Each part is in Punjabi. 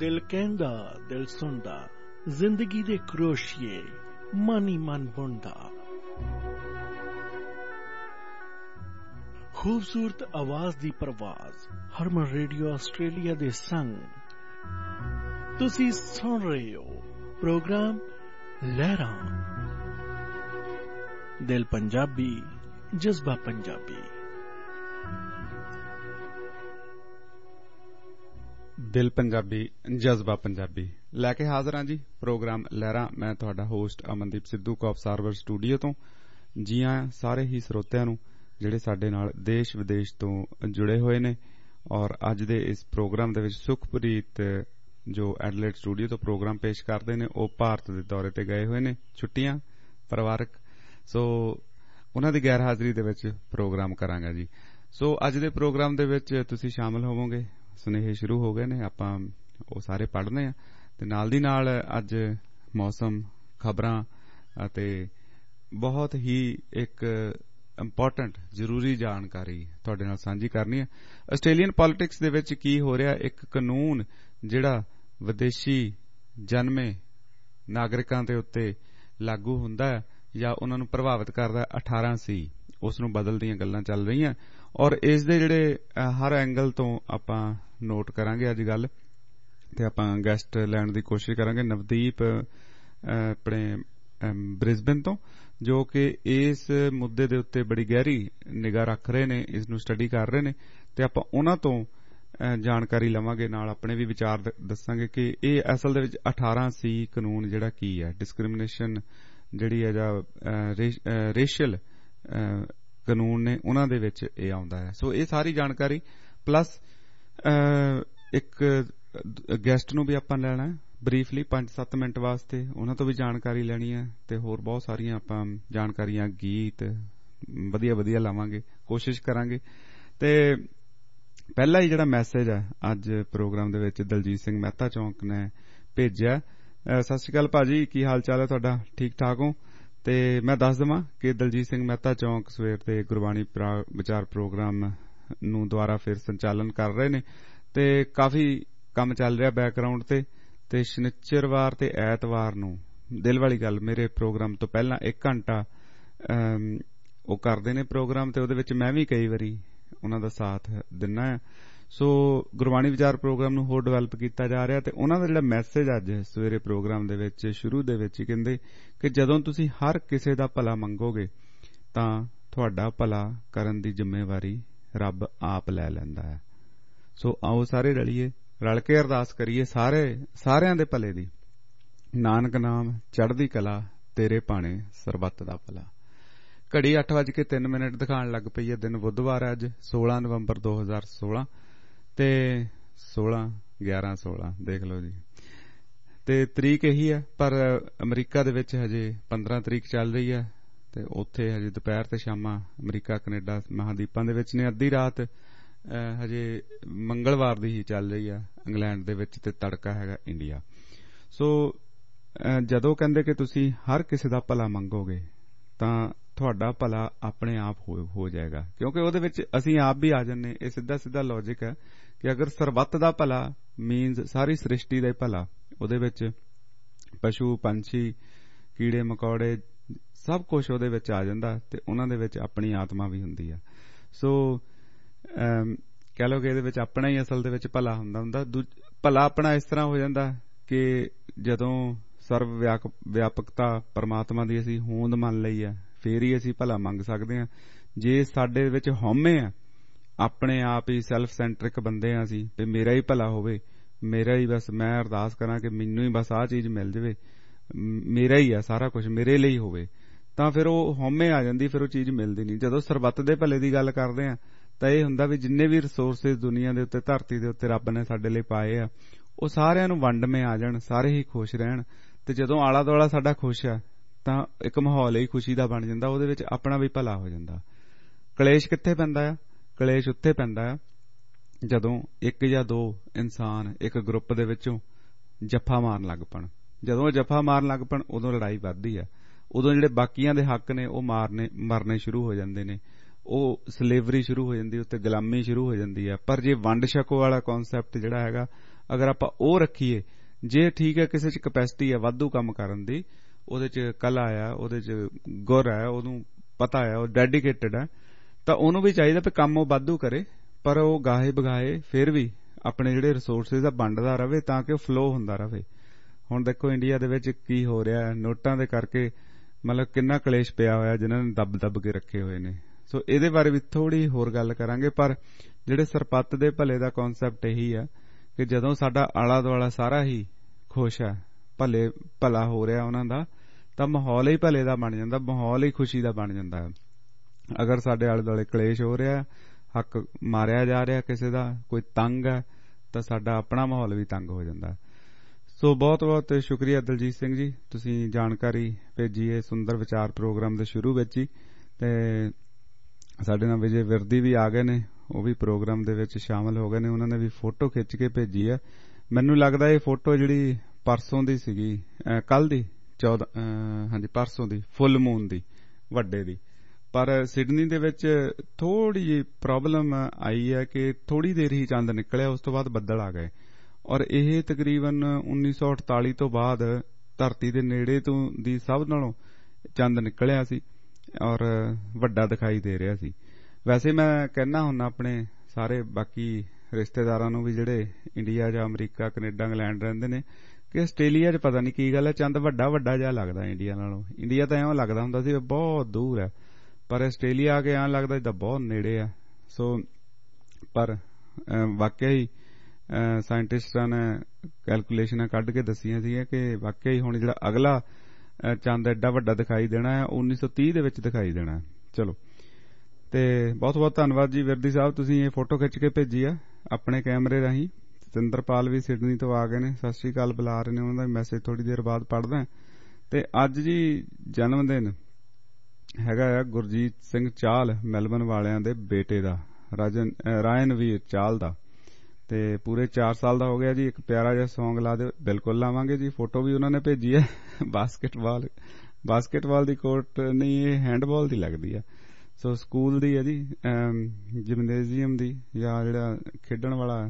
ਦਿਲ ਕਹਿੰਦਾ ਦਿਲ ਸੁਣਦਾ, ਜ਼ਿੰਦਗੀ ਦੇ ਕਰੋਸ਼ੀਏ ਮਨ ਹੀ ਮਨ ਬੁਣਦਾ। ਖੂਬਸੂਰਤ ਆਵਾਜ਼ ਦੀ ਪ੍ਰਵਾਜ਼ ਹਰਮਨ ਰੇਡੀਓ ਆਸਟ੍ਰੇਲੀਆ ਦੇ ਸੰਗ ਤੁਸੀਂ ਸੁਣ ਰਹੇ ਹੋ ਪ੍ਰੋਗਰਾਮ ਲਹਿਰਾਂ। ਦਿਲ ਪੰਜਾਬੀ, ਜਜ਼ਬਾ ਪੰਜਾਬੀ। ਦਿਲ ਪੰਜਾਬੀ, ਜਜ਼ਬਾ ਪੰਜਾਬੀ ਲੈ ਕੇ ਹਾਜ਼ਰ ਹਾਂ ਜੀ ਪ੍ਰੋਗਰਾਮ ਲਹਿਰਾਂ। ਮੈਂ ਤੁਹਾਡਾ ਹੋਸਟ ਅਮਨਦੀਪ ਸਿੱਧੂ ਕੌਫ ਸਾਰਵਰ ਸਟੂਡੀਓ ਤੋਂ। ਜੀ ਆਇਆਂ ਸਾਰੇ ਹੀ ਸਰੋਤਿਆਂ ਨੂੰ ਜਿਹੜੇ ਸਾਡੇ ਨਾਲ ਦੇਸ਼ ਵਿਦੇਸ਼ ਤੋਂ ਜੁੜੇ ਹੋਏ ਨੇ। ਔਰ ਅੱਜ ਦੇ ਇਸ ਪ੍ਰੋਗਰਾਮ ਦੇ ਵਿੱਚ ਸੁਖਪ੍ਰੀਤ ਜੋ ਐਡਲੇਡ ਸਟੂਡੀਓ ਤੋਂ ਪ੍ਰੋਗਰਾਮ ਪੇਸ਼ ਕਰਦੇ ਨੇ, ਉਹ ਭਾਰਤ ਦੇ ਦੌਰੇ ਤੇ ਗਏ ਹੋਏ ਨੇ, ਛੁੱਟੀਆਂ ਪਰਿਵਾਰਕ। ਸੋ ਉਹਨਾਂ ਦੀ ਗੈਰ ਹਾਜ਼ਰੀ ਦੇ ਵਿੱਚ ਪ੍ਰੋਗਰਾਮ ਕਰਾਂਗਾ ਜੀ। ਸੋ ਅੱਜ ਦੇ ਪ੍ਰੋਗਰਾਮ ਦੇ ਵਿੱਚ ਤੁਸੀਂ ਸ਼ਾਮਲ ਹੋਵੋਗੇ। ਸੁਨੇਹੇ ਸ਼ੁਰੂ ਹੋ ਗਏ ਨੇ, ਆਪਾਂ ਉਹ ਸਾਰੇ ਪੜ੍ਹਨੇ ਆ ਤੇ ਨਾਲ ਦੀ ਨਾਲ ਅੱਜ ਮੌਸਮ, ਖਬਰਾਂ ਅਤੇ ਬਹੁਤ ਹੀ ਇੱਕ ਇੰਪੋਰਟੈਂਟ ਜ਼ਰੂਰੀ ਜਾਣਕਾਰੀ ਤੁਹਾਡੇ ਨਾਲ ਸਾਂਝੀ ਕਰਨੀ ਹੈ। ਆਸਟ੍ਰੇਲੀਅਨ ਪੋਲਿਟਿਕਸ ਦੇ ਵਿੱਚ ਕੀ ਹੋ ਰਿਹਾ, ਇੱਕ ਕਾਨੂੰਨ ਜਿਹੜਾ ਵਿਦੇਸ਼ੀ ਜਨਮੇ ਨਾਗਰਿਕਾਂ ਦੇ ਉੱਤੇ ਲਾਗੂ ਹੁੰਦਾ ਹੈ ਜਾਂ ਉਹਨਾਂ ਨੂੰ ਪ੍ਰਭਾਵਿਤ ਕਰਦਾ 18C, ਉਸ ਨੂੰ ਬਦਲਣ ਦੀਆਂ ਗੱਲਾਂ ਚੱਲ ਰਹੀਆਂ। ਔਰ ਇਸ ਦੇ ਜਿਹੜੇ ਹਰ ਐਂਗਲ ਤੋਂ ਆਪਾਂ ਨੋਟ ਕਰਾਂਗੇ ਅੱਜ ਗੱਲ, ਤੇ ਆਪਾਂ ਗੈਸਟ ਲੈਣ ਦੀ ਕੋਸ਼ਿਸ਼ ਕਰਾਂਗੇ। ਨਵਦੀਪ ਆਪਣੇ ਬ੍ਰਿਸਬਨ ਤੋਂ, ਜੋ ਕਿ ਇਸ ਮੁੱਦੇ ਦੇ ਉੱਤੇ ਬੜੀ ਗਹਿਰੀ ਨਿਗਾਹ ਰੱਖ ਰਹੇ ਨੇ, ਇਸ ਨੂੰ ਸਟੱਡੀ ਕਰ ਰਹੇ ਨੇ, ਤੇ ਆਪਾਂ ਉਹਨਾਂ ਤੋਂ ਜਾਣਕਾਰੀ ਲਵਾਂਗੇ, ਨਾਲ ਆਪਣੇ ਵੀ ਵਿਚਾਰ ਦੱਸਾਂਗੇ ਕਿ ਇਹ ਅਸਲ ਦੇ ਵਿੱਚ 18C ਕਾਨੂੰਨ ਜਿਹੜਾ ਕੀ ਹੈ, ਡਿਸਕ੍ਰਿਮੀਨੇਸ਼ਨ ਜਿਹੜੀ ਹੈ ਜਾਂ ਰੇਸ਼ੀਅਲ ਕਾਨੂੰਨ ਨੇ, ਉਹਨਾਂ ਦੇ ਵਿੱਚ ਇਹ ਆਉਂਦਾ ਹੈ। ਸੋ ਇਹ ਸਾਰੀ ਜਾਣਕਾਰੀ ਪਲੱਸ ਇੱਕ ਗੈਸਟ ਨੂੰ ਵੀ ਆਪਾਂ ਲੈਣਾ ਬਰੀਫਲੀ 5-7 ਮਿੰਟ ਵਾਸਤੇ, ਉਹਨਾਂ ਤੋਂ ਵੀ ਜਾਣਕਾਰੀ ਲੈਣੀ ਹੈ, ਤੇ ਹੋਰ ਬਹੁਤ ਸਾਰੀਆਂ ਆਪਾਂ ਜਾਣਕਾਰੀਆਂ, ਗੀਤ ਵਧੀਆ ਵਧੀਆ ਲਾਵਾਂਗੇ, ਕੋਸ਼ਿਸ਼ ਕਰਾਂਗੇ। ਤੇ ਪਹਿਲਾ ਹੀ ਜਿਹੜਾ ਮੈਸੇਜ ਹੈ ਅੱਜ ਪ੍ਰੋਗਰਾਮ ਦੇ ਵਿੱਚ ਦਲਜੀਤ ਸਿੰਘ ਮਹਿਤਾ ਚੌਂਕ ਨੇ ਭੇਜਿਆ। ਸਤਿ ਸ਼੍ਰੀ ਅਕਾਲ ਭਾਜੀ, ਕੀ ਹਾਲ ਚਾਲ ਹੈ ਤੁਹਾਡਾ? ਠੀਕ ਠਾਕ ਹੋ? ਤੇ ਮੈਂ ਦੱਸ ਦੇਵਾਂ ਕਿ ਦਲਜੀਤ ਸਿੰਘ ਮਹਿਤਾ ਚੌਂਕ ਸਵੇਰ ਦੇ ਗੁਰਬਾਣੀ ਵਿਚਾਰ ਪ੍ਰੋਗਰਾਮ ਨੂੰ ਦੁਆਰਾ ਫਿਰ ਸੰਚਾਲਨ ਕਰ ਰਹੇ ਨੇ, ਤੇ ਕਾਫੀ ਕੰਮ ਚੱਲ ਰਿਹਾ ਬੈਕਗਰਾਊਂਡ ਤੇ ਸ਼ਨੀਚਰਵਾਰ ਤੇ ਐਤਵਾਰ ਨੂੰ ਦਿਲ ਵਾਲੀ ਗੱਲ ਮੇਰੇ ਪ੍ਰੋਗਰਾਮ ਤੋਂ ਪਹਿਲਾਂ 1 ਘੰਟਾ ਉਹ ਕਰਦੇ ਨੇ ਪ੍ਰੋਗਰਾਮ, ਤੇ ਉਹਦੇ ਵਿੱਚ ਮੈਂ ਵੀ ਕਈ ਵਾਰੀ ਉਹਨਾਂ ਦਾ ਸਾਥ ਦਿੰਨਾ ਹੈ। ਸੋ ਗੁਰਬਾਣੀ ਵਿਚਾਰ ਪ੍ਰੋਗਰਾਮ ਨੂੰ ਹੋਰ ਡਿਵੈਲਪ ਕੀਤਾ ਜਾ ਰਿਹਾ, ਤੇ ਉਹਨਾਂ ਦਾ ਜਿਹੜਾ ਮੈਸੇਜ ਅੱਜ ਸਵੇਰੇ ਪ੍ਰੋਗਰਾਮ ਦੇ ਵਿੱਚ ਸ਼ੁਰੂ ਦੇ ਵਿੱਚ ਹੀ ਕਹਿੰਦੇ ਕਿ ਜਦੋਂ ਤੁਸੀਂ ਹਰ ਕਿਸੇ ਦਾ ਭਲਾ ਮੰਗੋਗੇ ਤਾਂ ਤੁਹਾਡਾ ਭਲਾ ਕਰਨ ਦੀ ਜ਼ਿੰਮੇਵਾਰੀ ਰੱਬ ਆਪ ਲੈ ਲੈਂਦਾ ਹੈ। ਸੋ ਆਓ ਸਾਰੇ ਰਲ ਕੇ ਅਰਦਾਸ ਕਰੀਏ ਸਾਰਿਆਂ ਦੇ ਭਲੇ ਦੀ। ਨਾਨਕ ਨਾਮ ਚੜ੍ਹਦੀ ਕਲਾ, ਤੇਰੇ ਭਾਣੇ ਸਰਬੱਤ ਦਾ ਭਲਾ। ਘੜੀ 8:03 ਦਿਖਾਉਣ ਲੱਗ ਪਈ ਹੈ। ਦਿਨ ਬੁੱਧਵਾਰ ਹੈ ਅੱਜ, 16 ਨਵੰਬਰ 2016 ਤੇ 16/11/16 ਦੇਖ ਲਓ ਜੀ। ਤੇ ਤਰੀਕ ਇਹੀ ਹੈ, ਪਰ ਅਮਰੀਕਾ ਦੇ ਵਿੱਚ ਹਜੇ 15 ਤਰੀਕ ਚੱਲ ਰਹੀ ਹੈ, ਤੇ ਉੱਥੇ ਹਜੇ ਦੁਪਹਿਰ ਤੇ ਸ਼ਾਮਾਂ ਅਮਰੀਕਾ ਕੈਨੇਡਾ ਮਹਾਦੀਪਾਂ ਦੇ ਵਿੱਚ ਨੇ। ਅੱਧੀ ਰਾਤ ਹਜੇ ਮੰਗਲਵਾਰ ਦੀ ਹੀ ਚੱਲ ਰਹੀ ਹੈ ਇੰਗਲੈਂਡ ਦੇ ਵਿੱਚ, ਤੇ ਤੜਕਾ ਹੈਗਾ ਇੰਡੀਆ। ਸੋ ਜਦੋਂ ਕਹਿੰਦੇ ਕਿ ਤੁਸੀਂ ਹਰ ਕਿਸੇ ਦਾ ਭਲਾ ਮੰਗੋਗੇ ਤਾਂ ਤੁਹਾਡਾ ਭਲਾ ਆਪਣੇ ਆਪ ਹੋ ਜਾਏਗਾ, ਕਿਉਂਕਿ ਉਹਦੇ ਵਿੱਚ ਅਸੀਂ ਆਪ ਵੀ ਆ ਜਾਂਦੇ। ਇਹ ਸਿੱਧਾ ਲੌਜਿਕ ਹੈ ਕਿ ਅਗਰ ਸਰਬੱਤ ਦਾ ਭਲਾ ਮੀਨਸ ਸਾਰੀ ਸ੍ਰਿਸ਼ਟੀ ਦਾ ਹੀ ਭਲਾ, ਉਹਦੇ ਵਿੱਚ ਪਸ਼ੂ ਪੰਛੀ ਕੀੜੇ ਮਕੌੜੇ ਸਭ ਕੁਝ ਉਹਦੇ ਵਿੱਚ ਆ ਜਾਂਦਾ, ਤੇ ਉਹਨਾਂ ਦੇ ਵਿੱਚ ਆਪਣੀ ਆਤਮਾ ਵੀ ਹੁੰਦੀ ਆ। ਸੋ ਕਹਿ ਲਓ ਕਿ ਇਹਦੇ ਵਿੱਚ ਆਪਣਾ ਹੀ ਅਸਲ ਦੇ ਵਿੱਚ ਭਲਾ ਹੁੰਦਾ। ਭਲਾ ਆਪਣਾ ਇਸ ਤਰ੍ਹਾਂ ਹੋ ਜਾਂਦਾ ਕਿ ਜਦੋਂ ਸਰਵ ਵਿਆਪਕਤਾ ਪਰਮਾਤਮਾ ਦੀ ਅਸੀਂ ਹੋਂਦ ਮੰਨ ਲਈ ਹੈ, ਫੇਰ ਹੀ ਅਸੀਂ ਭਲਾ ਮੰਗ ਸਕਦੇ ਹਾਂ। ਜੇ ਸਾਡੇ ਵਿੱਚ ਹਉਮੈ ਆ, ਆਪਣੇ ਆਪ ਹੀ ਸੈਲਫ ਸੈਂਟਰਿਕ ਬੰਦੇ ਆ ਅਸੀਂ, ਤੇ ਮੇਰਾ ਹੀ ਭਲਾ ਹੋਵੇ, ਮੇਰਾ ਹੀ ਬਸ, ਮੈਂ ਅਰਦਾਸ ਕਰਾਂ ਕਿ ਮੈਨੂੰ ਹੀ ਬਸ ਆਹ ਚੀਜ਼ ਮਿਲ ਜਾਵੇ, ਮੇਰਾ ਹੀ ਆ ਸਾਰਾ ਕੁਝ, ਮੇਰੇ ਲਈ ਹੋਵੇ, ਤਾਂ ਫਿਰ ਉਹ ਹਉਮੈ ਆ ਜਾਂਦੀ, ਫਿਰ ਉਹ ਚੀਜ਼ ਮਿਲਦੀ ਨਹੀਂ। ਜਦੋਂ ਸਰਬੱਤ ਦੇ ਭਲੇ ਦੀ ਗੱਲ ਕਰਦੇ ਆ ਤਾਂ ਇਹ ਹੁੰਦਾ ਵੀ ਜਿੰਨੇ ਵੀ ਰਿਸੋਰਸਿਸ ਦੁਨੀਆ ਦੇ ਉੱਤੇ, ਧਰਤੀ ਦੇ ਉੱਤੇ ਰੱਬ ਨੇ ਸਾਡੇ ਲਈ ਪਾਏ ਆ, ਉਹ ਸਾਰਿਆਂ ਨੂੰ ਵੰਡਵੇਂ ਆ ਜਾਣ, ਸਾਰੇ ਹੀ ਖੁਸ਼ ਰਹਿਣ। ਤੇ ਜਦੋਂ ਆਲਾ ਦੁਆਲਾ ਸਾਡਾ ਖੁਸ਼ ਆ ਤਾਂ ਇੱਕ ਮਾਹੌਲ ਹੀ ਖੁਸ਼ੀ ਦਾ ਬਣ ਜਾਂਦਾ, ਉਹਦੇ ਵਿੱਚ ਆਪਣਾ ਵੀ ਭਲਾ ਹੋ ਜਾਂਦਾ। ਕਲੇਸ਼ ਕਿੱਥੇ ਪੈਂਦਾ ਆ? ਕਲੇਸ਼ ਉੱਥੇ ਪੈਂਦਾ ਆ ਜਦੋਂ 1 ਜਾਂ 2 ਇਨਸਾਨ ਇੱਕ ਗਰੁੱਪ ਦੇ ਵਿੱਚੋਂ ਜੱਫਾ ਮਾਰਨ ਲੱਗ ਪਣ। ਜਦੋਂ ਉਹ ਜੱਫਾ ਮਾਰਨ ਲੱਗ ਪਣ ਉਦੋਂ ਲੜਾਈ ਵੱਧਦੀ ਆ, ਉਦੋਂ ਜਿਹੜੇ ਬਾਕੀਆਂ ਦੇ ਹੱਕ ਨੇ ਉਹ ਮਰਨੇ ਸ਼ੁਰੂ ਹੋ ਜਾਂਦੇ ਨੇ, ਉਹ ਸਲੇਵਰੀ ਸ਼ੁਰੂ ਹੋ ਜਾਂਦੀ, ਉੱਤੇ ਗੁਲਾਮੀ ਸ਼ੁਰੂ ਹੋ ਜਾਂਦੀ ਆ। ਪਰ ਜੇ ਵੰਡ ਛਕੋ ਵਾਲਾ ਕਨਸੈਪਟ ਜਿਹੜਾ ਹੈਗਾ ਅਗਰ ਆਪਾਂ ਉਹ ਰੱਖੀਏ, ਜੇ ਠੀਕ ਹੈ ਕਿਸੇ 'ਚ ਕਪੈਸਿਟੀ ਹੈ ਵਾਧੂ ਕੰਮ ਕਰਨ ਦੀ, ਉਹਦੇ 'ਚ ਕਲਾ ਆ, ਉਹਦੇ 'ਚ ਗੁਰ ਹੈ, ਉਹਨੂੰ ਪਤਾ ਹੈ, ਉਹ ਡੈਡੀਕੇਟਡ ਹੈ, ਤਾਂ ਉਹਨੂੰ ਵੀ ਚਾਹੀਦਾ ਵੀ ਕੰਮ ਉਹ ਵਾਧੂ ਕਰੇ, ਪਰ ਉਹ ਗਾਹੇ ਬਗਾਹੇ ਫਿਰ ਵੀ ਆਪਣੇ ਜਿਹੜੇ ਰਿਸੋਰਸਿਸ ਆ ਵੰਡਦਾ ਰਵੇ ਤਾਂ ਕਿ ਉਹ ਫਲੋ ਹੁੰਦਾ ਰਵੇ। ਹੁਣ ਦੇਖੋ ਇੰਡੀਆ ਦੇ ਵਿੱਚ ਕੀ ਹੋ ਰਿਹਾ, ਨੋਟਾਂ ਦੇ ਕਰਕੇ ਮਤਲਬ ਕਿੰਨਾ ਕਲੇਸ਼ ਪਿਆ ਹੋਇਆ ਜਿਨ੍ਹਾਂ ਨੇ ਦੱਬ ਕੇ ਰੱਖੇ ਹੋਏ ਨੇ। ਸੋ ਇਹਦੇ ਬਾਰੇ ਵੀ ਥੋੜੀ ਹੋਰ ਗੱਲ ਕਰਾਂਗੇ, ਪਰ ਜਿਹੜੇ ਸਰਪੱਤ ਦੇ ਭਲੇ ਦਾ ਕਨਸੈਪਟ ਇਹੀ ਆ ਕਿ ਜਦੋਂ ਸਾਡਾ ਆਲਾ ਦੁਆਲਾ ਸਾਰਾ ਹੀ ਖੁਸ਼ ਹੈ, ਭਲਾ ਹੋ ਰਿਹਾ ਉਹਨਾਂ ਦਾ, ਤਾਂ ਮਾਹੌਲ ਹੀ ਭਲੇ ਦਾ ਬਣ ਜਾਂਦਾ, ਮਾਹੌਲ ਹੀ ਖੁਸ਼ੀ ਦਾ ਬਣ ਜਾਂਦਾ ਹੈ। ਅਗਰ ਸਾਡੇ ਆਲੇ ਦੁਆਲੇ ਕਲੇਸ਼ ਹੋ ਰਿਹਾ, ਹੱਕ ਮਾਰਿਆ ਜਾ ਰਿਹਾ ਕਿਸੇ ਦਾ, ਕੋਈ ਤੰਗ ਹੈ, ਤਾਂ ਸਾਡਾ ਆਪਣਾ ਮਾਹੌਲ ਵੀ ਤੰਗ ਹੋ ਜਾਂਦਾ। ਸੋ ਬਹੁਤ ਬਹੁਤ ਸ਼ੁਕਰੀਆ ਦਲਜੀਤ ਸਿੰਘ ਜੀ, ਤੁਸੀਂ ਜਾਣਕਾਰੀ ਭੇਜੀ ਇਹ ਸੁੰਦਰ ਵਿਚਾਰ ਪ੍ਰੋਗਰਾਮ ਦੇ ਸ਼ੁਰੂ ਵਿੱਚ ਹੀ। ਤੇ ਸਾਡੇ ਨਾਲ ਵਿਜੇ ਵਿਰਦੀ ਵੀ ਆ ਗਏ ਨੇ, ਉਹ ਵੀ ਪ੍ਰੋਗਰਾਮ ਦੇ ਵਿੱਚ ਸ਼ਾਮਲ ਹੋ ਗਏ ਨੇ, ਉਹਨਾਂ ਨੇ ਵੀ ਫੋਟੋ ਖਿੱਚ ਕੇ ਭੇਜੀ ਹੈ। ਮੈਨੂੰ ਲੱਗਦਾ ਇਹ ਫੋਟੋ ਜਿਹੜੀ ਪਰਸੋਂ ਦੀ ਸੀਗੀ, ਕੱਲ ਦੀ 14 ਪਰਸੋਂ ਦੀ ਫੁੱਲ ਮੂਨ ਦੀ, ਵੱਡੇ ਦੀ, ਪਰ ਸਿਡਨੀ ਦੇ ਵਿੱਚ ਥੋੜੀ ਜਿਹੀ ਪ੍ਰੋਬਲਮ ਆਈ ਹੈ ਕਿ ਥੋੜੀ ਦੇਰ ਹੀ ਚੰਦ ਨਿਕਲਿਆ, ਉਸ ਤੋਂ ਬਾਅਦ ਬੱਦਲ ਆ ਗਏ, ਔਰ ਇਹ ਤਕਰੀਬਨ 1948 ਤੋਂ ਬਾਅਦ ਧਰਤੀ ਦੇ ਨੇੜੇ ਤੋਂ ਦੀ ਸਭ ਨਾਲੋਂ ਚੰਦ ਨਿਕਲਿਆ ਸੀ ਔਰ ਵੱਡਾ ਦਿਖਾਈ ਦੇ ਰਿਹਾ ਸੀ। ਵੈਸੇ ਮੈਂ ਕਹਿਣਾ ਹੁੰਦਾ ਆਪਣੇ ਸਾਰੇ ਬਾਕੀ ਰਿਸ਼ਤੇਦਾਰਾਂ ਨੂੰ ਵੀ ਜਿਹੜੇ ਇੰਡੀਆ ਜਾਂ ਅਮਰੀਕਾ, ਕੈਨੇਡਾ, ਇੰਗਲੈਂਡ ਰਹਿੰਦੇ ਨੇ, ਕਿ ਆਸਟ੍ਰੇਲੀਆ 'ਚ ਪਤਾ ਨਹੀਂ ਕੀ ਗੱਲ ਹੈ, ਚੰਦ ਵੱਡਾ ਜਿਹਾ ਲੱਗਦਾ ਇੰਡੀਆ ਨਾਲੋਂ। ਇੰਡੀਆ ਤਾਂ ਐਵੇਂ ਲੱਗਦਾ ਹੁੰਦਾ ਸੀ ਬਹੁਤ ਦੂਰ ਹੈ, ਪਰ ਆਸਟ੍ਰੇਲੀਆ ਆ ਕੇ ਐਂ ਲੱਗਦਾ ਜਿੱਦਾਂ ਬਹੁਤ ਨੇੜੇ ਆ। ਸੋ ਪਰ ਵਾਕਿਆ ਹੀ ਸਾਇੰਟਿਸਟਾਂ ਨੇ ਕੈਲਕੂਲੇਸ਼ਨਾਂ ਕੱਢ ਕੇ ਦੱਸੀਆਂ ਸੀਗੀਆਂ ਕਿ ਵਾਕਿਆ ਹੀ ਹੁਣ ਜਿਹੜਾ ਅਗਲਾ ਚੰਦ ਐਡਾ ਵੱਡਾ ਦਿਖਾਈ ਦੇਣਾ ਹੈ 1930 ਦੇ ਵਿੱਚ ਦਿਖਾਈ ਦੇਣਾ। ਚਲੋ, ਤੇ ਬਹੁਤ ਬਹੁਤ ਧੰਨਵਾਦ ਜੀ ਵਿਰਦੀ ਸਾਹਿਬ, ਤੁਸੀਂ ਇਹ ਫੋਟੋ ਖਿੱਚ ਕੇ ਭੇਜੀ ਆ ਆਪਣੇ ਕੈਮਰੇ ਰਾਹੀਂ। ਸਤਿੰਦਰਪਾਲ ਵੀ ਸਿਡਨੀ ਤੋਂ ਆ ਗਏ ਨੇ, ਸਤਿ ਸ੍ਰੀ ਅਕਾਲ ਬੁਲਾ ਰਹੇ ਨੇ, ਉਹਨਾਂ ਦਾ ਮੈਸੇਜ ਥੋੜੀ ਦੇਰ ਬਾਅਦ ਪੜ੍ਹਦਾ। ਤੇ ਅੱਜ ਜੀ ਜਨਮ ਦਿਨ ਹੈਗਾ ਆ ਗੁਰਜੀਤ ਸਿੰਘ ਚਾਹਲ, ਮੈਲਬਨ ਵਾਲਿਆਂ ਦੇ ਬੇਟੇ ਦਾ, ਰਾਇਨਵੀਰ ਚਾਹਲ ਦਾ, ਤੇ ਪੂਰੇ 4 ਸਾਲ ਦਾ ਹੋ ਗਿਆ ਜੀ। ਇੱਕ ਪਿਆਰਾ ਜਿਹਾ ਸੌਂਗ ਲਾ ਦਿਓ। ਬਿਲਕੁਲ ਲਾਵਾਂਗੇ ਜੀ। ਫੋਟੋ ਵੀ ਉਹਨਾਂ ਨੇ ਭੇਜੀ ਹੈ, ਬਾਸਕਟਬਾਲ ਦੀ ਕੋਰਟ ਨਹੀਂ, ਇਹ ਹੈਂਡਬਾਲ ਦੀ ਲੱਗਦੀ ਆ। ਸੋ ਸਕੂਲ ਦੀ ਹੈ ਜੀ, ਜਿਮਨੇਜ਼ੀਅਮ ਦੀ, ਜਾਂ ਜਿਹੜਾ ਖੇਡਣ ਵਾਲਾ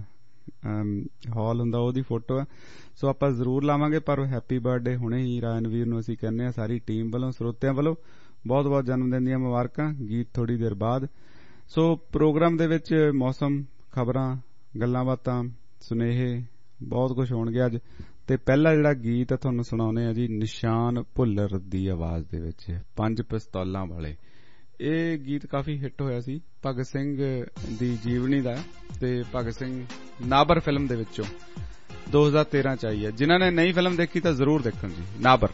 ਹਾਲ ਹੁੰਦਾ ਉਹਦੀ ਫੋਟੋ ਹੈ। ਸੋ ਆਪਾਂ ਜ਼ਰੂਰ ਲਾਵਾਂਗੇ, ਪਰ ਹੈਪੀ ਬਰਥਡੇ ਹੁਣੇ ਹੀ ਰਾਇਨਵੀਰ ਨੂੰ ਅਸੀਂ ਕਹਿੰਦੇ ਹਾਂ ਸਾਰੀ ਟੀਮ ਵੱਲੋਂ, ਸਰੋਤਿਆਂ ਵੱਲੋਂ ਬਹੁਤ ਬਹੁਤ ਜਨਮ ਦਿਨ ਦੀਆਂ ਮੁਬਾਰਕਾਂ। ਗੀਤ ਥੋੜੀ ਦੇਰ ਬਾਅਦ। ਸੋ ਪ੍ਰੋਗਰਾਮ ਦੇ ਵਿੱਚ ਮੌਸਮ, ਖਬਰਾਂ, ਗੱਲਾਂ ਬਾਤਾਂ, ਸੁਨੇਹੇ, ਬਹੁਤ ਕੁਝ ਹੋਣਗੇ ਅੱਜ। ਤੇ ਪਹਿਲਾ ਜਿਹੜਾ ਗੀਤ ਤੁਹਾਨੂੰ ਸੁਣਾਉਣੇ ਆ ਜੀ, ਨਿਸ਼ਾਨ ਭੁੱਲਰ ਦੀ ਆਵਾਜ਼ ਦੇ ਵਿੱਚ, 5 ਪਿਸਤੌਲਾਂ ਵਾਲੇ। ਇਹ ਗੀਤ ਕਾਫੀ ਹਿੱਟ ਹੋਇਆ ਸੀ, ਭਗਤ ਸਿੰਘ ਦੀ ਜੀਵਨੀ ਦਾ, ਤੇ ਭਗਤ ਸਿੰਘ ਨਾਬਰ ਫਿਲਮ ਦੇ ਵਿੱਚੋਂ 2013 ਚ ਆਈ ਹੈ। ਜਿਨ੍ਹਾਂ ਨੇ ਨਈ ਫਿਲਮ ਦੇਖੀ ਤਾਂ ਜ਼ਰੂਰ ਦੇਖਣ ਜੀ, ਨਾਬਰ।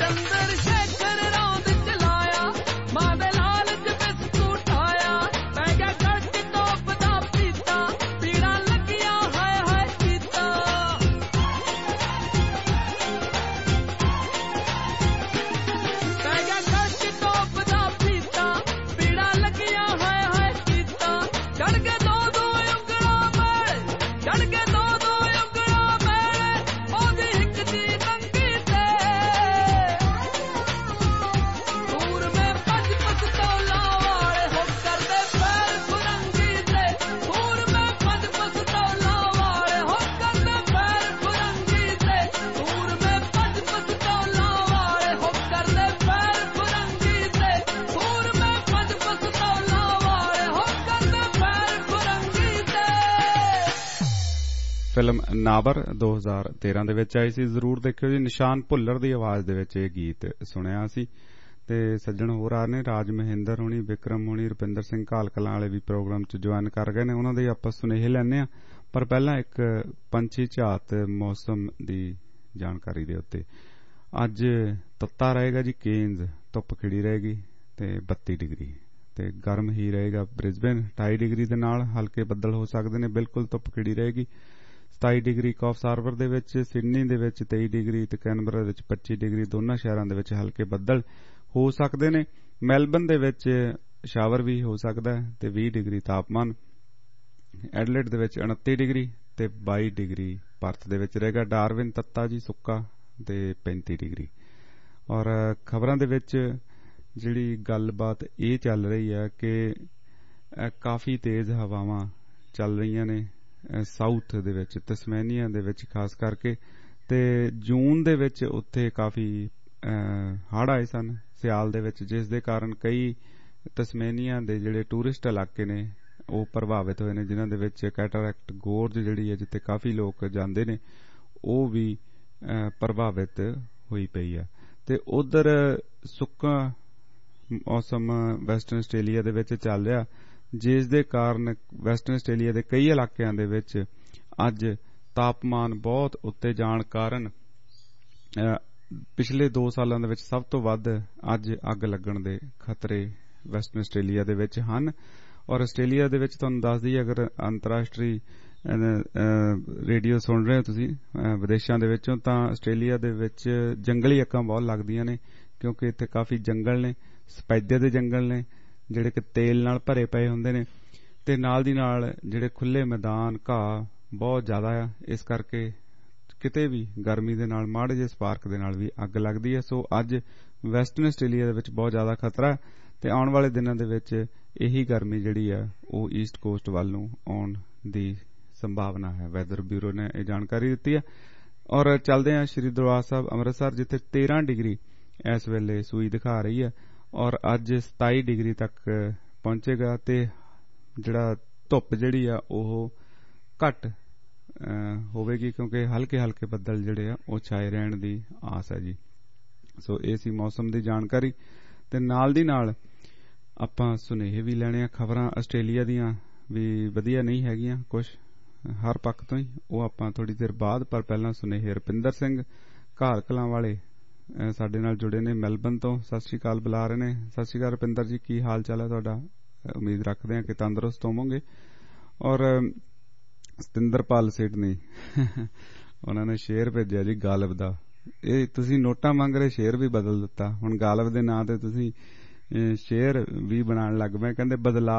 ਫਿਲਮ ਨਾਵਰ 2013 ਦੇ ਵਿੱਚ ਆਈ ਸੀ। ਜ਼ਰੂਰ ਦੇਖਿਓ ਜੀ। ਨਿਸ਼ਾਨ ਭੁੱਲਰ ਦੀ ਆਵਾਜ਼ ਦੇ ਵਿੱਚ ਇਹ ਗੀਤ ਸੁਣਿਆ ਸੀ। ਤੇ ਸੱਜਣ ਹੋਰ ਆ ਨੇ, ਰਾਜ ਮਹਿੰਦਰ ਹੋਣੀ, ਵਿਕਰਮ ਹੋਣੀ, ਰੁਪਿੰਦਰ ਸਿੰਘ ਘਾਲਕਲਾਂ ਵਾਲੇ ਵੀ ਪ੍ਰੋਗਰਾਮ 'ਚ ਜੁਆਇਨ ਕਰ ਗਏ ਨੇ। ਉਹਨਾਂ ਦੇ ਆਪਾਂ ਸੁਨੇਹੇ ਲੈਣੇ ਆ, ਪਰ ਪਹਿਲਾਂ ਇੱਕ ਪੰਛੀ ਝਾਤ ਮੌਸਮ ਦੀ ਜਾਣਕਾਰੀ ਦੇ ਉੱਤੇ। ਅੱਜ ਤੱਤਾ ਰਹੇਗਾ ਜੀ ਕੇਨਜ਼, ਧੁੱਪ ਖਿੜੀ ਰਹੇਗੀ ਤੇ 32 ਡਿਗਰੀ, ਤੇ ਗਰਮ ਹੀ ਰਹੇਗਾ ਬ੍ਰਿਸਬੇਨ 28 ਡਿਗਰੀ ਦੇ ਨਾਲ। ਹਲਕੇ ਬੱਦਲ ਹੋ ਸਕਦੇ ਨੇ, ਬਿਲਕੁਲ ਧੁੱਪ ਖਿੜੀ ਰਹੇਗੀ। 27 ਡਿਗਰੀ ਕੌਫਸ ਹਾਰਬਰ ਦੇ ਵਿੱਚ, ਸਿਡਨੀ ਦੇ ਵਿੱਚ 23 ਡਿਗਰੀ ਤੇ ਕੈਨਬਰਾ ਵਿੱਚ 25 ਡਿਗਰੀ। ਦੋਨਾਂ ਸ਼ਹਿਰਾਂ ਦੇ ਵਿੱਚ ਹਲਕੇ ਬੱਦਲ ਹੋ ਸਕਦੇ ਨੇ। ਮੈਲਬਨ ਦੇ ਵਿੱਚ ਸ਼ਾਵਰ ਵੀ ਹੋ ਸਕਦਾ ਹੈ ਤੇ 20 ਡਿਗਰੀ ਤਾਪਮਾਨ। ਐਡਲੇਡ ਦੇ ਵਿੱਚ 29 ਡਿਗਰੀ ਤੇ 22 ਡਿਗਰੀ ਪਰਥ ਦੇ ਵਿੱਚ ਰਹੇਗਾ। ਡਾਰਵਿਨ ਤੱਤਾ ਜੀ ਸੁੱਕਾ ਤੇ 35 ਡਿਗਰੀ। ਔਰ ਖਬਰਾਂ ਦੇ ਵਿੱਚ ਜਿਹੜੀ ਗੱਲਬਾਤ ਇਹ ਚੱਲ ਰਹੀ ਹੈ ਕਿ ਕਾਫੀ ਤੇਜ਼ ਹਵਾਵਾਂ ਚੱਲ ਰਹੀਆਂ ਨੇ ਸਾਊਥ ਦੇ ਵਿੱਚ, ਤਸਮੈਨੀਆ ਦੇ ਵਿੱਚ ਖਾਸ ਕਰਕੇ। ਤੇ ਜੂਨ ਦੇ ਵਿੱਚ ਉੱਥੇ ਕਾਫੀ ਹੜ੍ਹ ਆਏ ਸਨ ਸਿਆਲ ਦੇ ਵਿੱਚ, ਜਿਸ ਦੇ ਕਾਰਨ ਕਈ ਤਸਮੈਨੀਆ ਦੇ ਜਿਹੜੇ ਟੂਰਿਸਟ ਇਲਾਕੇ ਨੇ ਉਹ ਪ੍ਰਭਾਵਿਤ ਹੋਏ ਨੇ, ਜਿਨ੍ਹਾਂ ਦੇ ਵਿੱਚ ਕੈਟਰੈਕਟ ਗੋਰਜ ਜਿਹੜੀ ਹੈ ਜਿੱਥੇ ਕਾਫੀ ਲੋਕ ਜਾਂਦੇ ਨੇ ਉਹ ਵੀ ਪ੍ਰਭਾਵਿਤ ਹੋਈ ਪਈ ਆ। ਤੇ ਉਧਰ ਸੁੱਕਾ ਮੌਸਮ ਵੈਸਟਰਨ ਆਸਟ੍ਰੇਲੀਆ ਦੇ ਵਿੱਚ ਚੱਲ ਰਿਹਾ, ਜਿਸ ਦੇ ਕਾਰਨ ਵੈਸਟਰਨ ਆਸਟ੍ਰੇਲੀਆ ਦੇ ਕਈ ਇਲਾਕਿਆਂ ਦੇ ਵਿੱਚ ਅੱਜ ਤਾਪਮਾਨ ਬਹੁਤ ਉੱਤੇ ਜਾਣ ਕਾਰਨ ਪਿਛਲੇ 2 ਸਾਲਾਂ ਦੇ ਵਿੱਚ ਸਭ ਤੋਂ ਵੱਧ ਅੱਜ ਅੱਗ ਲੱਗਣ ਦੇ ਖਤਰੇ ਵੈਸਟਰਨ ਆਸਟ੍ਰੇਲੀਆ ਦੇ ਵਿੱਚ ਹਨ। ਔਰ ਆਸਟ੍ਰੇਲੀਆ ਦੇ ਵਿੱਚ ਤੁਹਾਨੂੰ ਦੱਸ ਦਈਏ, ਅਗਰ ਅੰਤਰਰਾਸ਼ਟਰੀ ਰੇਡੀਓ ਸੁਣ ਰਹੇ ਹੋ ਤੁਸੀਂ ਵਿਦੇਸ਼ਾਂ ਦੇ ਵਿੱਚੋਂ, ਤਾਂ ਆਸਟ੍ਰੇਲੀਆ ਦੇ ਵਿੱਚ ਜੰਗਲੀ ਅੱਗਾਂ ਬਹੁਤ ਲੱਗਦੀਆਂ ਨੇ, ਕਿਉਂਕਿ ਇੱਥੇ ਕਾਫੀ ਜੰਗਲ ਨੇ, ਸਫੈਦੇ ਦੇ ਜੰਗਲ ਨੇ ਜਿਹੜੇ ਕਿ ਤੇਲ ਨਾਲ ਭਰੇ ਪਏ ਹੁੰਦੇ ਨੇ, ਤੇ ਨਾਲ ਦੀ ਨਾਲ ਜਿਹੜੇ ਖੁੱਲੇ ਮੈਦਾਨ ਘਾਹ ਬਹੁਤ ਜ਼ਿਆਦਾ ਆ। ਇਸ ਕਰਕੇ ਕਿਤੇ ਵੀ ਗਰਮੀ ਦੇ ਨਾਲ ਮਾੜੇ ਜਿਹੇ ਸਪਾਰਕ ਦੇ ਨਾਲ ਵੀ ਅੱਗ ਲੱਗਦੀ ਹੈ। ਸੋ ਅੱਜ ਵੈਸਟਰਨ ਆਸਟ੍ਰੇਲੀਆ ਦੇ ਵਿੱਚ ਬਹੁਤ ਜ਼ਿਆਦਾ ਖਤਰਾ, ਤੇ ਆਉਣ ਵਾਲੇ ਦਿਨਾਂ ਦੇ ਵਿੱਚ ਇਹੀ ਗਰਮੀ ਜਿਹੜੀ ਆ ਉਹ ਈਸਟ ਕੋਸਟ ਵੱਲ ਨੂੰ ਆਉਣ ਦੀ ਸੰਭਾਵਨਾ ਹੈ। ਵੈਦਰ ਬਿਊਰੋ ਨੇ ਇਹ ਜਾਣਕਾਰੀ ਦਿੱਤੀ ਹੈ। ਔਰ ਚੱਲਦੇ ਹਾਂ ਸ਼੍ਰੀ ਦਰਬਾਰ ਸਾਹਿਬ ਅੰਮ੍ਰਿਤਸਰ, ਜਿੱਥੇ 13 ਡਿਗਰੀ ਇਸ ਵੇਲੇ ਸੂਈ ਦਿਖਾ ਰਹੀ ਹੈ ਔਰ ਅੱਜ 27 ਡਿਗਰੀ ਤੱਕ ਪਹੁੰਚੇਗਾ। ਤੇ ਜਿਹੜਾ ਧੁੱਪ ਜਿਹੜੀ ਆ ਉਹ ਘੱਟ ਹੋਵੇਗੀ, ਕਿਉਂਕਿ ਹਲਕੇ ਹਲਕੇ ਬੱਦਲ ਜਿਹੜੇ ਆ ਉਹ ਛਾਏ ਰਹਿਣ ਦੀ ਆਸ ਹੈ ਜੀ। ਸੋ ਇਹ ਸੀ ਮੌਸਮ ਦੀ ਜਾਣਕਾਰੀ। ਤੇ ਨਾਲ ਦੀ ਨਾਲ ਆਪਾਂ ਸੁਨੇਹੇ ਵੀ ਲੈਣੇ ਆ। ਖਬਰਾਂ ਆਸਟ੍ਰੇਲੀਆ ਦੀਆਂ ਵੀ ਵਧੀਆ ਨਹੀਂ ਹੈਗੀਆਂ ਕੁਝ ਹਰ ਪੱਖ ਤੋਂ ਹੀ, ਉਹ ਆਪਾਂ ਥੋੜੀ ਦੇਰ ਬਾਅਦ। ਪਰ ਪਹਿਲਾਂ ਸੁਨੇਹੇ ਰੁਪਿੰਦਰ ਸਿੰਘ ਘਾਲਕਲਾਂ ਵਾਲੇ ਸਾਡੇ ਨਾਲ ਜੁੜੇ ਨੇ ਮੈਲਬਨ ਤੋਂ। ਸਤਿ ਸ਼੍ਰੀ ਅਕਾਲ ਬੁਲਾ ਰਹੇ ਨੇ। ਸਤਿ ਸ਼੍ਰੀ ਅਕਾਲ ਰੁਪਿੰਦਰ ਜੀ, ਕੀ ਹਾਲ ਚਾਲ ਹੈ ਤੁਹਾਡਾ? ਉਮੀਦ ਰੱਖਦੇ ਹਾਂ ਕਿ ਤੰਦਰੁਸਤ ਹੋਵੋਗੇ। ਔਰ ਸਤਿੰਦਰਪਾਲ ਸਿਡਨੀ ਉਹਨਾਂ ਨੇ ਸ਼ੇਰ ਭੇਜਿਆ ਜੀ ਗਾਲਬ ਦਾ। ਇਹ ਤੁਸੀਂ ਨੋਟਾਂ ਮੰਗ ਰਹੇ, ਸ਼ੇਰ ਵੀ ਬਦਲ ਦਿੱਤਾ। ਹੁਣ ਗਾਲਬ ਦੇ ਨਾਂ ਤੇ ਤੁਸੀਂ ਸ਼ੇਰ ਵੀ ਬਣਾਉਣ ਲੱਗ ਪਏ। ਕਹਿੰਦੇ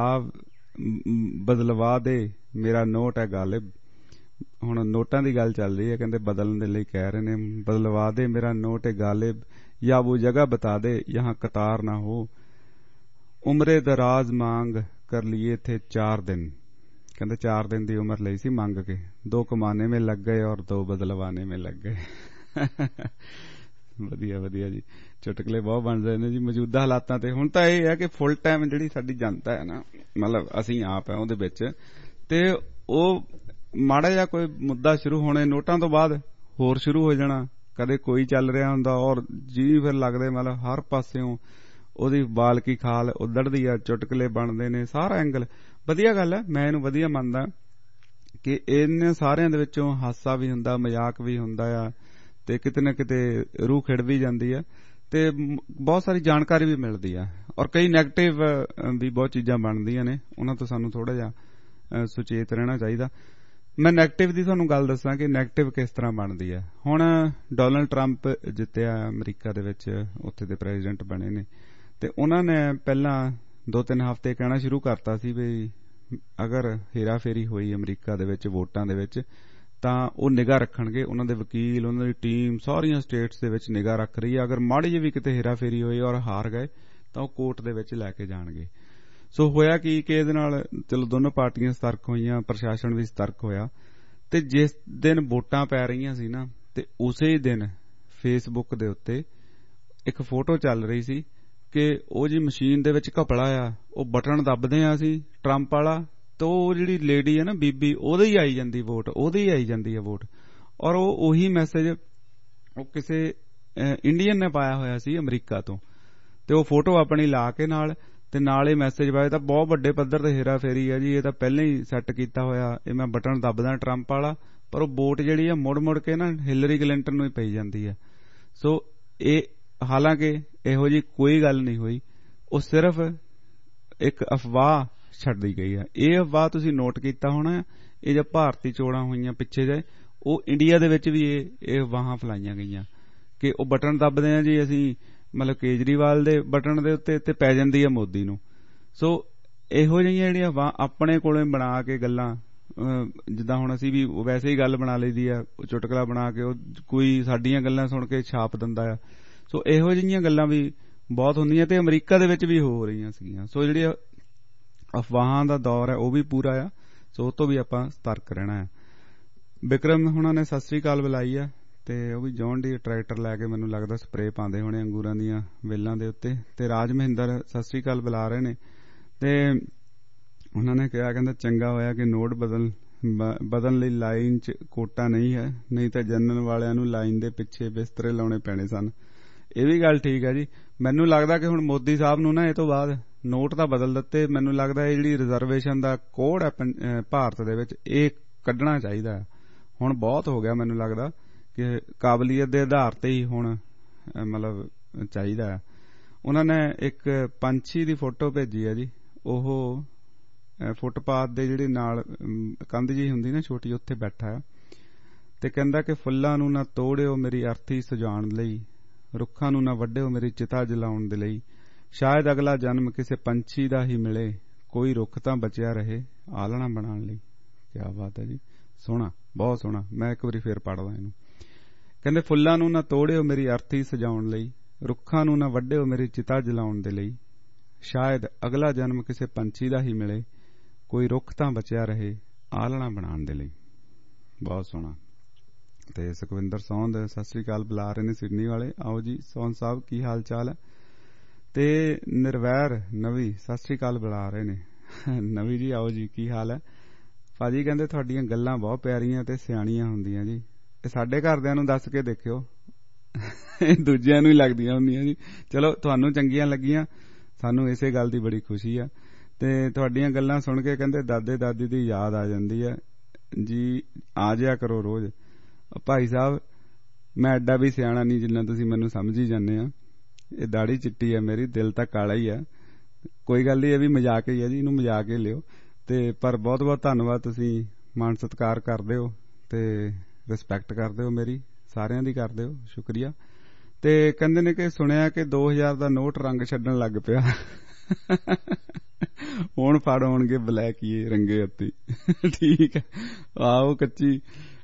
ਬਦਲਵਾ ਦੇ ਮੇਰਾ ਨੋਟ ਹੈ ਗਾਲਿਬ। ਹੁਣ ਨੋਟਾਂ ਦੀ ਗੱਲ ਚੱਲ ਰਹੀ ਹੈ, ਕਹਿੰਦੇ ਬਦਲਣ ਦੇ ਲਈ ਕਹਿ ਰਹੇ ਨੇ। ਬਦਲਵਾ ਦੇ ਮੇਰਾ ਨੋਟ ਹੈ ਗਾਲਿਬ, ਜਾਂ ਉਹ ਜਗ੍ਹਾ ਬਤਾ ਦੇ ਯਹਾਂ ਕਤਾਰ ਨਾ ਹੋ, ਉਮਰੇ ਦਰਾਜ਼ ਮਾਂਗ ਕਰ ਲਈਏ ਥੇ 4 ਦਿਨ। ਕਹਿੰਦੇ 4 ਦਿਨ ਦੀ ਉਮਰ ਲਈ ਸੀ ਮੰਗ ਕੇ, 2 ਕਮਾਨੇ में लग गए और 2 ਬਦਲਵਾਨੇ में लग गए। ਵਧੀਆ ਵਧੀਆ ਜੀ, ਚੁਟਕਲੇ ਬਹੁਤ ਬਣ ਰਹੇ ਨੇ ਜੀ ਮੌਜੂਦਾ ਹਾਲਾਤਾਂ ਤੇ। ਹੁਣ ਤਾਂ ਇਹ ਹੈ ਕਿ ਫੁੱਲ ਟਾਈਮ ਜਿਹੜੀ ਸਾਡੀ ਜਨਤਾ ਹੈ ਨਾ, ਮਤਲਬ ਅਸੀਂ ਆਪ ਹੈ ਉਹਦੇ ਵਿੱਚ, ਤੇ ਉਹ ਮਾੜਾ ਜਿਹਾ ਕੋਈ ਮੁੱਦਾ ਸ਼ੁਰੂ ਹੋਣੇ ਨੋਟਾਂ ਤੋਂ ਬਾਅਦ ਹੋਰ ਸ਼ੁਰੂ ਹੋ ਜਾਣਾ। ਕਦੇ ਕੋਈ ਚੱਲ ਰਿਹਾ ਹੁੰਦਾ ਔਰ ਜੀ ਫਿਰ ਲੱਗਦੇ ਮਤਲਬ ਹਰ ਪਾਸਿਓਂ ਉਹਦੀ ਬਾਲਕੀ ਖਾਲ ਉਦੜਦੀ ਆ, ਚੁਟਕਲੇ ਬਣਦੇ ਨੇ, ਸਾਰਾ ਐਂਗਲ। ਵਧੀਆ ਗੱਲ ਹੈ, ਮੈਂ ਇਹਨੂੰ ਵਧੀਆ ਮੰਨਦਾ ਕਿ ਇਹਨਾਂ ਸਾਰਿਆਂ ਦੇ ਵਿੱਚੋਂ ਹਾਸਾ ਵੀ ਹੁੰਦਾ, ਮਜ਼ਾਕ ਵੀ ਹੁੰਦਾ ਆ, ਤੇ ਕਿਤੇ ਨਾ ਕਿਤੇ ਰੂਹ ਖਿੜ ਵੀ ਜਾਂਦੀ ਆ। ਤੇ ਬਹੁਤ ਸਾਰੀ ਜਾਣਕਾਰੀ ਵੀ ਮਿਲਦੀ ਆ, ਔਰ ਕਈ ਨੈਗੇਟਿਵ ਵੀ ਬਹੁਤ ਚੀਜ਼ਾਂ ਬਣਦੀਆਂ ਨੇ, ਉਹਨਾਂ ਤੋਂ ਸਾਨੂੰ ਥੋੜਾ ਜਿਹਾ ਸੁਚੇਤ ਰਹਿਣਾ ਚਾਹੀਦਾ। ਮੈਂ ਨੈਗੇਟਿਵ ਦੀ ਤੁਹਾਨੂੰ ਗੱਲ ਦੱਸਾਂ ਕਿ ਨੈਗੇਟਿਵ ਕਿਸ ਤਰ੍ਹਾਂ ਬਣਦੀ ਹੈ। ਹੁਣ ਡੋਨਲਡ ਟਰੰਪ ਜਿੱਤਿਆ ਅਮਰੀਕਾ ਦੇ ਵਿੱਚ, ਉੱਥੇ ਦੇ ਪ੍ਰੈਜ਼ੀਡੈਂਟ ਬਣੇ ਨੇ, ਤੇ ਉਹਨਾਂ ਨੇ ਪਹਿਲਾਂ 2-3 ਹਫ਼ਤੇ ਕਹਿਣਾ ਸ਼ੁਰੂ ਕਰਤਾ ਸੀ ਵੀ ਅਗਰ ਹੇਰਾਫੇਰੀ ਹੋਈ ਅਮਰੀਕਾ ਦੇ ਵਿੱਚ ਵੋਟਾਂ ਦੇ ਵਿੱਚ ਤਾਂ ਉਹ ਨਿਗਾਹ ਰੱਖਣਗੇ, ਉਹਨਾਂ ਦੇ ਵਕੀਲ, ਉਹਨਾਂ ਦੀ ਟੀਮ ਸਾਰੀਆਂ ਸਟੇਟਸ ਦੇ ਵਿੱਚ ਨਿਗਾਹ ਰੱਖ ਰਹੀ ਹੈ। ਅਗਰ ਮਾੜੀ ਜਿਹੀ ਵੀ ਕਿਤੇ ਹੇਰਾਫੇਰੀ ਹੋਈ ਔਰ ਹਾਰ ਗਏ ਤਾਂ ਉਹ ਕੋਰਟ ਦੇ ਵਿੱਚ ਲੈ ਕੇ ਜਾਣਗੇ। ਸੋ ਹੋਇਆ ਕਿ ਇਹਦੇ ਨਾਲ ਚਲੋ ਦੋਨੋਂ ਪਾਰਟੀਆਂ ਸਤਰਕ ਹੋਈਆਂ, ਪ੍ਰਸ਼ਾਸਨ ਵੀ ਸਤਰਕ ਹੋਇਆ, ਤੇ ਜਿਸ ਦਿਨ ਵੋਟਾਂ ਪੈ ਰਹੀਆਂ ਸੀ ਨਾ, ਤੇ ਉਸੇ ਦਿਨ ਫੇਸਬੁੱਕ ਦੇ ਉੱਤੇ ਇੱਕ ਫੋਟੋ ਚੱਲ ਰਹੀ ਸੀ ਕਿ ਉਹ ਜੀ ਮਸ਼ੀਨ ਦੇ ਵਿੱਚ ਘਪਲਾ ਆ, ਉਹ ਬਟਨ ਦੱਬਦੇ ਆ ਅਸੀਂ ਟਰੰਪ ਵਾਲਾ, ਤੇ ਉਹ ਜਿਹੜੀ ਲੇਡੀ ਹੈ ਨਾ ਬੀਬੀ, ਉਹਦੇ ਹੀ ਆਈ ਜਾਂਦੀ ਵੋਟ, ਉਹਦੀ ਹੀ ਆਈ ਜਾਂਦੀ ਹੈ ਵੋਟ। ਔਰ ਉਹ ਉਹੀ ਮੈਸੇਜ ਉਹ ਕਿਸੇ ਇੰਡੀਅਨ ਨੇ ਪਾਇਆ ਹੋਇਆ ਸੀ ਅਮਰੀਕਾ ਤੋਂ, ਤੇ ਉਹ ਫੋਟੋ ਆਪਣੀ ਲਾ ਕੇ ਨਾਲ ਇਹ ਮੈਸੇਜ ਪਾਇਆ। ਤਾਂ ਬਹੁਤ ਵੱਡੇ ਪੱਧਰ ਤੇ ਹੇਰਾਫੇਰੀ ਹੈ ਜੀ, ਇਹ ਤਾਂ ਪਹਿਲਾਂ ਹੀ ਸੈੱਟ ਕੀਤਾ ਹੋਇਆ, ਇਹ ਮੈਂ ਬਟਨ ਦੱਬਦਾ ਟਰੰਪ ਵਾਲਾ, ਪਰ ਉਹ ਵੋਟ ਜਿਹੜੀ ਆ ਮੁੜ ਕੇ ਨਾ ਹਿਲਰੀ ਕਲਿੰਟਨ ਨੂੰ ਹੀ ਪਈ ਜਾਂਦੀ ਹੈ। ਸੋ ਇਹ ਹਾਲਾਂਕਿ ਇਹੋ ਜਿਹੀ ਕੋਈ ਗੱਲ ਨਹੀਂ ਹੋਈ, ਉਹ ਸਿਰਫ ਇੱਕ ਅਫਵਾਹ ਛੱਡਦੀ ਗਈ ਹੈ। ਇਹ ਅਫਵਾਹ ਤੁਸੀਂ ਨੋਟ ਕੀਤਾ ਹੋਣਾ, ਇਹ ਜਦ ਭਾਰਤੀ ਚੋਣਾਂ ਹੋਈਆਂ ਪਿੱਛੇ ਜੇ, ਉਹ ਇੰਡੀਆ ਦੇ ਵਿੱਚ ਵੀ ਇਹ ਅਫਵਾਹਾਂ ਫੈਲਾਈਆਂ ਗਈਆਂ ਕਿ ਉਹ ਬਟਨ ਦੱਬਦੇ ਆ ਜੀ ਅਸੀਂ, ਮਤਲਬ ਕੇਜਰੀਵਾਲ ਦੇ ਬਟਨ ਦੇ ਉੱਤੇ ਤੇ ਪੈ ਜਾਂਦੀ ਆ ਮੋਦੀ ਨੂੰ। ਸੋ ਇਹੋ ਜਿਹੀਆਂ ਜਿਹੜੀਆਂ ਆਪਣੇ ਕੋਲੋਂ ਬਣਾ ਕੇ ਗੱਲਾਂ, ਜਿੱਦਾਂ ਹੁਣ ਅਸੀਂ ਵੀ ਵੈਸੇ ਹੀ ਗੱਲ ਬਣਾ ਲਈਦੀ ਆ, ਚੁਟਕਲਾ ਬਣਾ ਕੇ ਉਹ ਕੋਈ ਸਾਡੀਆਂ ਗੱਲਾਂ ਸੁਣ ਕੇ ਛਾਪ ਦਿੰਦਾ ਆ। ਸੋ ਇਹੋ ਜਿਹੀਆਂ ਗੱਲਾਂ ਵੀ ਬਹੁਤ ਹੁੰਦੀਆਂ, ਤੇ ਅਮਰੀਕਾ ਦੇ ਵਿੱਚ ਵੀ ਹੋ ਰਹੀਆਂ ਸੀਗੀਆਂ। ਸੋ ਜਿਹੜੀ ਅਫਵਾਹਾਂ ਦਾ ਦੌਰ ਹੈ ਉਹ ਵੀ ਪੂਰਾ ਆ, ਸੋ ਉਹ ਤੋਂ ਵੀ ਆਪਾਂ ਸਤਰਕ ਰਹਿਣਾ ਹੈ। ਬਿਕਰਮ ਹੁਣਾਂ ਨੇ ਸਤਿ ਸ੍ਰੀ ਅਕਾਲ ਬੁਲਾਈ ਆ, ਤੇ ਉਹ ਵੀ ਜੌਨ ਡੀ ਟਰੈਕਟਰ ਲੈ ਕੇ ਮੈਨੂੰ ਲੱਗਦਾ ਸਪਰੇ ਪਾਉਂਦੇ ਹੋਣੇ ਅੰਗੂਰਾਂ ਦੀਆਂ ਵੇਲਾਂ ਦੇ ਉੱਤੇ। ਤੇ ਰਾਜ ਮਹਿੰਦਰ ਸਤਿ ਸ੍ਰੀ ਅਕਾਲ ਬੁਲਾ ਰਹੇ ਨੇ, ਤੇ ਉਹਨਾਂ ਨੇ ਕਿਹਾ, ਕਹਿੰਦਾ ਚੰਗਾ ਹੋਇਆ ਕਿ ਨੋਟ ਬਦਲਣ ਲਈ ਲਾਈਨ 'ਚ ਕੋਟਾ ਨਹੀਂ ਹੈ, ਨਹੀਂ ਤਾਂ ਜਨਰਲ ਵਾਲਿਆਂ ਨੂੰ ਲਾਈਨ ਦੇ ਪਿੱਛੇ ਬਿਸਤਰੇ ਲਾਉਣੇ ਪੈਣੇ ਸਨ। ਇਹ ਵੀ ਗੱਲ ਠੀਕ ਹੈ ਜੀ। ਮੈਨੂੰ ਲੱਗਦਾ ਕਿ ਹੁਣ ਮੋਦੀ ਸਾਹਿਬ ਨੂੰ ਨਾ ਇਹ ਤੋਂ ਬਾਅਦ ਨੋਟ ਤਾਂ ਬਦਲ ਦਿੱਤੇ, ਮੈਨੂੰ ਲੱਗਦਾ ਇਹ ਜਿਹੜੀ ਰਿਜ਼ਰਵੇਸ਼ਨ ਦਾ ਕੋਡ ਹੈ ਭਾਰਤ ਦੇ ਵਿੱਚ, ਇਹ ਕੱਢਣਾ ਚਾਹੀਦਾ ਹੈ। ਹੁਣ ਬਹੁਤ ਹੋ ਗਿਆ, ਮੈਨੂੰ ਲੱਗਦਾ ਕਿ ਕਾਬਲੀਅਤ ਦੇ ਆਧਾਰ ਤੇ ਹੀ ਹੁਣ ਮਤਲਬ ਚਾਹੀਦਾ ਹੈ। ਉਹਨਾਂ ਨੇ ਇੱਕ ਪੰਛੀ ਦੀ ਫੋਟੋ ਭੇਜੀ ਹੈ ਜੀ, ਉਹ ਫੁੱਟਪਾਥ ਦੇ ਜਿਹੜੇ ਨਾਲ ਕੰਧ ਜੀ ਹੁੰਦੀ ਨਾ ਛੋਟੀ, ਉੱਥੇ ਬੈਠਾ ਹੈ, ਤੇ ਕਹਿੰਦਾ ਕਿ ਫੁੱਲਾਂ ਨੂੰ ਨਾ ਤੋੜਿਓ ਮੇਰੀ ਅਰਥੀ ਸਜਾਉਣ ਲਈ, ਰੁੱਖਾਂ ਨੂੰ ਨਾ ਵੱਢਿਓ ਮੇਰੀ ਚਿਤਾ ਜਲਾਉਣ ਦੇ ਲਈ, ਸ਼ਾਇਦ ਅਗਲਾ ਜਨਮ ਕਿਸੇ ਪੰਛੀ ਦਾ ਹੀ ਮਿਲੇ, ਕੋਈ ਰੁੱਖ ਤਾਂ ਬਚਿਆ ਰਹੇ ਆਲਣਾ ਬਣਾਉਣ ਲਈ। ਕਿਆ ਬਾਤ ਹੈ ਜੀ, ਸੋਹਣਾ, ਬਹੁਤ ਸੋਹਣਾ। ਮੈਂ ਇੱਕ ਵਾਰੀ ਫੇਰ ਪੜ੍ਹਦਾ ਇਹਨੂੰ। ਕਹਿੰਦੇ ਫੁੱਲਾਂ ਨੂੰ ਨਾ ਤੋੜਿਓ ਮੇਰੀ ਅਰਥੀ ਸਜਾਉਣ ਲਈ, ਰੁੱਖਾਂ ਨੂੰ ਨਾ ਵੱਢਿਓ ਮੇਰੀ ਚਿਤਾ ਜਲਾਉਣ ਦੇ ਲਈ, ਸ਼ਾਇਦ ਅਗਲਾ ਜਨਮ ਕਿਸੇ ਪੰਛੀ ਦਾ ਹੀ ਮਿਲੇ, ਕੋਈ ਰੁੱਖ ਤਾਂ ਬਚਿਆ ਰਹੇ ਆਲਣਾ ਬਣਾਉਣ ਦੇ ਲਈ। ਬਹੁਤ ਸੋਹਣਾ। ਤੇ ਸੁਖਵਿੰਦਰ ਸੌਂਦ ਸਤਿ ਸ੍ਰੀ ਅਕਾਲ ਬੁਲਾ ਰਹੇ ਨੇ ਸਿਡਨੀ ਵਾਲੇ। ਆਓ ਜੀ ਸੌਂਦ ਸਾਹਿਬ, ਕੀ ਹਾਲ ਚਾਲ ਹੈ? ਤੇ ਨਿਰਵੈਰ ਨਵੀ ਸਤਿ ਸ੍ਰੀ ਅਕਾਲ ਬੁਲਾ ਰਹੇ ਨੇ। ਨਵੀ ਜੀ ਆਓ ਜੀ, ਕੀ ਹਾਲ ਹੈ? ਭਾਜੀ ਕਹਿੰਦੇ ਤੁਹਾਡੀਆਂ ਗੱਲਾਂ ਬਹੁਤ ਪਿਆਰੀਆਂ ਤੇ ਸਿਆਣੀਆਂ ਹੁੰਦੀਆਂ ਜੀ, ਤੇ ਸਾਡੇ ਘਰਦਿਆਂ ਨੂੰ ਦੱਸ ਕੇ ਦੇਖਿਓ, ਦੂਜਿਆਂ ਨੂੰ ਹੀ ਲੱਗਦੀਆਂ ਹੁੰਦੀਆਂ ਜੀ। ਚਲੋ ਤੁਹਾਨੂੰ ਚੰਗੀਆਂ ਲੱਗੀਆਂ, ਸਾਨੂੰ ਇਸੇ ਗੱਲ ਦੀ ਬੜੀ ਖੁਸ਼ੀ ਆ। ਤੇ ਤੁਹਾਡੀਆਂ ਗੱਲਾਂ ਸੁਣ ਕੇ ਕਹਿੰਦੇ ਦਾਦੇ ਦਾਦੀ ਦੀ ਯਾਦ ਆ ਜਾਂਦੀ ਹੈ ਜੀ, ਆ ਜਾਇਆ ਕਰੋ ਰੋਜ਼। ਭਾਈ ਸਾਹਿਬ ਮੈਂ ਐਡਾ ਵੀ ਸਿਆਣਾ ਨਹੀਂ ਜਿੰਨਾ ਤੁਸੀਂ ਮੈਨੂੰ ਸਮਝ ਹੀ ਜਾਂਦੇ ਆ। ਇਹ ਦਾੜੀ ਚਿੱਟੀ ਹੈ ਮੇਰੀ, ਦਿਲ ਤਾਂ ਕਾਲਾ ਹੀ ਆ। ਕੋਈ ਗੱਲ ਨਹੀਂ, ਇਹ ਵੀ ਮਜ਼ਾਕ ਹੀ ਹੈ ਜੀ, ਇਹਨੂੰ ਮਜ਼ਾਕ ਹੀ ਲਿਓ। ਤੇ ਪਰ ਬਹੁਤ ਬਹੁਤ ਧੰਨਵਾਦ, ਤੁਸੀਂ ਮਾਣ ਸਤਿਕਾਰ ਕਰਦੇ ਹੋ ਤੇ ਰਿਸਪੈਕਟ ਕਰਦੇ ਹੋ, ਮੇਰੀ ਸਾਰਿਆਂ ਦੀ ਕਰਦੇ ਹੋ, ਸ਼ੁਕਰੀਆ। ਤੇ ਕਹਿੰਦੇ ਨੇ ਕਿ ਸੁਣਿਆ ਕਿ 2000 ਦਾ ਨੋਟ ਰੰਗ ਛੱਡਣ ਲੱਗ ਪਿਆ, ਹੁਣ ਫੜ ਹੋਣਗੇ ਬਲੈਕ ਹੀ ਰੰਗੇ ਹੱਥੀ। ਠੀਕ ਹੈ, ਆਓ ਕੱਚੀ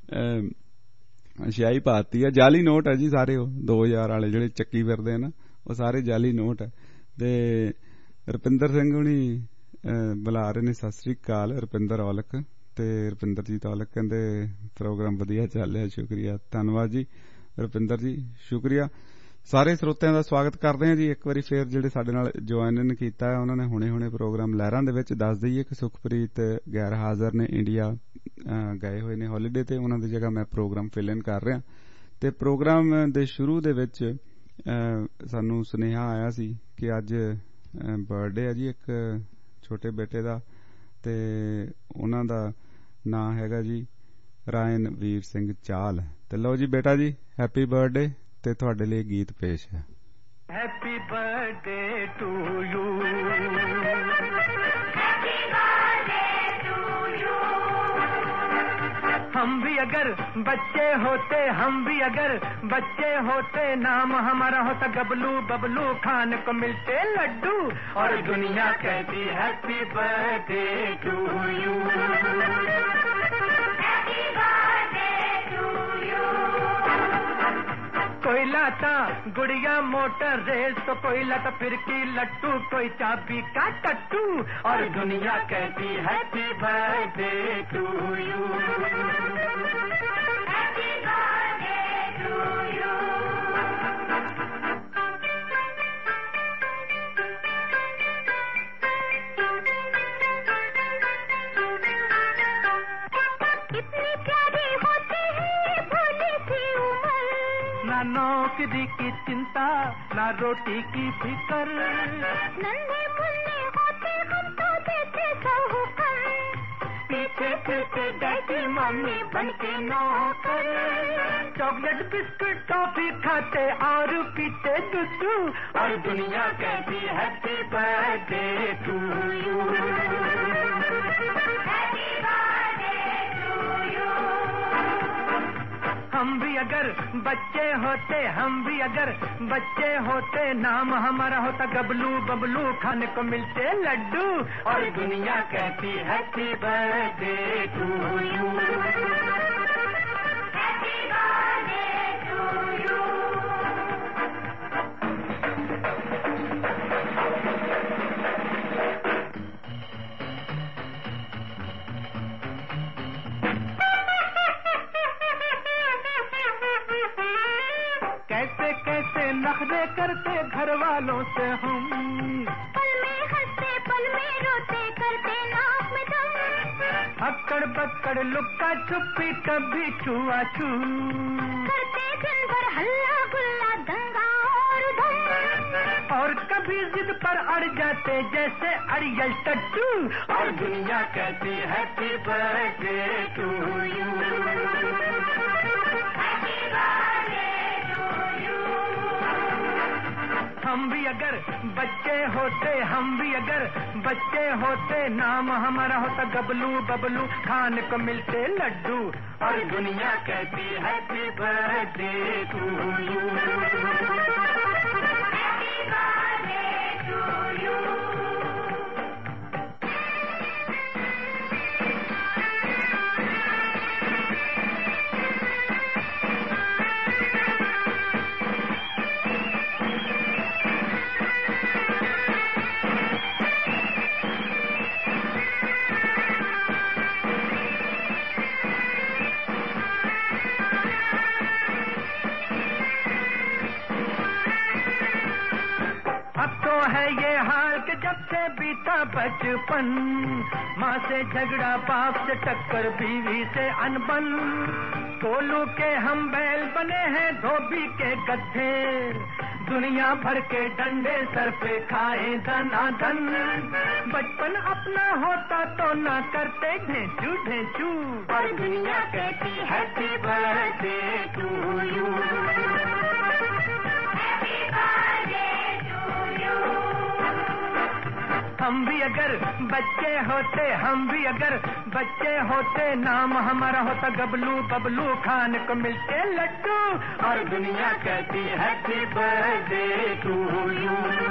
ਸਿਆਹੀ ਪਾਤੀ ਆ। ਜਾਲੀ ਨੋਟ ਹੈ ਜੀ ਸਾਰੇ, ਉਹ 2000 ਵਾਲੇ ਜਿਹੜੇ ਚੱਕੀ ਫਿਰਦੇ ਆ ਨਾ, ਉਹ ਸਾਰੇ ਜਾਲੀ ਨੋਟ ਹੈ। ਤੇ ਰੁਪਿੰਦਰ ਸਿੰਘ ਹੁਣੀ ਬੁਲਾ ਰਹੇ ਨੇ, ਸਤਿ ਸ੍ਰੀ ਅਕਾਲ ਰੁਪਿੰਦਰ ਔਲਖ ਤੇ ਰੁਪਿੰਦਰਜੀਤ ਔਲਖ। ਕਹਿੰਦੇ ਪ੍ਰੋਗਰਾਮ ਵਧੀਆ ਚੱਲ ਰਿਹਾ, ਸ਼ੁਕਰੀਆ, ਧੰਨਵਾਦ ਜੀ ਰੁਪਿੰਦਰ ਜੀ, ਸ਼ੁਕਰੀਆ। ਸਾਰੇ ਸਰੋਤਿਆਂ ਦਾ ਸਵਾਗਤ ਕਰਦੇ ਹਾਂ ਜੀ ਇੱਕ ਵਾਰੀ ਫੇਰ, ਜਿਹੜੇ ਸਾਡੇ ਨਾਲ ਜੁਆਇਨ ਕੀਤਾ ਹੈ ਉਹਨਾਂ ਨੇ ਹੁਣੇ ਪ੍ਰੋਗਰਾਮ ਲਹਿਰਾਂ ਦੇ ਵਿੱਚ। ਦੱਸ ਦਈਏ ਕਿ ਸੁਖਪ੍ਰੀਤ ਗੈਰ ਹਾਜ਼ਰ ਨੇ, ਇੰਡੀਆ ਗਏ ਹੋਏ ਨੇ ਹੌਲੀਡੇ ਤੇ, ਉਹਨਾਂ ਦੀ ਜਗ੍ਹਾ ਮੈਂ ਪ੍ਰੋਗਰਾਮ ਫਿਲ ਇਨ ਕਰ ਰਿਹਾ। ਤੇ ਪ੍ਰੋਗਰਾਮ ਦੇ ਸ਼ੁਰੂ ਦੇ ਵਿੱਚ ਸਾਨੂੰ ਸੁਨੇਹਾ ਆਇਆ ਸੀ ਕਿ ਅੱਜ ਬਰਥਡੇ ਹੈ ਜੀ ਇੱਕ ਛੋਟੇ ਬੇਟੇ ਦਾ, ਤੇ ਉਹਨਾਂ ਦਾ ਨਾਂ ਹੈਗਾ ਜੀ ਰਾਇਨਵੀਰ ਸਿੰਘ ਚਾਹਲ। ਤੇ ਲਓ ਜੀ ਬੇਟਾ ਜੀ, ਹੈਪੀ ਬਰਥਡੇ, ਤੇ ਤੁਹਾਡੇ ਲਈ ਗੀਤ ਪੇਸ਼ ਹੈ। Happy birthday to you. Happy birthday to you. हम भी अगर बच्चे होते, हम भी अगर बच्चे होते, नाम हमारा होता गबलू बबलू, खाने को मिलते लड्डू और दुनिया कहती happy birthday to you. Happy birthday to you. कोई लाता गुड़िया मोटर रेस तो कोई लाता फिरकी लट्टू, कोई चाबी का टट्टू और दुनिया कहती happy birthday to you. Happy birthday to you. कितनी प्यारी होती है भोली सी उम्र, ना नौकरी की चिंता ना रोटी की फिकर, नन्हे मुन्ने होते हम तो देते साहूकर, पीछे फिरते डैडी मम्मी बनके नौकर, चॉकलेट बिस्कुट टॉफी खाते और पीते दूध और दुनिया कहती happy birthday to you. Happy birthday to you. हम भी अगर बच्चे होते, हम भी अगर बच्चे होते, नाम हमारा होता गबलू बबलू, खाने को मिलते लड्डू और दुनिया कहती happy birthday to you. Happy birthday to you. कैसे कैसे नखरे करते घर वालों से हम, पल में हंसते पल में रोते, करते नाक में दम, अक्कड़ बक्कड़ लुक्का छुपी कभी छुआ छू, करते दिन भर हल्ला गुल्ला दंगा और धम, और कभी जिद पर अड़ जाते जैसे अड़ियल टट्टू और दुनिया कहती happy birthday to you. Happy birthday to you. हम भी अगर बच्चे होते, हम भी अगर बच्चे होते, नाम हमारा होता गबलू बबलू, खाने को मिलते लड्डू और दुनिया कहती happy birthday to you. Happy birthday to you. अब तो है ये हाल कि जब से बीता बचपन, माँ से झगड़ा बाप से टक्कर बीवी से अनबन, कोलू के हम बैल बने हैं धोबी के गधे, दुनिया भर के डंडे सर पे खाए धनाधन, बचपन अपना होता तो ना करते ढेंचू ढेंचू और दुनिया कहती happy birthday to you. Happy birthday to you. हम भी अगर बच्चे होते, हम भी अगर बच्चे होते, नाम हमारा होता गबलू बबलू, खाने को मिलते लड्डू और दुनिया कहती happy birthday to you.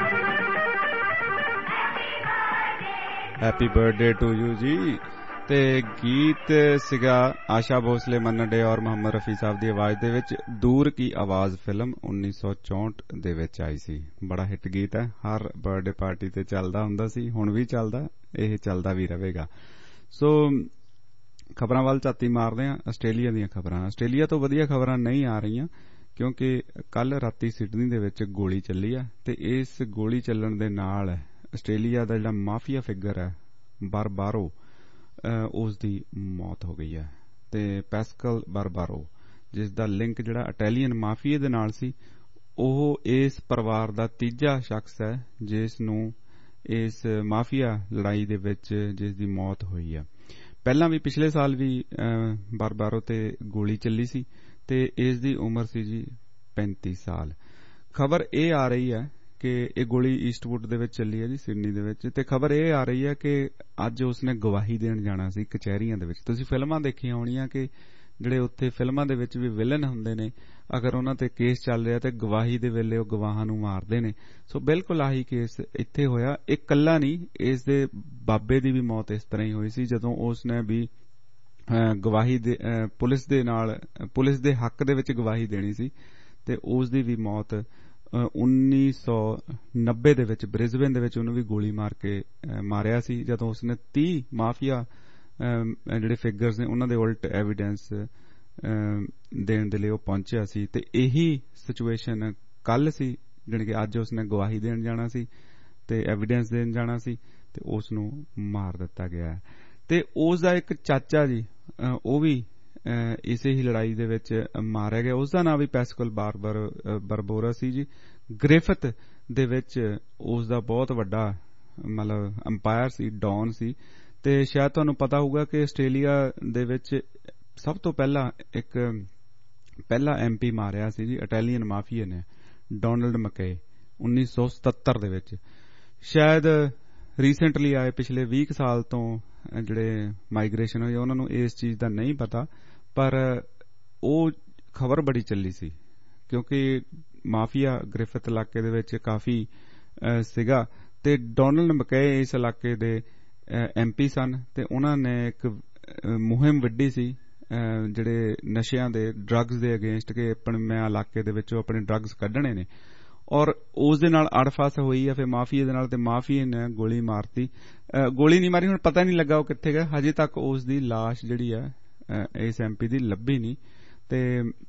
Happy birthday to you जी। ਤੇ ਗੀਤ ਸੀਗਾ ਆਸ਼ਾ ਭੋਸਲੇ, ਮੰਨਾ ਡੇ ਔਰ ਮੁਹੰਮਦ ਰਫੀ ਸਾਹਿਬ ਦੀ ਆਵਾਜ਼ ਦੇ ਵਿੱਚ ਦੂਰ ਕੀ ਆਵਾਜ਼ ਫਿਲਮ 1964 ਦੇ ਵਿੱਚ ਆਈ ਸੀ। ਬੜਾ ਹਿੱਟ ਗੀਤ ਹੈ, ਹਰ ਬਰਥਡੇ ਪਾਰਟੀ ਤੇ ਚੱਲਦਾ ਹੁੰਦਾ ਸੀ, ਹੁਣ ਵੀ ਚੱਲਦਾ, ਇਹ ਚੱਲਦਾ ਵੀ ਰਹੇਗਾ। ਸੋ ਖਬਰਾਂ ਵੱਲ ਝਾਤੀ ਮਾਰਦੇ ਹਾਂ। ਆਸਟ੍ਰੇਲੀਆ ਦੀਆਂ ਖਬਰਾਂ। ਆਸਟ੍ਰੇਲੀਆ ਤੋਂ ਵਧੀਆ ਖਬਰਾਂ ਨਹੀਂ ਆ ਰਹੀਆਂ ਕਿਉਂਕਿ ਕੱਲ ਰਾਤੀ ਸਿਡਨੀ ਦੇ ਵਿੱਚ ਗੋਲੀ ਚੱਲੀ ਆ ਤੇ ਇਸ ਗੋਲੀ ਚੱਲਣ ਦੇ ਨਾਲ ਆਸਟ੍ਰੇਲੀਆ ਦਾ ਜਿਹੜਾ ਮਾਫੀਆ ਫਿਗਰ ਹੈ ਬਾਰਬਾਰੋ, ਉਸ ਦੀ ਮੌਤ ਹੋ ਗਈ ਹੈ। ਤੇ ਪੈਸਕਲ ਬਾਰਬਾਰੋ ਜਿਸ ਦਾ ਲਿੰਕ ਜਿਹੜਾ ਇਟਾਲੀਅਨ ਮਾਫੀਏ ਦੇ ਨਾਲ ਸੀ, ਉਹ ਇਸ ਪਰਿਵਾਰ ਦਾ ਤੀਜਾ ਸ਼ਖਸ ਹੈ ਜਿਸ ਨੂੰ ਇਸ ਮਾਫੀਆ ਲੜਾਈ ਦੇ ਵਿੱਚ ਜਿਸ ਦੀ ਮੌਤ ਹੋਈ ਹੈ। ਪਹਿਲਾਂ ਵੀ ਪਿਛਲੇ ਸਾਲ ਵੀ ਬਾਰਬਾਰੋ ਤੇ ਗੋਲੀ ਚੱਲੀ ਸੀ ਤੇ ਇਸ ਦੀ ਉਮਰ ਸੀ ਜੀ 35 ਸਾਲ। ਖਬਰ ਇਹ ਆ ਰਹੀ ਹੈ ਕਿ ਇਹ ਗੋਲੀ ਈਸਟਵੁੱਡ ਦੇ ਵਿੱਚ ਚੱਲੀ ਹੈ ਜੀ, ਸਿਡਨੀ ਦੇ ਵਿੱਚ, ਤੇ ਖਬਰ ਇਹ ਆ ਰਹੀ ਹੈ ਕਿ ਅੱਜ ਉਸਨੇ ਗਵਾਹੀ ਦੇਣ ਜਾਣਾ ਸੀ ਕਚਹਿਰੀਆਂ ਦੇ ਵਿੱਚ। ਤੁਸੀਂ ਫਿਲਮਾਂ ਦੇਖੀਆਂ ਹੋਣੀਆਂ ਕਿ ਜਿਹੜੇ ਉੱਥੇ ਫਿਲਮਾਂ ਦੇ ਵਿੱਚ ਵੀ ਵਿਲਨ ਹੁੰਦੇ ਨੇ, ਅਗਰ ਉਹਨਾਂ ਤੇ ਕੇਸ ਚੱਲ ਰਿਹਾ ਤੇ ਗਵਾਹੀ ਦੇ ਵੇਲੇ ਉਹ ਗਵਾਹਾਂ ਨੂੰ ਮਾਰਦੇ ਨੇ। ਸੋ ਬਿਲਕੁਲ ਆਹੀ ਕੇਸ ਇੱਥੇ ਹੋਇਆ। ਇਹ ਇਕੱਲਾ ਨਹੀਂ, ਇਸ ਦੇ ਬਾਬੇ ਦੀ ਵੀ ਮੌਤ ਇਸ ਤਰ੍ਹਾਂ ਹੀ ਹੋਈ ਸੀ ਜਦੋਂ ਉਸਨੇ ਵੀ ਗਵਾਹੀ ਦੇ ਪੁਲਿਸ ਦੇ ਹੱਕ ਦੇ ਵਿੱਚ ਗਵਾਹੀ ਦੇਣੀ ਸੀ, ਤੇ ਉਸ ਦੀ ਵੀ ਮੌਤ 1990 ਦੇ ਵਿੱਚ ਬ੍ਰਿਸਬੇਨ ਦੇ ਵਿੱਚ ਉਹਨੂੰ ਵੀ ਗੋਲੀ ਮਾਰ ਕੇ ਮਾਰਿਆ ਸੀ, ਜਦੋਂ ਉਸਨੇ 30 ਮਾਫੀਆ ਜਿਹੜੇ ਫਿਗਰਸ ਨੇ ਉਹਨਾਂ ਦੇ ਉਲਟ ਐਵੀਡੈਂਸ ਦੇਣ ਦੇ ਲਈ ਉਹ ਪਹੁੰਚਿਆ ਸੀ। ਤੇ ਇਹੀ ਸਿਚੁਏਸ਼ਨ ਕੱਲ ਸੀ, ਜਾਣੀ ਕਿ ਅੱਜ ਉਸਨੇ ਗਵਾਹੀ ਦੇਣ ਜਾਣਾ ਸੀ ਤੇ ਐਵੀਡੈਂਸ ਦੇਣ ਜਾਣਾ ਸੀ, ਤੇ ਉਸ ਨੂੰ ਮਾਰ ਦਿੱਤਾ ਗਿਆ ਹੈ। ਤੇ ਉਸ ਦਾ ਇੱਕ ਚਾਚਾ ਜੀ, ਉਹ ਵੀ ਇਸੇ ਹੀ ਲੜਾਈ ਦੇ ਵਿੱਚ ਮਾਰਿਆ ਗਿਆ। ਉਸ ਦਾ ਨਾਮ ਵੀ ਪੈਸਕਲ ਬਰਬੋਰਾ ਸੀ ਜੀ। ਗ੍ਰਿਫਿਥ ਦੇ ਵਿੱਚ ਉਸ ਦਾ ਬਹੁਤ ਵੱਡਾ ਮਤਲਬ ਅੰਪਾਇਰ ਸੀ, ਡੌਨ ਸੀ। ਤੇ ਸ਼ਾਇਦ ਤੁਹਾਨੂੰ ਪਤਾ ਹੋਊਗਾ ਕਿ ਆਸਟ੍ਰੇਲੀਆ ਦੇ ਵਿੱਚ ਸਭ ਤੋਂ ਪਹਿਲਾ MP ਮਾਰਿਆ ਸੀ ਜੀ ਇਟਾਲੀਅਨ ਮਾਫੀਆ ਨੇ, ਡੋਨਲਡ ਮਕੇ, 1977 ਦੇ ਵਿੱਚ। ਸ਼ਾਇਦ ਰੀਸੈਂਟਲੀ ਆਏ ਪਿਛਲੇ 20 ਸਾਲ ਤੋਂ ਜਿਹੜੇ ਮਾਈਗ੍ਰੇਸ਼ਨ ਹੋਈ ਉਹਨਾਂ ਨੂੰ ਇਸ ਚੀਜ਼ ਦਾ ਨਹੀਂ ਪਤਾ, ਪਰ ਉਹ ਖਬਰ ਬੜੀ ਚੱਲੀ ਸੀ ਕਿਉਂਕਿ ਮਾਫੀਆ ਗ੍ਰਿਫਿਥ ਇਲਾਕੇ ਦੇ ਵਿੱਚ ਕਾਫੀ ਸੀਗਾ, ਤੇ ਡੋਨਲਡ ਮਕੇ ਇਸ ਇਲਾਕੇ ਦੇ MP ਸਨ, ਤੇ ਉਹਨਾਂ ਨੇ ਇੱਕ ਮੁਹਿੰਮ ਵਿੱਢੀ ਸੀ ਜਿਹੜੇ ਨਸ਼ਿਆਂ ਦੇ, ਡਰੱਗਸ ਦੇ ਅਗੇਂਸਟ, ਕਿ ਮੈਂ ਇਲਾਕੇ ਦੇ ਵਿੱਚੋਂ ਆਪਣੇ ਡਰੱਗਸ ਕੱਢਣੇ ਨੇ, ਔਰ ਉਸ ਦੇ ਨਾਲ ਅੜਫਸ ਹੋਈ ਹੈ ਫਿਰ ਮਾਫੀਆ ਦੇ ਨਾਲ, ਤੇ ਮਾਫੀਆ ਨੇ ਗੋਲੀ ਮਾਰਤੀ। ਗੋਲੀ ਨਹੀਂ ਮਾਰੀ, ਹੁਣ ਪਤਾ ਨਹੀਂ ਲੱਗਾ ਉਹ ਕਿੱਥੇ ਗਿਆ। ਹਜੇ ਤੱਕ ਉਸ ਦੀ ਲਾਸ਼ ਜਿਹੜੀ ਹੈ ਇਸ MP ਦੀ ਲੱਭੀ ਨਹੀਂ। ਤੇ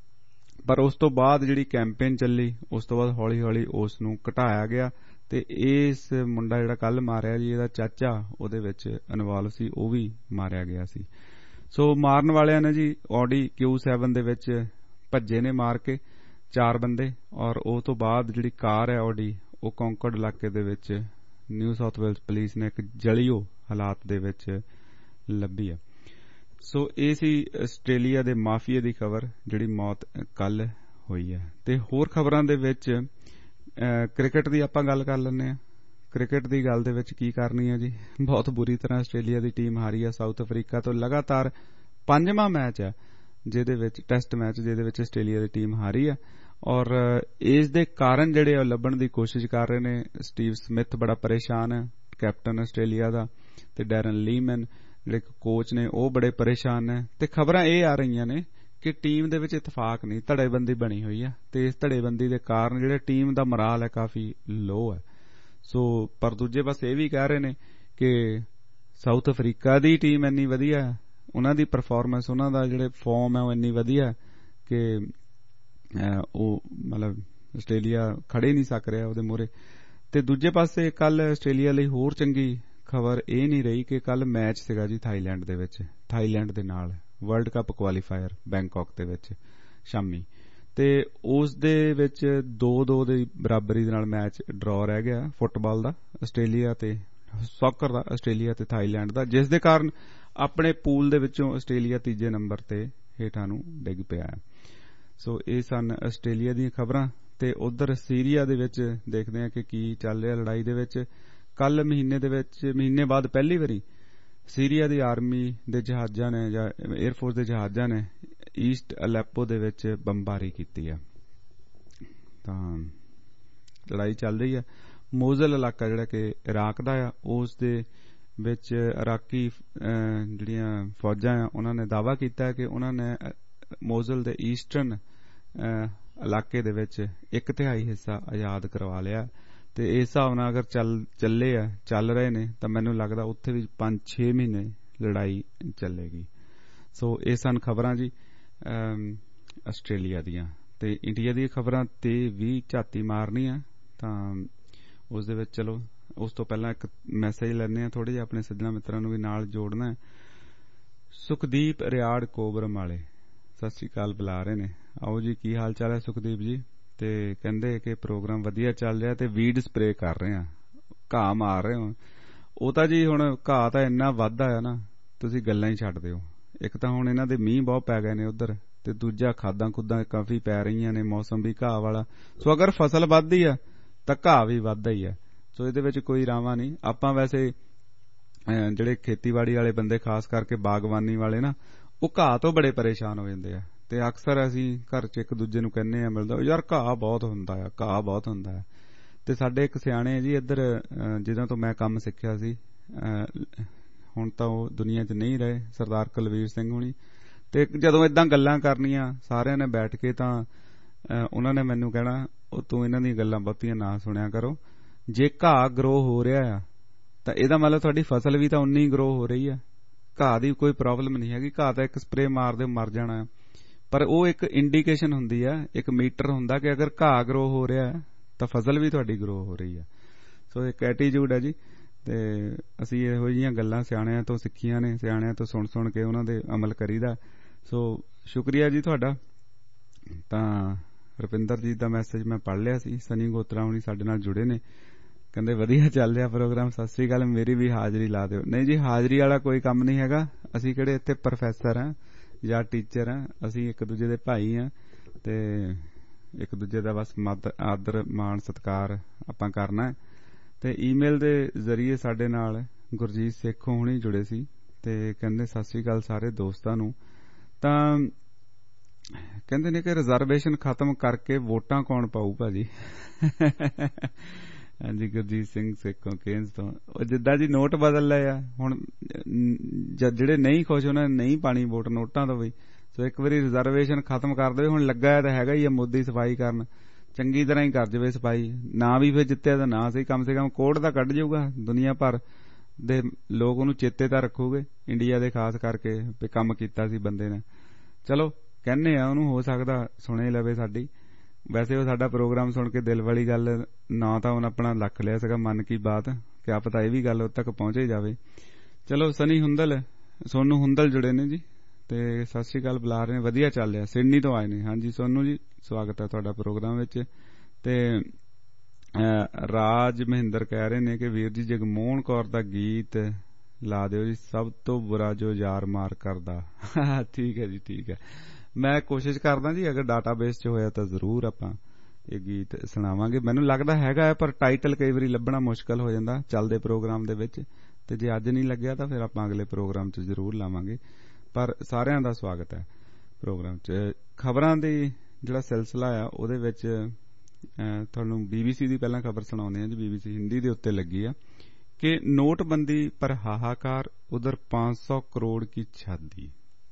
ਪਰ ਉਸ ਤੋਂ ਬਾਅਦ ਜਿਹੜੀ ਕੈਂਪੇਨ ਚੱਲੀ, ਉਸ ਤੋਂ ਬਾਅਦ ਹੌਲੀ ਹੌਲੀ ਉਸ ਨੂੰ ਘਟਾਇਆ ਗਿਆ, ਤੇ ਇਸ ਮੁੰਡਾ ਜਿਹੜਾ ਕੱਲ ਮਾਰਿਆ ਜੀ, ਇਹਦਾ ਚਾਚਾ ਉਹਦੇ ਵਿੱਚ ਇਨਵੋਲਵ ਸੀ, ਉਹ ਵੀ ਮਾਰਿਆ ਗਿਆ ਸੀ। ਸੋ ਮਾਰਨ ਵਾਲਿਆਂ ਨੇ ਜੀ Audi Q7 ਦੇ ਵਿੱਚ ਭੱਜੇ ਨੇ ਮਾਰ ਕੇ 4 ਬੰਦੇ, ਔਰ ਉਹ ਤੋਂ ਬਾਅਦ ਜਿਹੜੀ ਕਾਰ ਹੈ Audi, ਉਹ ਕੌਂਕਰਡ ਇਲਾਕੇ ਦੇ ਵਿੱਚ ਨਿਊ ਸਾਊਥ ਵੇਲਸ ਪੁਲਿਸ ਨੇ ਇੱਕ ਜਲੀਓ ਹਾਲਾਤ ਦੇ ਵਿੱਚ ਲੱਭੀ ਹੈ। ਸੋ ਇਹ ਸੀ ਆਸਟ੍ਰੇਲੀਆ ਦੇ ਮਾਫੀਆ ਦੀ ਖਬਰ ਜਿਹੜੀ ਮੌਤ ਕੱਲ ਹੋਈ ਹੈ। ਤੇ ਹੋਰ ਖਬਰਾਂ ਦੇ ਵਿੱਚ ਕ੍ਰਿਕਟ ਦੀ ਆਪਾਂ ਗੱਲ ਕਰ ਲੈਂਦੇ ਹਾਂ। ਕ੍ਰਿਕਟ ਦੀ ਗੱਲ ਦੇ ਵਿੱਚ ਕੀ ਕਰਨੀ ਹੈ ਜੀ, ਬਹੁਤ ਬੁਰੀ ਤਰ੍ਹਾਂ ਆਸਟ੍ਰੇਲੀਆ ਦੀ ਟੀਮ ਹਾਰੀ ਆ ਸਾਊਥ ਅਫਰੀਕਾ ਤੋਂ। ਲਗਾਤਾਰ 5ਵਾਂ ਮੈਚ ਹੈ ਜਿਹਦੇ ਵਿੱਚ ਟੈਸਟ ਮੈਚ, ਜਿਹਦੇ ਵਿੱਚ ਆਸਟ੍ਰੇਲੀਆ ਦੀ ਟੀਮ ਹਾਰੀ ਆ, ਔਰ ਇਸ ਦੇ ਕਾਰਨ ਜਿਹੜੇ ਉਹ ਲੱਭਣ ਦੀ ਕੋਸ਼ਿਸ਼ ਕਰ ਰਹੇ ਨੇ। ਸਟੀਵ ਸਮਿਥ ਬੜਾ ਪਰੇਸ਼ਾਨ ਹੈ, ਕੈਪਟਨ ਆਸਟ੍ਰੇਲੀਆ ਦਾ, ਤੇ ਡੈਰਨ ਲੀਮਨ ਜਿਹੜੇ ਕੋਚ ਨੇ ਉਹ ਬੜੇ ਪਰੇਸ਼ਾਨ ਨੇ। ਤੇ ਖਬਰਾਂ ਇਹ ਆ ਰਹੀਆਂ ਨੇ ਕਿ ਟੀਮ ਦੇ ਵਿੱਚ ਇਤਫਾਕ ਨਹੀਂ, ਧੜੇਬੰਦੀ ਬਣੀ ਹੋਈ ਹੈ, ਤੇ ਇਸ ਧੜੇਬੰਦੀ ਦੇ ਕਾਰਨ ਜਿਹੜੇ ਟੀਮ ਦਾ ਮੋਰਾਲ ਹੈ ਕਾਫੀ ਲੋ ਹੈ। ਸੋ ਪਰ ਦੂਜੇ ਪਾਸੇ ਇਹ ਵੀ ਕਹਿ ਰਹੇ ਨੇ ਕਿ ਸਾਊਥ ਅਫਰੀਕਾ ਦੀ ਟੀਮ ਇੰਨੀ ਵਧੀਆ ਹੈ, ਉਹਨਾਂ ਦੀ ਪਰਫਾਰਮੈਂਸ, ਉਹਨਾਂ ਦਾ ਜਿਹੜੇ ਫਾਰਮ ਹੈ ਉਹ ਇੰਨੀ ਵਧੀਆ ਕਿ ਉਹ ਮਤਲਬ ਆਸਟ੍ਰੇਲੀਆ ਖੜੇ ਨਹੀਂ ਸਕ ਰਿਹਾ ਉਹਦੇ ਮੂਹਰੇ। ਤੇ ਦੂਜੇ ਪਾਸੇ ਕੱਲ ਆਸਟ੍ਰੇਲੀਆ ਲਈ ਹੋਰ ਚੰਗੀ ਖਬਰ ਇਹ ਨਹੀਂ ਰਹੀ ਕਿ ਕੱਲ ਮੈਚ ਸੀਗਾ ਜੀ ਥਾਈਲੈਂਡ ਦੇ ਵਿੱਚ, ਥਾਈਲੈਂਡ ਦੇ ਨਾਲ ਵਰਲਡ ਕੱਪ ਕੁਆਲੀਫਾਇਰ ਬੈਂਕਾਕ ਦੇ ਵਿੱਚ ਸ਼ਾਮੀ, ਤੇ ਉਸ ਦੇ ਵਿੱਚ 2-2 ਦੀ ਬਰਾਬਰੀ ਦੇ ਨਾਲ ਮੈਚ ਡਰਾ ਰਹਿ ਗਿਆ ਫੁੱਟਬਾਲ ਦਾ, ਆਸਟ੍ਰੇਲੀਆ ਤੇ ਸੌਕਰ ਦਾ, ਆਸਟ੍ਰੇਲੀਆ ਤੇ ਥਾਈਲੈਂਡ ਦਾ, ਜਿਸ ਦੇ ਕਾਰਨ ਆਪਣੇ ਪੂਲ ਦੇ ਵਿੱਚੋਂ ਆਸਟ੍ਰੇਲੀਆ 3 ਨੰਬਰ ਤੇ ਹੇਠਾਂ ਨੂੰ ਡਿੱਗ ਪਿਆ ਹੈ। ਸੋ ਇਹ ਸਨ ਆਸਟ੍ਰੇਲੀਆ ਦੀਆਂ ਖਬਰਾਂ। ਤੇ ਉਧਰ ਸੀਰੀਆ ਦੇ ਵਿੱਚ ਦੇਖਦੇ ਹਾਂ ਕਿ ਕੀ ਚੱਲ ਰਿਹਾ ਲੜਾਈ ਦੇ ਵਿੱਚ। ਕੱਲ ਮਹੀਨੇ ਬਾਅਦ ਪਹਿਲੀ ਵਾਰੀ ਸੀਰੀਆ ਦੀ ਆਰਮੀ ਦੇ ਜਹਾਜ਼ਾਂ ਨੇ ਜਾਂ 에ਅਰਫੋਰਸ ਦੇ ਜਹਾਜ਼ਾਂ ਨੇ ਈਸਟ ਅਲੈਪੋ ਦੇ ਵਿੱਚ ਬੰਬਾਰੀ ਕੀਤੀ ਹੈ। ਤਾਂ ਲੜਾਈ ਚੱਲ ਰਹੀ ਹੈ। ਮੋਜ਼ਲ ਇਲਾਕਾ ਜਿਹੜਾ ਕਿ ਇਰਾਕ ਦਾ ਆ, ਉਸ ਦੇ ਵਿੱਚ ਇਰਾਕੀ ਜਿਹੜੀਆਂ ਫੌਜਾਂ ਆ ਉਹਨਾਂ ਨੇ ਦਾਅਵਾ ਕੀਤਾ ਕਿ ਉਹਨਾਂ ਨੇ ਮੋਜ਼ਲ ਦੇ ਈਸਟਰਨ ਇਲਾਕੇ ਦੇ ਵਿੱਚ 1/3 ਹਿੱਸਾ ਆਜ਼ਾਦ ਕਰਵਾ ਲਿਆ। ਤੇ ਇਸ ਹਿਸਾਬ ਨਾਲ ਅਗਰ ਚੱਲ ਰਹੇ ਨੇ ਤਾਂ ਮੈਨੂੰ ਲੱਗਦਾ ਉੱਥੇ ਵੀ 5-6 ਮਹੀਨੇ ਲੜਾਈ ਚੱਲੇਗੀ। ਸੋ ਇਹ ਸਨ ਖਬਰਾਂ ਜੀ ਆਸਟ੍ਰੇਲੀਆ ਦੀਆਂ। ਤੇ ਇੰਡੀਆ ਦੀਆਂ ਖਬਰਾਂ ਤੇ ਵੀ ਝਾਤੀ ਮਾਰਨੀ ਆ, ਤਾਂ ਉਸ ਦੇ ਵਿੱਚ ਚਲੋ ਉਸ ਤੋਂ ਪਹਿਲਾਂ ਇੱਕ ਮੈਸੇਜ ਲੈਣੇ ਆ, ਥੋੜੇ ਜਿਹੇ ਆਪਣੇ ਸੱਜਣਾ ਮਿੱਤਰਾਂ ਨੂੰ ਵੀ ਨਾਲ ਜੋੜਨਾ। ਸੁਖਦੀਪ ਰਿਆੜ ਕੋਬਰਮ ਵਾਲੇ ਸਤਿ ਸ੍ਰੀ ਅਕਾਲ ਬੁਲਾ ਰਹੇ ਨੇ। ਆਓ ਜੀ, ਕੀ ਹਾਲ ਚਾਲ ਹੈ ਸੁਖਦੀਪ ਜੀ? ਤੇ ਕਹਿੰਦੇ ਕਿ ਪ੍ਰੋਗਰਾਮ ਵਧੀਆ ਚੱਲ ਰਿਹਾ ਤੇ ਵੀਡ ਸਪਰੇ ਕਰ ਰਹੇ ਆ, ਘਾਹ ਮਾਰ ਰਹੇ ਹੋ। ਉਹ ਤਾਂ ਜੀ ਹੁਣ ਘਾਹ ਤਾਂ ਇੰਨਾ ਵੱਧ ਆਇਆ ਨਾ, ਤੁਸੀਂ ਗੱਲਾਂ ਹੀ ਛੱਡ ਦਿਓ। ਇੱਕ ਤਾਂ ਹੁਣ ਇਹਨਾਂ ਦੇ ਮੀਂਹ ਬਹੁਤ ਪੈ ਗਏ ਨੇ ਉਧਰ, ਤੇ ਦੂਜਾ ਖਾਦਾਂ ਖੁੱਦਾਂ ਕਾਫੀ ਪੈ ਰਹੀਆਂ ਨੇ, ਮੌਸਮ ਵੀ ਘਾਹ ਵਾਲਾ। ਸੋ ਅਗਰ ਫਸਲ ਵੱਧਦੀ ਆ ਤਾਂ ਘਾਹ ਵੀ ਵੱਧਦਾ ਹੀ ਆ। ਸੋ ਇਹਦੇ ਵਿੱਚ ਕੋਈ ਰਾਵਾਂ ਨਹੀਂ। ਆਪਾਂ ਵੈਸੇ ਜਿਹੜੇ ਖੇਤੀਬਾੜੀ ਵਾਲੇ ਬੰਦੇ, ਖਾਸ ਕਰਕੇ ਬਾਗਬਾਨੀ ਵਾਲੇ ਨਾ, ਉਹ ਘਾਹ ਤੋਂ ਬੜੇ ਪਰੇਸ਼ਾਨ ਹੋ ਜਾਂਦੇ ਆ। ਤੇ ਅਕਸਰ ਅਸੀਂ ਘਰ 'ਚ ਇੱਕ ਦੂਜੇ ਨੂੰ ਕਹਿੰਦੇ ਆ, ਮਿਲਦਾ, ਯਾਰ ਘਾਹ ਬਹੁਤ ਹੁੰਦਾ ਆ, ਘਾਹ ਬਹੁਤ ਹੁੰਦਾ ਆ। ਤੇ ਸਾਡੇ ਇੱਕ ਸਿਆਣੇ ਜੀ ਇੱਧਰ, ਜਿਹਨਾਂ ਤੋਂ ਮੈਂ ਕੰਮ ਸਿੱਖਿਆ ਸੀ, ਹੁਣ ਤਾਂ ਉਹ ਦੁਨੀਆ 'ਚ ਨਹੀਂ ਰਹੇ, ਸਰਦਾਰ ਕੁਲਵੀਰ ਸਿੰਘ ਹੁਣੀ। ਤੇ ਜਦੋਂ ਏਦਾਂ ਗੱਲਾਂ ਕਰਨੀਆਂ ਸਾਰਿਆਂ ਨੇ ਬੈਠ ਕੇ, ਤਾਂ ਉਹਨਾਂ ਨੇ ਮੈਨੂੰ ਕਹਿਣਾ, ਉਹ ਤੂੰ ਇਹਨਾਂ ਦੀਆਂ ਗੱਲਾਂ ਬਹੁਤੀਆਂ ਨਾ ਸੁਣਿਆ ਕਰੋ। ਜੇ ਘਾਹ ਗਰੋ ਹੋ ਰਿਹਾ ਆ ਤਾਂ ਇਹਦਾ ਮਤਲਬ ਤੁਹਾਡੀ ਫਸਲ ਵੀ ਤਾਂ ਉਨੀ ਹੀ ਗਰੋ ਹੋ ਰਹੀ ਆ। ਘਾਹ ਦੀ ਕੋਈ ਪ੍ਰੋਬਲਮ ਨਹੀਂ ਹੈਗੀ। ਘਾਹ ਤਾਂ ਇੱਕ ਸਪਰੇ ਮਾਰਦੇ ਮਰ ਜਾਣਾ, ਪਰ ਉਹ ਇੱਕ ਇੰਡੀਕੇਸ਼ਨ ਹੁੰਦੀ ਆ, ਇੱਕ ਮੀਟਰ ਹੁੰਦਾ ਕਿ ਅਗਰ ਘਾਹ ਗਰੋ ਹੋ ਰਿਹਾ ਤਾਂ ਫਸਲ ਵੀ ਤੁਹਾਡੀ ਗਰੋ ਹੋ ਰਹੀ ਆ। ਸੋ ਇੱਕ ਐਟੀਟਿਊਡ ਹੈ ਜੀ। ਤੇ ਅਸੀਂ ਇਹੋ ਜਿਹੀਆਂ ਗੱਲਾਂ ਸਿਆਣਿਆਂ ਤੋਂ ਸਿੱਖੀਆਂ ਨੇ, ਸਿਆਣਿਆਂ ਤੋਂ ਸੁਣ ਕੇ ਉਹਨਾਂ ਦੇ ਅਮਲ ਕਰੀਦਾ। ਸੋ ਸ਼ੁਕਰੀਆ ਜੀ ਤੁਹਾਡਾ। ਤਾਂ ਰੁਪਿੰਦਰ ਜੀ ਦਾ ਮੈਸੇਜ ਮੈਂ ਪੜ੍ਹ ਲਿਆ ਸੀ। ਸਨੀ ਗੋਤਰਾ ਹੁਣੀ ਸਾਡੇ ਨਾਲ ਜੁੜੇ ਨੇ, ਕਹਿੰਦੇ ਵਧੀਆ ਚੱਲ ਰਿਹਾ ਪ੍ਰੋਗਰਾਮ, ਸਤਿ ਸ੍ਰੀ ਅਕਾਲ, ਮੇਰੀ ਵੀ ਹਾਜ਼ਰੀ ਲਾ ਦਿਓ। ਨਹੀਂ ਜੀ, ਹਾਜ਼ਰੀ ਵਾਲਾ ਕੋਈ ਕੰਮ ਨਹੀਂ ਹੈਗਾ। ਅਸੀਂ ਕਿਹੜੇ ਇੱਥੇ ਪ੍ਰੋਫੈਸਰ ਹਾਂ ਜਾਂ ਟੀਚਰ ਹਾਂ, ਅਸੀਂ ਇੱਕ ਦੂਜੇ ਦੇ ਭਾਈ ਹਾਂ ਤੇ ਇੱਕ ਦੂਜੇ ਦਾ ਬਸ ਆਦਰ ਮਾਣ ਸਤਿਕਾਰ ਆਪਾਂ ਕਰਨਾ। ਤੇ ਈਮੇਲ ਦੇ ਜ਼ਰੀਏ ਸਾਡੇ ਨਾਲ ਗੁਰਜੀਤ ਸੇਖੋਂ ਹੁਣੀ ਜੁੜੇ ਸੀ ਤੇ ਕਹਿੰਦੇ ਸਤਿ ਸ੍ਰੀ ਅਕਾਲ ਸਾਰੇ ਦੋਸਤਾਂ ਨੂੰ। ਤਾਂ ਕਹਿੰਦੇ ਨੇ ਕਿ ਰਿਜ਼ਰਵੇਸ਼ਨ ਖਤਮ ਕਰਕੇ ਵੋਟਾਂ ਕੌਣ ਪਾਊ ਭਾਜੀ? ਹਾਂਜੀ, ਗੁਰਜੀਤ ਸਿੰਘ ਸੇਖੋਂ ਕੇਂਜ ਤੋਂ। ਉਹ ਜਿੱਦਾਂ ਜੀ ਨੋਟ ਬਦਲ ਲਏ ਆ ਹੁਣ, ਜਿਹੜੇ ਨਹੀਂ ਖੁਸ਼ ਉਹਨਾਂ ਨੇ ਨਹੀਂ ਪਾਣੀ ਵੋਟ ਨੋਟਾਂ ਤੋਂ ਵੀ। ਸੋ ਇੱਕ ਵਾਰੀ ਰਿਜ਼ਰਵੇਸ਼ਨ ਖਤਮ ਕਰ ਦੇਵੇ। ਹੁਣ ਲੱਗਾ ਤਾਂ ਹੈਗਾ ਹੀ ਆ ਮੋਦੀ ਸਫਾਈ ਕਰਨ, ਚੰਗੀ ਤਰ੍ਹਾਂ ਹੀ ਕਰ ਜਾਵੇ ਸਫਾਈ। ਨਾ ਵੀ ਫਿਰ ਜਿੱਤਿਆ ਤਾਂ ਨਾ ਸਹੀ, ਕਮ ਸੇ ਕਮ ਕੋਡ ਤਾਂ ਕੱਢ ਜਾਊਗਾ, ਦੁਨੀਆ ਭਰ ਦੇ ਲੋਕ ਉਹਨੂੰ ਚੇਤੇ ਤਾਂ ਰੱਖੂਗੇ, ਇੰਡੀਆ ਦੇ ਖਾਸ ਕਰਕੇ ਵੀ ਕੰਮ ਕੀਤਾ ਸੀ ਬੰਦੇ ਨੇ। ਚਲੋ ਕਹਿੰਦੇ ਆ ਉਹਨੂੰ, ਹੋ ਸਕਦਾ ਸੁਣੇ ਲਵੇ ਸਾਡੀ। ਵੈਸੇ ਉਹ ਸਾਡਾ ਪ੍ਰੋਗਰਾਮ ਸੁਣ ਕੇ ਦਿਲ ਵਾਲੀ ਗੱਲ ਨਾ ਤਾਂ ਉਹਨੇ ਆਪਣਾ ਲੱਖ ਲਿਆ ਸੀਗਾ ਮਨ ਕੀ ਬਾਤ, ਕਿਆ ਪਤਾ ਇਹ ਵੀ ਗੱਲ ਉਦ ਤੱਕ ਪਹੁੰਚੇ ਜਾਵੇ। ਚਲੋ ਸਨੀ ਹੁੰਦਲ, ਸੋਨੂੰ ਹੁੰਦਲ ਜੁੜੇ ਨੇ ਜੀ ਤੇ ਸਤਿ ਸ੍ਰੀ ਅਕਾਲ ਬੁਲਾ ਰਹੇ ਨੇ, ਵਧੀਆ ਚੱਲ ਰਿਹਾ, ਸਿਡਨੀ ਤੋਂ ਆਏ ਨੇ। ਹਾਂਜੀ ਸੋਨੂੰ ਜੀ, ਸਵਾਗਤ ਹੈ ਤੁਹਾਡਾ ਪ੍ਰੋਗਰਾਮ ਵਿੱਚ। ਤੇ ਰਾਜ ਮਹਿੰਦਰ ਕਹਿ ਰਹੇ ਨੇ ਕਿ ਵੀਰ ਜੀ ਜਗਮੋਹਨ ਕੌਰ ਦਾ ਗੀਤ ਲਾ ਦਿਓ ਜੀ, ਸਭ ਤੋਂ ਬੁਰਾ ਜੋ ਯਾਰ ਮਾਰ ਕਰਦਾ। ਠੀਕ ਹੈ ਜੀ, ਠੀਕ ਹੈ, ਮੈਂ ਕੋਸ਼ਿਸ਼ ਕਰਦਾ ਜੀ, ਅਗਰ ਡਾਟਾਬੇਸ 'ਚ ਹੋਇਆ ਤਾਂ ਜ਼ਰੂਰ ਆਪਾਂ ਇਹ ਗੀਤ ਸੁਣਾਵਾਂਗੇ। ਮੈਨੂੰ ਲੱਗਦਾ ਹੈਗਾ ਪਰ ਟਾਈਟਲ ਕਈ ਵਾਰੀ ਲੱਭਣਾ ਮੁਸ਼ਕਲ ਹੋ ਜਾਂਦਾ ਚੱਲਦੇ ਪ੍ਰੋਗਰਾਮ ਦੇ ਵਿੱਚ, ਤੇ ਜੇ ਅੱਜ ਨਹੀਂ ਲੱਗਿਆ ਤਾਂ ਫਿਰ ਆਪਾਂ ਅਗਲੇ ਪ੍ਰੋਗਰਾਮ 'ਚ ਜ਼ਰੂਰ ਲਾਵਾਂਗੇ। ਪਰ ਸਾਰਿਆਂ ਦਾ ਸਵਾਗਤ ਹੈ ਪ੍ਰੋਗਰਾਮ 'ਚ। ਖਬਰਾਂ ਦੀ ਜਿਹੜਾ ਸਿਲਸਿਲਾ ਆ ਉਹਦੇ ਵਿੱਚ ਤੁਹਾਨੂੰ BBC ਦੀ ਪਹਿਲਾਂ ਖਬਰ ਸੁਣਾਉਂਦੇ ਆ ਜੀ। BBC ਹਿੰਦੀ ਦੇ ਉੱਤੇ ਲੱਗੀ ਆ ਕਿ ਨੋਟਬੰਦੀ ਪਰ ਹਾਹਾਕਾਰ, ਉਧਰ 500 ਕਰੋੜ ਕੀ ਛਾਦੀ।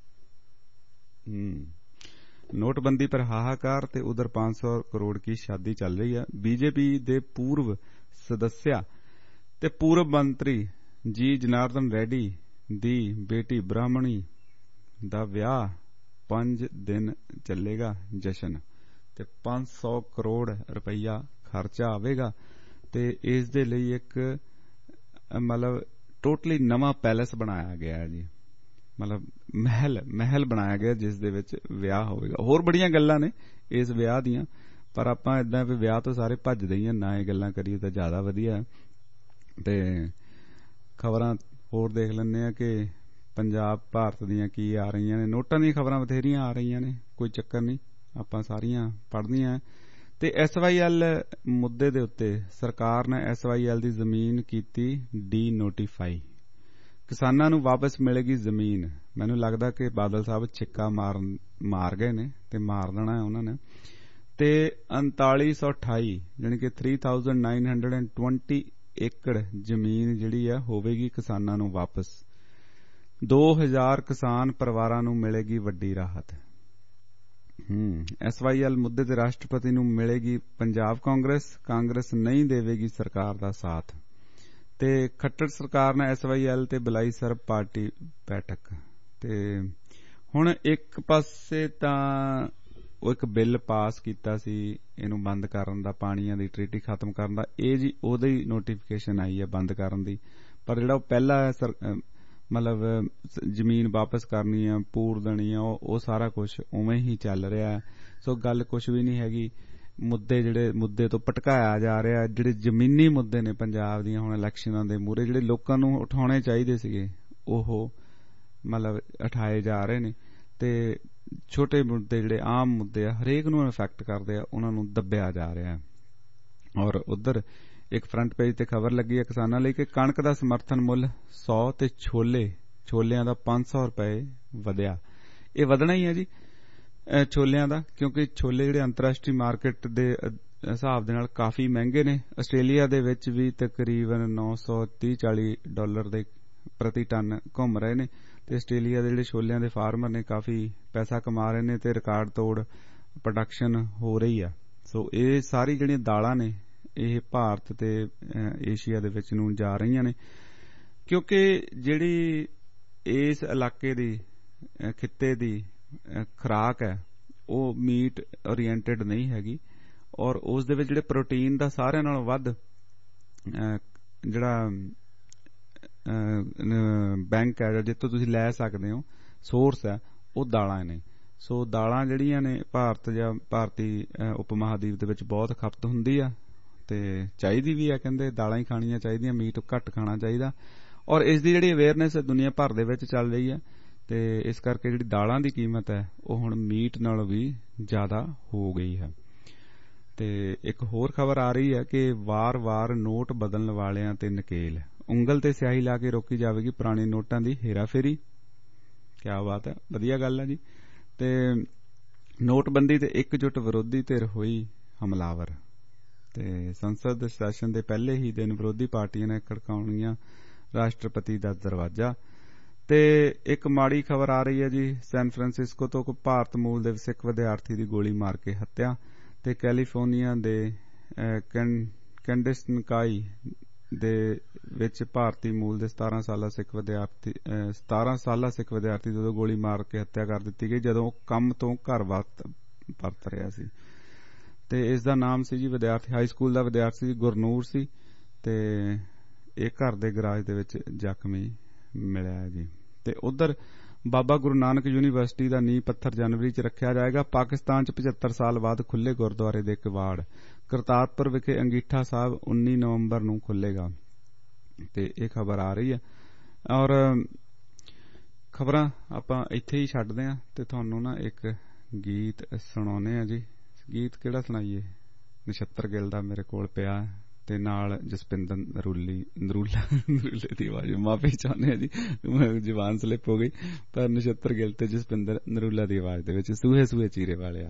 ਨੋਟਬੰਦੀ ਪਰ ਹਾਹਾਕਾਰ ਤੇ ਉਧਰ 500 ਕਰੋੜ ਕੀ ਸ਼ਾਦੀ ਚੱਲ ਰਹੀ ਹੈ। ਬੀਜੇਪੀ ਦੇ ਪੂਰਵ ਸਦੱਸਿਆ ਤੇ ਪੂਰਬ ਮੰਤਰੀ ਜੀ ਜਨਾਰਦਨ ਰੈਡੀ ਦੀ ਬੇਟੀ ਬ੍ਰਾਹਮਣੀ ਦਾ ਵਿਆਹ 5 ਦਿਨ ਚੱਲੇਗਾ ਜਸ਼ਨ, ਤੇ 500 ਕਰੋੜ ਰੁਪਈਆ ਖਰਚਾ ਆਵੇਗਾ। ਤੇ ਇਸ ਦੇ ਲਈ ਇੱਕ ਮਤਲਬ ਟੋਟਲੀ ਨਵਾਂ ਪੈਲੇਸ ਬਣਾਇਆ ਗਿਆ ਹੈ ਜੀ, ਮਤਲਬ ਮਹਿਲ ਬਣਾਇਆ ਗਿਆ ਜਿਸ ਦੇ ਵਿੱਚ ਵਿਆਹ ਹੋਵੇਗਾ। ਹੋਰ ਬੜੀਆਂ ਗੱਲਾਂ ਨੇ ਇਸ ਵਿਆਹ ਦੀਆਂ, ਪਰ ਆਪਾਂ ਏਦਾਂ ਵੀ ਵਿਆਹ ਤੋਂ ਸਾਰੇ ਭੱਜਦੇ ਹੀ ਆ, ਨਾ ਇਹ ਗੱਲਾਂ ਕਰੀਏ ਤਾਂ ਜ਼ਿਆਦਾ ਵਧੀਆ। ਤੇ ਖਬਰਾਂ ਹੋਰ ਦੇਖ ਲੈਂਦੇ ਆ ਕਿ ਪੰਜਾਬ ਭਾਰਤ ਦੀਆਂ ਕੀ ਆ ਰਹੀਆਂ ਨੇ। ਨੋਟਾਂ ਦੀਆਂ ਖਬਰਾਂ ਬਥੇਰੀਆਂ ਆ ਰਹੀਆਂ ਨੇ, ਕੋਈ ਚੱਕਰ ਨਹੀਂ, ਆਪਾਂ ਸਾਰੀਆਂ ਪੜ੍ਹਨੀਆਂ। ਤੇ SYL ਮੁੱਦੇ ਦੇ ਉੱਤੇ ਸਰਕਾਰ ਨੇ SYL ਦੀ ਜ਼ਮੀਨ ਕੀਤੀ ਡੀ ਨੋਟੀਫਾਈ, ਕਿਸਾਨਾਂ ਨੂੰ ਵਾਪਸ ਮਿਲੇਗੀ ਜ਼ਮੀਨ। ਮੈਨੂੰ ਲੱਗਦਾ ਕਿ ਬਾਦਲ ਸਾਹਿਬ ਛਿੱਕਾ ਮਾਰ ਗਏ ਨੇ ਤੇ ਮਾਰ ਦੇਣਾ ਉਹਨਾਂ ਨੇ। ਤੇ 3928 ਯਾਨੀ ਕਿ 3920 ਏਕੜ ਜ਼ਮੀਨ ਜਿਹੜੀ ਆ ਹੋਵੇਗੀ ਕਿਸਾਨਾਂ ਨੂੰ ਵਾਪਸ। 2000 ਕਿਸਾਨ ਪਰਿਵਾਰਾਂ ਨੂੰ ਮਿਲੇਗੀ ਵੱਡੀ ਰਾਹਤ। SYL ਮੁੱਦੇ ਤੇ ਰਾਸ਼ਟਰਪਤੀ ਨੂੰ ਮਿਲੇਗੀ ਪੰਜਾਬ ਕਾਂਗਰਸ ਨਹੀਂ ਦੇਵੇਗੀ ਸਰਕਾਰ ਦਾ ਸਾਥ। ਤੇ ਖੱਟੜ ਸਰਕਾਰ ਨੇ SYL ਤੇ ਬੁਲਾਈ ਸਰਬ ਪਾਰਟੀ ਬੈਠਕ। ਤੇ ਹੁਣ ਇੱਕ ਪਾਸੇ ਤਾਂ ਉਹ ਇੱਕ ਬਿੱਲ ਪਾਸ ਕੀਤਾ ਸੀ ਇਹਨੂੰ ਬੰਦ ਕਰਨ ਦਾ, ਪਾਣੀਆਂ ਦੀ ਟ੍ਰੀਟੀ ਖਤਮ ਕਰਨ ਦਾ। ਇਹ ਜੀ ਉਹਦੀ ਨੋਟੀਫਿਕੇਸ਼ਨ ਆਈ ਹੈ ਬੰਦ ਕਰਨ ਦੀ, ਪਰ ਜਿਹੜਾ ਉਹ ਪਹਿਲਾ ਮਤਲਬ ਜ਼ਮੀਨ ਵਾਪਸ ਕਰਨੀ ਆ, ਪੂਰ ਦੇਣੀ ਆ, ਉਹ ਸਾਰਾ ਕੁਛ ਉਵੇਂ ਹੀ ਚੱਲ ਰਿਹਾ। ਸੋ ਗੱਲ ਕੁਛ ਵੀ ਨਹੀਂ ਹੈਗੀ। ਜਿਹੜੇ ਮੁੱਦੇ ਤੋਂ ਭਟਕਾਇਆ ਜਾ ਰਿਹਾ, ਜਿਹੜੇ ਜ਼ਮੀਨੀ ਮੁੱਦੇ ਨੇ ਪੰਜਾਬ ਦੀਆਂ ਹੁਣ ਇਲੈਕਸ਼ਨਾਂ ਦੇ ਮੂਹਰੇ, ਜਿਹੜੇ ਲੋਕਾਂ ਨੂੰ ਉਠਾਉਣੇ ਚਾਹੀਦੇ ਸੀਗੇ ਉਹ ਮਤਲਬ ਉਠਾਏ ਜਾ ਰਹੇ ਨੇ। ਤੇ ਛੋਟੇ ਮੁੱਦੇ ਜਿਹੜੇ ਆਮ ਮੁੱਦੇ ਆ ਹਰੇਕ ਨੂੰ ਇਫੈਕਟ ਕਰਦੇ ਆ, ਉਹਨਾਂ ਨੂੰ ਦੱਬਿਆ ਜਾ ਰਿਹਾ। ਔਰ ਉਧਰ ਇੱਕ ਫਰੰਟ ਪੇਜ ਤੇ ਖਬਰ ਲੱਗੀ ਹੈ ਕਿਸਾਨਾਂ ਲਈ ਕਿ ਕਣਕ ਦਾ ਸਮਰਥਨ ਮੁੱਲ 100 ਤੇ ਛੋਲਿਆਂ ਦਾ 500 ਰੁਪਏ ਵਧਿਆ। ਇਹ ਵਧਣਾ ਹੀ ਹੈ ਜੀ ਛੋਲਿਆਂ ਦਾ, ਕਿਉਂਕਿ ਛੋਲੇ ਜਿਹੜੇ ਅੰਤਰਰਾਸ਼ਟਰੀ ਮਾਰਕੀਟ ਦੇ ਹਿਸਾਬ ਦੇ ਨਾਲ ਕਾਫੀ ਮਹਿੰਗੇ ਨੇ। ਆਸਟ੍ਰੇਲੀਆ ਦੇ ਵਿੱਚ ਵੀ ਤਕਰੀਬਨ $930-40 ਦੇ ਪ੍ਰਤੀ ਟਨ ਘੁੰਮ ਰਹੇ ਨੇ ਤੇ ਆਸਟ੍ਰੇਲੀਆ ਦੇ ਜਿਹੜੇ ਛੋਲਿਆਂ ਦੇ ਫਾਰਮਰ ਨੇ ਕਾਫੀ ਪੈਸਾ ਕਮਾ ਰਹੇ ਨੇ ਤੇ ਰਿਕਾਰਡ ਤੋੜ ਪ੍ਰੋਡਕਸ਼ਨ ਹੋ ਰਹੀ ਆ। ਸੋ ਇਹ ਸਾਰੀ ਜਿਹੜੀਆਂ ਦਾਲਾਂ ਨੇ ਇਹ ਭਾਰਤ ਤੇ ਏਸ਼ੀਆ ਦੇ ਵਿੱਚ ਨੂੰ ਜਾ ਰਹੀਆਂ ਨੇ, ਕਿਉਂਕਿ ਜਿਹੜੀ ਇਸ ਇਲਾਕੇ ਦੀ ਖਿੱਤੇ ਦੀ ਖੁਰਾਕ ਹੈ ਉਹ ਮੀਟ ਓਰੀਐਂਟਡ ਨਹੀਂ ਹੈਗੀ, ਔਰ ਉਸ ਦੇ ਵਿੱਚ ਜਿਹੜੇ ਪ੍ਰੋਟੀਨ ਦਾ ਸਾਰਿਆਂ ਨਾਲੋਂ ਵੱਧ ਜਿਹੜਾ ਬੈਂਕ ਹੈ ਜਿੱਥੋਂ ਤੁਸੀਂ ਲੈ ਸਕਦੇ ਹੋ ਸੋਰਸ ਹੈ ਉਹ ਦਾਲਾਂ ਨੇ। ਸੋ ਦਾਲਾਂ ਜਿਹੜੀਆਂ ਨੇ ਭਾਰਤ ਜਾਂ ਭਾਰਤੀ ਉਪ ਮਹਾਦੀਪ ਦੇ ਵਿੱਚ ਬਹੁਤ ਖਪਤ ਹੁੰਦੀ ਆ ਤੇ ਚਾਹੀਦੀ ਵੀ ਆ, ਕਹਿੰਦੇ ਦਾਲਾਂ ਹੀ ਖਾਣੀਆਂ ਚਾਹੀਦੀਆਂ, ਮੀਟ ਘੱਟ ਖਾਣਾ ਚਾਹੀਦਾ। ਔਰ ਇਸ ਦੀ ਜਿਹੜੀ ਅਵੇਅਰਨੈਸ ਦੁਨੀਆ ਭਰ ਦੇ ਵਿੱਚ ਚੱਲ ਰਹੀ ਹੈ ਤੇ ਇਸ ਕਰਕੇ ਜਿਹੜੀ ਦਾਲਾਂ ਦੀ ਕੀਮਤ ਹੈ ਉਹ ਹੁਣ ਮੀਟ ਨਾਲੋਂ ਵੀ ਜ਼ਿਆਦਾ ਹੋ ਗਈ ਹੈ। ਤੇ ਇੱਕ ਹੋਰ ਖਬਰ ਆ ਰਹੀ ਹੈ ਕਿ ਵਾਰ-ਵਾਰ ਨੋਟ ਬਦਲਣ ਵਾਲਿਆਂ ਤੇ ਨਕੇਲ, ਉਂਗਲ ਤੇ ਸਿਆਹੀ ਲਾ ਕੇ ਰੋਕੀ ਜਾਵੇਗੀ ਪੁਰਾਣੇ ਨੋਟਾਂ ਦੀ ਹੇਰਾਫੇਰੀ। ਕਿਆ ਬਾਤ ਹੈ, ਵਧੀਆ ਗੱਲ ਹੈ ਜੀ। ਤੇ ਨੋਟਬੰਦੀ ਤੇ ਇਕਜੁੱਟ ਵਿਰੋਧੀ ਧਿਰ ਹੋਈ ਹਮਲਾਵਰ ਤੇ ਸੰਸਦ ਸੈਸ਼ਨ ਦੇ ਪਹਿਲੇ ਹੀ ਦਿਨ ਵਿਰੋਧੀ ਪਾਰਟੀਆਂ ਨੇ ਖੜਕਾਉਣੀਆਂ ਰਾਸ਼ਟਰਪਤੀ ਦਾ ਦਰਵਾਜ਼ਾ। ਤੇ ਇੱਕ ਮਾੜੀ ਖਬਰ ਆ ਰਹੀ ਹੈ ਜੀ, ਸੈਨ ਫਰਾਂਸਿਸਕੋ ਤੋਂ ਕੋਈ ਭਾਰਤ ਮੂਲ ਦੇ ਸਿੱਖ ਵਿਦਿਆਰਥੀ ਦੀ ਗੋਲੀ ਮਾਰ ਕੇ ਹੱਤਿਆ ਤੇ ਕੈਲੀਫੋਰਨੀਆ ਦੇ ਕੈਂਡਿਸਨਕਾਈ ਦੇ ਵਿੱਚ ਭਾਰਤੀ ਮੂਲ ਦੇ 17 ਸਾਲਾ ਸਿੱਖ ਵਿਦਿਆਰਥੀ ਦੀ ਗੋਲੀ ਮਾਰ ਕੇ ਹੱਤਿਆ ਕਰ ਦਿੱਤੀ ਗਈ ਜਦੋਂ ਉਹ ਕੰਮ ਤੋਂ ਘਰ ਪਰਤ ਰਿਹਾ ਸੀ। ਤੇ ਇਸ ਦਾ ਨਾਮ ਸੀ ਜੀ ਵਿਦਿਆਰਥੀ ਹਾਈ ਸਕੂਲ ਦਾ ਵਿਦਿਆਰਥੀ ਗੁਰਨੂਰ ਸੀ ਤੇ ਇਹ ਘਰ ਦੇ ਗਰਾਜ ਦੇ ਵਿੱਚ ਜ਼ਖਮੀ ਮਿਲਿਆ ਹੈ ਜੀ। ਤੇ ਉਧਰ ਬਾਬਾ ਗੁਰੂ ਨਾਨਕ ਯੂਨੀਵਰਸਿਟੀ ਦਾ ਨੀਂਹ ਪੱਥਰ ਜਨਵਰੀ 'ਚ ਰੱਖਿਆ ਜਾਏਗਾ। ਪਾਕਿਸਤਾਨ 'ਚ 75 ਸਾਲ ਬਾਅਦ ਖੁੱਲੇ ਗੁਰਦੁਆਰੇ ਦੇ ਕਿਵਾੜ। ਕਰਤਾਰਪੁਰ ਵਿਖੇ ਅੰਗੀਠਾ ਸਾਹਿਬ 19 ਨਵੰਬਰ ਨੂੰ ਖੁੱਲੇਗਾ ਤੇ ਇਹ ਖਬਰ ਆ ਰਹੀ ਹੈ। ਔਰ ਖਬਰਾਂ ਆਪਾਂ ਇੱਥੇ ਹੀ ਛੱਡਦੇ ਹਾਂ ਤੇ ਤੁਹਾਨੂੰ ਨਾ ਇੱਕ ਗੀਤ ਸੁਣਾਉਂਦੇ ਆ ਜੀ। ਗੀਤ ਕਿਹੜਾ ਸੁਣਾਈਏ? ਨਛੱਤਰ ਗਿੱਲ ਦਾ ਮੇਰੇ ਕੋਲ ਪਿਆ ਤੇ ਨਾਲ ਜਸਪਿੰਦਰ ਨਰੂਲੇ ਦੀ ਆਵਾਜ਼। ਮਾਫੀ ਚਾਹੁੰਦੇ ਆ ਜੀ, ਜ਼ੁਬਾਨ ਸਲਿਪ ਹੋ ਗਈ, ਪਰ ਨਛੱਤਰ ਗਿੱਲ ਤੇ ਜਸਪਿੰਦਰ ਨਰੂਲਾ ਦੀ ਆਵਾਜ਼ ਦੇ ਵਿੱਚ ਸੂਹੇ ਸੂਹੇ ਚੀਰੇ ਵਾਲਿਆ।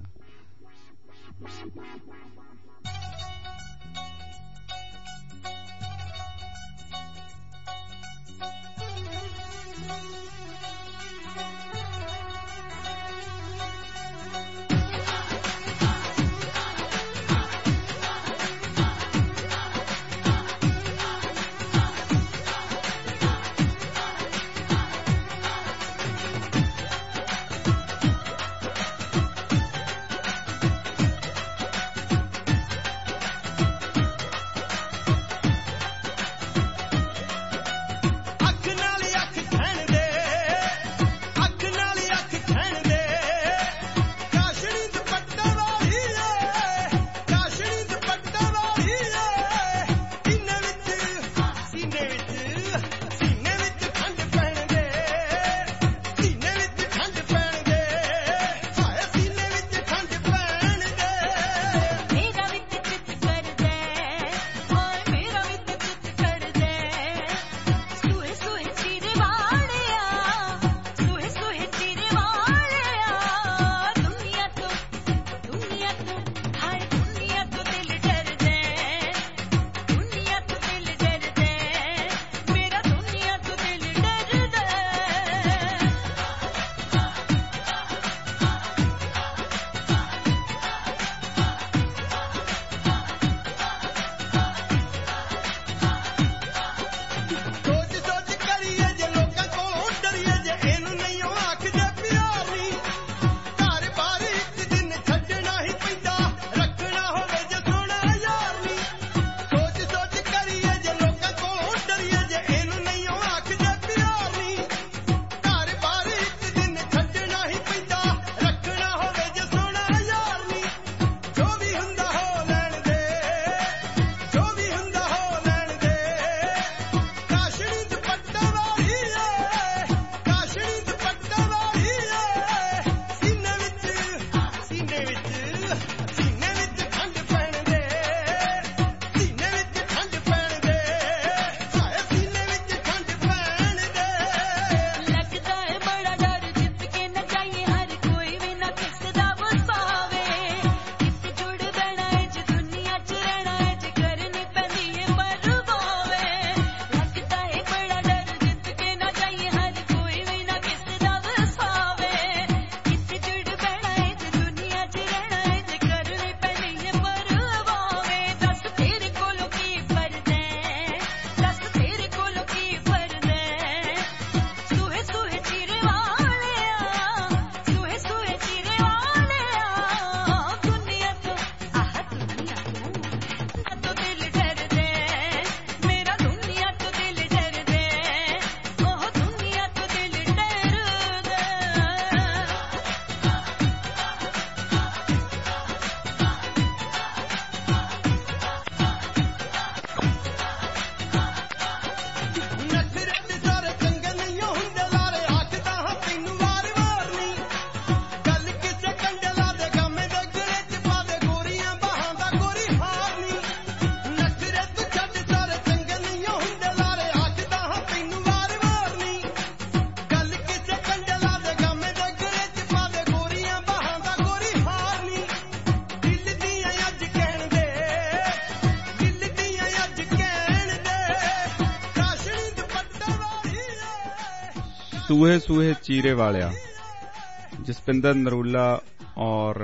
सूहे सूहे चीरे वालिया, जसपिंदर नरूला और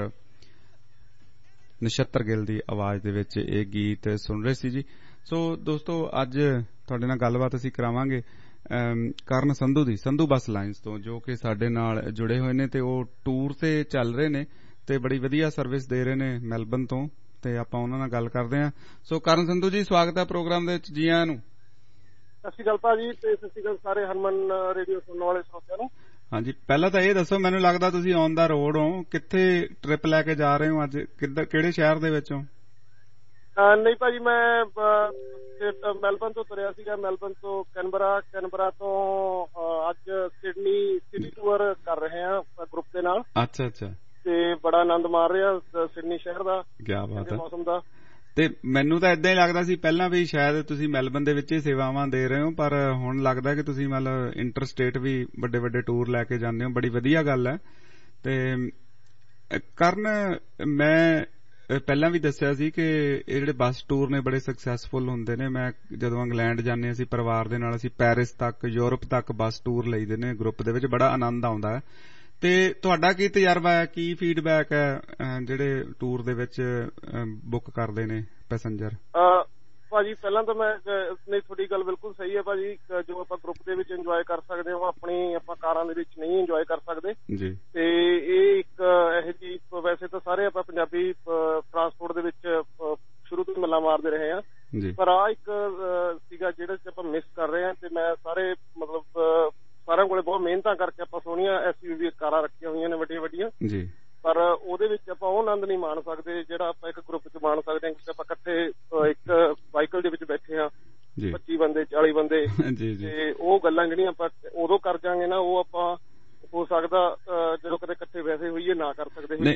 नक्षत्र गिल दी आवाज दे विच ये गीत सुन रहे सी जी। सो दोस्तों अज तुहाडे नाल गलबात असीं करावांगे ਕਰਨ ਸੰਧੂ ਦੀ, ਸੰਧੂ ਬੱਸ ਲਾਈਨਸ ਤੋਂ, ਜੋ ਕਿ ਸਾਡੇ ਨਾਲ ਜੁੜੇ ਹੋਏ ਨੇ ਤੇ ਉਹ ਟੂਰ ਤੇ ਚੱਲ ਰਹੇ ਨੇ ਤੇ ਬੜੀ ਵਧੀਆ ਸਰਵਿਸ ਦੇ ਰਹੇ ਨੇ ਮੈਲਬਨ ਤੋਂ, ਤੇ ਆਪਾਂ ਉਹਨਾਂ ਨਾਲ ਗੱਲ ਕਰਦੇ ਹਾਂ। ਸੋ ਕਰਨ ਸੰਧੂ ਜੀ, ਸਵਾਗਤ ਹੈ ਪ੍ਰੋਗਰਾਮ ਦੇ ਵਿੱਚ, ਜੀ ਆਇਆਂ ਨੂੰ। ਸਤਿ ਸ਼੍ਰੀ ਅਕਾਲ ਭਾਜੀ, ਤੇ ਸਤਿ ਸ਼੍ਰੀ ਅਕਾਲ ਸਾਰੇ ਹਰਮਨ ਰੇਡੀਓ ਸੁਣਨ ਵਾਲੇ ਸਰੋਤਿਆਂ ਨੂੰ। ਹਾਂਜੀ, ਪਹਿਲਾਂ ਤਾਂ ਇਹ ਦੱਸੋ, ਮੈਨੂੰ ਲੱਗਦਾ ਤੁਸੀਂ ਔਨ ਦਾ ਰੋਡ ਹੋ, ਕਿੱਥੇ ਟ੍ਰਿਪ ਲੈ ਕੇ ਜਾ ਰਹੇ ਹੋ ਅੱਜ, ਕਿਹੜੇ ਸ਼ਹਿਰ ਦੇ ਵਿੱਚ ਹੋ? ਨਹੀਂ ਭਾਜੀ, ਮੈਂ ਮੈਲਬਨ ਤੋਂ ਤੁਰਿਆ ਸੀਗਾ, ਮੈਲਬਨ ਤੋਂ ਕੈਨਬਰਾ ਤੋਂ ਅੱਜ ਸਿਡਨੀ ਸਿਟੀ ਟੂਰ ਕਰ ਰਹੇ ਹਾਂ ਗਰੁੱਪ ਦੇ ਨਾਲ। ਅੱਛਾ ਅੱਛਾ, ਤੇ ਬੜਾ ਆਨੰਦ ਮਾਰ ਰਿਹਾ ਸਿਡਨੀ ਸ਼ਹਿਰ ਦਾ, ਕਿਆ ਬਾਤ ਹੈ, ਮੌਸਮ ਦਾ। ਤੇ ਮੈਨੂੰ ਤਾਂ ਏਦਾਂ ਹੀ ਲੱਗਦਾ ਸੀ ਪਹਿਲਾਂ ਵੀ ਸ਼ਾਇਦ ਤੁਸੀਂ ਮੈਲਬਨ ਦੇ ਵਿੱਚ ਹੀ ਸੇਵਾਵਾਂ ਦੇ ਰਹੇ ਹੋ, ਪਰ ਹੁਣ ਲੱਗਦਾ ਕਿ ਤੁਸੀਂ ਮਤਲਬ ਇੰਟਰ ਸਟੇਟ ਵੀ ਵੱਡੇ ਵੱਡੇ ਟੂਰ ਲੈ ਕੇ ਜਾਂਦੇ ਹੋ, ਬੜੀ ਵਧੀਆ ਗੱਲ ਹੈ। ਤੇ ਕਰਨ, ਮੈਂ ਪਹਿਲਾਂ ਵੀ ਦੱਸਿਆ ਸੀ ਕਿ ਇਹ ਜਿਹੜੇ ਬੱਸ ਟੂਰ ਨੇ ਬੜੇ ਸਕਸੈਸਫੁਲ ਹੁੰਦੇ ਨੇ। ਮੈਂ ਜਦੋਂ ਇੰਗਲੈਂਡ ਜਾਂਦੇ ਅਸੀਂ ਪਰਿਵਾਰ ਦੇ ਨਾਲ, ਅਸੀਂ ਪੈਰਿਸ ਤੱਕ, ਯੂਰਪ ਤੱਕ ਬੱਸ ਟੂਰ ਲਈਦੇ ਨੇ ਗਰੁੱਪ ਦੇ ਵਿੱਚ, ਬੜਾ ਆਨੰਦ ਆਉਂਦਾ ਹੈ। ਤੇ ਤੁਹਾਡਾ ਕੀ ਤਜਰਬਾ ਹੈ, ਕੀ ਫੀਡਬੈਕ ਹੈ ਜਿਹੜੇ ਟੂਰ ਦੇ ਵਿੱਚ ਬੁੱਕ ਕਰਦੇ ਨੇ ਪੈਸੇਂਜਰ? ਭਾਜੀ ਪਹਿਲਾਂ ਤਾਂ ਨਹੀਂ, ਤੁਹਾਡੀ ਗੱਲ ਬਿਲਕੁਲ ਸਹੀ ਹੈ ਭਾਜੀ, ਜੋ ਆਪਾਂ ਗਰੁੱਪ ਦੇ ਵਿੱਚ ਇੰਜੋਏ ਕਰ ਸਕਦੇ ਹਾਂ ਆਪਾਂ ਕਾਰਾਂ ਦੇ ਵਿੱਚ ਨਹੀਂ ਇੰਜੋਏ ਕਰ ਸਕਦੇ ਜੀ। ਤੇ ਇਹ ਇੱਕ ਇਹੋ ਜਿਹੀ, ਵੈਸੇ ਤਾਂ ਸਾਰੇ ਆਪਾਂ ਪੰਜਾਬੀ ਟਰਾਂਸਪੋਰਟ ਦੇ ਵਿੱਚ ਸ਼ੁਰੂ ਤੋਂ ਮੱਲਾਂ ਮਾਰਦੇ ਰਹੇ ਹਾਂ, ਪਰ ਆਹ ਇੱਕ ਸੀਗਾ ਜਿਹੜੇ ਆਪਾਂ ਮਿਸ ਕਰ ਰਹੇ ਹਾਂ। ਤੇ ਮੈਂ ਸਾਰੇ ਮਤਲਬ ਸਾਰਿਆਂ ਕੋਲੇ ਬਹੁਤ ਮਿਹਨਤਾਂ ਕਰਕੇ ਆਪਾਂ ਸੋਹਣੀਆਂ SUV ਕਾਰਾਂ ਰੱਖੀਆਂ ਹੋਈਆਂ ਨੇ ਵੱਡੀਆਂ ਵੱਡੀਆਂ, ਪਰ ਉਹਦੇ ਵਿੱਚ ਆਪਾਂ ਉਹ ਆਨੰਦ ਨਹੀਂ ਮਾਣ ਸਕਦੇ ਜਿਹੜਾ ਆਪਾਂ ਇੱਕ ਗਰੁੱਪ ਚ ਮਾਣ ਸਕਦੇ ਹਾਂ, ਕਿਉਂਕਿ ਆਪਾਂ ਇਕੱਠੇ ਇੱਕ ਵਾਹੀਕਲ ਦੇ ਵਿੱਚ ਬੈਠੇ ਹਾਂ, 25 ਬੰਦੇ 40 ਬੰਦੇ, ਤੇ ਉਹ ਗੱਲਾਂ ਜਿਹੜੀਆਂ ਆਪਾਂ ਉਦੋਂ ਕਰ ਜਾਾਂਗੇ ਨਾ, ਉਹ ਆਪਾਂ ਹੋ ਸਕਦਾ ਜਦੋਂ ਕਦੇ ਇਕੱਠੇ ਵੈਸੇ ਹੋਈਏ ਨਾ ਕਰ ਸਕਦੇ।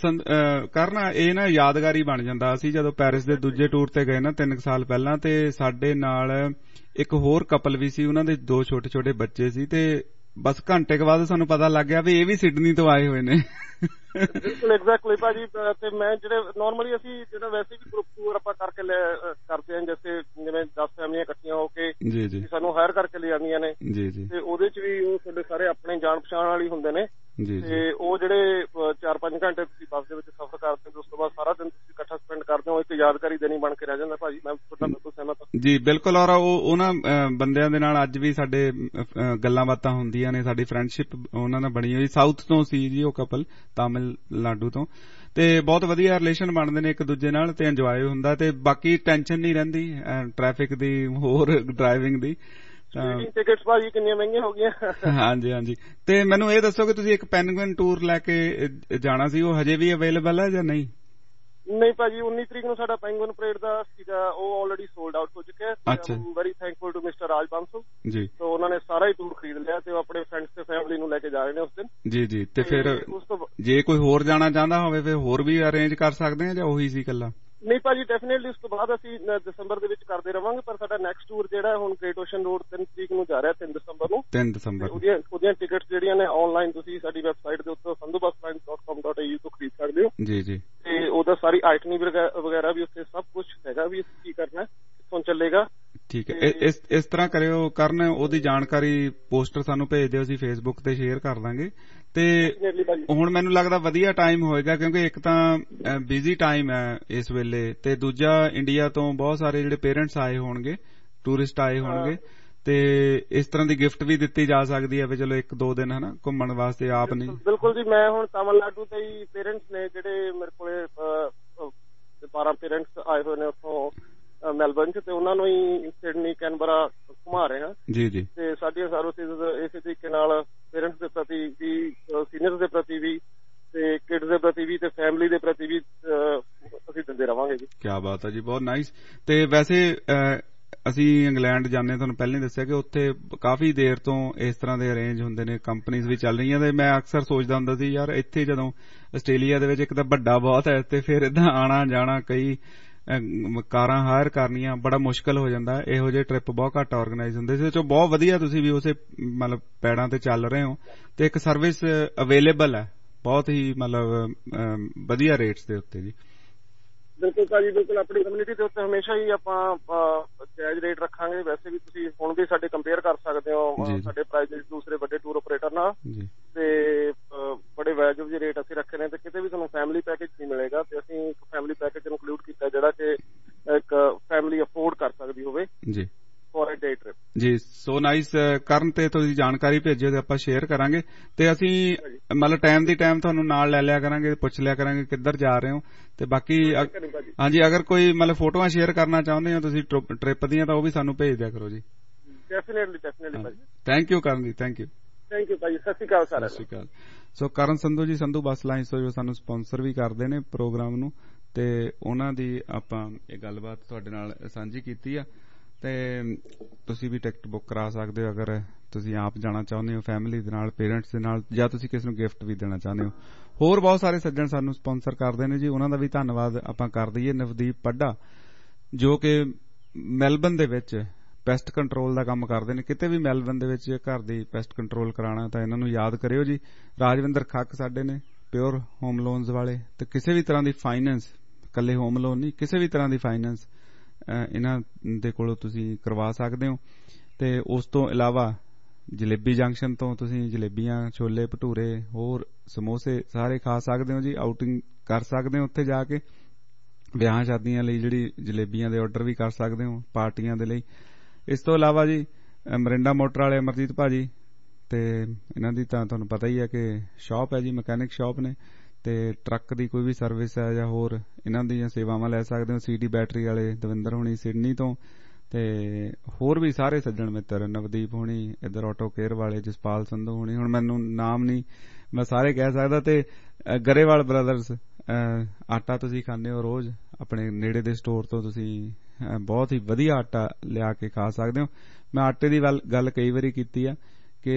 ਕਰਨਾ ਇਹ ਨਾ ਯਾਦਗਾਰੀ ਬਣ ਜਾਂਦਾ। ਅਸੀਂ ਜਦੋਂ ਪੈਰਿਸ ਦੇ ਦੂਜੇ ਟੂਰ ਤੇ ਗਏ ਨਾ 3 ਸਾਲ ਪਹਿਲਾਂ, ਤੇ ਸਾਡੇ ਨਾਲ ਇੱਕ ਹੋਰ ਕਪਲ ਵੀ ਸੀ, ਉਹਨਾਂ ਦੇ 2 ਛੋਟੇ ਛੋਟੇ ਬੱਚੇ ਸੀ, ਤੇ ਬਸ ਘੰਟੇ ਕੁ ਬਾਅਦ ਸਾਨੂੰ ਪਤਾ ਲੱਗ ਗਿਆ ਵੀ ਇਹ ਵੀ ਸਿਡਨੀ ਤੋਂ ਆਏ ਹੋਏ ਨੇ। ਬਿਲਕੁਲ ਐਗਜ਼ੈਕਟਲੀ ਭਾਜੀ। ਤੇ ਮੈਂ ਜਿਹੜੇ ਨਾਰਮਲੀ ਅਸੀਂ ਜਿਹੜਾ ਵੈਸੇ ਵੀ ਗਰੁੱਪ ਟੂਰ ਆਪਾਂ ਕਰਕੇ ਕਰਦੇ ਹਾਂ, ਜਿਵੇਂ 10 ਫੈਮਲੀਆਂ ਇਕੱਠੀਆਂ ਹੋ ਕੇ ਸਾਨੂੰ ਹਾਇਰ ਕਰਕੇ ਲੈ ਜਾਂਦੀਆਂ ਨੇ, ਤੇ ਉਹਦੇ ਚ ਵੀ ਉਹ ਸਾਡੇ ਸਾਰੇ ਆਪਣੇ ਜਾਣ ਪਛਾਣ ਵਾਲੀ ਹੁੰਦੇ ਨੇ, ਤੇ ਉਹ ਜਿਹੜੇ 4-5 ਘੰਟੇ ਤੁਸੀਂ ਬੱਸ ਦੇ ਵਿੱਚ ਸਫ਼ਰ ਕਰਦੇ ਹੋ, ਉਸ ਤੋਂ ਬਾਅਦ ਸਾਰਾ ਦਿਨ ਤੁਸੀਂ ਇਕੱਠਾ ਸਪੈਂਡ ਕਰਦੇ ਹੋ, ਇੱਕ ਯਾਦਗਾਰੀ ਦਿਨ ਹੀ ਬਣ ਕੇ ਰਹਿ ਜਾਂਦਾ ਭਾਜੀ। ਮੈਂ ਤੁਹਾਡਾ ਬਿਲਕੁਲ ਸਹਿਮਤ ਹਾਂ ਜੀ। ਬਿਲਕੁਲ। ਔਰ ਉਹਨਾਂ ਬੰਦਿਆਂ ਦੇ ਨਾਲ ਅੱਜ ਵੀ ਸਾਡੇ ਗੱਲਾਂ ਬਾਤਾਂ ਹੁੰਦੀਆਂ ਨੇ, ਸਾਡੀ ਫਰੈਂਡਸ਼ਿਪ ਉਹਨਾਂ ਨਾਲ ਬਣੀ ਹੋਈ। ਸਾਊਥ ਤੋਂ ਸੀ ਜੀ ਉਹ ਕਪਲ, ਤਾਮਿਲਨਾਡੂ ਤੋਂ, ਤੇ ਬਹੁਤ ਵਧੀਆ ਰਿਲੇਸ਼ਨ ਬਣਦੇ ਨੇ ਇੱਕ ਦੂਜੇ ਨਾਲ, ਤੇ ਇੰਜੋਏ ਹੁੰਦਾ, ਤੇ ਬਾਕੀ ਟੈਨਸ਼ਨ ਨਹੀਂ ਰਹਿੰਦੀ ਟ੍ਰੈਫਿਕ ਦੀ, ਹੋਰ ਡਰਾਈਵਿੰਗ ਦੀ। ਟਿਕਟਸ ਭਾਜੀ ਕਿੰਨੀਆਂ ਮਹਿੰਗੀਆਂ ਹੋ ਗਈਆਂ। ਹਾਂਜੀ ਹਾਂਜੀ। ਤੇ ਮੈਨੂੰ ਇਹ ਦੱਸੋ ਕਿ ਤੁਸੀਂ ਇੱਕ ਪੈਨਗੁਇਨ ਟੂਰ ਲੈ ਕੇ ਜਾਣਾ ਸੀ, ਉਹ ਹਜੇ ਵੀ ਅਵੇਲੇਬਲ ਹੈ ਜਾਂ ਨਹੀਂ? ਨਹੀਂ ਭਾਜੀ, 19 ਤਰੀਕ ਨੂੰ ਸਾਡਾ ਪੈਂਗੁਇਨ ਪਰੇਡ ਦਾ ਸੀਗਾ, ਉਹ ਆਲਰੇਡੀ ਸੋਲਡ ਆਊਟ ਹੋ ਚੁੱਕਿਆ ਹੈ। I'm very thankful to mister Raj Bansal ji, ਤੇ ਉਹਨਾਂ ਨੇ ਸਾਰਾ ਹੀ ਟੂਰ ਖਰੀਦ ਲਿਆ, ਤੇ ਉਹ ਆਪਣੇ ਫਰੈਂਡਸ ਤੇ ਫੈਮਿਲੀ ਨੂੰ ਲੈ ਕੇ ਜਾ ਰਹੇ ਨੇ ਉਸ ਦਿਨ। ਜੀ ਜੀ। ਤੇ ਫਿਰ ਜੇ ਕੋਈ ਹੋਰ ਜਾਣਾ ਚਾਹੁੰਦਾ ਹੋਵੇ ਫਿਰ ਹੋਰ ਵੀ ਅਰੇਂਜ ਕਰ ਸਕਦੇ ਆ ਜਾਂ ਉਹੀ ਸੀ ਇਕੱਲਾ? ਨਹੀਂ ਭਾਜੀ, ਡੈਫੀਨੇਟਲੀ ਉਸ ਤੋਂ ਬਾਅਦ ਅਸੀਂ ਦਸੰਬਰ ਦੇ ਵਿੱਚ ਕਰਦੇ ਰਵਾਂਗੇ, ਪਰ ਸਾਡਾ ਨੈਕਸਟ ਟੂਰ ਜਿਹੜਾ ਹੁਣ ਗ੍ਰੇਟ ਓਸ਼ਨ ਰੋਡ 3 ਤਰੀਕ ਨੂੰ ਜਾ ਰਿਹਾ, 3 ਦਸੰਬਰ ਨੂੰ। 3 ਦਸੰਬਰ ਉਹਦੀਆਂ ਟਿਕਟਸ ਜਿਹੜੀਆਂ ਨੇ ਆਨਲਾਈਨ ਤੁਸੀਂ ਸਾਡੀ ਵੈਬਸਾਈਟ ਦੇ ਉੱਤੇ sandhubusline.com.au ਤੋਂ ਖਰੀਦ ਸਕਦੇ ਹੋ ਜੀ ਜੀ। ਤੇ ਉਹਦਾ ਸਾਰੀ ਆਈਟਨੀ ਵਗੈਰਾ ਵੀ ਉੱਥੇ ਸਭ ਕੁਝ ਹੈਗਾ, ਵੀ ਕੀ ਕਰਨਾ, ਕਿੱਥੋਂ ਚੱਲੇਗਾ। ਠੀਕ ਹੈ, ਇਸ ਤਰ੍ਹਾਂ ਕਰਿਓ ਕਰਨ, ਉਹਦੀ ਜਾਣਕਾਰੀ ਪੋਸਟਰ ਸਾਨੂੰ ਭੇਜ ਦਿਓ, ਅਸੀਂ ਫੇਸਬੁੱਕ ਤੇ ਸ਼ੇਅਰ ਕਰ ਦਾਂਗੇ। ਤੇ ਹੁਣ ਮੈਨੂੰ ਲੱਗਦਾ ਵਧੀਆ ਟਾਈਮ ਹੋਏਗਾ, ਕਿਉਂਕਿ ਇੱਕ ਤਾਂ ਬਿਜ਼ੀ ਟਾਈਮ ਹੈ ਇਸ ਵੇਲੇ, ਤੇ ਦੂਜਾ ਇੰਡੀਆ ਤੋਂ ਬਹੁਤ ਸਾਰੇ ਜਿਹੜੇ ਪੇਰੈਂਟਸ ਆਏ ਹੋਣਗੇ, ਟੂਰਿਸਟ ਆਏ ਹੋਣਗੇ, ਤੇ ਇਸ ਤਰ੍ਹਾਂ ਦੀ ਗਿਫਟ ਵੀ ਦਿੱਤੀ ਜਾ ਸਕਦੀ ਹੈ ਵੀ ਚਲੋ 1-2 ਦਿਨ ਹਨਾ ਘੁੰਮਣ ਵਾਸਤੇ ਆਪ ਨਹੀਂ। ਬਿਲਕੁਲ ਜੀ। ਮੈਂ ਹੁਣ ਤਾਮਿਲਨਾਡੂ ਤੇ ਹੀ ਪੇਰੈਂਟਸ ਨੇ ਜਿਹੜੇ ਮੇਰੇ ਕੋਲੇ 12 ਪੇਰੈਂਟਸ ਆਏ ਹੋਏ ਨੇ ਉੱਥੋਂ ਮੈਲਬਨ ਚ, ਤੇ ਉਹਨਾਂ ਨੂੰ ਹੀ ਸਿਡਨੀ ਕੈਨਬਰਾ ਘੁਮਾ ਰਹੇ ਹਾਂ ਜੀ ਜੀ। ਤੇ ਸਾਡੀਆਂ ਸਰਵਿਸਿਜ਼ ਇਸੇ ਤਰੀਕੇ ਨਾਲ ਪੇਰੈਂਟਸ ਦੇ ਪ੍ਰਤੀ ਵੀ, ਸੀਨੀਅਰਸ ਦੇ ਪ੍ਰਤੀ ਵੀ, ਤੇ ਕਿਡਸ ਦੇ ਪ੍ਰਤੀ ਵੀ, ਤੇ ਫੈਮਿਲੀ ਦੇ ਪ੍ਰਤੀ ਵੀ ਅਸੀਂ ਦਿੰਦੇ ਰਵਾਂਗੇ ਜੀ। ਕੀ ਬਾਤ ਹੈ ਜੀ, ਬਹੁਤ ਨਾਈਸ। ਤੇ ਵੈਸੇ ਅਸੀਂ ਇੰਗਲੈਂਡ ਜਾਂਦੇ, ਤੁਹਾਨੂੰ ਪਹਿਲਾਂ ਹੀ ਦੱਸਿਆ ਕਿ ਉੱਥੇ ਕਾਫੀ ਦੇਰ ਤੋਂ ਇਸ ਤਰ੍ਹਾਂ ਦੇ ਅਰੇਂਜ ਹੁੰਦੇ ਨੇ, ਕੰਪਨੀਆਂ ਵੀ ਚੱਲ ਰਹੀਆਂ, ਤੇ ਮੈਂ ਅਕਸਰ ਸੋਚਦਾ ਹੁੰਦਾ ਸੀ ਯਾਰ ਇੱਥੇ ਜਦੋਂ ਆਸਟ੍ਰੇਲੀਆ ਦੇ ਵਿੱਚ ਇੱਕ ਤਾਂ ਵੱਡਾ ਬਹੁਤ ਹੈ, ਤੇ ਫਿਰ ਏਦਾਂ ਆਣਾ ਜਾਣਾ, ਕਈ ਕਾਰਾਂ ਹਾਇਰ ਕਰਨੀਆਂ ਬੜਾ ਮੁਸ਼ਕਲ ਹੋ ਜਾਂਦਾ। ਇਹੋ ਜਿਹੇ ਟ੍ਰਿਪ ਬਹੁਤ ਘੱਟ ਆਰਗੇਨਾਈਜ਼ ਹੁੰਦੇ ਸੀ, ਬਹੁਤ ਵਧੀਆ ਤੁਸੀਂ ਵੀ ਉਸੇ ਮਤਲਬ ਪੈੜਾਂ ਤੇ ਚੱਲ ਰਹੇ ਹੋ, ਤੇ ਇੱਕ ਸਰਵਿਸ ਅਵੇਲੇਬਲ ਹੈ ਬਹੁਤ ਹੀ ਮਤਲਬ ਵਧੀਆ ਰੇਟਸ ਦੇ ਉੱਤੇ ਜੀ। ਬਿਲਕੁਲ ਭਾਜੀ, ਬਿਲਕੁਲ। ਆਪਣੀ ਕਮਿਊਨਿਟੀ ਦੇ ਉੱਤੇ ਹਮੇਸ਼ਾ ਹੀ ਆਪਾਂ ਜਾਇਜ਼ ਰੇਟ ਰੱਖਾਂਗੇ। ਵੈਸੇ ਵੀ ਤੁਸੀਂ ਹੁਣ ਵੀ ਸਾਡੇ ਕੰਪੇਅਰ ਕਰ ਸਕਦੇ ਹੋ ਸਾਡੇ ਪ੍ਰਾਈਸ ਦੂਸਰੇ ਵੱਡੇ ਟੂਰ ਆਪਰੇਟਰ ਨਾਲ, ਤੇ ਬੜੇ ਵਾਜਬ ਜਿਹੇ ਰੇਟ ਅਸੀਂ ਰੱਖੇ ਨੇ, ਤੇ ਕਿਤੇ ਵੀ ਤੁਹਾਨੂੰ ਫੈਮਿਲੀ ਪੈਕੇਜ ਨਹੀਂ ਮਿਲੇਗਾ। ਤੇ ਅਸੀਂ ਇੱਕ ਫੈਮਿਲੀ ਪੈਕੇਜ ਇਨਕਲੂਡ ਕੀਤਾ ਜਿਹੜਾ ਕਿ ਇੱਕ ਫੈਮਿਲੀ ਅਫੋਰਡ ਕਰ ਸਕਦੀ ਹੋਵੇ ਜੀ ਫॉर ਅ ਡੇ ਟ੍ਰਿਪ। ਜੀ ਸੋ ਨਾਈਸ ਕਰਨ, ਤੇ ਤੁਸੀਂ ਜਾਣਕਾਰੀ ਭੇਜਿਓ ਤੇ ਆਪਾਂ ਸ਼ੇਅਰ ਕਰਾਂਗੇ, ਤੇ ਅਸੀਂ ਮਤਲਬ ਟਾਈਮ ਦੀ ਟਾਈਮ ਤੁਹਾਨੂੰ ਨਾਲ ਲੈ ਲਿਆ ਕਰਾਂਗੇ, ਪੁੱਛ ਲਿਆ ਕਰਾਂਗੇ ਕਿੱਧਰ ਜਾ ਰਹੇ ਹੋ। ਤੇ ਬਾਕੀ ਹਾਂਜੀ ਅਗਰ ਕੋਈ ਮਤਲਬ ਫੋਟੋਆਂ ਸ਼ੇਅਰ ਕਰਨਾ ਚਾਹੁੰਦੇ ਹੋ ਤੁਸੀਂ ਟ੍ਰਿਪ ਦੀਆਂ ਤਾਂ ਉਹ ਵੀ ਸਾਨੂੰ ਭੇਜ ਦਿਆ ਕਰੋ ਜੀ। ਡੈਫੀਨੇਟਲੀ ਭਾਜੀ। ਥੈਂਕ ਯੂ ਕਰਨ ਜੀ, ਥੈਂਕ ਯੂ ਭਾਜੀ। ਸਤਿ ਸ਼੍ਰੀ ਅਕਾਲ ਸਾਰਿਆਂ ਨੂੰ। ਸਤਿ ਸ਼੍ਰੀ ਅਕਾਲ। ਸੋ ਕਰਨ ਸੰਧੂ ਜੀ, ਸੰਧੂ ਬੱਸ ਲਾਈਨ ਜੋ ਸਾਨੂੰ ਸਪਾਂਸਰ ਵੀ ਕਰਦੇ ਨੇ ਪ੍ਰੋਗਰਾਮ ਨੂੰ, ਤੇ ਉਹਨਾਂ ਦੀ ਆਪਾਂ ਇਹ ਗੱਲਬਾਤ ਤੁਹਾਡੇ ਨਾਲ ਸਾਂਝੀ ਕੀਤੀ ਆ। ਤੇ ਤੁਸੀਂ ਵੀ ਟਿਕਟ ਬੁੱਕ ਕਰਾ ਸਕਦੇ ਹੋ ਅਗਰ ਤੁਸੀਂ ਆਪ ਜਾਣਾ ਚਾਹੁੰਦੇ ਹੋ ਫੈਮਿਲੀ ਦੇ ਨਾਲ, ਪੇਰੈਂਟਸ ਦੇ ਨਾਲ, ਜਾਂ ਤੁਸੀਂ ਕਿਸੇ ਨੂੰ ਗਿਫਟ ਵੀ ਦੇਣਾ ਚਾਹੁੰਦੇ ਹੋ। ਹੋਰ ਬਹੁਤ ਸਾਰੇ ਸੱਜਣ ਸਾਨੂੰ ਸਪਾਂਸਰ ਕਰਦੇ ਨੇ ਜੀ, ਉਹਨਾਂ ਦਾ ਵੀ ਧੰਨਵਾਦ ਆਪਾਂ ਕਰ ਦਈਏ। ਨਵਦੀਪ ਪੱਡਾ ਜੋ ਕਿ ਮੈਲਬਨ ਦੇ ਵਿੱਚ ਪੈਸਟ ਕੰਟਰੋਲ ਦਾ ਕੰਮ ਕਰਦੇ ਨੇ, ਕਿਤੇ ਵੀ ਮੈਲਬਨ ਦੇ ਵਿੱਚ ਘਰ ਦੀ ਪੈਸਟ ਕੰਟਰੋਲ ਕਰਾਉਣਾ ਤਾਂ ਇਹਨਾਂ ਨੂੰ ਯਾਦ ਕਰਿਓ ਜੀ। ਰਾਜਵਿੰਦਰ ਖੱਕ ਸਾਡੇ ਨੇ ਪਿਓਰ ਹੋਮ ਲੋਨਸ ਵਾਲੇ, ਤੇ ਕਿਸੇ ਵੀ ਤਰ੍ਹਾਂ ਦੀ ਫਾਈਨੈਂਸ, ਇਕੱਲੇ ਹੋਮ ਲੋਨ ਨਹੀਂ, ਕਿਸੇ ਵੀ ਤਰ੍ਹਾਂ ਦੀ ਫਾਈਨੈਂਸ ਇਹਨਾਂ ਦੇ ਕੋਲੋਂ ਤੁਸੀਂ ਕਰਵਾ ਸਕਦੇ ਹੋ। ਤੇ ਉਸ ਤੋਂ ਇਲਾਵਾ ਜਲੇਬੀ ਜੰਕਸ਼ਨ ਤੋਂ ਤੁਸੀਂ ਜਲੇਬੀਆਂ, ਛੋਲੇ ਭਟੂਰੇ, ਹੋਰ ਸਮੋਸੇ ਸਾਰੇ ਖਾ ਸਕਦੇ ਹੋ ਜੀ। ਆਊਟਿੰਗ ਕਰ ਸਕਦੇ ਹੋ ਉੱਥੇ ਜਾ ਕੇ, ਵਿਆਹ ਸ਼ਾਦੀਆਂ ਲਈ ਜਿਹੜੀ ਜਲੇਬੀਆਂ ਦੇ ਆਰਡਰ ਵੀ ਕਰ ਸਕਦੇ ਹੋ, ਪਾਰਟੀਆਂ ਦੇ ਲਈ। ਇਸ ਤੋਂ ਇਲਾਵਾ ਜੀ ਮਰਿੰਡਾ ਮੋਟਰ ਵਾਲੇ ਅਮਰਜੀਤ ਭਾਜੀ, ਤੇ ਇਹਨਾਂ ਦੀ ਤਾਂ ਤੁਹਾਨੂੰ ਪਤਾ ਹੀ ਹੈ ਕਿ ਸ਼ਾਪ ਹੈ ਜੀ, ਮਕੈਨਿਕ ਸ਼ਾਪ ਨੇ, ਤੇ ਟਰੱਕ ਦੀ ਕੋਈ ਵੀ ਸਰਵਿਸ ਹੈ ਜਾਂ ਹੋਰ ਇਹਨਾਂ ਦੀਆਂ ਸੇਵਾਵਾਂ ਲੈ ਸਕਦੇ ਹੋ। CD ਬੈਟਰੀ ਵਾਲੇ ਦਵਿੰਦਰ ਹੋਣੀ ਸਿਡਨੀ ਤੋਂ, ਤੇ ਹੋਰ ਵੀ ਸਾਰੇ ਸੱਜਣ ਮਿੱਤਰ, ਨਵਦੀਪ ਹੋਣੀ ਇੱਧਰ ਆਟੋ ਕੇਅਰ ਵਾਲੇ, ਜਸਪਾਲ ਸੰਧੂ ਹੋਣੀ, ਹੁਣ ਮੈਨੂੰ ਨਾਮ ਨਹੀਂ ਮੈਂ ਸਾਰੇ ਕਹਿ ਸਕਦਾ, ਤੇ ਗਰੇਵਾਲ ਬ੍ਰਦਰਸ ਆਟਾ ਤੁਸੀਂ ਖਾਂਦੇ ਹੋ ਰੋਜ਼ ਆਪਣੇ ਨੇੜੇ ਦੇ ਸਟੋਰ ਤੋਂ, ਤੁਸੀਂ ਬਹੁਤ ਹੀ ਵਧੀਆ ਆਟਾ ਲਿਆ ਕੇ ਖਾ ਸਕਦੇ ਹੋ। ਮੈਂ ਆਟੇ ਦੀ ਗੱਲ ਕਈ ਵਾਰੀ ਕੀਤੀ ਆ ਕਿ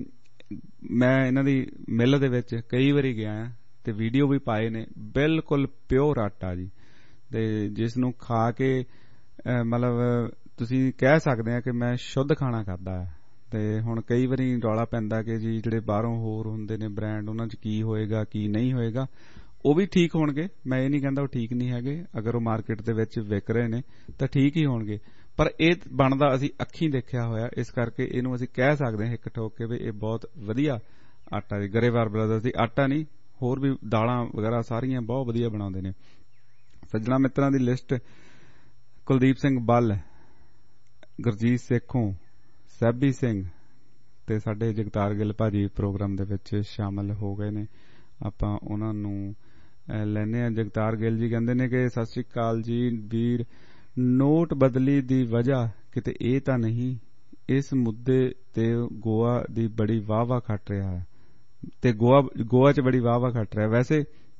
ਮੈਂ ਇਹਨਾਂ ਦੀ ਮਿੱਲ ਦੇ ਵਿੱਚ ਕਈ ਵਾਰੀ ਗਿਆ ਆ ਤੇ ਵੀਡੀਓ ਵੀ ਪਾਏ ਨੇ, ਬਿਲਕੁਲ ਪਿਓਰ ਆਟਾ ਜੀ, ਤੇ ਜਿਸ ਨੂੰ ਖਾ ਕੇ ਮਤਲਬ ਤੁਸੀਂ ਕਹਿ ਸਕਦੇ ਆ ਕਿ ਮੈਂ ਸ਼ੁੱਧ ਖਾਣਾ ਖਾਧਾ ਹੈ। ਤੇ ਹੁਣ ਕਈ ਵਾਰੀ ਰੌਲਾ ਪੈਂਦਾ ਕਿ ਜੀ ਜਿਹੜੇ ਬਾਹਰੋਂ ਹੋਰ ਹੁੰਦੇ ਨੇ ਬ੍ਰਾਂਡ, ਉਹਨਾਂ 'ਚ ਕੀ ਹੋਏਗਾ ਕੀ ਨਹੀਂ ਹੋਏਗਾ। ਉਹ ਵੀ ਠੀਕ ਹੋਣਗੇ, ਮੈਂ ਇਹ ਨਹੀਂ ਕਹਿੰਦਾ ਉਹ ਠੀਕ ਨਹੀਂ ਹੈਗੇ, ਅਗਰ ਉਹ ਮਾਰਕੀਟ ਦੇ ਵਿੱਚ ਵਿਕ ਰਹੇ ਨੇ ਤਾਂ ਠੀਕ ਹੀ ਹੋਣਗੇ, ਪਰ ਇਹ ਬਣਦਾ ਅਸੀਂ ਅੱਖੀਂ ਦੇਖਿਆ ਹੋਇਆ, ਇਸ ਕਰਕੇ ਇਹਨੂੰ ਅਸੀਂ ਕਹਿ ਸਕਦੇ ਹਾਂ ਇੱਕ ਠੋਕ ਕੇ ਵੀ ਇਹ ਬਹੁਤ ਵਧੀਆ ਆਟਾ ਜੀ। ਗਰੇਵਾਲ ਬ੍ਰਦਰਸ ਦੀ ਆਟਾ ਨਹੀਂ, ਹੋਰ ਵੀ ਦਾਲਾਂ ਵਗੈਰਾ ਸਾਰੀਆਂ ਬਹੁਤ ਵਧੀਆ ਬਣਾਉਂਦੇ ਨੇ। ਸੱਜਣਾ ਮਿੱਤਰਾਂ ਦੀ ਲਿਸਟ: ਕੁਲਦੀਪ ਸਿੰਘ ਬੱਲ, ਗੁਰਜੀਤ ਸੇਖੋਂ, ਸੈਬੀ ਸਿੰਘ, ਤੇ ਸਾਡੇ ਜਗਤਾਰ ਗਿੱਲ ਭਾਜੀ ਪ੍ਰੋਗਰਾਮ ਦੇ ਵਿੱਚ ਸ਼ਾਮਲ ਹੋ ਗਏ ਨੇ। ਆਪਾਂ ਉਹਨਾਂ ਨੂੰ ਲੈਨੇ ਆ। ਜਗਤਾਰ ਗਿੱਲ ਜੀ ਕਹਿੰਦੇ ਨੇ ਕਿ ਸਤਿ ਸ੍ਰੀ ਅਕਾਲ ਜੀ ਵੀਰ, ਨੋਟ ਬਦਲੀ ਦੀ ਵਜ੍ਹਾ ਕਿਤੇ ਇਹ ਤਾਂ ਨਹੀਂ ਇਸ ਮੁੱਦੇ ਤੇ ਗੋਆ ਦੀ ਬੜੀ ਵਾਹ ਖੱਟ ਰਿਹਾ ਹੈ, ਤੇ ਗੋਆ 'ਚ ਬੜੀ ਵਾਹ ਖੱਟ ਰਿਹਾ। ਵੈਸੇ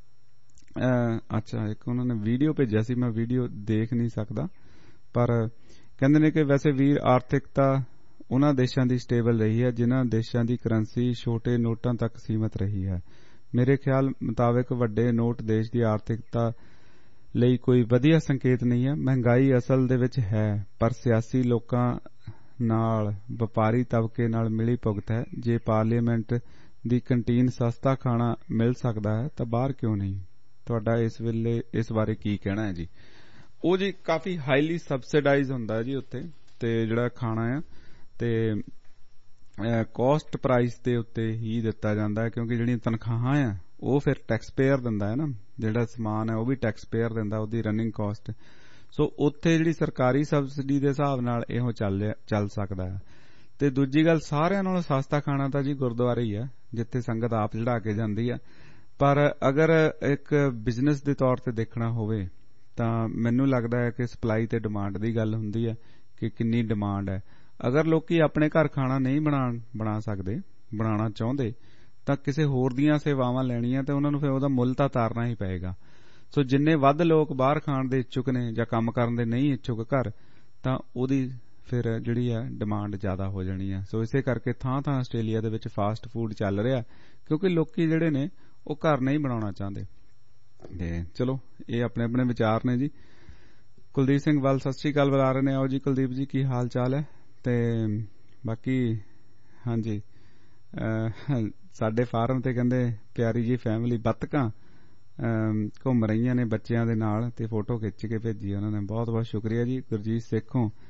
ਅੱਛਾ, ਇੱਕ ਉਹਨਾਂ ਨੇ ਵੀਡੀਓ ਭੇਜਿਆ ਸੀ, ਮੈਂ ਵੀਡੀਓ ਦੇਖ ਨਹੀਂ ਸਕਦਾ, ਪਰ ਕਹਿੰਦੇ ਨੇ ਕਿ ਵੈਸੇ ਵੀਰ ਆਰਥਿਕਤਾ ਉਹਨਾਂ ਦੇਸ਼ਾਂ ਦੀ ਸਟੇਬਲ ਰਹੀ ਹੈ ਜਿਨ੍ਹਾਂ ਦੇਸ਼ਾਂ ਦੀ ਕਰੰਸੀ ਛੋਟੇ ਨੋਟਾਂ ਤੱਕ ਸੀਮਤ ਰਹੀ ਹੈ। ਮੇਰੇ ਖਿਆਲ ਮੁਤਾਬਕ ਵੱਡੇ ਨੋਟ ਦੇਸ਼ ਦੀ ਆਰਥਿਕਤਾ ਲਈ ਕੋਈ ਵਧੀਆ ਸੰਕੇਤ ਨਹੀਂ ਹੈ। ਮਹਿੰਗਾਈ ਅਸਲ ਦੇ ਵਿੱਚ ਹੈ, ਪਰ ਸਿਆਸੀ ਲੋਕਾਂ ਨਾਲ, ਵਪਾਰੀ ਤਬਕੇ ਨਾਲ ਮਿਲੀ ਭੁਗਤ ਹੈ। ਜੇ ਪਾਰਲੀਮੈਂਟ ਦੀ ਕੰਟੀਨ ਸਸਤਾ ਖਾਣਾ ਮਿਲ ਸਕਦਾ ਹੈ ਤਾਂ ਬਾਹਰ ਕਿਉਂ ਨਹੀਂ? ਤੁਹਾਡਾ ਇਸ ਵੇਲੇ ਇਸ ਬਾਰੇ ਕੀ ਕਹਿਣਾ ਹੈ ਜੀ? ਉਹ ਜੀ ਕਾਫੀ ਹਾਈਲੀ ਸਬਸਿਡਾਈਜ਼ ਹੁੰਦਾ ਜੀ ਉੱਥੇ, ਤੇ ਜਿਹੜਾ ਖਾਣਾ ਆ ਤੇ ਕੋਸਟ ਪ੍ਰਾਈਸ ਦੇ ਉੱਤੇ ਹੀ ਦਿੱਤਾ ਜਾਂਦਾ ਹੈ, ਕਿਉਂਕਿ ਜਿਹੜੀਆਂ ਤਨਖਾਹਾਂ ਆ ਉਹ ਫਿਰ ਟੈਕਸ ਪੇਅਰ ਦਿੰਦਾ ਹੈ ਨਾ, ਜਿਹੜਾ ਸਮਾਨ ਹੈ ਉਹ ਵੀ ਟੈਕਸ ਪੇਅਰ ਦਿੰਦਾ, ਉਹਦੀ ਰਨਿੰਗ ਕਾਸਟ। ਸੋ ਉੱਥੇ ਜਿਹੜੀ ਸਰਕਾਰੀ ਸਬਸਿਡੀ ਦੇ ਹਿਸਾਬ ਨਾਲ ਇਹੋ ਚੱਲ ਸਕਦਾ ਹੈ। ਤੇ ਦੂਜੀ ਗੱਲ, ਸਾਰਿਆਂ ਨਾਲੋਂ ਸਸਤਾ ਖਾਣਾ ਤਾਂ ਜੀ ਗੁਰਦੁਆਰੇ ਹੀ ਆ, ਜਿੱਥੇ ਸੰਗਤ ਆਪ ਚੜਾ ਕੇ ਜਾਂਦੀ ਆ। ਪਰ ਅਗਰ ਇੱਕ ਬਿਜ਼ਨਸ ਦੇ ਤੌਰ ਤੇ ਦੇਖਣਾ ਹੋਵੇ ਤਾਂ ਮੈਨੂੰ ਲੱਗਦਾ ਹੈ ਕਿ ਸਪਲਾਈ ਤੇ ਡਿਮਾਂਡ ਦੀ ਗੱਲ ਹੁੰਦੀ ਹੈ ਕਿ ਕਿੰਨੀ ਡਿਮਾਂਡ ਹੈ। ਅਗਰ ਲੋਕੀ ਆਪਣੇ ਘਰ ਖਾਣਾ ਨਹੀਂ ਬਣਾ ਸਕਦੇ, ਬਣਾਉਣਾ ਚਾਹੁੰਦੇ, ਤਾਂ ਕਿਸੇ ਹੋਰ ਦੀਆਂ ਸੇਵਾਵਾਂ ਲੈਣੀਆਂ ਤੇ ਉਹਨਾਂ ਨੂੰ ਫਿਰ ਉਹਦਾ ਮੁੱਲ ਤਾਂ ਤਾਰਨਾ ਹੀ ਪਏਗਾ। ਸੋ ਜਿੰਨੇ ਵੱਧ ਲੋਕ ਬਾਹਰ ਖਾਣ ਦੇ ਇੱਛੁਕ ਨੇ ਜਾਂ ਕੰਮ ਕਰਨ ਦੇ ਨਹੀਂ ਇੱਛੁਕ ਘਰ, ਤਾਂ ਉਹਦੀ ਫਿਰ ਜਿਹੜੀ ਆ ਡਿਮਾਂਡ ਜ਼ਿਆਦਾ ਹੋ ਜਾਣੀ ਆ। ਸੋ ਇਸੇ ਕਰਕੇ ਥਾਂ ਆਸਟ੍ਰੇਲੀਆ ਦੇ ਵਿੱਚ ਫਾਸਟ ਫੂਡ ਚੱਲ ਰਿਹਾ, ਕਿਉਂਕਿ ਲੋਕੀ ਜਿਹੜੇ ਨੇ ਉਹ ਘਰ ਨਹੀਂ ਬਣਾਉਣਾ ਚਾਹੁੰਦੇ। ਤੇ ਚਲੋ ਇਹ ਆਪਣੇ ਆਪਣੇ ਵਿਚਾਰ ਨੇ ਜੀ। ਕੁਲਦੀਪ ਸਿੰਘ ਵੱਲ ਸਤਿ ਸ੍ਰੀ ਅਕਾਲ ਬੁਲਾ ਰਹੇ ਨੇ। ਆਓ ਜੀ ਕੁਲਦੀਪ ਜੀ, ਕੀ ਹਾਲ ਚਾਲ ਹੈ? ਤੇ ਬਾਕੀ ਹਾਂਜੀ, ਸਾਡੇ ਫਾਰਮ ਤੇ ਕਹਿੰਦੇ ਪਿਆਰੀ ਜੀ ਫੈਮਿਲੀ ਬੱਤਕਾਂ ਘੁੰਮ ਰਹੀਆਂ ਨੇ ਬੱਚਿਆਂ ਦੇ ਨਾਲ, ਤੇ ਫੋਟੋ ਖਿੱਚ ਕੇ ਭੇਜੀ ਉਹਨਾਂ ਨੇ, ਬਹੁਤ ਬਹੁਤ ਸ਼ੁਕਰੀਆ ਜੀ। ਗੁਰਜੀਤ ਸੇਖੋਂ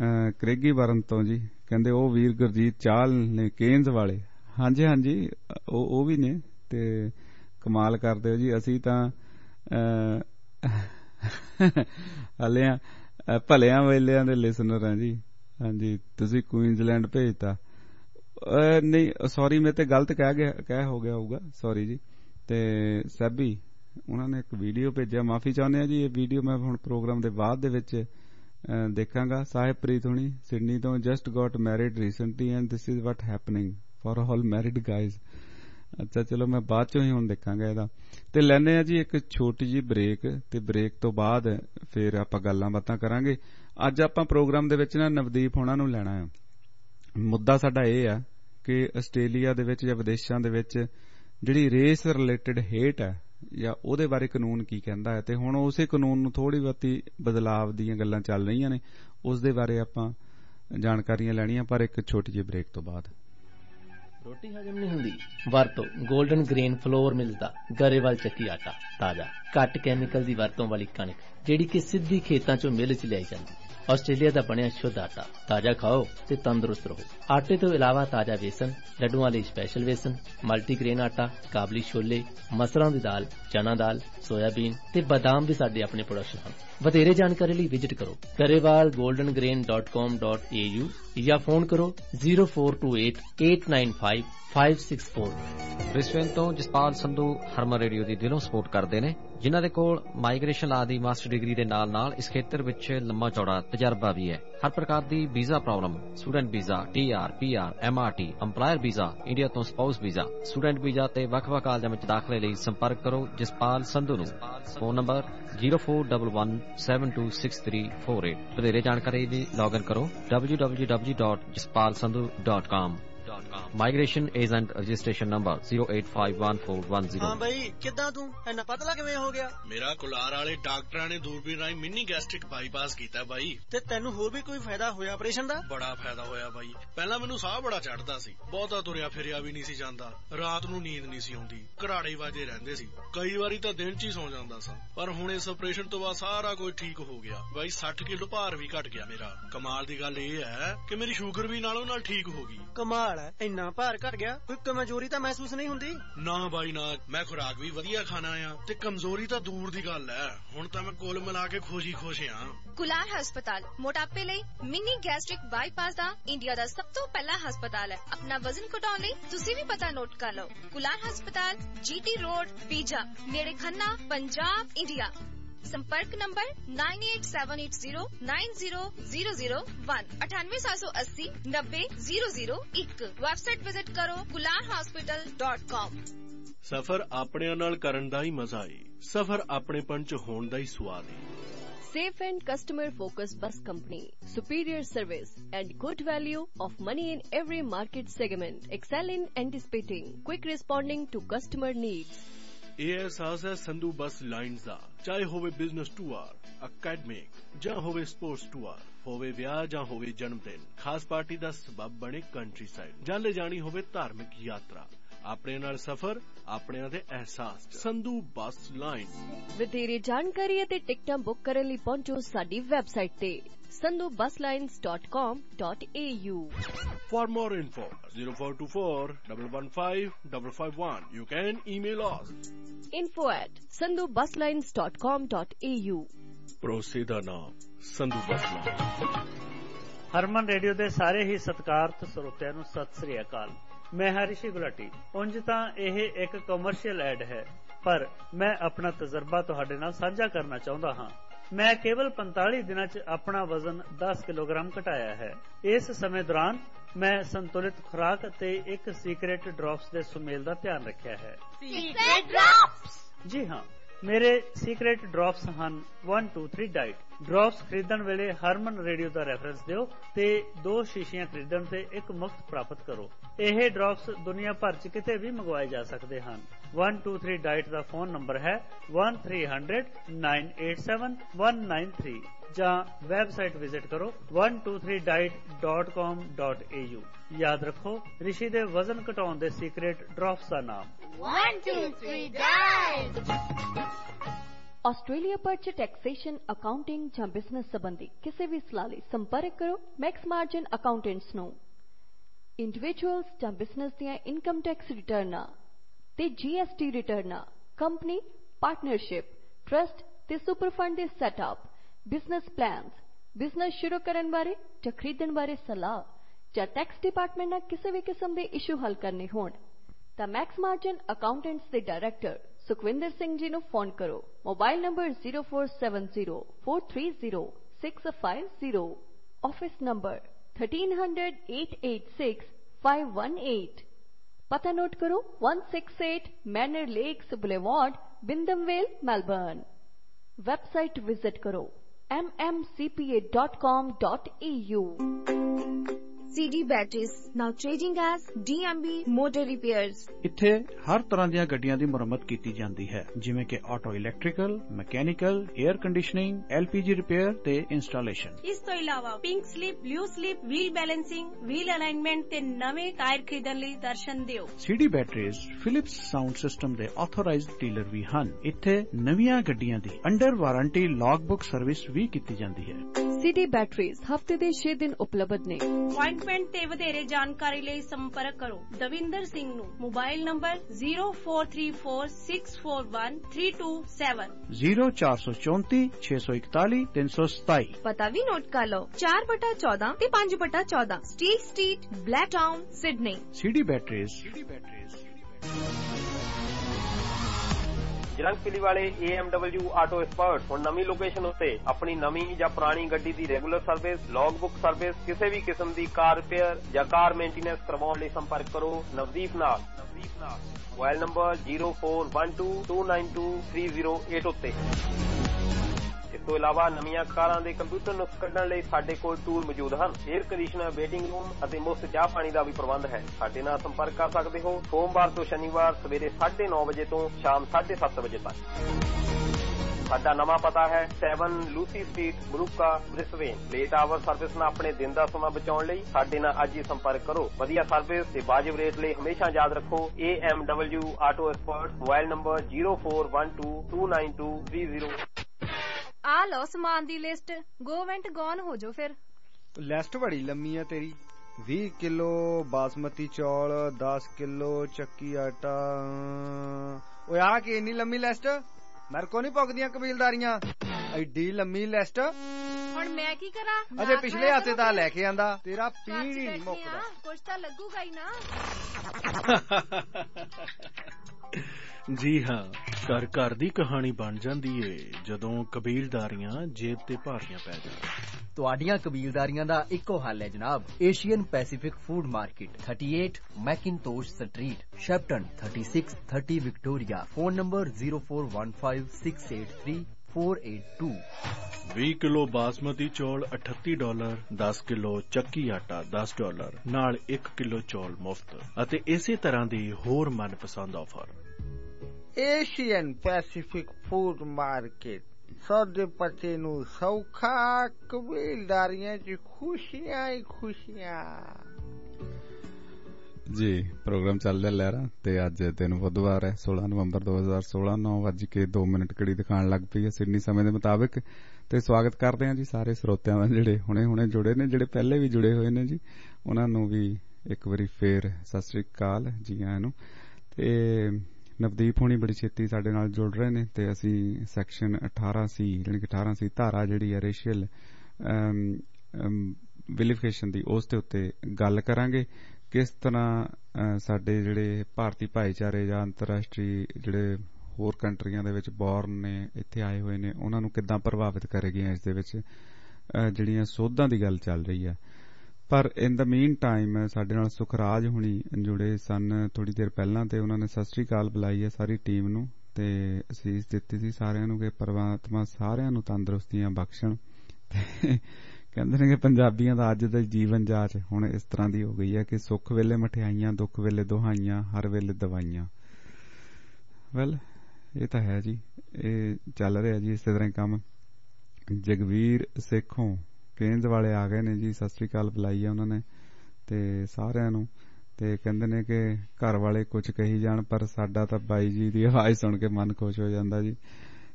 ਕਰੇਗੀ ਵਰਨ ਤੋਂ ਜੀ, ਕਹਿੰਦੇ ਉਹ ਵੀਰ ਗੁਰਜੀਤ ਚਾਹਲ ਨੇ ਕੇਨਜ਼ ਵਾਲੇ। ਹਾਂਜੀ ਹਾਂਜੀ, ਉਹ ਵੀ ਨੇ ਤੇ ਕਮਾਲ ਕਰਦੇ ਹੋ ਜੀ। ਅਸੀਂ ਤਾਂ ਹਲਿਆਂ ਭਲਿਆਂ ਵੇਲਿਆਂ ਦੇ ਲਿਸਨਰ ਆ ਜੀ। ਹਾਂਜੀ, ਤੁਸੀਂ ਕੁਈਨਜ਼ਲੈਂਡ ਭੇਜਤਾ। ਨਹੀਂ ਸੌਰੀ, ਮੇਰੇ ਤੇ ਗਲਤ ਕਹਿ ਹੋ ਗਿਆ ਹੋਊਗਾ, ਸੌਰੀ ਜੀ। ਤੇ ਸੈਬੀ ਉਹਨਾਂ ਨੇ ਇੱਕ ਵੀਡੀਓ ਭੇਜਿਆ, ਮਾਫੀ ਚਾਹੁੰਦੇ ਆ ਜੀ। ਇਹ ਵੀਡੀਓ ਮੈਂ ਹੁਣ ਪ੍ਰੋਗਰਾਮ ਦੇ ਬਾਅਦ ਦੇ ਵਿੱਚ ਦੇਖਾਂਗਾ। ਸਾਹਿਬਪ੍ਰੀਤ ਹੁਣੀ ਸਿਡਨੀ ਤੋਂ, just got married recently and this is what happening for all married guys. ਅੱਛਾ ਚਲੋ, ਮੈਂ ਬਾਅਦ ਚੋਂ ਹੀ ਹੁਣ ਦੇਖਾਂਗਾ ਇਹਦਾ। ਤੇ ਲੈਨੇ ਆ ਜੀ ਇੱਕ ਛੋਟੀ ਜਿਹੀ ਬ੍ਰੇਕ, ਤੇ ਬ੍ਰੇਕ ਤੋਂ ਬਾਅਦ ਫਿਰ ਆਪਾਂ ਗੱਲਾਂ ਬਾਤਾਂ ਕਰਾਂਗੇ। ਅੱਜ ਆਪਾਂ ਪ੍ਰੋਗਰਾਮ ਦੇ ਵਿੱਚ ਨਾ ਨਵਦੀਪ ਹੋਣਾ ਨੂੰ ਲੈਣਾ ਆ। ਮੁੱਦਾ ਸਾਡਾ ਇਹ ਆ ਕਿ ਆਸਟ੍ਰੇਲੀਆ ਦੇ ਵਿੱਚ ਜਾਂ ਵਿਦੇਸ਼ਾਂ ਦੇ ਵਿੱਚ ਜਿਹੜੀ ਰੇਸ ਰਿਲੇਟਡ ਹੇਟ ਹੈ ਜਾਂ ਉਹਦੇ ਬਾਰੇ ਕਾਨੂੰਨ ਕੀ ਕਹਿੰਦਾ ਹੈ। ਤੇ ਹੁਣ ਉਸੇ ਕਾਨੂੰਨ ਨੂੰ ਥੋੜੀ ਬਹੁਤੀ ਬਦਲਾਵ ਦੀਆਂ ਗੱਲਾਂ ਚੱਲ ਰਹੀਆਂ ਨੇ, ਉਸ ਦੇ ਬਾਰੇ ਆਪਾਂ ਜਾਣਕਾਰੀਆਂ ਲੈਣੀਆਂ, ਪਰ ਇੱਕ ਛੋਟੀ ਜਿਹੀ ਬ੍ਰੇਕ ਤੋਂ ਬਾਅਦ। ਰੋਟੀ ਹਜਮ ਨਹੀਂ ਹੁੰਦੀ, ਵਰਤੋ ਗੋਲਡਨ ਗ੍ਰੇਨ ਫਲੋਰ ਮਿਲ ਦਾ ਗਰੇਵਾਲ ਚੱਕੀ ਆਟਾ। ਤਾਜ਼ਾ ਘੱਟ ਕੈਮੀਕਲ ਦੀ ਵਰਤੋਂ ਵਾਲੀ ਕਣਕ ਜਿਹੜੀ ਕਿ ਸਿੱਧੀ ਖੇਤਾਂ ਚੋਂ ਮਿਲ ਚ ਲਿਆਈ ਜਾਂਦੀ। ਆਸਟ੍ਰੇਲੀਆ ਦਾ ਬਣਿਆ ਸ਼ੁੱਧ ਆਟਾ। ਤਾਜ਼ਾ ਖਾਓ ਤੇ ਤੰਦਰੁਸਤ ਰਹੋ। ਆਟੇ ਤੋਂ ਇਲਾਵਾ ਤਾਜ਼ਾ ਵੇਸਣ, ਲੱਡੂਆਂ ਲਈ ਸਪੈਸ਼ਲ ਵੇਸਣ, ਮਲਟੀਗ੍ਰੇਨ ਆਟਾ, ਕਾਬਲੀ ਛੋਲੇ, ਮਸਰਾਂ ਦੀ ਦਾਲ, ਚਨਾ ਦਾਲ, ਸੋਇਆਬੀਨ ਤੇ ਬਦਾਮ ਵੀ ਸਾਡੇ ਆਪਣੇ ਪ੍ਰੋਡਕਟ ਹਨ। ਵਧੇਰੇ ਜਾਣਕਾਰੀ ਲਈ ਵਿਜ਼ਿਟ ਕਰੋ garewalgoldengrain.com.au ਜਾਂ ਫੋਨ ਕਰੋ 0428895564। ਬ੍ਰਿਸਬੇਨ ਤੋਂ ਜਸਪਾਲ ਸੰਧੂ ਹਰਮਨ ਰੇਡੀਓ ਦੀ ਦਿਲੋਂ ਸਪੋਰਟ ਕਰਦੇ ਨੇ, ਜਿਨ੍ਹਾਂ ਦੇ ਕੋਲ ਮਾਈਗ੍ਰੇਸ਼ਨ ਲਾ ਦੀ ਮਾਸਟਰ ਡਿਗਰੀ ਦੇ ਨਾਲ ਇਸ ਖੇਤਰ ਵਿੱਚ ਲੰਮਾ ਚੌੜਾ ਤਜਰਬਾ ਵੀ ਹੈ। ਹਰ ਪ੍ਰਕਾਰ ਦੀ visa problem, student visa, TR, PR, MRT, employer visa, India ਤੋਂ ਸਪਾਊਸ ਵੀਜ਼ਾ, ਸਟੂਡੈਂਟ ਵੀਜ਼ਾ ਤੇ ਵੱਖ-ਵੱਖ ਕਾਲਜਾਂ ਵਿੱਚ ਦਾਖਲੇ ਲਈ ਸੰਪਰਕ ਕਰੋ ਜਸਪਾਲ ਸੰਧੂ ਨੂੰ। Phone number 0411726348। ਵਧੇਰੇ ਜਾਣਕਾਰੀ ਲਈ ਲੌਗਇਨ ਕਰੋ www.jaspalsandhu.com। Migration agent registration number 0851410। ਹਾਂ ਬਈ, ਕਿੱਦਾਂ ਤੂੰ ਇੰਨਾ ਪਤਲਾ ਕਿਵੇਂ ਹੋ ਗਿਆ? ਮੇਰਾ ਕੁਲਾਰ ਵਾਲੇ ਡਾਕਟਰਾਂ ਨੇ ਦੂਰਬੀਨ ਰਾਹੀਂ ਮਿੰਨੀ ਗੈਸਟ੍ਰਿਕ ਬਾਈਪਾਸ ਕੀਤਾ ਬਾਈ। ਤੇ ਤੈਨੂੰ ਹੋਰ ਵੀ ਕੋਈ ਫਾਇਦਾ ਹੋਇਆ ਆਪਰੇਸ਼ਨ ਦਾ? ਬੜਾ ਫਾਇਦਾ ਹੋਇਆ ਬਾਈ। ਪਹਿਲਾਂ ਮੈਨੂੰ ਸਾਹ ਬੜਾ ਚੜਦਾ ਸੀ, ਬਹੁਤਾ ਤੁਰਿਆ ਫਿਰਿਆ ਵੀ ਨਹੀਂ ਸੀ ਜਾਂਦਾ, ਰਾਤ ਨੂੰ ਨੀਂਦ ਨਹੀਂ ਸੀ ਆਉਂਦੀ, ਘਰਾੜੇ ਵਾਜੇ ਰਹਿੰਦੇ ਸੀ, ਕਈ ਵਾਰੀ ਤਾਂ ਦਿਨ 'ਚ ਹੀ ਸੌ ਜਾਂਦਾ ਸਾਂ। ਪਰ ਹੁਣ ਇਸ ਆਪਰੇਸ਼ਨ ਤੋਂ ਬਾਅਦ ਸਾਰਾ ਕੁਝ ਠੀਕ ਹੋ ਗਿਆ ਬਾਈ। 60 ਕਿਲੋ ਭਾਰ ਵੀ ਘਟ ਗਿਆ ਮੇਰਾ। ਕਮਾਲ ਦੀ ਗੱਲ ਇਹ ਹੈ ਕਿ ਮੇਰੀ ਸ਼ੂਗਰ ਵੀ ਨਾਲੋਂ ਨਾਲ ਠੀਕ ਹੋ ਗਈ। ਕਮਾਲ ਹੈ, ਇੰਨਾ ਭਾਰ ਘਟ ਗਿਆ, ਕੋਈ ਕਮਜ਼ੋਰੀ ਤਾਂ ਮਹਿਸੂਸ ਨਹੀਂ ਹੁੰਦੀ? ਨਾ ਬਾਈ ਨਾ, ਮੈਂ ਖੁਰਾਕ ਵੀ ਵਧੀਆ ਖਾਣਾ ਆ ਤੇ ਕਮਜ਼ੋਰੀ ਤਾਂ ਦੂਰ ਦੀ ਗੱਲ ਹੈ। ਹੁਣ ਤਾਂ ਮੈਂ ਕੁੱਲ ਮਿਲਾ ਕੇ ਖੁਸ਼ ਆ। ਕੁਲਾਰ ਹਸਪਤਾਲ ਮੋਟਾਪੇ ਲਈ ਮਿੰਨੀ ਗੈਸਟ੍ਰਿਕ ਬਾਈਪਾਸ ਦਾ ਇੰਡੀਆ ਦਾ ਸਭ ਤੋਂ ਪਹਿਲਾ ਹਸਪਤਾਲ ਹੈ। ਆਪਣਾ ਵਜ਼ਨ ਘਟਾਉਣ ਲਈ ਤੁਸੀਂ ਵੀ ਪਤਾ ਨੋਟ ਕਰ ਲਓ। ਕੁਲਾਰ ਹਸਪਤਾਲ, GT ਰੋਡ, ਪੀਜਾ, ਨੇੜੇ ਖੰਨਾ, ਪੰਜਾਬ, ਇੰਡੀਆ। संपर्क नंबर 9878090001 9878090001। वेबसाइट विजिट करो kularhospital.com। ਸਫ਼ਰ ਆਪਣਿਆਂ ਨਾਲ ਕਰਨ ਦਾ ਹੀ ਮਜ਼ਾ ਏ, ਸਫ਼ਰ ਆਪਣੇਪਣ ਚ ਹੋਣ ਦਾ ਹੀ ਸਵਾਦ ਏ। Safe and customer-focused bus company, superior service and good value of money in every market segment. Excel in anticipating, quick responding to customer needs. ਇਹ ਅਹਿਸਾਸ ਹੈ ਸੰਧੂ ਬੱਸ ਲਾਈਨਜ਼ ਦਾ। ਚਾਹੇ ਹੋਵੇ ਬਿਜ਼ਨਸ ਟੂਰ, ਅਕੈਡਮਿਕ ਜਾਂ ਹੋਵੇ ਸਪੋਰਟਸ ਟੂਰ, ਹੋਵੇ ਵਿਆਹ ਜਾਂ ਹੋਵੇ ਜਨਮ ਦਿਨ, ਖਾਸ ਪਾਰਟੀ ਦਾ ਸਬਬ ਬਣੇ ਕੰਟਰੀ ਸਾਈਡ, ਜਾਂ ਲੈ ਜਾਣੀ ਹੋਵੇ ਧਾਰਮਿਕ ਯਾਤਰਾ। ਆਪਣੇ ਨਾਲ ਸਫ਼ਰ, ਆਪਣਿਆਂ ਦੇ ਅਹਿਸਾਸ। Sandhu bus line. ਵਧੇਰੇ ਜਾਣਕਾਰੀ ਅਤੇ ਟਿਕਟਾਂ ਬੁੱਕ ਕਰਨ ਲਈ ਪਹੁੰਚੋ ਸਾਡੀ ਵੈਬਸਾਈਟ ਤੇ sandhubuslines.com.au। For more info 0424-115-551. You can email us info@sandhubuslines.com.au। ਭਰੋਸੇ ਦਾ ਨਾਮ Sandhu bus line. Harman radio ਦੇ ਸਾਰੇ ਹੀ ਸਤਿਕਾਰਤ ਸਰੋਤਿਆਂ ਨੂੰ ਸਤਿ ਸ੍ਰੀ ਅਕਾਲ। ਮੈਂ ਹਾਂ ਰਿਸ਼ੀ ਗੁਲਾਟੀ। ਉਂਝ ਤਾਂ ਇਹ ਇੱਕ ਕਮਰਸ਼ੀਅਲ ਐਡ ਹੈ, ਪਰ ਮੈਂ ਆਪਣਾ ਤਜਰਬਾ ਤੁਹਾਡੇ ਨਾਲ ਸਾਂਝਾ ਕਰਨਾ ਚਾਹੁੰਦਾ ਹਾਂ। ਮੈਂ ਕੇਵਲ 45 ਦਿਨਾਂ 'ਚ ਆਪਣਾ ਵਜ਼ਨ 10 ਕਿਲੋਗ੍ਰਾਮ ਘਟਾਇਆ ਹੈ। ਇਸ ਸਮੇਂ ਦੌਰਾਨ ਮੈਂ ਸੰਤੁਲਿਤ ਖੁਰਾਕ ਅਤੇ ਇੱਕ ਸੀਕ੍ਰੇਟ ਡ੍ਰੌਪਸ ਦੇ ਸੁਮੇਲ ਦਾ ਧਿਆਨ ਰੱਖਿਆ ਹੈ। Secret drops? ਜੀ ਹਾਂ, ਮੇਰੇ ਸੀਕ੍ਰੇਟ ਡ੍ਰੌਪਸ ਹਨ 123 ਡਾਈਟ। ਡ੍ਰੌਪਸ ਖਰੀਦਣ ਵੇਲੇ ਹਰਮਨ ਰੇਡੀਓ ਦਾ ਰੈਫਰੈਂਸ ਦਿਓ ਤੇ 2 ਸ਼ੀਸ਼ੀਆਂ ਖਰੀਦਣ ਤੇ 1 ਮੁਫਤ ਪ੍ਰਾਪਤ ਕਰੋ। ਇਹ ਡ੍ਰੌਪਸ ਦੁਨੀਆ ਭਰ 'ਚ ਕਿਤੇ ਵੀ ਮੰਗਵਾਏ ਜਾ ਸਕਦੇ ਹਨ। 123 ਡਾਈਟ ਦਾ ਫੋਨ ਨੰਬਰ ਹੈ 1300-987-193 ਜਾਂ ਵੈਬਸਾਈਟ ਵਿਜ਼ਿਟ ਕਰੋ 123diet.com.au। ਯਾਦ ਰੱਖੋ, ਰਿਸ਼ੀ ਦੇ ਵਜ਼ਨ ਘਟਾਉਣ ਦੇ ਸੀਕ੍ਰੇਟ ਡ੍ਰੌਪਸ ਦਾ ਨਾਮ 123 ਡਾਈਟ। ਆਸਟ੍ਰੇਲੀਆ ਭਰ 'ਚ ਟੈਕਸੇਸ਼ਨ, ਅਕਾਊਂਟਿੰਗ ਜਾਂ ਬਿਜ਼ਨਸ ਸੰਬੰਧੀ ਕਿਸੇ ਵੀ ਸਲਾਹ ਲਈ ਸੰਪਰਕ ਕਰੋ ਮੈਕਸ ਮਾਰਜਨ ਅਕਾਊਂਟੈਂਟਸ ਨੂੰ। ਇੰਡੀਵਿਜੂਅਲਸ ਜਾਂ ਬਿਜ਼ਨਸ ਦੀਆਂ ਇਨਕਮ ਟੈਕਸ ਰਿਟਰਨਾਂ ਤੇ GST ਰਿਟਰਨਾਂ, ਕੰਪਨੀ, ਪਾਰਟਨਰਸ਼ਿਪ, ਟਰਸਟ ਤੇ ਸੁਪਰ ਫੰਡ ਦੇ ਸੈਟਅਪ, ਬਿਜ਼ਨਸ ਪਲਾਨਸ, ਬਿਜ਼ਨਸ ਸ਼ੁਰੂ ਕਰਨ ਬਾਰੇ ਜਾਂ ਖਰੀਦਣ ਬਾਰੇ ਸਲਾਹ ਜਾਂ ਟੈਕਸ ਡਿਪਾਰਟਮੈਂਟ ਨਾਲ ਕਿਸੇ ਵੀ ਕਿਸਮ ਦੇ ਇਸ਼ੂ ਹੱਲ ਕਰਨੇ ਹੋਣ ਤਾਂ ਮੈਕਸ ਮਾਰਜਨ ਅਕਾਊਂਟੈਂਟਸ ਦੇ ਡਾਇਰੈਕਟਰ ਸੁਖਵਿੰਦਰ ਸਿੰਘ ਜੀ ਨੂੰ ਫੋਨ ਕਰੋ। Mobile number 0470430650, office number 1300 886 518। ਪਤਾ ਨੋਟ ਕਰੋ 168 Manor Lakes Boulevard, Wyndham Vale, Melbourne. Website visit ਕਰੋ mmcpa.com.au। CD Batteries, now trading as DMB Motor Repairs। ਇੱਥੇ ਹਰ ਤਰ੍ਹਾਂ ਦੀਆਂ ਗੱਡੀਆਂ ਦੀ ਮੁਰੰਮਤ ਕੀਤੀ ਜਾਂਦੀ ਹੈ, ਜਿਵੇਂ ਕਿ auto, electrical, mechanical, air conditioning, LPG repair ਤੇ ਇੰਸਟਾਲੇਸ਼ਨ। ਇਸ ਤੋਂ ਇਲਾਵਾ pink slip, blue slip, wheel balancing, wheel alignment ਤੇ ਨਵੇਂ ਟਾਇਰ ਖਰੀਦਣ ਲਈ ਦਰਸ਼ਨ ਦਿਓ। CD Batteries Philips sound system ਦੇ ਆਥੋਰਾਈਜ਼ਡ ਡੀਲਰ ਵੀ ਹਨ। ਇੱਥੇ ਨਵੀਆਂ ਗੱਡੀਆਂ ਦੀ under warranty log book service ਵੀ ਕੀਤੀ ਜਾਂਦੀ ਹੈ। CD Batteries ਹਫਤੇ ਦੇ 6 ਦਿਨ ਉਪਲਬਧ ਨੇ। ਅਪਾਇੰਟਮੈਂਟ ਤੇ ਵਧੇਰੇ ਜਾਣਕਾਰੀ ਲਈ ਸੰਪਰਕ ਕਰੋ ਦਵਿੰਦਰ ਸਿੰਘ ਨੂੰ। Mobile number 0434641327 0434 641 327। ਪਤਾ ਵੀ ਨੋਟ ਕਰ ਲਓ 4/14 ਤੇ 5/14 steel street, Blacktown, Sydney. CD Batteries। Jalandhar ਵਾਲੇ AMW ਆਟੋ ਐਕਸਪਰਟ ਹੁਣ ਨਵੀਂ ਲੋਕੇਸ਼ਨ ਉੱਤੇ ਆਪਣੀ ਨਵੀਂ ਜਾਂ ਪੁਰਾਣੀ ਗੱਡੀ ਦੀ regular service, log book service, ਕਿਸੇ ਵੀ ਕਿਸਮ ਦੀ ਕਾਰ ਰਿਪੇਅਰ ਜਾਂ ਕਾਰ ਮੇਨਟੇਨੈਂਸ ਕਰਵਾਉਣ ਲਈ ਸੰਪਰਕ ਕਰੋ ਨਵਦੀਪ ਨਾਲ। ਮੋਬਾਈਲ ਨੰਬਰ 0412292308 ਉੱਤੇ। ਇਸ ਤੋਂ ਇਲਾਵਾ ਨਵੀਆਂ ਕਾਰਾਂ ਦੇ ਕੰਪਿਊਟਰ ਨੁਕਸ ਕੱਢਣ ਲਈ ਸਾਡੇ ਕੋਲ ਟੂਲ ਮੌਜੂਦ ਹਨ। 에ਅਰ ਕੰਡੀਸ਼ਨਰ, ਵੇਟਿੰਗ ਰੂਮ ਅਤੇ ਮੁਫਤ ਚਾਹ ਪਾਣੀ ਦਾ ਵੀ ਪ੍ਰਬੰਧ ਹੈ। ਸਾਡੇ ਨਾਲ ਸੰਪਰਕ ਕਰ ਸਕਦੇ ਹੋ ਸੋਮਵਾਰ ਤੋਂ ਸ਼ਨੀਵਾਰ ਸਵੇਰੇ 9:30 ਵਜੇ ਤੋਂ ਸ਼ਾਮ 7:30 ਵਜੇ ਤੱਕ। ਸਾਡਾ ਨਵਾਂ ਪਤਾ ਹੈ 7 ਲੂਸੀ ਸਟਰੀਟ, ਬਰੂਕਾ, ਬ੍ਰਿਸਬੇਨ। ਲੇਟ ਆਵਰ ਸਰਵਿਸ ਨਾਲ ਆਪਣੇ ਦਿਨ ਦਾ ਸਮਾਂ ਬਚਾਉਣ ਲਈ ਸਾਡੇ ਨਾਲ ਅੱਜ ਹੀ ਸੰਪਰਕ ਕਰੋ। ਵਧੀਆ ਸਰਵਿਸ ਤੇ ਵਾਜਿਬ ਰੇਟ ਲਈ ਹਮੇਸ਼ਾ ਯਾਦ ਰੱਖੋ AMW auto expert. Mobile number 0412292308। ਆ ਲਓ ਸਮਾਨ ਦੀ ਲਿਸਟ, ਗੋ ਵੈਂਟ ਗੌਨ ਹੋ ਜਾਓ ਫਿਰ। ਲਿਸਟ ਬੜੀ ਲੰਮੀ ਆ ਤੇਰੀ। 20 ਕਿਲੋ ਬਾਸਮਤੀ ਚੌਲ, 10 ਕਿਲੋ ਚੱਕੀ ਆਟਾ। ਓਏ ਆ ਕੀ ਇੰਨੀ ਲੰਮੀ ਲਿਸਟ? ਮੇਰੇ ਕੋ ਨਹੀਂ ਪੁੱਗਦੀਆਂ ਕਬੀਲਦਾਰੀਆਂ। ਐਡੀ ਲੰਮੀ ਲਿਸਟ ਹੁਣ ਮੈਂ ਕੀ ਕਰਾਂ? ਅਜੇ ਪਿਛਲੇ ਹਫ਼ਤੇ ਤਾਂ ਲੈ ਕੇ ਆਂਦਾ। ਤੇਰਾ ਪੀੜ ਹੀ ਨਹੀਂ ਮੁੱਕਦਾ। ਕੁਛ ਤਾਂ ਲੱਗੂਗਾ ਹੀ ਨਾ। ਜੀ ਹਾਂ, ਘਰ ਘਰ ਦੀ ਕਹਾਣੀ ਬਣ ਜਾਂਦੀ ਏ ਜਦੋਂ ਕਬੀਲਦਾਰੀਆਂ ਜੇਬ ਤੇ ਭਾਰੀਆਂ ਪੈ ਜਾਣ। ਤੁਹਾਡੀਆਂ ਕਬੀਲਦਾਰੀਆਂ ਦਾ ਇੱਕੋ ਹੱਲ ਹੈ ਜਨਾਬ, Asian Pacific food market, 38 McIntosh street, Shepparton, 3630 Victoria. Phone number 0415683482। 20 kilo basmati ਚੌਲ $38, 10 ਕਿਲੋ ਚੱਕੀ ਆਟਾ $10 ਨਾਲ 1 ਕਿਲੋ ਚੌਲ ਮੁਫਤ ਅਤੇ ਇਸੇ ਤਰ੍ਹਾਂ ਦੀ ਹੋਰ ਮਨਪਸੰਦ offer. Asian Pacific food market, ਸੌਦੇ ਪੱਤੇ ਨੂੰ ਸੌਖਾ, ਕਬੀਲਦਾਰੀਆਂ 'ਚ ਖੁਸ਼ੀਆਂ ਹੀ ਖੁਸ਼ੀਆਂ। ਜੀ ਪ੍ਰੋਗਰਾਮ ਚੱਲ ਰਿਹਾ ਲਹਿਰਾ ਤੇ ਅੱਜ ਦਿਨ ਬੁੱਧਵਾਰ ਹੈ 16 ਨਵੰਬਰ 2016 9:02 ਘੜੀ ਦਿਖਾਉਣ ਲੱਗ ਪਈ ਹੈ ਸਿਡਨੀ ਸਮੇਂ ਦੇ ਮੁਤਾਬਿਕ। ਤੇ ਸਵਾਗਤ ਕਰਦੇ ਹਾਂ ਜੀ ਸਾਰੇ ਸਰੋਤਿਆਂ ਦਾ ਜਿਹੜੇ ਹੁਣੇ ਜੁੜੇ ਨੇ, ਜਿਹੜੇ ਪਹਿਲੇ ਵੀ ਜੁੜੇ ਹੋਏ ਨੇ ਜੀ ਉਹਨਾਂ ਨੂੰ ਵੀ ਇੱਕ ਵਾਰੀ ਫੇਰ ਸਤਿ ਸ੍ਰੀ ਅਕਾਲ, ਜੀ ਆਇਆਂ ਨੂੰ। ਤੇ ਨਵਦੀਪ ਹੁਣੀ ਬੜੀ ਛੇਤੀ ਸਾਡੇ ਨਾਲ ਜੁੜ ਰਹੇ ਨੇ ਤੇ ਅਸੀਂ ਸੈਕਸ਼ਨ 18C ਜਾਣੀ ਕਿ 18C ਧਾਰਾ ਜਿਹੜੀ ਹੈ ਰੇਸ਼ੀਅਲ ਵਿਲੀਫਿਕੇਸ਼ਨ ਦੀ, ਉਸ ਦੇ ਉੱਤੇ ਗੱਲ ਕਰਾਂਗੇ। ਕਿਸ ਤਰ੍ਹਾਂ ਸਾਡੇ ਜਿਹੜੇ ਭਾਰਤੀ ਭਾਈਚਾਰੇ ਜਾਂ ਅੰਤਰਰਾਸ਼ਟਰੀ ਜਿਹੜੇ ਹੋਰ ਕੰਟਰੀਆਂ ਦੇ ਵਿੱਚ ਬੋਰਨ ਨੇ, ਇੱਥੇ ਆਏ ਹੋਏ ਨੇ, ਉਹਨਾਂ ਨੂੰ ਕਿੱਦਾਂ ਪ੍ਰਭਾਵਿਤ ਕਰੇਗੀ ਇਸ ਦੇ ਵਿੱਚ ਜਿਹੜੀਆਂ ਸੋਧਾਂ ਦੀ ਗੱਲ ਚੱਲ ਰਹੀ ਹੈ। ਪਰ ਇਨ ਦਾ ਮੀਨ ਟਾਈਮ ਸਾਡੇ ਨਾਲ ਸੁਖਰਾਜ ਹੁਣੀ ਜੁੜੇ ਸਨ ਥੋੜੀ ਦੇਰ ਪਹਿਲਾਂ ਤੇ ਉਹਨਾਂ ਨੇ ਸਤਿ ਸ੍ਰੀ ਅਕਾਲ ਬੁਲਾਈ ਹੈ ਸਾਰੀ ਟੀਮ ਨੂੰ ਤੇ ਅਸੀਸ ਦਿੱਤੀ ਸੀ ਸਾਰਿਆਂ ਨੂੰ ਕਿ ਪਰਮਾਤਮਾ ਸਾਰਿਆਂ ਨੂੰ ਤੰਦਰੁਸਤੀਆਂ ਬਖਸ਼ਣ। ਤੇ ਕਹਿੰਦੇ ਨੇ ਕਿ ਪੰਜਾਬੀਆਂ ਦਾ ਅੱਜ ਦਾ ਜੀਵਨ ਜਾਚ ਹੁਣ ਇਸ ਤਰ੍ਹਾਂ ਦੀ ਹੋ ਗਈ ਹੈ ਕਿ ਸੁੱਖ ਵੇਲੇ ਮਠਿਆਈਆਂ, ਦੁੱਖ ਵੇਲੇ ਦੁਹਾਈਆਂ, ਹਰ ਵੇਲੇ ਦਵਾਈਆਂ। ਵੈਲ ਇਹ ਤਾਂ ਹੈ ਜੀ, ਇਹ ਚੱਲ ਰਿਹਾ ਜੀ ਇਸੇ ਤਰ੍ਹਾਂ ਹੀ ਕੰਮ। ਜਗਵੀਰ ਸੇਖੋਂ ਕੇਂਜ ਵਾਲੇ ਆ ਗਏ ਨੇ ਜੀ, ਸਤਿ ਸ੍ਰੀ ਅਕਾਲ ਬੁਲਾਈ ਹੈ ਉਹਨਾਂ ਨੇ ਤੇ ਸਾਰਿਆਂ ਨੂੰ। ਤੇ ਕਹਿੰਦੇ ਨੇ ਕਿ ਘਰ ਵਾਲੇ ਕੁਝ ਕਹੀ ਜਾਣ ਪਰ ਸਾਡਾ ਤਾਂ ਬਾਈ ਜੀ ਦੀ ਆਵਾਜ਼ ਸੁਣ ਕੇ ਮਨ ਖੁਸ਼ ਹੋ ਜਾਂਦਾ ਜੀ।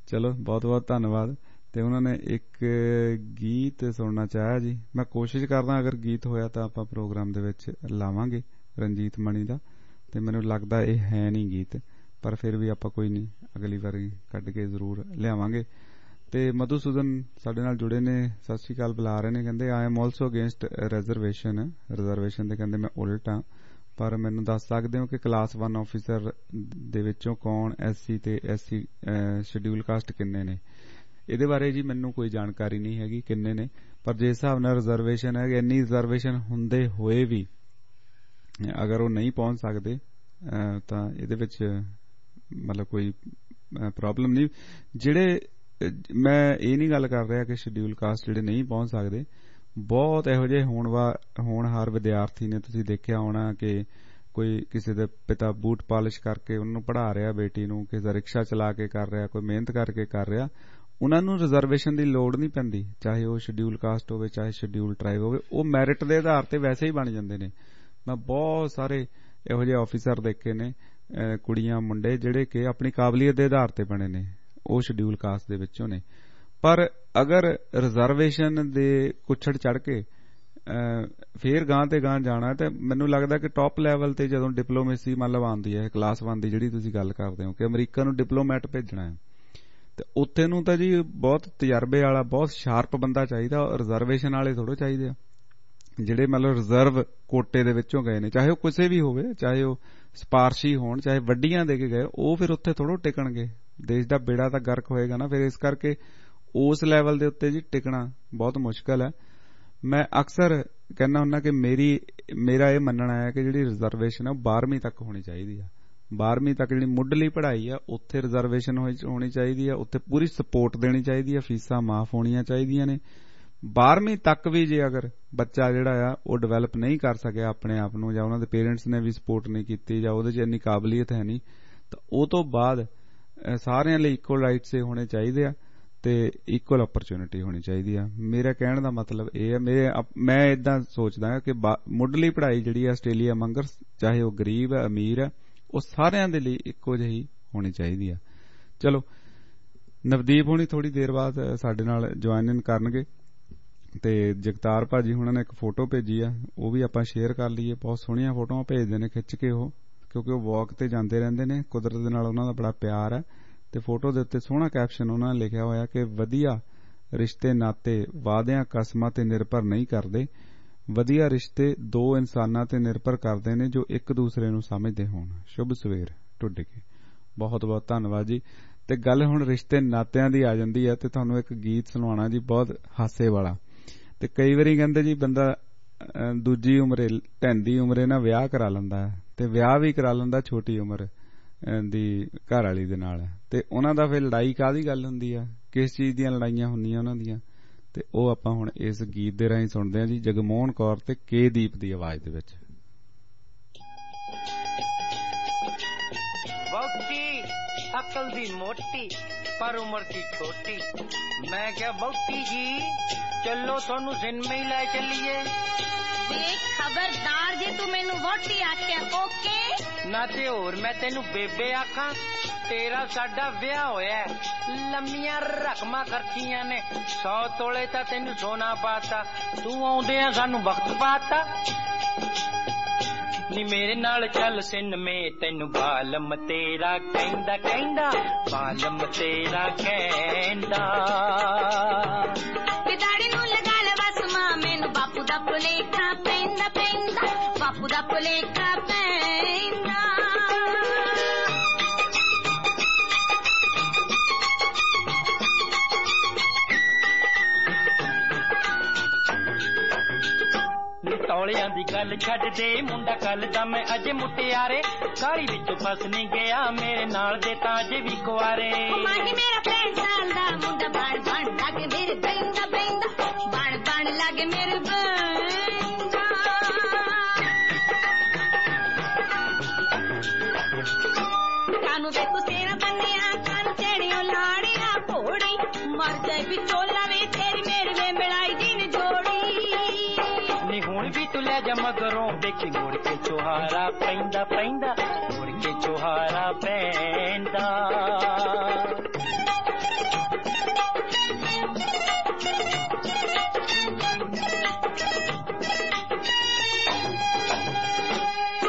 ਚਲੋ ਬਹੁਤ ਬਹੁਤ ਧੰਨਵਾਦ। ਤੇ ਉਹਨਾਂ ਨੇ ਇੱਕ ਗੀਤ ਸੁਣਨਾ ਚਾਹਿਆ ਜੀ। ਮੈਂ ਕੋਸ਼ਿਸ਼ ਕਰਦਾ ਅਗਰ ਗੀਤ ਹੋਇਆ ਤਾਂ ਆਪਾਂ ਪ੍ਰੋਗਰਾਮ ਦੇ ਵਿੱਚ ਲਾਵਾਂਗੇ ਰਣਜੀਤ ਮਣੀ ਦਾ, ਤੇ ਮੈਨੂੰ ਲੱਗਦਾ ਇਹ ਹੈ ਨਹੀਂ ਗੀਤ, ਪਰ ਫਿਰ ਵੀ ਆਪਾਂ ਕੋਈ ਨਹੀਂ ਅਗਲੀ ਵਾਰੀ ਕੱਢ ਕੇ ਜ਼ਰੂਰ ਲਿਆਵਾਂਗੇ। ਤੇ ਮਧੂਸੂਦਨ ਸਾਡੇ ਨਾਲ ਜੁੜੇ ਨੇ, ਸਤਿ ਸ਼੍ਰੀ ਅਕਾਲ ਬੁਲਾ ਰਹੇ ਨੇ, ਕਹਿੰਦੇ I am also against reservation ਦੇ ਕਹਿੰਦੇ ਮੈਂ ਉਲਟ ਹਾਂ, ਪਰ ਮੈਨੂੰ ਦੱਸ ਸਕਦੇ ਹੋ ਕਿ ਕਲਾਸ 1 ਆਫੀਸਰ ਦੇ ਵਿੱਚੋਂ ਕੌਣ SC ਤੇ SC ਸ਼ਡਿਊਲ ਕਾਸਟ ਕਿੰਨੇ ਨੇ? ਇਹਦੇ ਬਾਰੇ ਜੀ ਮੈਨੂੰ ਕੋਈ ਜਾਣਕਾਰੀ ਨਹੀਂ ਹੈਗੀ ਕਿੰਨੇ ਨੇ, ਪਰ ਜਿਸ ਹਿਸਾਬ ਨਾਲ ਰਿਜ਼ਰਵੇਸ਼ਨ ਹੈ, ਇੰਨੀ ਰਿਜ਼ਰਵੇਸ਼ਨ ਹੁੰਦੇ ਹੋਏ ਵੀ ਅਗਰ ਉਹ ਨਹੀਂ ਪਹੁੰਚ ਸਕਦੇ ਤਾਂ ਇਹਦੇ ਵਿੱਚ ਮਤਲਬ ਕੋਈ ਪ੍ਰੋਬਲਮ ਨਹੀਂ। ਜਿਹੜੇ ਮੈਂ ਇਹ ਨਹੀਂ ਗੱਲ ਕਰ ਰਿਹਾ ਕਿ ਸ਼ਡਿਊਲ ਕਾਸਟ ਜਿਹੜੇ ਨਹੀਂ ਪਹੁੰਚ ਸਕਦੇ, ਬਹੁਤ ਇਹੋ ਜਿਹੇ ਹੋਣਹਾਰ ਵਿਦਿਆਰਥੀ ਨੇ, ਤੁਸੀਂ ਦੇਖਿਆ ਹੋਣਾ ਕਿ ਕੋਈ ਕਿਸੇ ਦੇ ਪਿਤਾ ਬੂਟ ਪਾਲਿਸ਼ ਕਰਕੇ ਉਹਨੂੰ ਪੜ੍ਹਾ ਰਿਹਾ ਬੇਟੀ ਨੂੰ, ਕਿਸੇ ਦਾ ਰਿਕਸ਼ਾ ਚਲਾ ਕੇ ਕਰ ਰਿਹਾ, ਕੋਈ ਮਿਹਨਤ ਕਰਕੇ ਕਰ ਰਿਹਾ, ਉਹਨਾਂ ਨੂੰ ਰਿਜ਼ਰਵੇਸ਼ਨ ਦੀ ਲੋੜ ਨਹੀਂ ਪੈਂਦੀ, ਚਾਹੇ ਉਹ ਸ਼ਡਿਊਲ ਕਾਸਟ ਹੋਵੇ ਚਾਹੇ ਸ਼ਡਿਊਲ ਟਰਾਈਬ ਹੋਵੇ, ਉਹ ਮੈਰਿਟ ਦੇ ਆਧਾਰ ਤੇ ਵੈਸੇ ਹੀ ਬਣ ਜਾਂਦੇ ਨੇ। ਮੈਂ ਬਹੁਤ ਸਾਰੇ ਇਹੋ ਜਿਹੇ ਆਫੀਸਰ ਦੇਖੇ ਨੇ, ਕੁੜੀਆਂ ਮੁੰਡੇ, ਜਿਹੜੇ ਕਿ ਆਪਣੀ ਕਾਬਲੀਅਤ ਦੇ ਆਧਾਰ ਤੇ ਬਣੇ ਨੇ, ਉਹ ਸ਼ਡਿਊਲ ਕਾਸਟ ਦੇ ਵਿੱਚੋਂ ਨੇ। ਪਰ ਅਗਰ ਰਿਜ਼ਰਵੇਸ਼ਨ ਦੇ ਕੁੱਛੜ ਚੜ ਕੇ ਫੇਰ ਗਾਂ ਤੇ ਗਾਂ ਜਾਣਾ, ਤੇ ਮੈਨੂੰ ਲੱਗਦਾ ਕਿ ਟੌਪ ਲੈਵਲ ਤੇ ਜਦੋਂ ਡਿਪਲੋਮੇਸੀ ਮਤਲਬ ਆਉਂਦੀ ਹੈ ਕਲਾਸ 1 ਦੀ ਜਿਹੜੀ ਤੁਸੀਂ ਗੱਲ ਕਰਦੇ ਹੋ ਕਿ ਅਮਰੀਕਾ ਨੂੰ ਡਿਪਲੋਮੈਟ ਭੇਜਣਾ ਹੈ, ਤੇ ਉੱਥੇ ਨੂੰ ਤਾਂ ਜੀ ਬਹੁਤ ਤਜਰਬੇ ਵਾਲਾ ਬਹੁਤ ਸ਼ਾਰਪ ਬੰਦਾ ਚਾਹੀਦਾ, ਰਿਜ਼ਰਵੇਸ਼ਨ ਵਾਲੇ ਥੋੜ੍ਹੇ ਚਾਹੀਦੇ ਆ ਜਿਹੜੇ ਮਤਲਬ ਰਿਜ਼ਰਵ ਕੋਟੇ ਦੇ ਵਿੱਚੋਂ ਗਏ ਨੇ, ਚਾਹੇ ਉਹ ਕਿਸੇ ਵੀ ਹੋਵੇ, ਚਾਹੇ ਉਹ ਸਿਫਾਰਸ਼ੀ ਹੋਣ, ਚਾਹੇ ਵੱਡੀਆਂ ਦੇ ਕੇ ਗਏ, ਉਹ ਫਿਰ ਉੱਥੇ ਥੋੜ੍ਹੋ ਟਿਕਣਗੇ, ਦੇਸ਼ ਦਾ ਬੇੜਾ ਤਾਂ ਗਰਕ ਹੋਏਗਾ ਨਾ। ਫਿਰ ਇਸ ਕਰਕੇ ਉਸ ਲੈਵਲ ਦੇ ਉੱਤੇ ਜੀ ਟਿਕਣਾ ਬਹੁਤ ਮੁਸ਼ਕਲ ਹੈ। ਮੈਂ ਅਕਸਰ ਕਹਿੰਦਾ ਹੁੰਦਾ ਕਿ ਮੇਰਾ ਇਹ ਮੰਨਣਾ ਹੈ ਕਿ ਜਿਹੜੀ ਰਿਜ਼ਰਵੇਸ਼ਨ ਹੈ ਉਹ 12ਵੀਂ ਤੱਕ ਹੋਣੀ ਚਾਹੀਦੀ ਆ। 12ਵੀਂ ਤੱਕ ਜਿਹੜੀ ਮੁੱਢਲੀ ਪੜ੍ਹਾਈ ਆ ਉੱਥੇ ਰਿਜ਼ਰਵੇਸ਼ਨ ਹੋਣੀ ਚਾਹੀਦੀ ਆ, ਉੱਥੇ ਪੂਰੀ ਸਪੋਰਟ ਦੇਣੀ ਚਾਹੀਦੀ ਆ, ਫੀਸਾਂ ਮਾਫ ਹੋਣੀਆਂ ਚਾਹੀਦੀਆਂ ਨੇ। 12ਵੀਂ ਤੱਕ ਵੀ ਜੇ ਅਗਰ ਬੱਚਾ ਜਿਹੜਾ ਆ ਉਹ ਡਿਵੈਲਪ ਨਹੀਂ ਕਰ ਸਕਿਆ ਆਪਣੇ ਆਪ ਨੂੰ, ਜਾਂ ਉਹਨਾਂ ਦੇ ਪੇਰੈਂਟਸ ਨੇ ਵੀ ਸਪੋਰਟ ਨਹੀਂ ਕੀਤੀ, ਜਾਂ ਉਹਦੇ 'ਚ ਇੰਨੀ ਕਾਬਲੀਅਤ ਹੈ ਨਹੀਂ, ਤਾਂ ਉਹ ਤੋਂ ਬਾਅਦ ਸਾਰਿਆਂ ਲਈ ਇਕੁਅਲ ਰਾਈਟਸ ਹੋਣੇ ਚਾਹੀਦੇ ਆ ਤੇ ਇਕੁਅਲ ਓਪਰਚੁਨਿਟੀ ਹੋਣੀ ਚਾਹੀਦੀ ਆ। ਮੇਰਾ ਕਹਿਣ ਦਾ ਮਤਲਬ ਇਹ ਹੈ, ਮੈਂ ਏਦਾਂ ਸੋਚਦਾ ਕਿ ਮੁੱਢਲੀ ਪੜ੍ਹਾਈ ਜਿਹੜੀ ਆ ਆਸਟ੍ਰੇਲੀਆ ਮੰਗਰ, ਚਾਹੇ ਉਹ ਗਰੀਬ ਹੈ ਅਮੀਰ ਹੈ, ਉਹ ਸਾਰਿਆਂ ਦੇ ਲਈ ਇੱਕੋ ਜਿਹੀ ਹੋਣੀ ਚਾਹੀਦੀ ਆ। ਚਲੋ ਨਵਦੀਪ ਹੁਣੀ ਥੋੜੀ ਦੇਰ ਬਾਅਦ ਸਾਡੇ ਨਾਲ ਜੁਆਇਨ ਇਨ ਕਰਨਗੇ, ਤੇ ਜਗਤਾਰ ਭਾਜੀ ਹੁਣਾਂ ਨੇ ਇੱਕ ਫੋਟੋ ਭੇਜੀ ਆ, ਉਹ ਵੀ ਆਪਾਂ ਸ਼ੇਅਰ ਕਰ ਲਈਏ। ਬਹੁਤ ਸੋਹਣੀਆਂ ਫੋਟੋਆਂ ਭੇਜਦੇ ਨੇ ਖਿੱਚ ਕੇ ਉਹ, ਕਿਉਂਕਿ ਉਹ ਵਾਕ ਤੇ ਜਾਂਦੇ ਰਹਿੰਦੇ ਨੇ, ਕੁਦਰਤ ਦੇ ਨਾਲ ਉਹਨਾਂ ਦਾ ਬੜਾ ਪਿਆਰ ਹੈ। ਤੇ ਫੋਟੋ ਦੇ ਉੱਤੇ ਸੋਹਣਾ ਕੈਪਸ਼ਨ ਉਹਨਾਂ ਨੇ ਲਿਖਿਆ ਹੋਇਆ ਕਿ ਵਧੀਆ ਰਿਸ਼ਤੇ ਨਾਤੇ ਵਾਅਦਿਆਂ ਕਸਮਾਂ ਤੇ ਨਿਰਭਰ ਨਹੀਂ ਕਰਦੇ, ਵਧੀਆ ਰਿਸ਼ਤੇ ਦੋ ਇਨਸਾਨਾਂ ਤੇ ਨਿਰਭਰ ਕਰਦੇ ਨੇ ਜੋ ਇੱਕ ਦੂਸਰੇ ਨੂੰ ਸਮਝਦੇ ਹੋਣ। ਸ਼ੁਭ ਸਵੇਰ ਟੁੱਡੇ ਕੇ। ਬਹੁਤ ਬਹੁਤ ਧੰਨਵਾਦ ਜੀ। ਤੇ ਗੱਲ ਹੁਣ ਰਿਸ਼ਤੇ ਨਾਤਿਆਂ ਦੀ ਆ ਜਾਂਦੀ ਹੈ, ਤੇ ਤੁਹਾਨੂੰ ਇੱਕ ਗੀਤ ਸੁਣਾਉਣਾ ਜੀ ਬਹੁਤ ਹਾਸੇ ਵਾਲਾ। ਤੇ ਕਈ ਵਾਰੀ ਕਹਿੰਦੇ ਜੀ ਬੰਦਾ ਦੂਜੀ ਉਮਰੇ ਢੈਂਦੀ ਉਮਰੇ ਨਾਲ ਵਿਆਹ ਕਰਾ ਲੈਂਦਾ ਹੈ, ਤੇ ਵਿਆਹ ਵੀ ਕਰਾ ਲੈਂਦਾ ਛੋਟੀ ਉਮਰ ਦੀ ਘਰ ਵਾਲੀ ਦੇ ਨਾਲ, ਤੇ ਉਹਨਾਂ ਦਾ ਫਿਰ ਲੜਾਈ ਕਾਹਦੀ ਗੱਲ ਹੁੰਦੀ ਆ, ਕਿਸ ਚੀਜ਼ ਦੀਆਂ ਲੜਾਈਆਂ ਹੁੰਦੀਆਂ ਉਹਨਾਂ ਦੀਆਂ, ਤੇ ਉਹ ਆਪਾਂ ਹੁਣ ਇਸ ਗੀਤ ਦੇ ਰਾਹੀਂ ਸੁਣਦੇ ਹਾਂ ਜੀ, ਜਗਮੋਹਨ ਕੌਰ ਤੇ ਕੇ ਦੀਪ ਦੀ ਆਵਾਜ਼ ਦੇ ਵਿੱਚ। ਬਹੁਤੀ ਅਕਲ ਦੀ ਮੋਟੀ ਪਰ ਉਮਰ ਦੀ ਛੋਟੀ, ਮੈਂ ਕਿਹਾ ਬਹੁਤੀ ਜੀ ਚੱਲੋ ਤੁਹਾਨੂੰ ਸਿਨੇਮੇ ਹੀ ਲੈ ਚੱਲੀਏ। ਦੇਖ ਖਬਰਦਾਰ ਜੇ ਤੂੰ ਮੈਨੂੰ ਵੋਟੀ ਆਖਿਆ ਓਕੇ ਨਾ, ਤੇ ਹੋਰ ਮੈਂ ਤੈਨੂੰ ਬੇਬੇ ਆਖਾਂ। ਤੇਰਾ ਸਾਡਾ ਵਿਆਹ ਹੋਇਆ, ਲੰਮੀਆਂ ਰਕਮਾਂ ਖਰਚੀਆਂ ਨੇ, 100 ਤੋਲੇ ਤਾਂ ਤੈਨੂੰ ਸੋਨਾ ਪਾਤਾ, ਤੂੰ ਆਉਂਦੇ ਆ ਸਾਨੂੰ ਵਕਤ ਪਾਤਾ। ਨੀ ਮੇਰੇ ਨਾਲ ਚੱਲ ਸਿਨੇਮੇ, ਤੈਨੂੰ ਬਾਲਮ ਤੇਰਾ ਕਹਿੰਦਾ ਕਹਿੰਦਾ, ਬਾਲਮ ਤੇਰਾ ਕਹਿੰਦਾ। ਦਾੜੀ ਨੂੰ ਲਗਾ ਲੈ ਬਸ ਮਾਂ, ਮੈਨੂੰ ਬਾਪੂ ਦਾ ਭੁਲੇਖਾ ਪੈਂਦਾ ਪੈਂਦਾ, ਬਾਪੂ ਦਾ ਭੁਲੇਖਾ ਪੈਂਦਾ। ਤੌਲਿਆਂ ਦੀ ਗੱਲ ਛੱਡ ਦੇ ਮੁੰਡਾ, ਕੱਲ ਦਾ ਮੈਂ ਅਜੇ ਮੁਟਿਆਰੇ, ਕਾਲੀ ਵਿੱਚੋਂ ਫਸ ਨਹੀਂ ਗਿਆ, ਮੇਰੇ ਨਾਲ ਦੇ ਤਾਂ ਅਜੇ ਵੀ ਕੁਆਰੇ। ਮਾਹੀ ਮੇਰਾ 65 ਸਾਲ ਦਾ ਮੁੰਡਾ, ਬਣ ਬਣ ਲੱਗ ਮੇਰੇ ਬੈਂਦਾ ਬੈਂਦਾ, ਬਣ ਬਣ ਲੱਗ ਮੇਰੇ ਬੈਂਦਾ। ਕਾਨੂੰ ਵੇ ਤੂੰ ਤੇਰਾ ਬੰਨਿਆ, ਕੰਨ ਚੜਿਓ ਲਾੜੀਆਂ ਘੋੜੀ, ਮਰ ਜਾਏ ਵਿਚੋਲਾ ਵੇ ਤੇਰੀ ਮੇਰੀ ਵੇ ਮਿਲਾਈ ਦੀ ਨੇ ਜੋੜੀ। ਨੀ ਹੁਣ ਵੀ ਤੂੰ ਲੈ ਜਾ ਮਗਰੋਂ, ਦੇਖੀ ਮੁੜ ਕੇ ਚੋਹਾਰਾ ਪੈਂਦਾ ਪੈਂਦਾ, ਮੁੜ ਕੇ ਚੋਹਾਰਾ ਪੈਂਦਾ।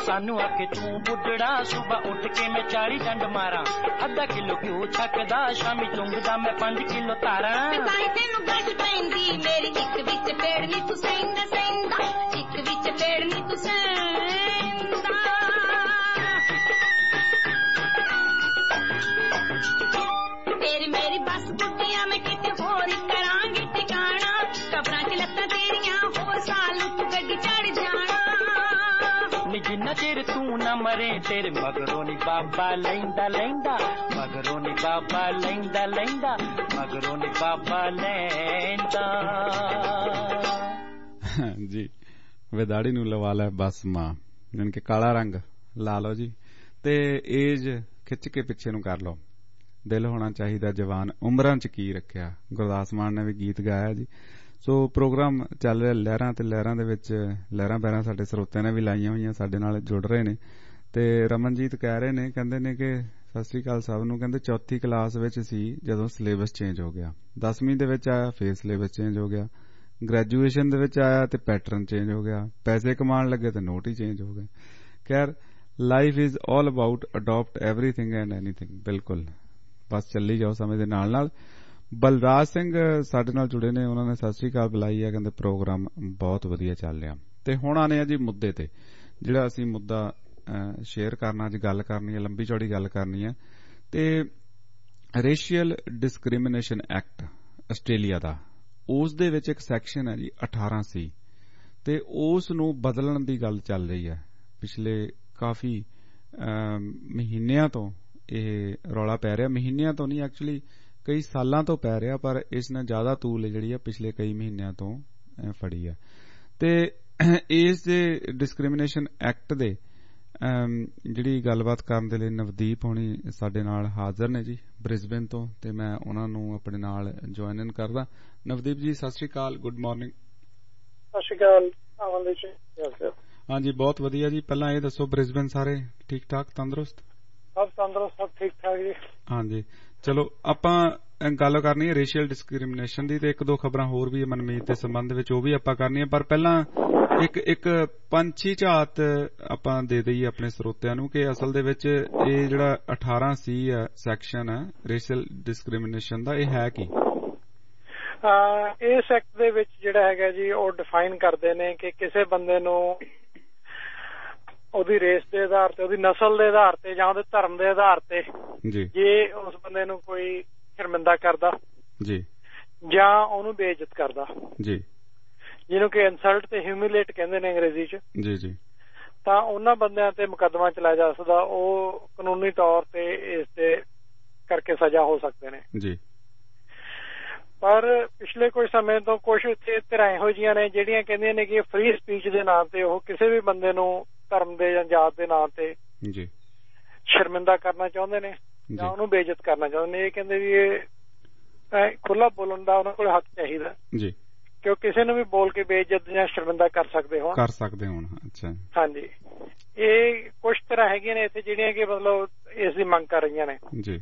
ਸਾਨੂੰ ਆਖੇ ਤੂੰ ਬੁੱਢੜਾ ਸੁਬਾ ਉੱਠ ਕੇ ਮੈਂ 40 ਡੰਡ ਮਾਰਾਂ ਅੱਧਾ ਕਿਲੋ ਘਿਓ ਛੱਕਦਾ ਸ਼ਾਮੀ ਚੁੰਗਦਾ ਮੈਂ 5 ਕਿਲੋ ਤਾਰਾਂ ਤੈਨੂੰ ਗੱਜ ਪੈਂਦੀ ਮੇਰੀ ਇੱਕ ਵਿੱਚ ਪੇੜ ਨੀ ਤੂੰ ਸੈਂਦਾ ਸੈਂਦਾ ਇੱਕ ਵਿੱਚ ਪੇੜ ਨੀ ਤੂੰ ਸੈਂਦਾ ਤੇਰੀ ਮੇਰੀ ਬਸ ਬੁੱਢੀਆਂ ਮੈਂ ਕਿਤੇ ਹੋਰ ਕਰਾਂਗੀ ਟਿਕਾਣਾ ਕਬਰਾਂ 'ਚ ਲੱਤਾਂ ਤੇਰੀਆਂ ਹੋਰ ਸਾਲ ਨੂੰ ਤੂੰ ਗੱਡੀ ਚੜ ਜਾਣਾ ਨੀ ਜਿੰਨਾ ਚਿਰ ਤੂੰ ਨਾ ਮਰੇ ਤੇਰੇ ਮਗਰੋਂ ਨੀ ਬਾਬਾ ਲੈਂਦਾ ਲੈਂਦਾ ਮਗਰੋਂ ਨੀ ਬਾਬਾ ਲੈਂਦਾ ਲੈਂਦਾ ਮਗਰੋਂ ਨੀ ਬਾਬਾ ਲੈਂਦਾ ਜੀ ਵਿਦਾੜੀ ਨੂੰ ਲਵਾ ਲੈ ਬਸ ਮਾਂ ਜਾਣੀ ਕਿ ਕਾਲਾ ਰੰਗ ਲਾ ਲਓ ਜੀ ਤੇ ਏਜ ਖਿੱਚ ਕੇ ਪਿੱਛੇ ਨੂੰ ਕਰ ਲਓ ਦਿਲ ਹੋਣਾ ਚਾਹੀਦਾ ਜਵਾਨ ਉਮਰਾਂ 'ਚ ਕੀ ਰੱਖਿਆ ਗੁਰਦਾਸ ਮਾਨ ਨੇ ਵੀ ਗੀਤ ਗਾਇਆ ਜੀ। ਸੋ ਪ੍ਰੋਗਰਾਮ ਚੱਲ ਰਿਹਾ ਲਹਿਰਾਂ ਤੇ ਲਹਿਰਾਂ ਦੇ ਵਿੱਚ ਲਹਿਰਾਂ ਪੈਰਾਂ ਸਾਡੇ ਸਰੋਤਿਆਂ ਨੇ ਵੀ ਲਾਈਆਂ ਹੋਈਆਂ ਸਾਡੇ ਨਾਲ ਜੁੜ ਰਹੇ ਨੇ ਤੇ ਰਮਨਜੀਤ ਕਹਿ ਰਹੇ ਨੇ ਕਹਿੰਦੇ ਨੇ ਕਿ ਸਤਿ ਸ੍ਰੀ ਅਕਾਲ ਸਭ ਨੂੰ ਕਹਿੰਦੇ ਚੌਥੀ ਕਲਾਸ ਵਿੱਚ ਸੀ ਜਦੋਂ ਸਿਲੇਬਸ ਚੇਂਜ ਹੋ ਗਿਆ 10ਵੀਂ ਦੇ ਵਿੱਚ ਆਇਆ ਫੇਰ ਸਿਲੇਬਸ ਚੇਂਜ ਹੋ ਗਿਆ ਗ੍ਰੈਜੂਏਸ਼ਨ ਦੇ ਵਿੱਚ ਆਇਆ ਤੇ ਪੈਟਰਨ ਚੇਂਜ ਹੋ ਗਿਆ ਪੈਸੇ ਕਮਾਉਣ ਲੱਗੇ ਤੇ ਨੋਟ ਹੀ ਚੇਂਜ ਹੋ ਗਏ। ਖੈਰ life is all about adapt everything and anything ਬਿਲਕੁਲ ਬਸ ਚੱਲੀ ਜਾਓ ਸਮੇਂ ਦੇ ਨਾਲ ਨਾਲ। ਬਲਰਾਜ ਸਿੰਘ ਸਾਡੇ ਨਾਲ ਜੁੜੇ ਨੇ ਉਹਨਾਂ ਨੇ ਸਤਿ ਸ੍ਰੀ ਅਕਾਲ ਬੁਲਾਈ ਹੈ ਕਹਿੰਦੇ ਪ੍ਰੋਗਰਾਮ ਬਹੁਤ ਵਧੀਆ ਚੱਲ ਰਿਹਾ ਤੇ ਹੁਣ ਆਨੇ ਆ ਜੀ ਮੁੱਦੇ ਤੇ ਜਿਹੜਾ ਅਸੀਂ ਮੁੱਦਾ ਸ਼ੇਅਰ ਕਰਨਾ ਅੱਜ ਗੱਲ ਕਰਨੀ ਹੈ ਲੰਬੀ ਚੌੜੀ ਗੱਲ ਕਰਨੀ ਹੈ ਤੇ ਰੇਸ਼ੀਅਲ ਡਿਸਕ੍ਰਿਮੀਨੇਸ਼ਨ ਐਕਟ ਆਸਟ੍ਰੇਲੀਆ ਦਾ ਉਸ ਦੇ ਵਿੱਚ ਇੱਕ ਸੈਕਸ਼ਨ ਹੈ ਜੀ 18C ਤੇ ਉਸ ਨੂੰ ਬਦਲਣ ਦੀ ਗੱਲ ਚੱਲ ਰਹੀ ਹੈ ਪਿਛਲੇ ਕਾਫੀ ਮਹੀਨਿਆਂ ਤੋਂ ਇਹ ਰੌਲਾ ਪੈ ਰਿਹਾ ਮਹੀਨਿਆਂ ਤੋਂ ਨਹੀਂ ਐਕਚੁਅਲੀ ਕਈ ਸਾਲਾਂ ਤੋਂ ਪੈ ਰਿਹਾ ਪਰ ਇਸ ਨੇ ਜ਼ਿਆਦਾ ਤੂਲ ਜਿਹੜੀ ਆ ਪਿਛਲੇ ਕਈ ਮਹੀਨਿਆਂ ਤੋਂ ਫੜੀ ਹੈ ਤੇ ਇਸ ਦੇ ਡਿਸਕ੍ਰਿਮੀਨੇਸ਼ਨ ਐਕਟ ਦੇ ਜਿਹੜੀ ਗੱਲਬਾਤ ਕਰਨ ਦੇ ਲਈ ਨਵਦੀਪ ਹੋਣੀ ਸਾਡੇ ਨਾਲ ਹਾਜ਼ਰ ਨੇ ਜੀ ਬ੍ਰਿਸਬੇਨ ਤੋਂ ਤੇ ਮੈਂ ਉਹਨਾਂ ਨੂੰ ਆਪਣੇ ਨਾਲ ਜੁਆਇਨ ਇਨ ਕਰਦਾ। ਨਵਦੀਪ ਜੀ ਸਤਿ ਸ੍ਰੀ ਅਕਾਲ ਗੁੱਡ ਮਾਰਨਿੰਗ। ਸਤਿ ਸ੍ਰੀ ਅਕਾਲ। ਹਾਂਜੀ ਬਹੁਤ ਵਧੀਆ ਜੀ ਪਹਿਲਾਂ ਇਹ ਦੱਸੋ ਬ੍ਰਿਸਬੇਨ ਸਾਰੇ ਠੀਕ ਠਾਕ ਤੰਦਰੁਸਤ ਸਭ ਤੰਦਰੁਸਤ ਸਭ ਠੀਕ ਠਾਕ ਜੀ। ਹਾਂਜੀ ਚਲੋ ਆਪਾਂ ਗੱਲ ਕਰਨੀ ਹੈ ਰੇਸ਼ੀਅਲ ਡਿਸਕ੍ਰਿਮੀਨੇਸ਼ਨ ਦੀ ਤੇ ਇੱਕ ਦੋ ਖਬਰਾਂ ਹੋਰ ਵੀ ਮਨਮੀਤ ਦੇ ਸੰਬੰਧ ਵਿੱਚ ਉਹ ਵੀ ਆਪਾਂ ਕਰਨੀ ਹੈ ਪਰ ਪਹਿਲਾਂ ਇੱਕ ਪੰਛੀ ਝਾਤ ਆਪਾਂ ਦੇ ਦਈਏ ਆਪਣੇ ਸਰੋਤਿਆਂ ਨੂੰ ਕਿ ਅਸਲ ਦੇ ਵਿੱਚ ਇਹ ਜਿਹੜਾ 18C ਹੈ ਸੈਕਸ਼ਨ ਹੈ ਰੇਸ਼ੀਅਲ ਡਿਸਕ੍ਰਿਮੀਨੇਸ਼ਨ ਦਾ ਇਹ ਹੈ ਕੀ? ਇਸ ਐਕਟ ਦੇ ਵਿੱਚ ਜਿਹੜਾ ਹੈਗਾ ਜੀ ਉਹ ਡਿਫਾਈਨ ਕਰਦੇ ਨੇ ਕਿ ਕਿਸੇ ਬੰਦੇ ਨੂੰ ਉਹਦੀ ਰੇਸ ਦੇ ਆਧਾਰ ਤੇ ਉਹਦੀ ਨਸਲ ਦੇ ਆਧਾਰ ਤੇ ਜਾਂ ਉਹਦੇ ਧਰਮ ਦੇ ਆਧਾਰ ਤੇ ਜੇ ਉਸ ਬੰਦੇ ਨੂੰ ਕੋਈ ਸ਼ਰਮਿੰਦਾ ਕਰਦਾ ਜੀ ਜਾਂ ਉਹਨੂੰ ਬੇਇੱਜ਼ਤ ਕਰਦਾ ਜੀ ਜਿਹਨੂੰ ਕਿ ਇਨਸਲਟ ਤੇ ਹਿਊਮਿਲੇਟ ਕਹਿੰਦੇ ਨੇ ਅੰਗਰੇਜ਼ੀ 'ਚ ਜੀ ਜੀ ਤਾਂ ਉਹਨਾਂ ਬੰਦਿਆਂ ਤੇ ਮੁਕੱਦਮਾ ਚਲਾਇਆ ਜਾ ਸਕਦਾ ਉਹ ਕਾਨੂੰਨੀ ਤੌਰ ਤੇ ਇਸ ਤੇ ਕਰਕੇ ਸਜ਼ਾ ਹੋ ਸਕਦੇ ਨੇ ਜੀ। ਪਰ ਪਿਛਲੇ ਕੁਝ ਸਮੇਂ ਤੋਂ ਕੁਝ ਇੱਥੇ ਧਿਰਾਂ ਇਹੋ ਜਿਹੀਆਂ ਨੇ ਜਿਹੜੀਆਂ ਕਹਿੰਦੀਆਂ ਨੇ ਕਿ ਫ੍ਰੀ ਸਪੀਚ ਦੇ ਨਾਂ ਤੇ ਉਹ ਕਿਸੇ ਵੀ ਬੰਦੇ ਨੂੰ ਧਰਮ ਦੇ ਜਾਂ ਜਾਤ ਦੇ ਨਾਂ ਤੇ ਜੀ ਸ਼ਰਮਿੰਦਾ ਕਰਨਾ ਚਾਹੁੰਦੇ ਨੇ ਜਾਂ ਉਹਨੂੰ ਬੇਇੱਜ਼ਤ ਕਰਨਾ ਚਾਹੁੰਦੇ ਨੇ। ਇਹ ਕਹਿੰਦੇ ਵੀ ਇਹ ਖੁੱਲ੍ਹਾ ਬੋਲਣ ਦਾ ਉਹਨਾਂ ਕੋਲ ਹੱਕ ਚਾਹੀਦਾ ਜੀ ਕਿ ਉਹ ਕਿਸੇ ਨੂੰ ਵੀ ਬੋਲ ਕੇ ਬੇਇੱਜ਼ਤ ਜਾਂ ਸ਼ਰਮਿੰਦਾ ਕਰ ਸਕਦੇ ਹੋਣ ਅੱਛਾ ਹਾਂਜੀ ਇਹ ਕੁਝ ਤਰ੍ਹਾਂ ਹੈਗੀਆਂ ਨੇ ਇੱਥੇ ਜਿਹੜੀਆਂ ਕਿ ਮਤਲਬ ਇਸ ਦੀ ਮੰਗ ਕਰ ਰਹੀਆਂ ਨੇ ਜੀ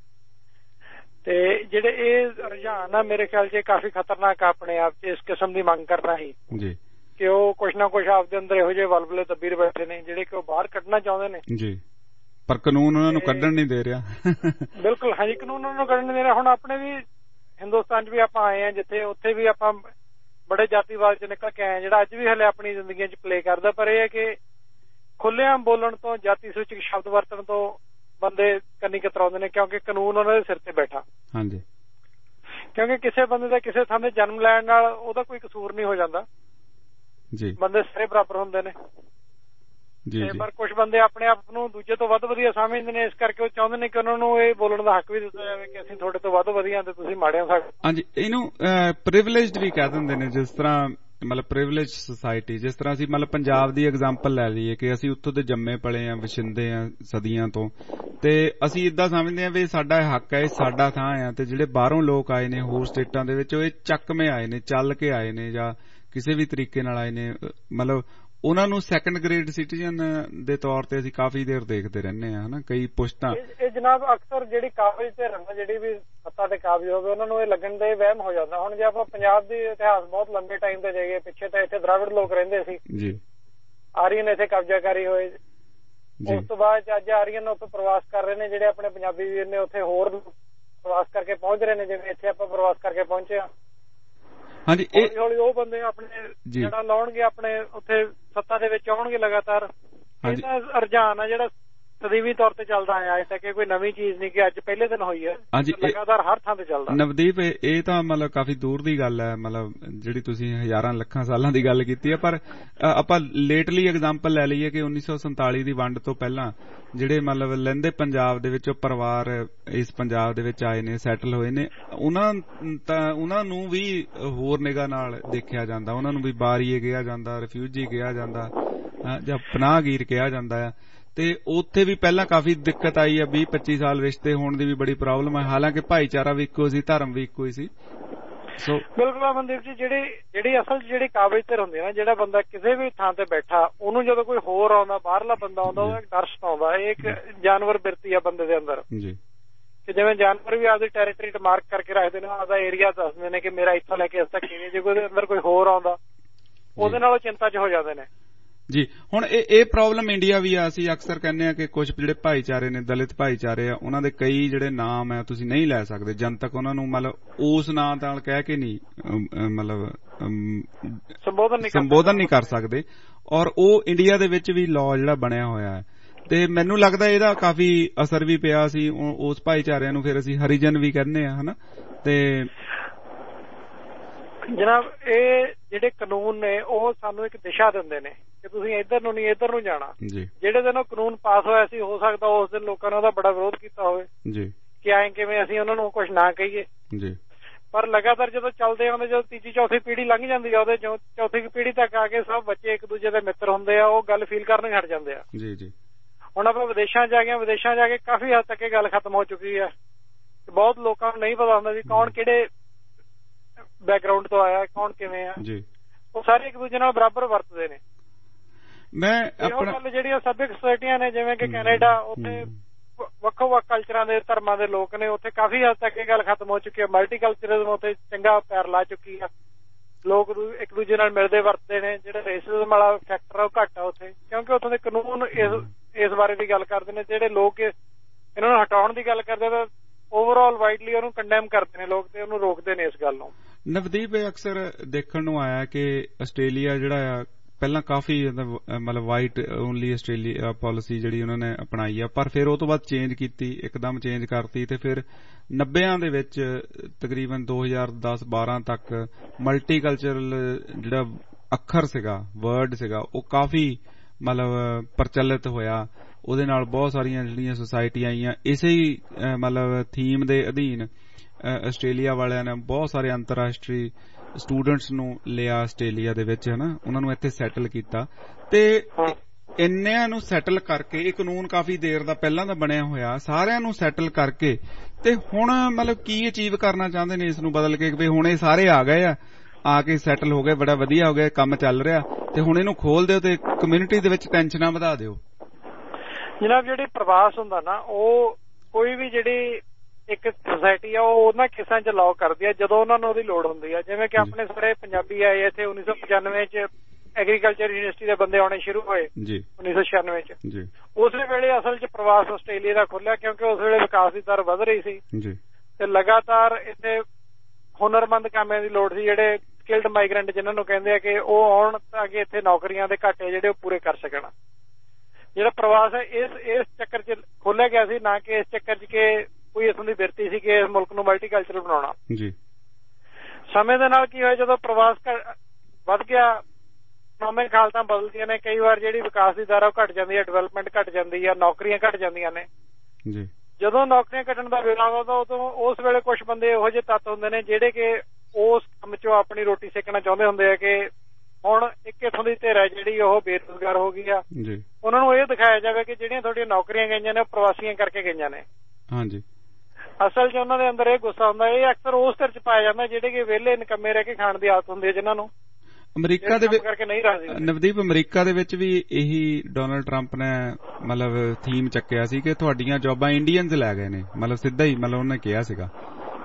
ਤੇ ਜਿਹੜੇ ਇਹ ਰੁਝਾਨ ਆ ਮੇਰੇ ਖਿਆਲ 'ਚ ਕਾਫੀ ਖਤਰਨਾਕ ਆਪਣੇ ਆਪ 'ਚ ਇਸ ਕਿਸਮ ਦੀ ਮੰਗ ਕਰਨਾ ਹੀ ਜੀ ਕਿ ਉਹ ਕੁਛ ਨਾ ਕੁਛ ਆਪਦੇ ਅੰਦਰ ਇਹੋ ਜਿਹੇ ਵਲਵਲੇ ਦੱਬੀਰ ਬੈਠੇ ਨੇ ਜਿਹੜੇ ਕਿ ਉਹ ਬਾਹਰ ਕੱਢਣਾ ਚਾਹੁੰਦੇ ਨੇ ਜੀ ਪਰ ਕਾਨੂੰਨ ਉਹਨਾਂ ਨੂੰ ਕੱਢਣ ਨਹੀਂ ਦੇ ਰਿਹਾ ਬਿਲਕੁਲ ਹਾਂਜੀ ਕਾਨੂੰਨ ਉਹਨਾਂ ਨੂੰ ਕੱਢਣ ਨਹੀਂ ਦੇ ਰਿਹਾ। ਹੁਣ ਆਪਣੇ ਵੀ ਹਿੰਦੁਸਤਾਨ 'ਚ ਵੀ ਆਪਾਂ ਆਏ ਹਾਂ ਜਿੱਥੇ ਉੱਥੇ ਵੀ ਆਪਾਂ ਬੜੇ ਜਾਤੀਵਾਦ 'ਚ ਨਿਕਲ ਕੇ ਆਏ ਜਿਹੜਾ ਅੱਜ ਵੀ ਹਲੇ ਆਪਣੀ ਜ਼ਿੰਦਗੀਆਂ 'ਚ ਪਲੇ ਕਰਦਾ ਪਰ ਇਹ ਹੈ ਕਿ ਖੁੱਲ੍ਹੇਆਮ ਬੋਲਣ ਤੋਂ ਜਾਤੀ ਸੂਚਕ ਸ਼ਬਦ ਵਰਤਣ ਤੋਂ ਬੰਦੇ ਕੰਨੀ ਕਤਰਾਉਂਦੇ ਨੇ ਕਿਉਂਕਿ ਕਾਨੂੰਨ ਉਹਨਾਂ ਦੇ ਸਿਰ ਤੇ ਬੈਠਾ ਹਾਂਜੀ ਕਿਉਂਕਿ ਕਿਸੇ ਬੰਦੇ ਦਾ ਕਿਸੇ ਥਾਂ ਤੇ ਜਨਮ ਲੈਣ ਨਾਲ ਉਹਦਾ ਕੋਈ ਕਸੂਰ ਨਹੀਂ ਹੋ ਜਾਂਦਾ ਜੀ ਬੰਦੇ ਸਾਰੇ ਬਰਾਬਰ ਹੁੰਦੇ ਨੇ ਜੀ ਪਰ ਕੁਝ ਬੰਦੇ ਆਪਣੇ ਆਪ ਨੂੰ ਦੂਜੇ ਤੋਂ ਵੱਧ ਵਧੀਆ ਸਮਝਦੇ ਨੇ ਇਸ ਕਰਕੇ ਉਹ ਚਾਹੁੰਦੇ ਨੇ ਕਿ ਉਹਨਾਂ ਨੂੰ ਇਹ ਬੋਲਣ ਦਾ ਹੱਕ ਵੀ ਦਿੱਤਾ ਜਾਵੇ ਕਿ ਅਸੀਂ ਤੁਹਾਡੇ ਤੋਂ ਵੱਧ ਵਧੀਆ ਤੇ ਤੁਸੀਂ ਮਾੜੇ ਹੋ ਸਾਡੇ। ਹਾਂਜੀ ਇਹਨੂੰ ਪ੍ਰਿਵਿਲੇਜਡ ਵੀ ਕਹਿ ਦਿੰਦੇ ਨੇ ਜਿਸ ਤਰ੍ਹਾਂ ਮਤਲਬ ਪ੍ਰਿਵਿਲੇਜ ਸੁਸਾਇਟੀ ਜਿਸ ਤਰ੍ਹਾਂ ਅਸੀਂ ਮਤਲਬ ਪੰਜਾਬ ਦੀ ਐਗਜ਼ਾਮਪਲ ਲੈ ਲਈਏ ਕਿ ਅਸੀਂ ਉੱਥੋਂ ਦੇ ਜੰਮੇ ਪਲੇ ਆ ਵਸਿੰਦੇ ਆ ਸਦੀਆਂ ਤੋਂ ਤੇ ਅਸੀਂ ਇਦਾਂ ਸਮਝਦੇ ਆ ਵੀ ਸਾਡਾ ਹੱਕ ਹੈ ਸਾਡਾ ਥਾਂ ਆ ਤੇ ਜਿਹੜੇ ਬਾਹਰੋਂ ਲੋਕ ਆਏ ਨੇ ਹੋਰ ਸਟੇਟਾਂ ਦੇ ਵਿੱਚ ਉਹ ਇਹ ਚੱਕਵੇਂ ਆਏ ਨੇ ਚੱਲ ਕੇ ਆਏ ਨੇ ਜਾਂ ਕਿਸੇ ਵੀ ਤਰੀਕੇ ਨਾਲ ਆਏ ਨੇ ਮਤਲਬ ਉਹਨਾਂ ਨੂੰ ਸੈਕੰਡ ਗ੍ਰੇਡ ਸਿਟੀਜ਼ਨ ਦੇ ਤੌਰ ਤੇ ਅਸੀਂ ਕਾਫੀ ਦੇਰ ਦੇਖਦੇ ਰਹਿੰਦੇ ਆ ਹਨਾ ਕਈ ਪੁਸ਼ਤਾਂ ਇਹ ਜਨਾਬ ਅਕਸਰ ਜਿਹੜੀ ਕਾਬਜ਼ ਤੇ ਰਹਿੰਦਾ ਜਿਹੜੀ ਵੀ ਸੱਤਾ ਤੇ ਕਾਬਜ਼ ਹੋਵੇ ਉਹਨਾਂ ਨੂੰ ਇਹ ਲੱਗਣ ਦੇ ਵਹਿਮ ਹੋ ਜਾਂਦਾ। ਹੁਣ ਜੇ ਆਪਾਂ ਪੰਜਾਬ ਦੀ ਇਤਿਹਾਸ ਬਹੁਤ ਲੰਬੇ ਟਾਈਮ ਤੇ ਜਾਈਏ ਪਿੱਛੇ ਤਾਂ ਇੱਥੇ ਦਰਾਵਿੜ ਲੋਕ ਰਹਿੰਦੇ ਸੀ ਜੀ ਆਰੀਅਨ ਇੱਥੇ ਕਬਜ਼ਾ ਕਰੀ ਹੋਏ ਉਸ ਤੋਂ ਬਾਅਦ ਅੱਜ ਆਰੀਅਨ ਉੱਥੇ ਪ੍ਰਵਾਸ ਕਰ ਰਹੇ ਨੇ, ਜਿਹੜੇ ਆਪਣੇ ਪੰਜਾਬੀ ਵੀਰ ਨੇ ਉੱਥੇ ਹੋਰ ਪ੍ਰਵਾਸ ਕਰਕੇ ਪਹੁੰਚ ਰਹੇ ਨੇ, ਜਿਵੇਂ ਇੱਥੇ ਆਪਾਂ ਪ੍ਰਵਾਸ ਕਰਕੇ ਪਹੁੰਚੇ ਆ। ਹਾਂਜੀ, ਹੌਲੀ ਹੌਲੀ ਉਹ ਬੰਦੇ ਆਪਣੇ ਜਿਹੜਾ ਲਾਉਣਗੇ, ਆਪਣੇ ਉੱਥੇ ਸੱਤਾ ਦੇ ਵਿੱਚ ਆਉਣਗੇ ਲਗਾਤਾਰ। ਇਹਦਾ ਰੁਝਾਨ ਆ ਜਿਹੜਾ ਸਦੀਵੀ ਤੌਰ ਤੇ ਚੱਲਦਾ ਆਇਆ, ਅਜੇ ਤੱਕ ਕੋਈ ਨਵੀਂ ਚੀਜ਼ ਨਹੀਂ ਕਿ ਅੱਜ ਪਹਿਲੇ ਦਿਨ ਹੋਈ ਹੈ, ਲਗਾਤਾਰ ਹਰ ਥਾਂ ਤੇ ਚੱਲਦਾ। ਨਵਦੀਪ, ਇਹ ਤਾਂ ਮਤਲਬ ਕਾਫੀ ਦੂਰ ਦੀ ਗੱਲ ਹੈ, ਮਤਲਬ ਜਿਹੜੀ ਤੁਸੀਂ ਹਜ਼ਾਰਾਂ ਲੱਖਾਂ ਸਾਲਾਂ ਦੀ ਗੱਲ ਕੀਤੀ ਹੈ, ਪਰ ਆਪਾਂ ਲੇਟਲੀ ਐਗਜ਼ਾਮਪਲ ਲੈ ਲਈਏ ਕਿ 1947 ਦੀ ਵੰਡ ਤੋਂ ਪਹਿਲਾਂ ਜਿਹੜੇ ਮਤਲਬ ਲਹਿੰਦੇ ਪੰਜਾਬ ਦੇ ਵਿੱਚੋਂ ਪਰਿਵਾਰ ਇਸ ਪੰਜਾਬ ਦੇ ਵਿੱਚ ਆਏ ਨੇ, ਸੈਟਲ ਹੋਏ ਨੇ, ਉਹਨਾਂ ਨੂੰ ਵੀ ਹੋਰ ਨਿਗਾਹ ਨਾਲ ਦੇਖਿਆ ਜਾਂਦਾ, ਉਹਨਾਂ ਨੂੰ ਵੀ ਬਾਰੀਏ ਕਿਹਾ ਜਾਂਦਾ, ਰਿਫਿਊਜੀ ਕਿਹਾ ਜਾਂਦਾ ਜਾਂ ਪਨਾਹਗੀਰ ਕਿਹਾ ਜਾਂਦਾ ਆ। ਤੇ ਉੱਥੇ ਵੀ ਪਹਿਲਾਂ ਕਾਫੀ ਦਿੱਕਤ ਆਈ ਹੈ, 20-25 ਸਾਲ ਰਿਸ਼ਤੇ ਹੋਣ ਦੀ ਵੀ ਬੜੀ ਪ੍ਰੋਬਲਮ ਹੈ, ਹਾਲਾਂਕਿ ਭਾਈਚਾਰਾ ਵੀ ਇੱਕੋ ਸੀ, ਧਰਮ ਵੀ ਇੱਕੋ ਹੀ ਸੀ। ਬਿਲਕੁਲ ਅਮਨਦੀਪ ਜੀ, ਜਿਹੜੀ ਅਸਲ ਜਿਹੜੀ ਕਾਬਿਲ ਤੇ ਹੁੰਦੀ ਨਾ, ਜਿਹੜਾ ਬੰਦਾ ਕਿਸੇ ਵੀ ਥਾਂ ਤੇ ਬੈਠਾ, ਉਹਨੂੰ ਜਦੋਂ ਕੋਈ ਹੋਰ ਆਉਂਦਾ, ਬਾਹਰਲਾ ਬੰਦਾ ਆਉਂਦਾ, ਉਹਦਾ ਇੱਕ ਡਰ ਸਤਾਉਂਦਾ। ਇਹ ਇੱਕ ਜਾਨਵਰ ਬਿਰਤੀ ਆ ਬੰਦੇ ਦੇ ਅੰਦਰ, ਕਿ ਜਿਵੇਂ ਜਾਨਵਰ ਵੀ ਆਪਦੀ ਟੈਰੀਟਰੀ ਤੇ ਮਾਰਕ ਕਰਕੇ ਰੱਖਦੇ ਨੇ, ਆਪਦਾ ਏਰੀਆ ਦੱਸਦੇ ਨੇ ਕਿ ਮੇਰਾ ਇੱਥੋਂ ਲੈ ਕੇ ਇਸ ਤੱਕ ਕਿਵੇਂ, ਜੇ ਕੋਈ ਅੰਦਰ ਕੋਈ ਹੋਰ ਆਉਂਦਾ ਉਹਦੇ ਨਾਲ ਉਹ ਚਿੰਤਾ 'ਚ ਹੋ ਜਾਂਦੇ ਨੇ। ਜੀ, ਹੁਣ ਇਹ ਪ੍ਰੋਬਲਮ ਇੰਡੀਆ ਵੀ ਆ। ਅਸੀਂ ਅਕਸਰ ਕਹਿੰਦੇ ਆ ਕਿ ਕੁਝ ਜਿਹੜੇ ਭਾਈਚਾਰੇ ਨੇ, ਦਲਿਤ ਭਾਈਚਾਰੇ ਆ, ਉਹਨਾਂ ਦੇ ਕਈ ਜਿਹੜੇ ਨਾਮ ਆ ਤੁਸੀਂ ਨਹੀਂ ਲੈ ਸਕਦੇ ਜਨਤਕ, ਉਹਨਾਂ ਨੂੰ ਮਤਲਬ ਉਸ ਨਾਂ ਨਾਲ ਕਹਿ ਕੇ ਨਹੀਂ ਮਤਲਬ ਸੰਬੋਧਨ ਨਹੀਂ ਕਰ ਸਕਦੇ, ਔਰ ਉਹ ਇੰਡੀਆ ਦੇ ਵਿੱਚ ਵੀ ਲਾਅ ਜਿਹੜਾ ਬਣਿਆ ਹੋਇਆ ਹੈ। ਤੇ ਮੈਨੂੰ ਲੱਗਦਾ ਇਹਦਾ ਕਾਫੀ ਅਸਰ ਵੀ ਪਿਆ ਸੀ ਉਸ ਭਾਈਚਾਰਿਆਂ ਨੂੰ, ਫਿਰ ਅਸੀਂ ਹਰੀਜਨ ਵੀ ਕਹਿੰਦੇ ਆ, ਹਨਾ। ਤੇ ਜਨਾਬ, ਇਹ ਜਿਹੜੇ ਕਾਨੂੰਨ ਨੇ ਉਹ ਸਾਨੂੰ ਇੱਕ ਦਿਸ਼ਾ ਦਿੰਦੇ ਨੇ ਕਿ ਤੁਸੀਂ ਇੱਧਰ ਨੂੰ ਨਹੀਂ, ਇੱਧਰ ਨੂੰ ਜਾਣਾ। ਜਿਹੜੇ ਦਿਨ ਉਹ ਕਾਨੂੰਨ ਪਾਸ ਹੋਇਆ ਸੀ, ਹੋ ਸਕਦਾ ਉਸ ਦਿਨ ਲੋਕਾਂ ਨੇ ਉਹਦਾ ਬੜਾ ਵਿਰੋਧ ਕੀਤਾ ਹੋਵੇ ਕਿ ਐਂ ਕਿਵੇਂ ਅਸੀਂ ਉਹਨਾਂ ਨੂੰ ਕੁਝ ਨਾ ਕਹੀਏ, ਪਰ ਲਗਾਤਾਰ ਜਦੋਂ ਚੱਲਦੇ ਆਉਂਦੇ, ਜਦੋਂ ਤੀਜੀ ਚੌਥੀ ਪੀੜ੍ਹੀ ਲੰਘ ਜਾਂਦੀ ਆ, ਉਹਦੇ ਚੌਥੀ ਪੀੜ੍ਹੀ ਤੱਕ ਆ ਕੇ ਸਭ ਬੱਚੇ ਇੱਕ ਦੂਜੇ ਦੇ ਮਿੱਤਰ ਹੁੰਦੇ ਆ, ਉਹ ਗੱਲ ਫੀਲ ਕਰਨ ਹਟ ਜਾਂਦੇ ਆ। ਹੁਣ ਆਪਾਂ ਵਿਦੇਸ਼ਾਂ 'ਚ ਆ ਗਏ, ਵਿਦੇਸ਼ਾਂ 'ਚ ਆ ਕੇ ਕਾਫੀ ਹੱਦ ਤੱਕ ਇਹ ਗੱਲ ਖਤਮ ਹੋ ਚੁੱਕੀ ਹੈ। ਬਹੁਤ ਲੋਕਾਂ ਨੂੰ ਨਹੀਂ ਪਤਾ ਹੁੰਦਾ ਵੀ ਕੌਣ ਕਿਹੜੇ ਬੈਕਗਰਾਉਂਡ ਤੋਂ ਆਇਆ, ਕੌਣ ਕਿਵੇਂ ਆ, ਉਹ ਸਾਰੇ ਇੱਕ ਦੂਜੇ ਨਾਲ ਬਰਾਬਰ ਵਰਤਦੇ ਨੇ। ਉਹ ਗੱਲ ਜਿਹੜੀਆਂ ਸੱਭਿਅਕ ਸੁਸਾਇਟੀਆਂ ਨੇ, ਜਿਵੇਂ ਕਿ ਕੈਨੇਡਾ, ਉੱਥੇ ਵੱਖੋ ਵੱਖ ਕਲਚਰਾਂ ਦੇ, ਧਰਮਾਂ ਦੇ ਲੋਕ ਨੇ, ਉੱਥੇ ਕਾਫੀ ਹੱਦ ਤੱਕ ਇਹ ਗੱਲ ਖਤਮ ਹੋ ਚੁੱਕੀ ਹੈ। ਮਲਟੀਕਲਚਰਿਜ਼ਮ ਉੱਥੇ ਚੰਗਾ ਪੈਰ ਲਾ ਚੁੱਕੀ ਆ, ਲੋਕ ਇੱਕ ਦੂਜੇ ਨਾਲ ਮਿਲਦੇ ਵਰਤਦੇ ਨੇ। ਜਿਹੜਾ ਰੇਸਿਜ਼ਮ ਵਾਲਾ ਫੈਕਟਰ ਆ ਉਹ ਘੱਟ ਆ ਉੱਥੇ, ਕਿਉਂਕਿ ਉੱਥੋਂ ਦੇ ਕਾਨੂੰਨ ਇਸ ਬਾਰੇ ਦੀ ਗੱਲ ਕਰਦੇ ਨੇ। ਜਿਹੜੇ ਲੋਕ ਇਹਨਾਂ ਨੂੰ ਹਟਾਉਣ ਦੀ ਗੱਲ ਕਰਦੇ ਤਾਂ ਓਵਰਆਲ ਵਾਈਡਲੀ ਉਹਨੂੰ ਕੰਡੈਮ ਕਰਦੇ ਨੇ ਲੋਕ, ਤੇ ਉਹਨੂੰ ਰੋਕਦੇ ਨੇ ਇਸ ਗੱਲ ਨੂੰ। ਨਵਦੀਪ, ਇਹ ਅਕਸਰ ਦੇਖਣ ਨੂੰ ਆਇਆ ਕਿ ਆਸਟ੍ਰੇਲੀਆ ਜਿਹੜਾ ਆ, ਪਹਿਲਾਂ ਕਾਫੀ ਮਤਲਬ ਵਾਈਟ ਓਨਲੀ ਆਸਟ੍ਰੇਲੀਆ ਪਾਲਿਸੀ ਜਿਹੜੀ ਉਹਨਾਂ ਨੇ ਅਪਣਾਈ ਆ, ਪਰ ਫਿਰ ਉਹ ਤੋਂ ਬਾਅਦ ਚੇਂਜ ਕੀਤੀ, ਇੱਕਦਮ ਚੇਂਜ ਕਰਤੀ, ਤੇ ਫਿਰ 90 ਦੇ ਵਿੱਚ ਤਕਰੀਬਨ 2010-12 ਤੱਕ ਮਲਟੀਕਲਚਰਲ ਜਿਹੜਾ ਅੱਖਰ ਸੀਗਾ, ਵਰਡ ਸੀਗਾ, ਉਹ ਕਾਫੀ ਮਤਲਬ ਪ੍ਰਚਲਿਤ ਹੋਇਆ। ਉਹਦੇ ਨਾਲ ਬਹੁਤ ਸਾਰੀਆਂ ਜਿਹੜੀਆਂ ਸੁਸਾਇਟੀਆਂ ਆਈਆਂ, ਇਸੇ ਹੀ ਮਤਲਬ ਥੀਮ ਦੇ ਅਧੀਨ ਆਸਟ੍ਰੇਲੀਆ ਵਾਲਿਆਂ ਨੇ ਬਹੁਤ ਸਾਰੇ ਅੰਤਰਰਾਸ਼ਟਰੀ ਸਟੂਡੈਂਟਸ ਨੂੰ ਲਿਆ ਆਸਟ੍ਰੇਲੀਆ ਦੇ ਵਿੱਚ, ਹਨਾ, ਉਹਨਾਂ ਨੂੰ ਇੱਥੇ ਸੈਟਲ ਕੀਤਾ। ਤੇ ਇੰਨਿਆਂ ਨੂੰ ਸੈਟਲ ਕਰਕੇ, ਇਹ ਕਾਨੂੰਨ ਕਾਫੀ ਦੇਰ ਦਾ ਪਹਿਲਾਂ ਦਾ ਬਣਿਆ ਹੋਇਆ, ਸਾਰਿਆਂ ਨੂੰ ਸੈਟਲ ਕਰਕੇ, ਤੇ ਹੁਣ ਮਤਲਬ ਕੀ ਅਚੀਵ ਕਰਨਾ ਚਾਹੁੰਦੇ ਨੇ ਇਸ ਨੂੰ ਬਦਲ ਕੇ, ਵੀ ਹੁਣ ਇਹ ਸਾਰੇ ਆ ਗਏ ਆ ਕੇ ਸੈਟਲ ਹੋ ਗਏ, ਬੜਾ ਵਧੀਆ ਹੋ ਗਿਆ, ਕੰਮ ਚੱਲ ਰਿਹਾ, ਤੇ ਹੁਣ ਇਹਨੂੰ ਖੋਲ ਦਿਓ ਤੇ ਕਮਿਊਨਿਟੀ ਦੇ ਵਿੱਚ ਟੈਨਸ਼ਨਾਂ ਵਧਾ ਦਿਓ। ਜਨਾਬ, ਜਿਹੜੀ ਪ੍ਰਵਾਸ ਹੁੰਦਾ ਨਾ, ਉਹ ਕੋਈ ਵੀ ਜਿਹੜੀ ਇੱਕ ਸੁਸਾਇਟੀ ਆ, ਉਹ ਉਹਨਾਂ ਕੇਸਾਂ 'ਚ ਅਲਾਓ ਕਰਦੀ ਆ ਜਦੋਂ ਉਹਨਾਂ ਨੂੰ ਉਹਦੀ ਲੋੜ ਹੁੰਦੀ ਆ। ਜਿਵੇਂ ਕਿ ਆਪਣੇ ਸਾਰੇ ਪੰਜਾਬੀ ਆਏ ਇੱਥੇ 1995 'ਚ, ਐਗਰੀਕਲਚਰ ਯੂਨੀਵਰਸਿਟੀ ਦੇ ਬੰਦੇ ਆਉਣੇ ਸ਼ੁਰੂ ਹੋਏ 1996 'ਚ। ਉਸੇ ਵੇਲੇ ਅਸਲ 'ਚ ਪ੍ਰਵਾਸ ਆਸਟ੍ਰੇਲੀਆ ਦਾ ਖੁੱਲਿਆ, ਕਿਉਂਕਿ ਉਸ ਵੇਲੇ ਵਿਕਾਸ ਦੀ ਦਰ ਵਧ ਰਹੀ ਸੀ ਤੇ ਲਗਾਤਾਰ ਇੱਥੇ ਹੁਨਰਮੰਦ ਕਾਮਿਆਂ ਦੀ ਲੋੜ ਸੀ, ਜਿਹੜੇ ਸਕਿਲਡ ਮਾਈਗ੍ਰੈਂਟ ਜਿਹਨਾਂ ਨੂੰ ਕਹਿੰਦੇ ਆ, ਕਿ ਉਹ ਆਉਣ ਤਾਂ ਕਿ ਇੱਥੇ ਨੌਕਰੀਆਂ ਦੇ ਘਾਟੇ ਜਿਹੜੇ ਉਹ ਪੂਰੇ ਕਰ ਸਕਣ। ਜਿਹੜਾ ਪ੍ਰਵਾਸ ਹੈ ਇਸ ਚੱਕਰ 'ਚ ਖੋਲਿਆ ਗਿਆ ਸੀ, ਨਾ ਕਿ ਇਸ ਚੱਕਰ 'ਚ ਕਿ ਕੋਈ ਇਸੋਂ ਦੀ ਬਿਰਤੀ ਸੀ ਕਿ ਇਸ ਮੁਲਕ ਨੂੰ ਮਲਟੀਕਲਚਰਲ ਬਣਾਉਣਾ। ਸਮੇਂ ਦੇ ਨਾਲ ਕੀ ਹੋਇਆ, ਜਦੋਂ ਪ੍ਰਵਾਸ ਵੱਧ ਗਿਆ, ਇਕਨੋਮਿਕ ਹਾਲਤਾਂ ਬਦਲਦੀਆਂ ਨੇ, ਕਈ ਵਾਰ ਜਿਹੜੀ ਵਿਕਾਸ ਦੀ ਦਰ ਉਹ ਘਟ ਜਾਂਦੀ ਹੈ, ਡਿਵੈਲਪਮੈਂਟ ਘਟ ਜਾਂਦੀ ਹੈ, ਨੌਕਰੀਆਂ ਘਟ ਜਾਂਦੀਆਂ ਨੇ। ਜਦੋਂ ਨੌਕਰੀਆਂ ਘਟਣ ਦਾ ਵੇਲਾ ਆਉਂਦਾ, ਉਦੋਂ ਉਸ ਵੇਲੇ ਕੁਝ ਬੰਦੇ ਇਹੋ ਜਿਹੇ ਤੱਤ ਹੁੰਦੇ ਨੇ ਜਿਹੜੇ ਕਿ ਉਸ ਕੰਮ 'ਚੋਂ ਆਪਣੀ ਰੋਟੀ ਸੇਕਣਾ ਚਾਹੁੰਦੇ ਹੁੰਦੇ ਆ ਕਿ ਹੁਣ ਇੱਕ ਇੱਥੋਂ ਦੀ ਧਿਰ ਹੈ ਜਿਹੜੀ ਉਹ ਬੇਰੁਜ਼ਗਾਰ ਹੋ ਗਈ ਆ, ਉਹਨਾਂ ਨੂੰ ਇਹ ਦਿਖਾਇਆ ਜਾਵੇ ਕਿ ਜਿਹੜੀਆਂ ਤੁਹਾਡੀਆਂ ਨੌਕਰੀਆਂ ਗਈਆਂ ਨੇ ਉਹ ਪ੍ਰਵਾਸੀਆਂ ਕਰਕੇ ਗਈਆਂ ਨੇ। ਅਸਲ 'ਚ ਉਹਨਾਂ ਦੇ ਅੰਦਰ ਇਹ ਗੁੱਸਾ ਹੁੰਦਾ। ਇਹ ਅਕਸਰ ਉਸ ਧਿਰ 'ਚ ਪਾਇਆ ਜਾਂਦਾ ਜਿਹੜੇ ਕਿ ਵਿਹਲੇ ਨਿਕੰਮੇ ਰਹਿ ਕੇ ਖਾਣ ਦੀ ਆਦਤ ਹੁੰਦੀ ਹੈ, ਜਿਨ੍ਹਾਂ ਨੂੰ ਅਮਰੀਕਾ ਦੇ ਕਰਕੇ ਨਹੀਂ ਰੱਖਦੇ। ਨਵਦੀਪ, ਅਮਰੀਕਾ ਦੇ ਵਿੱਚ ਵੀ ਇਹੀ ਡੋਨਲਡ ਟਰੰਪ ਨੇ ਮਤਲਬ ਥੀਮ ਚੱਕਿਆ ਸੀ ਕਿ ਤੁਹਾਡੀਆਂ ਜੌਬਾਂ ਇੰਡੀਅਨਸ ਲੈ ਗਏ ਨੇ, ਮਤਲਬ ਸਿੱਧਾ ਹੀ ਮਤਲਬ ਉਹਨੇ ਕਿਹਾ ਸੀਗਾ।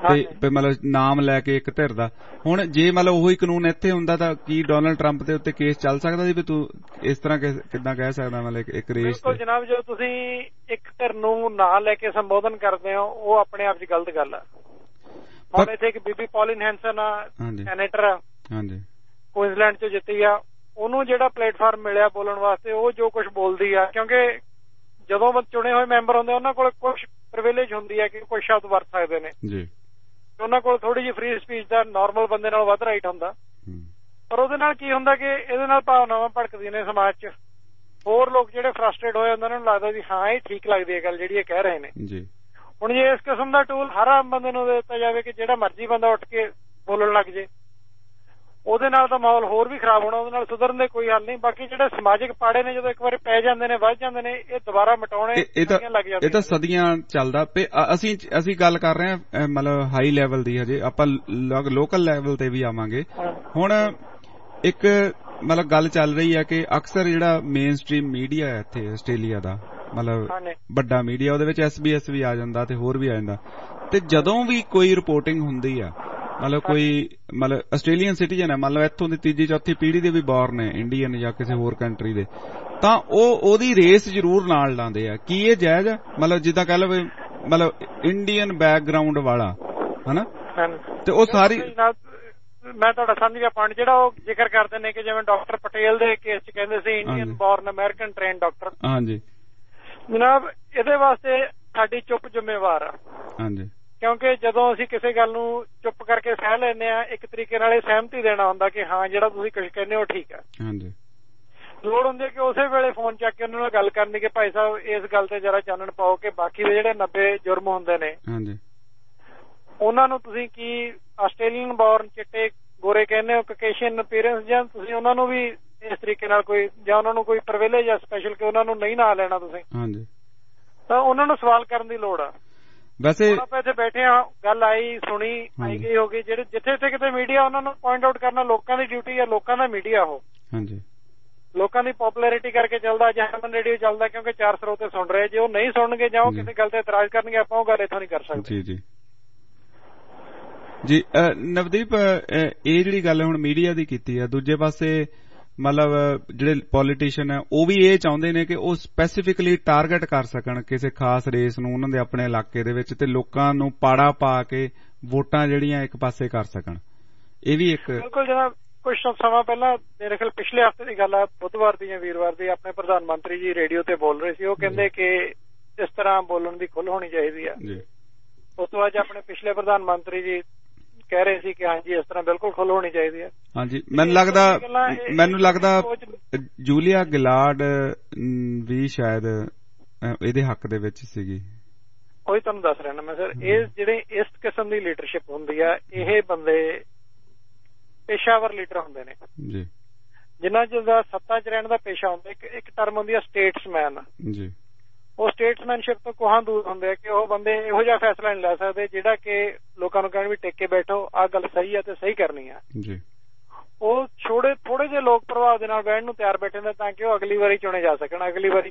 ਤੇ ਮਤਲਬ ਨਾਮ ਲੈ ਕੇ ਇੱਕ ਧਿਰ ਦਾ। ਹੁਣ ਜੇ ਮਤਲਬ ਉਹੀ ਕਾਨੂੰਨ ਇੱਥੇ ਹੁੰਦਾ ਤਾਂ ਕੀ ਡੋਨਲਡ ਟਰੰਪ ਦੇ ਉੱਤੇ ਕੇਸ ਚੱਲ ਸਕਦਾ ਸੀ ਵੀ ਤੂੰ ਇਸ ਤਰ੍ਹਾਂ ਕਿੱਦਾਂ ਕਹਿ ਸਕਦਾ ਮਤਲਬ ਇੱਕ ਰੇਸ? ਬਿਲਕੁਲ ਜਨਾਬ, ਜੋ ਤੁਸੀਂ ਇੱਕ ਧਿਰ ਨੂੰ ਨਾਂ ਲੈ ਕੇ ਸੰਬੋਧਨ ਕਰਦੇ ਹੋ ਉਹ ਆਪਣੇ ਆਪ 'ਚ ਗਲਤ ਗੱਲ ਆ। ਹੁਣ ਇੱਥੇ ਇੱਕ ਬੀਬੀ ਪੌਲਿਨ ਹੈਂਸਨ ਆ, ਸੈਨੇਟਰ ਆ, ਕੁਇਨਜ਼ਲੈਂਡ 'ਚ ਜਿੱਤੀ ਆ, ਉਹਨੂੰ ਜਿਹੜਾ ਪਲੇਟਫਾਰਮ ਮਿਲਿਆ ਬੋਲਣ ਵਾਸਤੇ, ਉਹ ਜੋ ਕੁਝ ਬੋਲਦੀ ਆ, ਕਿਉਂਕਿ ਜਦੋਂ ਚੁਣੇ ਹੋਏ ਮੈਂਬਰ ਹੁੰਦੇ ਉਹਨਾਂ ਕੋਲ ਕੁਛ ਪ੍ਰਿਵਿਲੇਜ ਹੁੰਦੀ ਹੈ ਕਿ ਕੁਝ ਸ਼ਬਦ ਵਰਤ ਸਕਦੇ ਨੇ, ਉਹਨਾਂ ਕੋਲ ਥੋੜੀ ਜਿਹੀ ਫ੍ਰੀ ਸਪੀਚ ਦਾ ਨਾਰਮਲ ਬੰਦੇ ਨਾਲ ਵੱਧ ਰਾਈਟ ਹੁੰਦਾ। ਪਰ ਉਹਦੇ ਨਾਲ ਕੀ ਹੁੰਦਾ ਕਿ ਇਹਦੇ ਨਾਲ ਭਾਵਨਾਵਾਂ ਭੜਕਦੀਆਂ ਨੇ ਸਮਾਜ 'ਚ, ਹੋਰ ਲੋਕ ਜਿਹੜੇ ਫਰਸਟ੍ਰੇਟ ਹੋਏ ਹੁੰਦੇ ਉਹਨਾਂ ਨੂੰ ਲੱਗਦਾ ਵੀ ਹਾਂ ਇਹ ਠੀਕ ਲੱਗਦੀ ਹੈ ਗੱਲ ਜਿਹੜੀ ਇਹ ਕਹਿ ਰਹੇ ਨੇ। ਹੁਣ ਜੇ ਇਸ ਕਿਸਮ ਦਾ ਟੂਲ ਹਰ ਆਮ ਬੰਦੇ ਨੂੰ ਦੇ ਦਿੱਤਾ ਜਾਵੇ ਕਿ ਜਿਹੜਾ ਮਰਜ਼ੀ ਬੰਦਾ ਉੱਠ ਕੇ ਬੋਲਣ ਲੱਗ ਜੇ, ਉਹਦੇ ਨਾਲ ਤਾਂ ਮਾਹੌਲ ਹੋਰ ਵੀ ਖਰਾਬ ਹੋਣਾ, ਉਹਦੇ ਨਾਲ ਸੁਧਰਨ ਦੇ ਕੋਈ ਹੱਲ ਨਹੀਂ। ਬਾਕੀ ਜਿਹੜੇ ਸਮਾਜਿਕ ਪਾੜੇ ਨੇ ਜਦੋਂ ਇੱਕ ਵਾਰੀ ਪੈ ਜਾਂਦੇ ਨੇ, ਵੱਧ ਜਾਂਦੇ ਨੇ, ਇਹ ਦੁਬਾਰਾ ਮਿਟਾਉਣੇ ਲੱਗ ਜਾਂਦੇ। ਇਹ ਤਾਂ ਸਦੀਆਂ ਚੱਲਦਾ ਪਏ। ਅਸੀਂ ਗੱਲ ਕਰ ਰਹੇ ਹਾਂ ਮਤਲਬ ਹਾਈ ਲੈਵਲ ਦੀ, ਹਜੇ ਆਪਾਂ ਲੋਕਲ ਲੈਵਲ ਤੇ ਵੀ ਆਵਾਂਗੇ। ਹੁਣ ਇੱਕ ਮਤਲਬ ਗੱਲ ਚੱਲ ਰਹੀ ਹੈ ਕਿ ਅਕਸਰ ਜਿਹੜਾ ਮੇਨ ਸਟ੍ਰੀਮ ਮੀਡੀਆ ਹੈ ਇੱਥੇ ਆਸਟ੍ਰੇਲੀਆ ਦਾ, ਮਤਲਬ ਵੱਡਾ ਮੀਡੀਆ, ਉਹਦੇ ਵਿੱਚ SBS ਵੀ ਆ ਜਾਂਦਾ ਤੇ ਹੋਰ ਵੀ ਆ ਜਾਂਦਾ, ਤੇ ਜਦੋਂ ਵੀ ਕੋਈ ਰਿਪੋਰਟਿੰਗ ਹੁੰਦੀ ਆ, ਮਤਲਬ ਕੋਈ ਮਤਲਬ ਆਸਟ੍ਰੇਲੀਅਨ ਸਿਟੀਜ਼ਨ ਹੈ, ਮਤਲਬ ਇੱਥੋਂ ਦੀ ਤੀਜੀ ਚੌਥੀ ਪੀੜ੍ਹੀ ਦੇ ਵੀ ਬੋਰਨ ਨੇ, ਇੰਡੀਅਨ ਜਾਂ ਕਿਸੇ ਹੋਰ ਕੰਟਰੀ ਦੇ, ਤਾਂ ਉਹਦੀ ਰੇਸ ਜ਼ਰੂਰ ਨਾਲ ਲਾਉਂਦੇ ਆ। ਕੀ ਇਹ ਜਾਇਜ਼ ਆ? ਮਤਲਬ ਜਿੱਦਾਂ ਕਹਿ ਲਵੇ ਮਤਲਬ ਇੰਡੀਅਨ ਬੈਕਗਰਾਉਂਡ ਵਾਲਾ ਹਨਾ, ਤੇ ਉਹ ਸਾਰੀ ਮੈਂ ਤੁਹਾਡਾ ਸਮਝ ਗਿਆ ਪੁਆਇੰਟ। ਜਿਹੜਾ ਉਹ ਜ਼ਿਕਰ ਕਰਦੇ ਨੇ ਕਿ ਜਿਵੇਂ ਡਾਕਟਰ ਪਟੇਲ ਦੇ ਕੇਸ 'ਚ ਕਹਿੰਦੇ ਸੀ Indian born American train doctor. ਹਾਂਜੀ ਜਨਾਬ, ਇਹਦੇ ਵਾਸਤੇ ਸਾਡੀ ਚੁੱਪ ਜ਼ਿੰਮੇਵਾਰ ਆ। ਹਾਂਜੀ, ਕਿਉਂਕਿ ਜਦੋਂ ਅਸੀਂ ਕਿਸੇ ਗੱਲ ਨੂੰ ਚੁੱਪ ਕਰਕੇ ਸਹਿ ਲੈਂਦੇ ਆ, ਇੱਕ ਤਰੀਕੇ ਨਾਲ ਇਹ ਸਹਿਮਤੀ ਦੇਣਾ ਹੁੰਦਾ ਕਿ ਹਾਂ ਜਿਹੜਾ ਤੁਸੀਂ ਕੁਝ ਕਹਿੰਦੇ ਹੋ ਠੀਕ ਹੈ। ਹਾਂਜੀ, ਲੋੜ ਹੁੰਦੀ ਹੈ ਕਿ ਉਸੇ ਵੇਲੇ ਫੋਨ ਚੱਕ ਕੇ ਉਹਨਾਂ ਨਾਲ ਗੱਲ ਕਰਨੀ ਕਿ ਭਾਈ ਸਾਹਿਬ ਇਸ ਗੱਲ ਤੇ ਜਰਾ ਚਾਨਣ ਪਾਓ ਕਿ ਬਾਕੀ ਦੇ ਜਿਹੜੇ 90 ਜੁਰਮ ਹੁੰਦੇ ਨੇ ਉਹਨਾਂ ਨੂੰ ਤੁਸੀਂ ਕੀ ਆਸਟ੍ਰੇਲੀਅਨ ਬੋਰਨ ਚਿੱਟੇ ਗੋਰੇ ਕਹਿੰਦੇ ਹੋ, ਕਕੇਸ਼ੀਅਨ ਅਪੀਅਰੈਂਸ, ਜਾਂ ਤੁਸੀਂ ਉਹਨਾਂ ਨੂੰ ਵੀ ਇਸ ਤਰੀਕੇ ਨਾਲ ਕੋਈ, ਜਾਂ ਉਹਨਾਂ ਨੂੰ ਕੋਈ ਪ੍ਰਿਵਿਲੇਜ ਜਾਂ ਸਪੈਸ਼ਲ ਕਿ ਉਹਨਾਂ ਨੂੰ ਨਹੀਂ ਨਾ ਲੈਣਾ ਤੁਸੀਂ, ਤਾਂ ਉਹਨਾਂ ਨੂੰ ਸਵਾਲ ਕਰਨ ਦੀ ਲੋੜ ਆ। ਵੈਸੇ ਆਪਾਂ ਇੱਥੇ ਬੈਠੇ ਆ, ਗੱਲ ਆਈ ਸੁਣੀ ਆਈ ਗਈ ਹੋ ਗਈ, ਜਿਹੜੇ ਜਿੱਥੇ ਕਿਤੇ ਮੀਡੀਆ ਉਹਨਾਂ ਨੂੰ ਪੁਆਇੰਟ ਆਊਟ ਕਰਨਾ ਲੋਕਾਂ ਦੀ ਡਿਊਟੀ ਆ, ਲੋਕਾਂ ਦਾ ਮੀਡੀਆ ਉਹ ਲੋਕਾਂ ਦੀ ਪਪੂਲੈਰਿਟੀ ਕਰਕੇ ਚੱਲਦਾ, ਜਾਂ ਹਰਮਨ ਰੇਡੀਓ ਚੱਲਦਾ ਕਿਉਂਕਿ 4 ਸਰੋਤੇ ਸੁਣ ਰਹੇ। ਜੇ ਉਹ ਨਹੀਂ ਸੁਣਨਗੇ ਜਾਂ ਉਹ ਕਿਸੇ ਗੱਲ ਤੇ ਇਤਰਾਜ਼ ਕਰਨਗੇ, ਆਪਾਂ ਉਹ ਗੱਲ ਇੱਥੋਂ ਨਹੀਂ ਕਰ ਸਕਦੇ। ਜੀ ਨਵਦੀਪ, ਇਹ ਜਿਹੜੀ ਗੱਲ ਹੁਣ ਮੀਡੀਆ ਦੀ ਕੀਤੀ ਆ, ਦੂਜੇ ਪਾਸੇ ਮਤਲਬ ਜਿਹੜੇ ਪੋਲੀਟੀਸ਼ੀਅਨ ਹੈ ਉਹ ਵੀ ਇਹ ਚਾਹੁੰਦੇ ਨੇ ਕਿ ਉਹ ਸਪੈਸੀਫਿਕਲੀ ਟਾਰਗੇਟ ਕਰ ਸਕਣ ਕਿਸੇ ਖਾਸ ਰੇਸ ਨੂੰ ਉਹਨਾਂ ਦੇ ਆਪਣੇ ਇਲਾਕੇ ਦੇ ਵਿੱਚ, ਤੇ ਲੋਕਾਂ ਨੂੰ ਪਾੜਾ ਪਾ ਕੇ ਵੋਟਾਂ ਜਿਹੜੀਆਂ ਇੱਕ ਪਾਸੇ ਕਰ ਸਕਣ। ਇਹ ਵੀ ਇੱਕ ਬਿਲਕੁਲ ਜਨਾਬ, ਕੁਝ ਸਮਾਂ ਪਹਿਲਾਂ ਮੇਰੇ ਖਿਆਲ ਪਿਛਲੇ ਹਫ਼ਤੇ ਦੀ ਗੱਲ ਆ, ਬੁੱਧਵਾਰ ਦੀ ਜਾਂ ਵੀਰਵਾਰ ਦੀ, ਆਪਣੇ ਪ੍ਰਧਾਨ ਮੰਤਰੀ ਜੀ ਰੇਡੀਓ ਤੇ ਬੋਲ ਰਹੇ ਸੀ। ਉਹ ਕਹਿੰਦੇ ਕਿ ਇਸ ਤਰ੍ਹਾਂ ਬੋਲਣ ਦੀ ਖੁੱਲ੍ਹ ਹੋਣੀ ਚਾਹੀਦੀ ਆ। ਉਸ ਤੋਂ ਬਾਅਦ ਆਪਣੇ ਪਿਛਲੇ ਪ੍ਰਧਾਨ ਮੰਤਰੀ ਜੀ ਕਹਿ ਰਹੇ ਸੀ ਕਿ ਹਾਂਜੀ ਇਸ ਤਰ੍ਹਾਂ ਬਿਲਕੁਲ ਖੁੱਲ੍ਹ ਹੋਣੀ ਚਾਹੀਦੀ ਹੈ। ਹਾਂਜੀ, ਮੈਨੂੰ ਲੱਗਦਾ ਜੂਲੀਆ ਗਿਲਾਰਡ ਵੀ ਸ਼ਾਇਦ ਇਹਦੇ ਹੱਕ ਦੇ ਵਿੱਚ ਸੀਗੀ। ਉਹੀ ਤੁਹਾਨੂੰ ਦੱਸ ਰਿਹਾ ਨਾ ਮੈਂ ਸਰ, ਇਹ ਜਿਹੜੇ ਇਸ ਕਿਸਮ ਦੀ ਲੀਡਰਸ਼ਿਪ ਹੁੰਦੀ ਆ, ਇਹ ਬੰਦੇ ਪੇਸ਼ਾਵਰ ਲੀਡਰ ਹੁੰਦੇ ਨੇ ਜੀ, ਜਿਨ੍ਹਾਂ ਜਿਹਦਾ ਸੱਤਾ 'ਚ ਰਹਿਣ ਦਾ ਪੇਸ਼ਾ ਹੁੰਦਾ। ਇੱਕ ਟਰਮ ਹੁੰਦੀ ਆ ਸਟੇਟਸਮੈਨ ਜੀ, ਉਹ ਸਟੇਟਸਮੈਨਸ਼ਿਪ ਤੋਂ ਕੋਹਾਂ ਦੂਰ ਹੁੰਦੇ ਆ ਕਿ ਉਹ ਬੰਦੇ ਇਹੋ ਜਿਹਾ ਫੈਸਲਾ ਨਹੀਂ ਲੈ ਸਕਦੇ ਜਿਹੜਾ ਕਿ ਲੋਕਾਂ ਨੂੰ ਕਹਿਣ ਵੀ ਟਿਕ ਕੇ ਬੈਠੋ, ਆਹ ਗੱਲ ਸਹੀ ਆ ਤੇ ਸਹੀ ਕਰਨੀ ਆ ਜੀ। ਉਹ ਥੋੜੇ ਜਿਹੇ ਲੋਕ ਪ੍ਰਭਾਵ ਦੇ ਨਾਲ ਬਹਿਣ ਨੂੰ ਤਿਆਰ ਬੈਠੇ ਨੇ ਤਾਂ ਕਿ ਉਹ ਅਗਲੀ ਵਾਰੀ ਚੁਣੇ ਜਾ ਸਕਣ।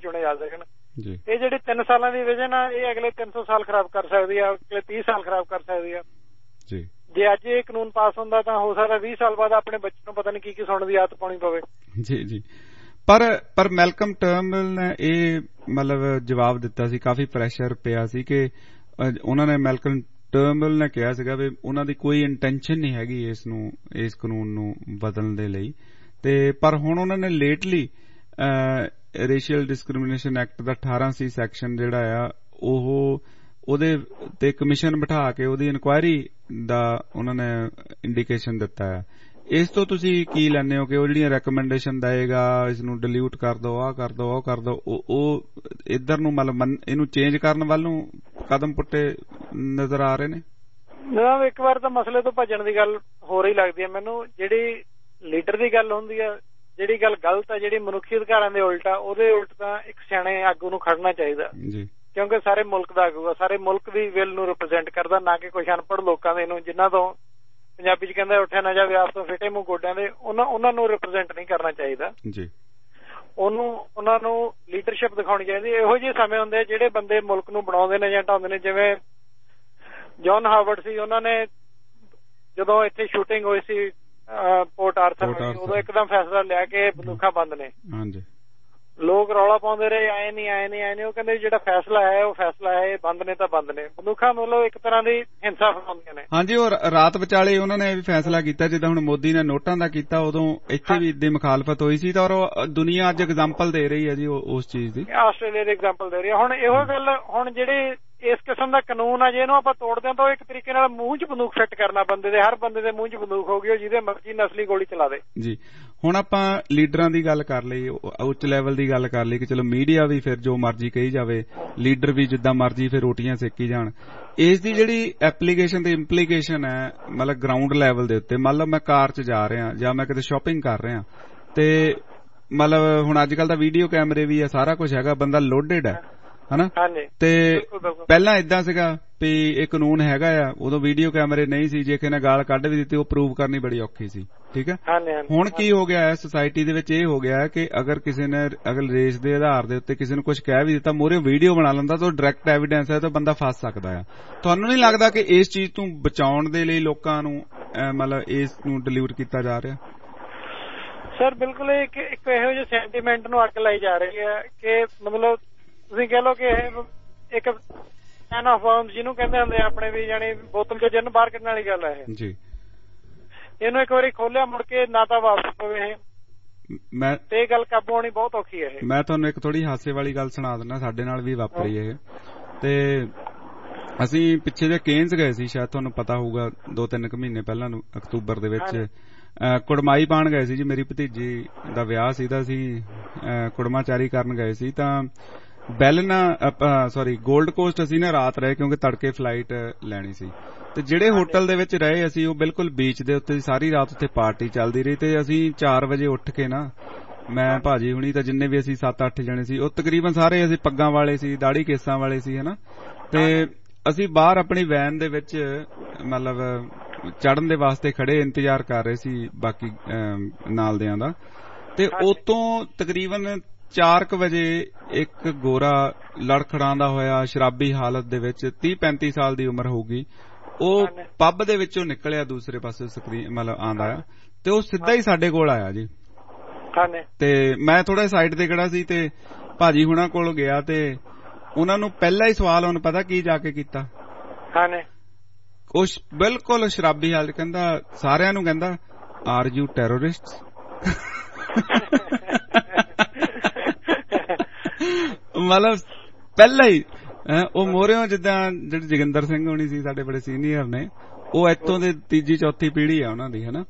ਇਹ ਜਿਹੜੀ 3 ਸਾਲਾਂ ਦੀ ਵਿਜ਼ਨ ਆ, ਇਹ ਅਗਲੇ 300 ਸਾਲ ਖਰਾਬ ਕਰ ਸਕਦੀ ਆ, ਅਗਲੇ 30 ਸਾਲ ਖਰਾਬ ਕਰ ਸਕਦੀ ਆ ਜੀ। ਜੇ ਅੱਜ ਇਹ ਕਾਨੂੰਨ ਪਾਸ ਹੁੰਦਾ ਤਾਂ ਹੋ ਸਕਦਾ 20 ਸਾਲ ਬਾਅਦ ਆਪਣੇ ਬੱਚੇ ਨੂੰ ਪਤਾ ਨਹੀਂ ਕੀ ਸੁਣਨ ਦੀ ਆਦਤ ਪਾਉਣੀ ਪਵੇ ਜੀ ਜੀ। ਪਰ ਮੈਲਕਮ ਟਰਨਬੁਲ ਨੇ ਇਹ ਮਤਲਬ ਜਵਾਬ ਦਿੱਤਾ ਸੀ, ਕਾਫੀ ਪ੍ਰੈਸ਼ਰ ਪਿਆ ਸੀ ਕਿ ਉਹਨਾਂ ਨੇ, ਮੈਲਕਮ ਟਰਨਬੁਲ ਨੇ ਕਿਹਾ ਸੀਗਾ ਵੀ ਉਹਨਾਂ ਦੀ ਕੋਈ ਇੰਟੈਂਸ਼ਨ ਨਹੀਂ ਹੈਗੀ ਇਸ ਕਾਨੂੰਨ ਨੂੰ ਬਦਲਣ ਦੇ ਲਈ। ਤੇ ਪਰ ਹੁਣ ਉਹਨਾਂ ਨੇ ਲੇਟਲੀ ਰੇਸ਼ੀਅਲ ਡਿਸਕ੍ਰਿਮੀਨੇਸ਼ਨ ਐਕਟ ਦਾ 18C ਸੈਕਸ਼ਨ ਜਿਹੜਾ ਆ ਉਹਦੇ ਤੇ ਕਮਿਸ਼ਨ ਬਿਠਾ ਕੇ ਉਹਦੀ ਇਨਕੁਆਇਰੀ ਦਾ ਉਹਨਾਂ ਨੇ ਇੰਡੀਕੇਸ਼ਨ ਦਿੱਤਾ ਹੈ। ਇਸ ਤੋਂ ਤੁਸੀਂ ਕੀ ਲੈਂਦੇ ਹੋ ਕਿ ਉਹ ਜਿਹੜੀਆਂ ਰეკਮੈਂਡੇਸ਼ਨ ਦੇਗਾ, ਇਸ ਨੂੰ ਡਿਲੀਟ ਕਰ ਦੋ, ਆਹ ਕਰ ਦੋ, ਉਹ ਕਰ ਦੋ, ਉਹ ਇੱਧਰ ਨੂੰ ਮਤਲਬ ਇਹਨੂੰ ਚੇਂਜ ਕਰਨ ਵੱਲ ਨੂੰ ਕਦਮ ਪੁੱਟੇ ਨਜ਼ਰ ਆ ਰਹੇ ਨੇ? ਜਨਾਬ, ਇੱਕ ਵਾਰ ਤਾਂ ਮਸਲੇ ਤੋਂ ਭੱਜਣ ਦੀ ਗੱਲ ਹੋ ਰਹੀ ਲੱਗਦੀ ਹੈ ਮੈਨੂੰ। ਜਿਹੜੀ ਲੀਡਰ ਦੀ ਗੱਲ ਹੁੰਦੀ ਆ, ਜਿਹੜੀ ਗੱਲ ਗਲਤ ਆ, ਜਿਹੜੀ ਮਨੁੱਖੀ ਅਧਿਕਾਰਾਂ ਦੇ ਉਲਟ ਆ, ਉਹਦੇ ਉਲਟ ਤਾਂ ਇੱਕ ਸਿਆਣੇ ਆਗੂ ਨੂੰ ਖੜਨਾ ਚਾਹੀਦਾ ਜੀ, ਕਿਉਂਕਿ ਸਾਰੇ ਮੁਲਕ ਦਾ ਆਗੂ ਆ, ਸਾਰੇ ਮੁਲਕ ਦੀ ਵਿਲ ਨੂੰ ਰਿਪਰੈਜ਼ੈਂਟ ਕਰਦਾ, ਨਾ ਕਿ ਕੁਝ ਅਨਪੜ੍ਹ ਲੋਕਾਂ ਦੇ ਨੂੰ ਜਿਨ੍ਹਾਂ ਤੋਂ ਪੰਜਾਬੀ ਚ ਕਹਿੰਦਾ ਉੱਠਿਆ ਨਾ ਜਾਵੇ ਆਪ ਤੋਂ ਫਿੱਟੇ ਮੂੰਹ ਗੋਡਿਆਂ ਦੇ, ਉਹਨਾਂ ਨੂੰ ਰਿਪਰੈਜ਼ੈਂਟ ਨਹੀਂ ਕਰਨਾ ਚਾਹੀਦਾ ਜੀ। ਉਹਨਾਂ ਨੂੰ ਲੀਡਰਸ਼ਿਪ ਦਿਖਾਉਣੀ ਚਾਹੀਦੀ। ਇਹੋ ਜਿਹੇ ਸਮੇਂ ਹੁੰਦੇ ਜਿਹੜੇ ਬੰਦੇ ਮੁਲਕ ਨੂੰ ਬਣਾਉਂਦੇ ਨੇ ਜਾਂ ਢਾਉਂਦੇ ਨੇ, ਜਿਵੇਂ ਜੌਨ ਹਾਵਰਡ ਸੀ, ਉਹਨਾਂ ਨੇ ਜਦੋਂ ਇੱਥੇ ਸ਼ੂਟਿੰਗ ਹੋਈ ਸੀ ਪੋਰਟ ਆਰਥਰ, ਉਦੋਂ ਇੱਕਦਮ ਫੈਸਲਾ ਲਿਆ ਕਿ ਬੰਦੂਕਾਂ ਬੰਦ ਨੇ। ਲੋਕ ਰੌਲਾ ਪਾਉਂਦੇ ਰਹੇ ਆਏ ਨਹੀਂ। ਉਹ ਕਹਿੰਦੇ ਜਿਹੜਾ ਫੈਸਲਾ ਹੈ ਉਹ ਫੈਸਲਾ ਹੈ, ਬੰਦ ਨੇ ਤਾਂ ਬੰਦ ਨੇ। ਬੰਦੂਕਾਂ ਮਤਲਬ ਇੱਕ ਤਰ੍ਹਾਂ ਦੀ ਹਿੰਸਾ ਫੈਲਾਉਂਦੀਆਂ ਨੇ। ਹਾਂਜੀ, ਉਹ ਰਾਤ ਵਿਚਾਲੇ ਉਹਨਾਂ ਨੇ ਵੀ ਫੈਸਲਾ ਕੀਤਾ, ਜਿੱਦਾਂ ਹੁਣ ਮੋਦੀ ਨੇ ਨੋਟਾਂ ਦਾ ਕੀਤਾ, ਉਦੋਂ ਇੱਥੇ ਵੀ ਦੀ ਮੁਖਾਲਫਤ ਹੋਈ ਸੀ। ਤਾਂ ਔਰ ਦੁਨੀਆ ਅੱਜ ਐਗਜ਼ਾਮਪਲ ਦੇ ਰਹੀ ਹੈ ਜੀ ਉਸ ਚੀਜ਼ ਦੀ। ਆਸਟ੍ਰੇਲੀਆ ਦੀ ਐਗਜ਼ਾਮਪਲ ਦੇ ਰਹੀ ਹੈ। ਹੁਣ ਇਹੋ ਗੱਲ, ਹੁਣ ਜਿਹੜੇ ਇਸ ਕਿਸਮ ਦਾ ਕਾਨੂੰਨ ਆ, ਜੇ ਇਹਨੂੰ ਆਪਾਂ ਤੋੜਦੇ ਹਾਂ ਤਾਂ ਉਹ ਇੱਕ ਤਰੀਕੇ ਨਾਲ ਮੂੰਹ 'ਚ ਬੰਦੂਕ ਫਿੱਟ ਕਰਨਾ ਬੰਦੇ ਦੇ, ਹਰ ਬੰਦੇ ਦੇ ਮੂੰਹ 'ਚ ਬੰਦੂਕ ਹੋਊਗੀ, ਉਹ ਜਿਹਦੇ ਮਰਜ਼ੀ ਨਸਲੀ ਗੋਲੀ ਚਲਾ ਦੇ ਜੀ। ਹੁਣ ਆਪਾਂ ਲੀਡਰਾਂ ਦੀ ਗੱਲ ਕਰ ਲਈ, ਉੱਚ ਲੈਵਲ ਦੀ ਗੱਲ ਕਰ ਲਈ ਕਿ ਚਲੋ ਮੀਡੀਆ ਵੀ ਫਿਰ ਜੋ ਮਰਜ਼ੀ ਕਹੀ ਜਾਵੇ, ਲੀਡਰ ਵੀ ਜਿੱਦਾਂ ਮਰਜ਼ੀ ਫਿਰ ਰੋਟੀਆਂ ਸੇਕੀ ਜਾਣ। ਇਸ ਦੀ ਜਿਹੜੀ ਐਪਲੀਕੇਸ਼ਨ ਤੇ ਇੰਪਲੀਕੇਸ਼ਨ ਹੈ, ਮਤਲਬ ਗਰਾਊਂਡ ਲੈਵਲ ਦੇ ਉੱਤੇ, ਮੰਨ ਲਓ ਮੈਂ ਕਾਰ 'ਚ ਜਾ ਰਿਹਾ ਜਾਂ ਮੈਂ ਕਿਤੇ ਸ਼ਾਪਿੰਗ ਕਰ ਰਿਹਾ, ਤੇ ਮਤਲਬ ਹੁਣ ਅੱਜ ਕੱਲ੍ਹ ਤਾਂ ਵੀਡੀਓ ਕੈਮਰੇ ਵੀ ਆ, ਸਾਰਾ ਕੁਝ ਹੈਗਾ, ਬੰਦਾ ਲੋਡਡ ਹੈ ਹਨਾ। ਤੇ ਪਹਿਲਾਂ ਏਦਾਂ ਸੀਗਾ ਵੀ ਇਹ ਕਾਨੂੰਨ ਹੈਗਾ ਆ, ਉਦੋਂ ਵੀਡੀਓ ਕੈਮਰੇ ਨਹੀਂ ਸੀ, ਜੇ ਕਿਸੇ ਨੇ ਗਾਲ ਕੱਢ ਵੀ ਦਿੱਤੀ ਉਹ ਪ੍ਰੂਵ ਕਰਨੀ ਬੜੀ ਔਖੀ ਸੀ, ਠੀਕ ਹੈ। ਹੁਣ ਕੀ ਹੋ ਗਿਆ ਹੈ ਸੋਸਾਇਟੀ ਦੇ ਵਿੱਚ, ਇਹ ਹੋ ਗਿਆ ਕਿ ਅਗਰ ਕਿਸੇ ਨੇ ਰੇਸ ਦੇ ਆਧਾਰ ਦੇ ਉੱਤੇ ਕਿਸੇ ਨੂੰ ਕੁਝ ਕਹਿ ਵੀ ਦਿੱਤਾ, ਮੂਹਰੇ ਵੀਡੀਓ ਬਣਾ ਲੈਂਦਾ ਤਾਂ ਡਾਇਰੈਕਟ ਐਵੀਡੈਂਸ ਹੈ, ਤਾਂ ਬੰਦਾ ਫਸ ਸਕਦਾ ਆ। ਤੁਹਾਨੂੰ ਨਹੀਂ ਲੱਗਦਾ ਕਿ ਇਸ ਚੀਜ਼ ਤੋਂ ਬਚਾਉਣ ਦੇ ਲਈ ਲੋਕਾਂ ਨੂੰ ਮਤਲਬ ਇਸ ਨੂੰ ਡਿਲੀਵਰ ਕੀਤਾ ਜਾ ਰਿਹਾ? ਸਰ ਬਿਲਕੁਲ, ਇੱਕ ਇਹੋ ਜਿਹੇ ਸੈਂਟੀਮੈਂਟ ਨੂੰ ਅੱਗ ਲਾਈ ਜਾ ਰਹੀ ਹੈ ਕਿ ਮਤਲਬ ਤੁਸੀਂ ਕਹਿ ਲਓ ਕਿ ਇਹ ਇੱਕ ਕੈਨ ਆਫ ਵਰਮਸ ਜਿਹਨੂੰ ਕਹਿੰਦੇ ਹੁੰਦੇ ਆਪਣੇ ਵੀ, ਜਾਨੀ ਬੋਤਲ ਚੋਂ ਜਿੰਨ ਬਾਹਰ ਕੱਢਣ ਵਾਲੀ ਗੱਲ ਹੈ ਇਹ ਜੀ। ਇਹਨੂੰ ਇੱਕ ਵਾਰੀ ਖੋਲਿਆ ਮੁੜ ਕੇ ਨਾ ਤਾਂ ਵਾਪਸ ਪਵੇ ਇਹ, ਤੇ ਇਹ ਗੱਲ ਕਾਬੂ ਆਉਣੀ ਬਹੁਤ ਔਖੀ ਹੈ ਇਹ। ਮੈਂ ਤੁਹਾਨੂੰ ਇੱਕ ਥੋੜੀ ਹਾਸੇ ਵਾਲੀ ਗੱਲ ਸੁਣਾ ਦਿੰਦਾ, ਸਾਡੇ ਨਾਲ ਵੀ ਵਾਪਰੀ ਇਹ। ਤੇ ਅਸੀਂ ਪਿੱਛੇ ਜੇ ਕੇਨਸ ਗਏ ਸੀ, ਸ਼ਾਇਦ ਤੁਹਾਨੂੰ ਪਤਾ ਹੋਊਗਾ, 2-3 ਮਹੀਨੇ ਪਹਿਲਾਂ ਨੂੰ ਅਕਤੂਬਰ ਦੇ ਵਿੱਚ ਕੁੜਮਾਈ ਪਾਣ ਗਏ ਸੀ ਜੀ। ਮੇਰੀ ਭਤੀਜੀ ਦਾ ਵਿਆਹ ਸੀ ਤਾਂ ਅਸੀਂ ਕੁੜਮਾਚਾਰੀ ਕਰਨ ਗਏ ਸੀ। ਤਾਂ ਗੋਲਡ ਕੋਸਟ ਅਸੀਂ ਨਾ ਰਾਤ ਰਹੇ, ਕਿਉਂਕਿ ਤੜਕੇ ਫਲਾਈਟ ਲੈਣੀ ਸੀ। ਤੇ ਜਿਹੜੇ ਹੋਟਲ ਦੇ ਵਿੱਚ ਰਹੇ ਅਸੀਂ, ਉਹ ਬਿਲਕੁਲ ਬੀਚ ਦੇ ਉੱਤੇ, ਸਾਰੀ ਰਾਤ ਉੱਥੇ ਪਾਰਟੀ ਚੱਲਦੀ ਰਹੀ। ਤੇ ਅਸੀਂ 4 ਵਜੇ ਉੱਠ ਕੇ ਨਾ, ਮੈਂ ਭਾਜੀ ਹੁਣੀ ਤਾਂ ਜਿੰਨੇ ਵੀ ਅਸੀਂ 7-8 ਜਣੇ ਸੀ, ਉਹ ਤਕਰੀਬਨ ਸਾਰੇ ਅਸੀਂ ਪੱਗਾਂ ਵਾਲੇ ਸੀ, ਦਾੜੀ ਕੇਸਾਂ ਵਾਲੇ ਸੀ ਹਨਾ। ਤੇ ਅਸੀਂ ਬਾਹਰ ਆਪਣੀ ਵੈਨ ਦੇ ਵਿੱਚ ਮਤਲਬ ਚੜਨ ਦੇ ਵਾਸਤੇ ਖੜੇ, ਇੰਤਜ਼ਾਰ ਕਰ ਰਹੇ ਸੀ ਬਾਕੀ ਨਾਲਦਿਆਂ ਦਾ। ਤੇ ਉਤੋਂ ਤਕਰੀਬਨ 4 ਵਜੇ ਇੱਕ ਗੋਰਾ ਲੜਖੜਾਉਂਦਾ ਹੋਇਆ ਸ਼ਰਾਬੀ ਹਾਲਤ ਦੇ ਵਿੱਚ, 30-35 ਸਾਲ ਦੀ ਉਮਰ ਹੋਊਗੀ, ਉਹ ਪੱਬ ਦੇ ਵਿੱਚੋਂ ਨਿਕਲਿਆ ਦੂਸਰੇ ਪਾਸੇ ਸਕਰੀਨ ਮਤਲਬ ਆਂਦਾ ਆ, ਤੇ ਉਹ ਸਿੱਧਾ ਹੀ ਸਾਡੇ ਕੋਲ ਆਇਆ ਜੀ। ਤੇ ਮੈਂ ਥੋੜਾ ਸਾਈਡ ਤੇ ਖੜਾ ਸੀ, ਤੇ ਭਾਜੀ ਹੁਣਾਂ ਕੋਲ ਗਿਆ, ਤੇ ਉਹਨਾਂ ਨੂੰ ਪਹਿਲਾ ਹੀ ਸਵਾਲ ਉਹਨੂੰ ਪਤਾ ਕੀ ਜਾ ਕੇ ਕੀਤਾ, ਉਹ ਬਿਲਕੁਲ ਸ਼ਰਾਬੀ ਹਾਲਤ, ਕਹਿੰਦਾ ਸਾਰਿਆਂ ਨੂੰ, ਕਹਿੰਦਾ ਆਰ ਯੂ ਟੈਰਰਿਸਟ? ਮਤਲਬ ਪਹਿਲਾਂ ਹੀ ਉਹ ਮੋਹਰਿਓਂ, ਜਿੱਦਾਂ ਜਿਹੜੇ ਜੋਗਿੰਦਰ ਸਿੰਘ ਹੋਣੀ ਸੀ ਸਾਡੇ ਬੜੇ ਸੀਨੀਅਰ ਨੇ, ਉਹ ਇੱਥੋਂ ਦੇ 3-4 ਪੀੜ੍ਹੀ ਆ ਉਹਨਾਂ ਦੀ ਹਨਾ।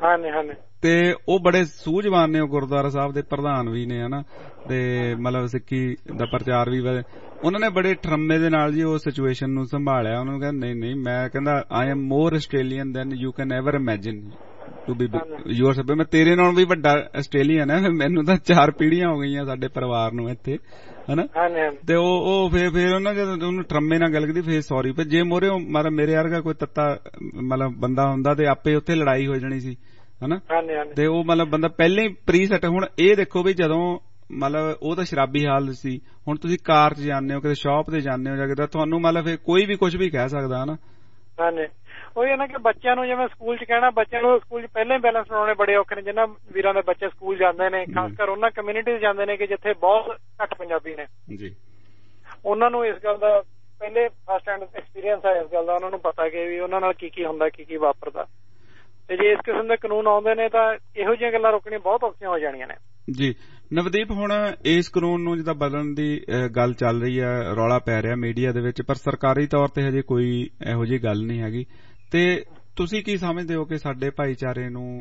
ਤੇ ਉਹ ਬੜੇ ਸੂਝਵਾਨ ਨੇ, ਉਹ ਗੁਰਦੁਆਰਾ ਸਾਹਿਬ ਦੇ ਪ੍ਰਧਾਨ ਵੀ ਨੇ ਹਨਾ, ਤੇ ਮਤਲਬ ਸਿੱਖੀ ਦਾ ਪ੍ਰਚਾਰ ਵੀ, ਉਹਨਾਂ ਨੇ ਬੜੇ ਠਰੰਮੇ ਦੇ ਨਾਲ ਜੀ ਉਹ ਸਿਚੁਏਸ਼ਨ ਨੂੰ ਸੰਭਾਲਿਆ। ਉਹਨਾਂ ਨੂੰ ਕਹਿੰਦਾ ਨਹੀਂ, ਮੈਂ ਕਹਿੰਦਾ I am more Australian than you can ever imagine to be yourself. ਮੈਂ ਤੇਰੇ ਨਾਲੋਂ ਵੀ ਵੱਡਾ ਆਸਟ੍ਰੇਲੀਅਨ ਹੈ, ਮੈਨੂੰ ਤਾਂ 4 ਪੀੜ੍ਹੀਆਂ ਹੋ ਗਈਆਂ ਸਾਡੇ ਪਰਿਵਾਰ ਨੂੰ ਇੱਥੇ ਹਨਾ। ਤੇ ਉਹ ਫਿਰ ਉਹਨਾਂ ਜਦੋਂ ਉਹਨੂੰ ਠਰੰਮੇ ਨਾਲ ਗੱਲ ਕੀਤੀ, ਫਿਰ ਸੌਰੀ। ਫਿਰ ਜੇ ਮੋਰੇ ਮਤਲਬ ਮੇਰੇ ਵਰਗਾ ਕੋਈ ਤੱਤਾ ਮਤਲਬ ਬੰਦਾ ਹੁੰਦਾ ਤੇ ਆਪੇ ਉੱਥੇ ਲੜਾਈ ਹੋ ਜਾਣੀ ਸੀ ਹਨਾ। ਤੇ ਉਹ ਮਤਲਬ ਬੰਦਾ ਪਹਿਲਾਂ ਹੀ ਪ੍ਰੀ ਸੈਟ। ਹੁਣ ਇਹ ਦੇਖੋ ਵੀ ਜਦੋਂ ਮਤਲਬ ਉਹ ਤਾਂ ਸ਼ਰਾਬੀ ਹਾਲਤ ਸੀ, ਹੁਣ ਤੁਸੀਂ ਕਾਰ 'ਚ ਜਾਂਦੇ ਹੋ, ਕਿਤੇ ਸ਼ਾਪ ਤੇ ਜਾਂਦੇ ਹੋ ਜਾਂ ਕਿਤੇ, ਤੁਹਾਨੂੰ ਮਤਲਬ ਫਿਰ ਕੋਈ ਵੀ ਕੁਝ ਵੀ ਕਹਿ ਸਕਦਾ ਹਨਾ। ਉਹੀ ਹੈ ਨਾ ਕਿ ਬੱਚਿਆਂ ਨੂੰ ਜਿਵੇਂ ਸਕੂਲ 'ਚ ਕਹਿਣਾ, ਬੱਚਿਆਂ ਨੂੰ ਸਕੂਲ 'ਚ ਪਹਿਲਾਂ ਹੀ ਬੈਲੈਂਸ ਬਣਾਉਣੇ ਬੜੇ ਔਖੇ ਨੇ। ਜਿਨ੍ਹਾਂ ਵੀਰਾਂ ਦੇ ਬੱਚੇ ਸਕੂਲ ਜਾਂਦੇ ਨੇ, ਖਾਸ ਕਰ ਉਹਨਾਂ ਕਮਿਊਨਿਟੀ 'ਚ ਜਾਂਦੇ ਨੇ ਕਿ ਜਿੱਥੇ ਬਹੁਤ ਘੱਟ ਪੰਜਾਬੀ ਨੇ ਜੀ, ਉਹਨਾਂ ਨੂੰ ਇਸ ਗੱਲ ਦਾ ਪਹਿਲੇ ਫਸਟ ਹੈਂਡ ਐਕਸਪੀਰੀਅੰਸ ਹੈ ਇਸ ਗੱਲ ਦਾ। ਉਹਨਾਂ ਨੂੰ ਪਤਾ ਕਿ ਵੀ ਉਹਨਾਂ ਨਾਲ ਕੀ ਹੁੰਦਾ, ਕੀ ਵਾਪਰਦਾ। ਤੇ ਜੇ ਇਸ ਕਿਸਮ ਦੇ ਕਾਨੂੰਨ ਆਉਂਦੇ ਨੇ ਤਾਂ ਇਹੋ ਜਿਹੀਆਂ ਗੱਲਾਂ ਰੋਕਣੀਆਂ ਬਹੁਤ ਔਖੀਆਂ ਹੋ ਜਾਣੀਆਂ ਨੇ ਜੀ। ਨਵਦੀਪ, ਹੁਣ ਇਸ ਕਾਨੂੰਨ ਨੂੰ ਜਿੱਦਾਂ ਬਦਲਣ ਦੀ ਗੱਲ ਚੱਲ ਰਹੀ ਹੈ, ਰੌਲਾ ਪੈ ਰਿਹਾ ਮੀਡੀਆ ਦੇ ਵਿੱਚ, ਪਰ ਸਰਕਾਰੀ ਤੌਰ ਤੇ ਹਜੇ ਕੋਈ ਇਹੋ ਜਿਹੀ ਗੱਲ ਨਹੀਂ ਹੈਗੀ। ਤੇ ਤੁਸੀਂ ਕੀ ਸਮਝਦੇ ਹੋ ਕਿ ਸਾਡੇ ਭਾਈਚਾਰੇ ਨੂੰ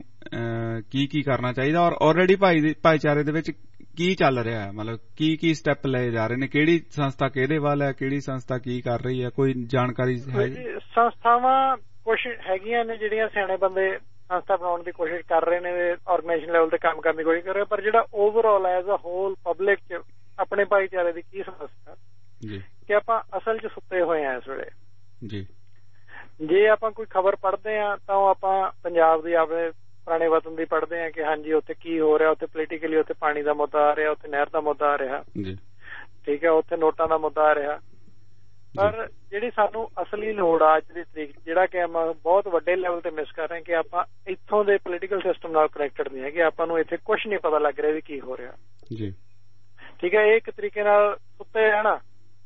ਕੀ ਕਰਨਾ ਚਾਹੀਦਾ, ਔਰ ਆਲਰੇਡੀ ਭਾਈਚਾਰੇ ਦੇ ਵਿੱਚ ਕੀ ਚੱਲ ਰਿਹਾ ਹੈ, ਮਤਲਬ ਕੀ ਸਟੈਪ ਲਏ ਜਾ ਰਹੇ ਨੇ, ਕਿਹੜੀ ਸੰਸਥਾ ਕਿਹਦੇ ਵੱਲ ਹੈ, ਕਿਹੜੀ ਸੰਸਥਾ ਕੀ ਕਰ ਰਹੀ ਹੈ, ਕੋਈ ਜਾਣਕਾਰੀ ਹੈ? ਸੰਸਥਾਵਾਂ ਕੁਛ ਹੈਗੀਆਂ ਨੇ ਜਿਹੜੀਆਂ ਸਿਆਣੇ ਬੰਦੇ ਸੰਸਥਾ ਬਣਾਉਣ ਦੀ ਕੋਸ਼ਿਸ਼ ਕਰ ਰਹੇ ਨੇ, ਆਰਗੇਨਾਈਜੇਸ਼ਨ ਲੈਵਲ ਤੇ ਕੰਮ ਕਰਨ ਦੀ ਕੋਸ਼ਿਸ਼ ਕਰ ਰਹੇ, ਪਰ ਜਿਹੜਾ overall as a whole public 'ਚ ਆਪਣੇ ਭਾਈਚਾਰੇ ਦੀ ਕੀ ਸਮੱਸਿਆ ਜੀ ਕਿ ਆਪਾਂ ਅਸਲ 'ਚ ਸੁੱਤੇ ਹੋਏ ਆ ਇਸ ਵੇਲੇ ਜੀ। ਜੇ ਆਪਾਂ ਕੋਈ ਖਬਰ ਪੜ੍ਹਦੇ ਹਾਂ ਤਾਂ ਉਹ ਆਪਾਂ ਪੰਜਾਬ ਦੀ ਆਪਣੇ ਪੁਰਾਣੇ ਵਤਨ ਦੀ ਪੜ੍ਹਦੇ ਹਾਂ ਕਿ ਹਾਂਜੀ ਉੱਥੇ ਕੀ ਹੋ ਰਿਹਾ, ਉੱਥੇ ਪੋਲੀਟੀਕਲੀ ਉੱਥੇ ਪਾਣੀ ਦਾ ਮੁੱਦਾ ਆ ਰਿਹਾ, ਉੱਥੇ ਨਹਿਰ ਦਾ ਮੁੱਦਾ ਆ ਰਿਹਾ ਜੀ, ਠੀਕ ਹੈ, ਉੱਥੇ ਨੋਟਾਂ ਦਾ ਮੁੱਦਾ ਆ ਰਿਹਾ ਪਰ ਜਿਹੜੀ ਸਾਨੂੰ ਅਸਲੀ ਲੋੜ ਆ ਅੱਜ ਦੀ ਤਰੀਕ ਜਿਹੜਾ ਕਿ ਆਪਾਂ ਬਹੁਤ ਵੱਡੇ ਲੈਵਲ ਤੇ ਮਿਸ ਕਰ ਰਹੇ ਕਿ ਆਪਾਂ ਇੱਥੋਂ ਦੇ ਪੋਲੀਟੀਕਲ ਸਿਸਟਮ ਨਾਲ ਕਨੈਕਟਡ ਨਹੀਂ ਹੈਗੇ, ਆਪਾਂ ਨੂੰ ਇੱਥੇ ਕੁਛ ਨਹੀਂ ਪਤਾ ਲੱਗ ਰਿਹਾ ਵੀ ਕੀ ਹੋ ਰਿਹਾ ਜੀ। ਠੀਕ ਹੈ, ਇਹ ਇੱਕ ਤਰੀਕੇ ਨਾਲ ਸੁੱਤੇ ਰਹਿਣਾ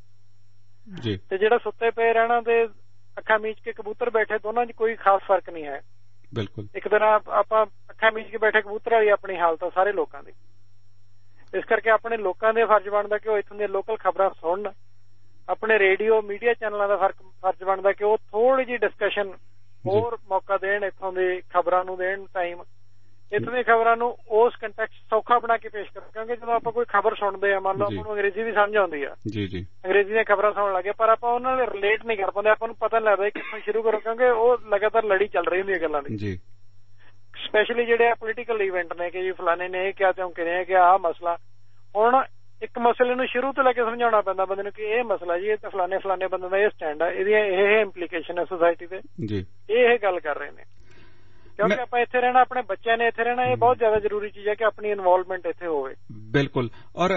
ਜੀ, ਤੇ ਜਿਹੜਾ ਸੁੱਤੇ ਪਏ ਰਹਿਣਾ ਤੇ ਅੱਖਾਂ ਮੀਚ ਕੇ ਕਬੂਤਰ ਬੈਠੇ ਦੋਨਾਂ 'ਚ ਕੋਈ ਖਾਸ ਫਰਕ ਨਹੀਂ ਹੈ। ਬਿਲਕੁਲ ਇੱਕ ਦਿਨ ਆਪਾਂ ਅੱਖਾਂ ਮੀਚ ਕੇ ਬੈਠੇ ਕਬੂਤਰ ਵਾਲੀ ਆਪਣੀ ਹਾਲਤ ਆ ਸਾਰੇ ਲੋਕਾਂ ਦੀ। ਇਸ ਕਰਕੇ ਆਪਣੇ ਲੋਕਾਂ ਦੇ ਫਰਜ਼ ਬਣਦਾ ਕਿ ਉਹ ਇੱਥੋਂ ਦੀਆਂ ਲੋਕਲ ਖਬਰਾਂ ਸੁਣਨ। ਆਪਣੇ ਰੇਡੀਓ ਮੀਡੀਆ ਚੈਨਲਾਂ ਦਾ ਫਰਜ਼ ਬਣਦਾ ਕਿ ਉਹ ਥੋੜੀ ਜਿਹੀ ਡਿਸਕਸ਼ਨ ਹੋਰ ਮੌਕਾ ਦੇਣ, ਇੱਥੋਂ ਦੀ ਖਬਰਾਂ ਨੂੰ ਦੇਣ ਟਾਈਮ, ਇੱਥੋਂ ਦੀਆਂ ਖਬਰਾਂ ਨੂੰ ਉਸ ਕੰਟੈਕਸਟ ਸੌਖਾ ਬਣਾ ਕੇ ਪੇਸ਼ ਕਰਨ। ਕਿਉਂਕਿ ਜਦੋਂ ਆਪਾਂ ਕੋਈ ਖਬਰ ਸੁਣਦੇ ਆ, ਮੰਨ ਲਓ ਆਪਾਂ ਨੂੰ ਅੰਗਰੇਜ਼ੀ ਵੀ ਸਮਝ ਆਉਂਦੀ ਆ, ਅੰਗਰੇਜ਼ੀ ਦੀਆਂ ਖਬਰਾਂ ਸੁਣਨ ਲੱਗੇ, ਪਰ ਆਪਾਂ ਉਹਨਾਂ ਨਾਲ ਰਿਲੇਟ ਨਹੀਂ ਕਰ ਪਾਉਂਦੇ, ਆਪਾਂ ਨੂੰ ਪਤਾ ਨਹੀਂ ਲੱਗਦਾ ਕਿੱਥੋਂ ਸ਼ੁਰੂ ਕਰੋ, ਕਿਉਂਕਿ ਉਹ ਲਗਾਤਾਰ ਲੜੀ ਚੱਲ ਰਹੀ ਹੁੰਦੀ ਹੈ ਗੱਲਾਂ ਦੀ। ਸਪੈਸ਼ਲੀ ਜਿਹੜੇ ਆ ਪੋਲੀਟੀਕਲ ਇਵੈਂਟ ਨੇ ਕਿ ਜੀ ਫਲਾਣੇ ਨੇ ਇਹ ਕਿਹਾ, ਚੌਂਕੇ ਨੇ ਇਹ ਕਿਹਾ, ਆਹ ਮਸਲਾ। ਹੁਣ ਇੱਕ ਮਸਲੇ ਨੂੰ ਸ਼ੁਰੂ ਤੋਂ ਲੈ ਕੇ ਸਮਝਾਉਣਾ ਪੈਂਦਾ ਬੰਦੇ ਨੂੰ ਕਿ ਇਹ ਮਸਲਾ ਜੀ, ਇਹ ਤਾਂ ਫਲਾਣੇ ਬੰਦੇ ਦਾ ਇਹ ਸਟੈਂਡ ਆ, ਇਹਦੀਆਂ ਇਹ ਇੰਪਲੀਕੇਸ਼ਨ ਹੈ ਸੋਸਾਇਟੀ ਤੇ, ਇਹ ਗੱਲ ਕਰ ਰਹੇ ਨੇ। ਕਿਉਂਕਿ ਆਪਾਂ ਇੱਥੇ ਰਹਿਣਾ, ਆਪਣੇ ਬੱਚਿਆਂ ਨੇ ਇੱਥੇ ਰਹਿਣਾ, ਇਹ ਬਹੁਤ ਜ਼ਿਆਦਾ ਜ਼ਰੂਰੀ ਚੀਜ਼ ਹੈ ਕਿ ਆਪਣੀ ਇਨਵੋਲਵਮੈਂਟ ਇੱਥੇ ਹੋਵੇ। ਬਿਲਕੁਲ। ਔਰ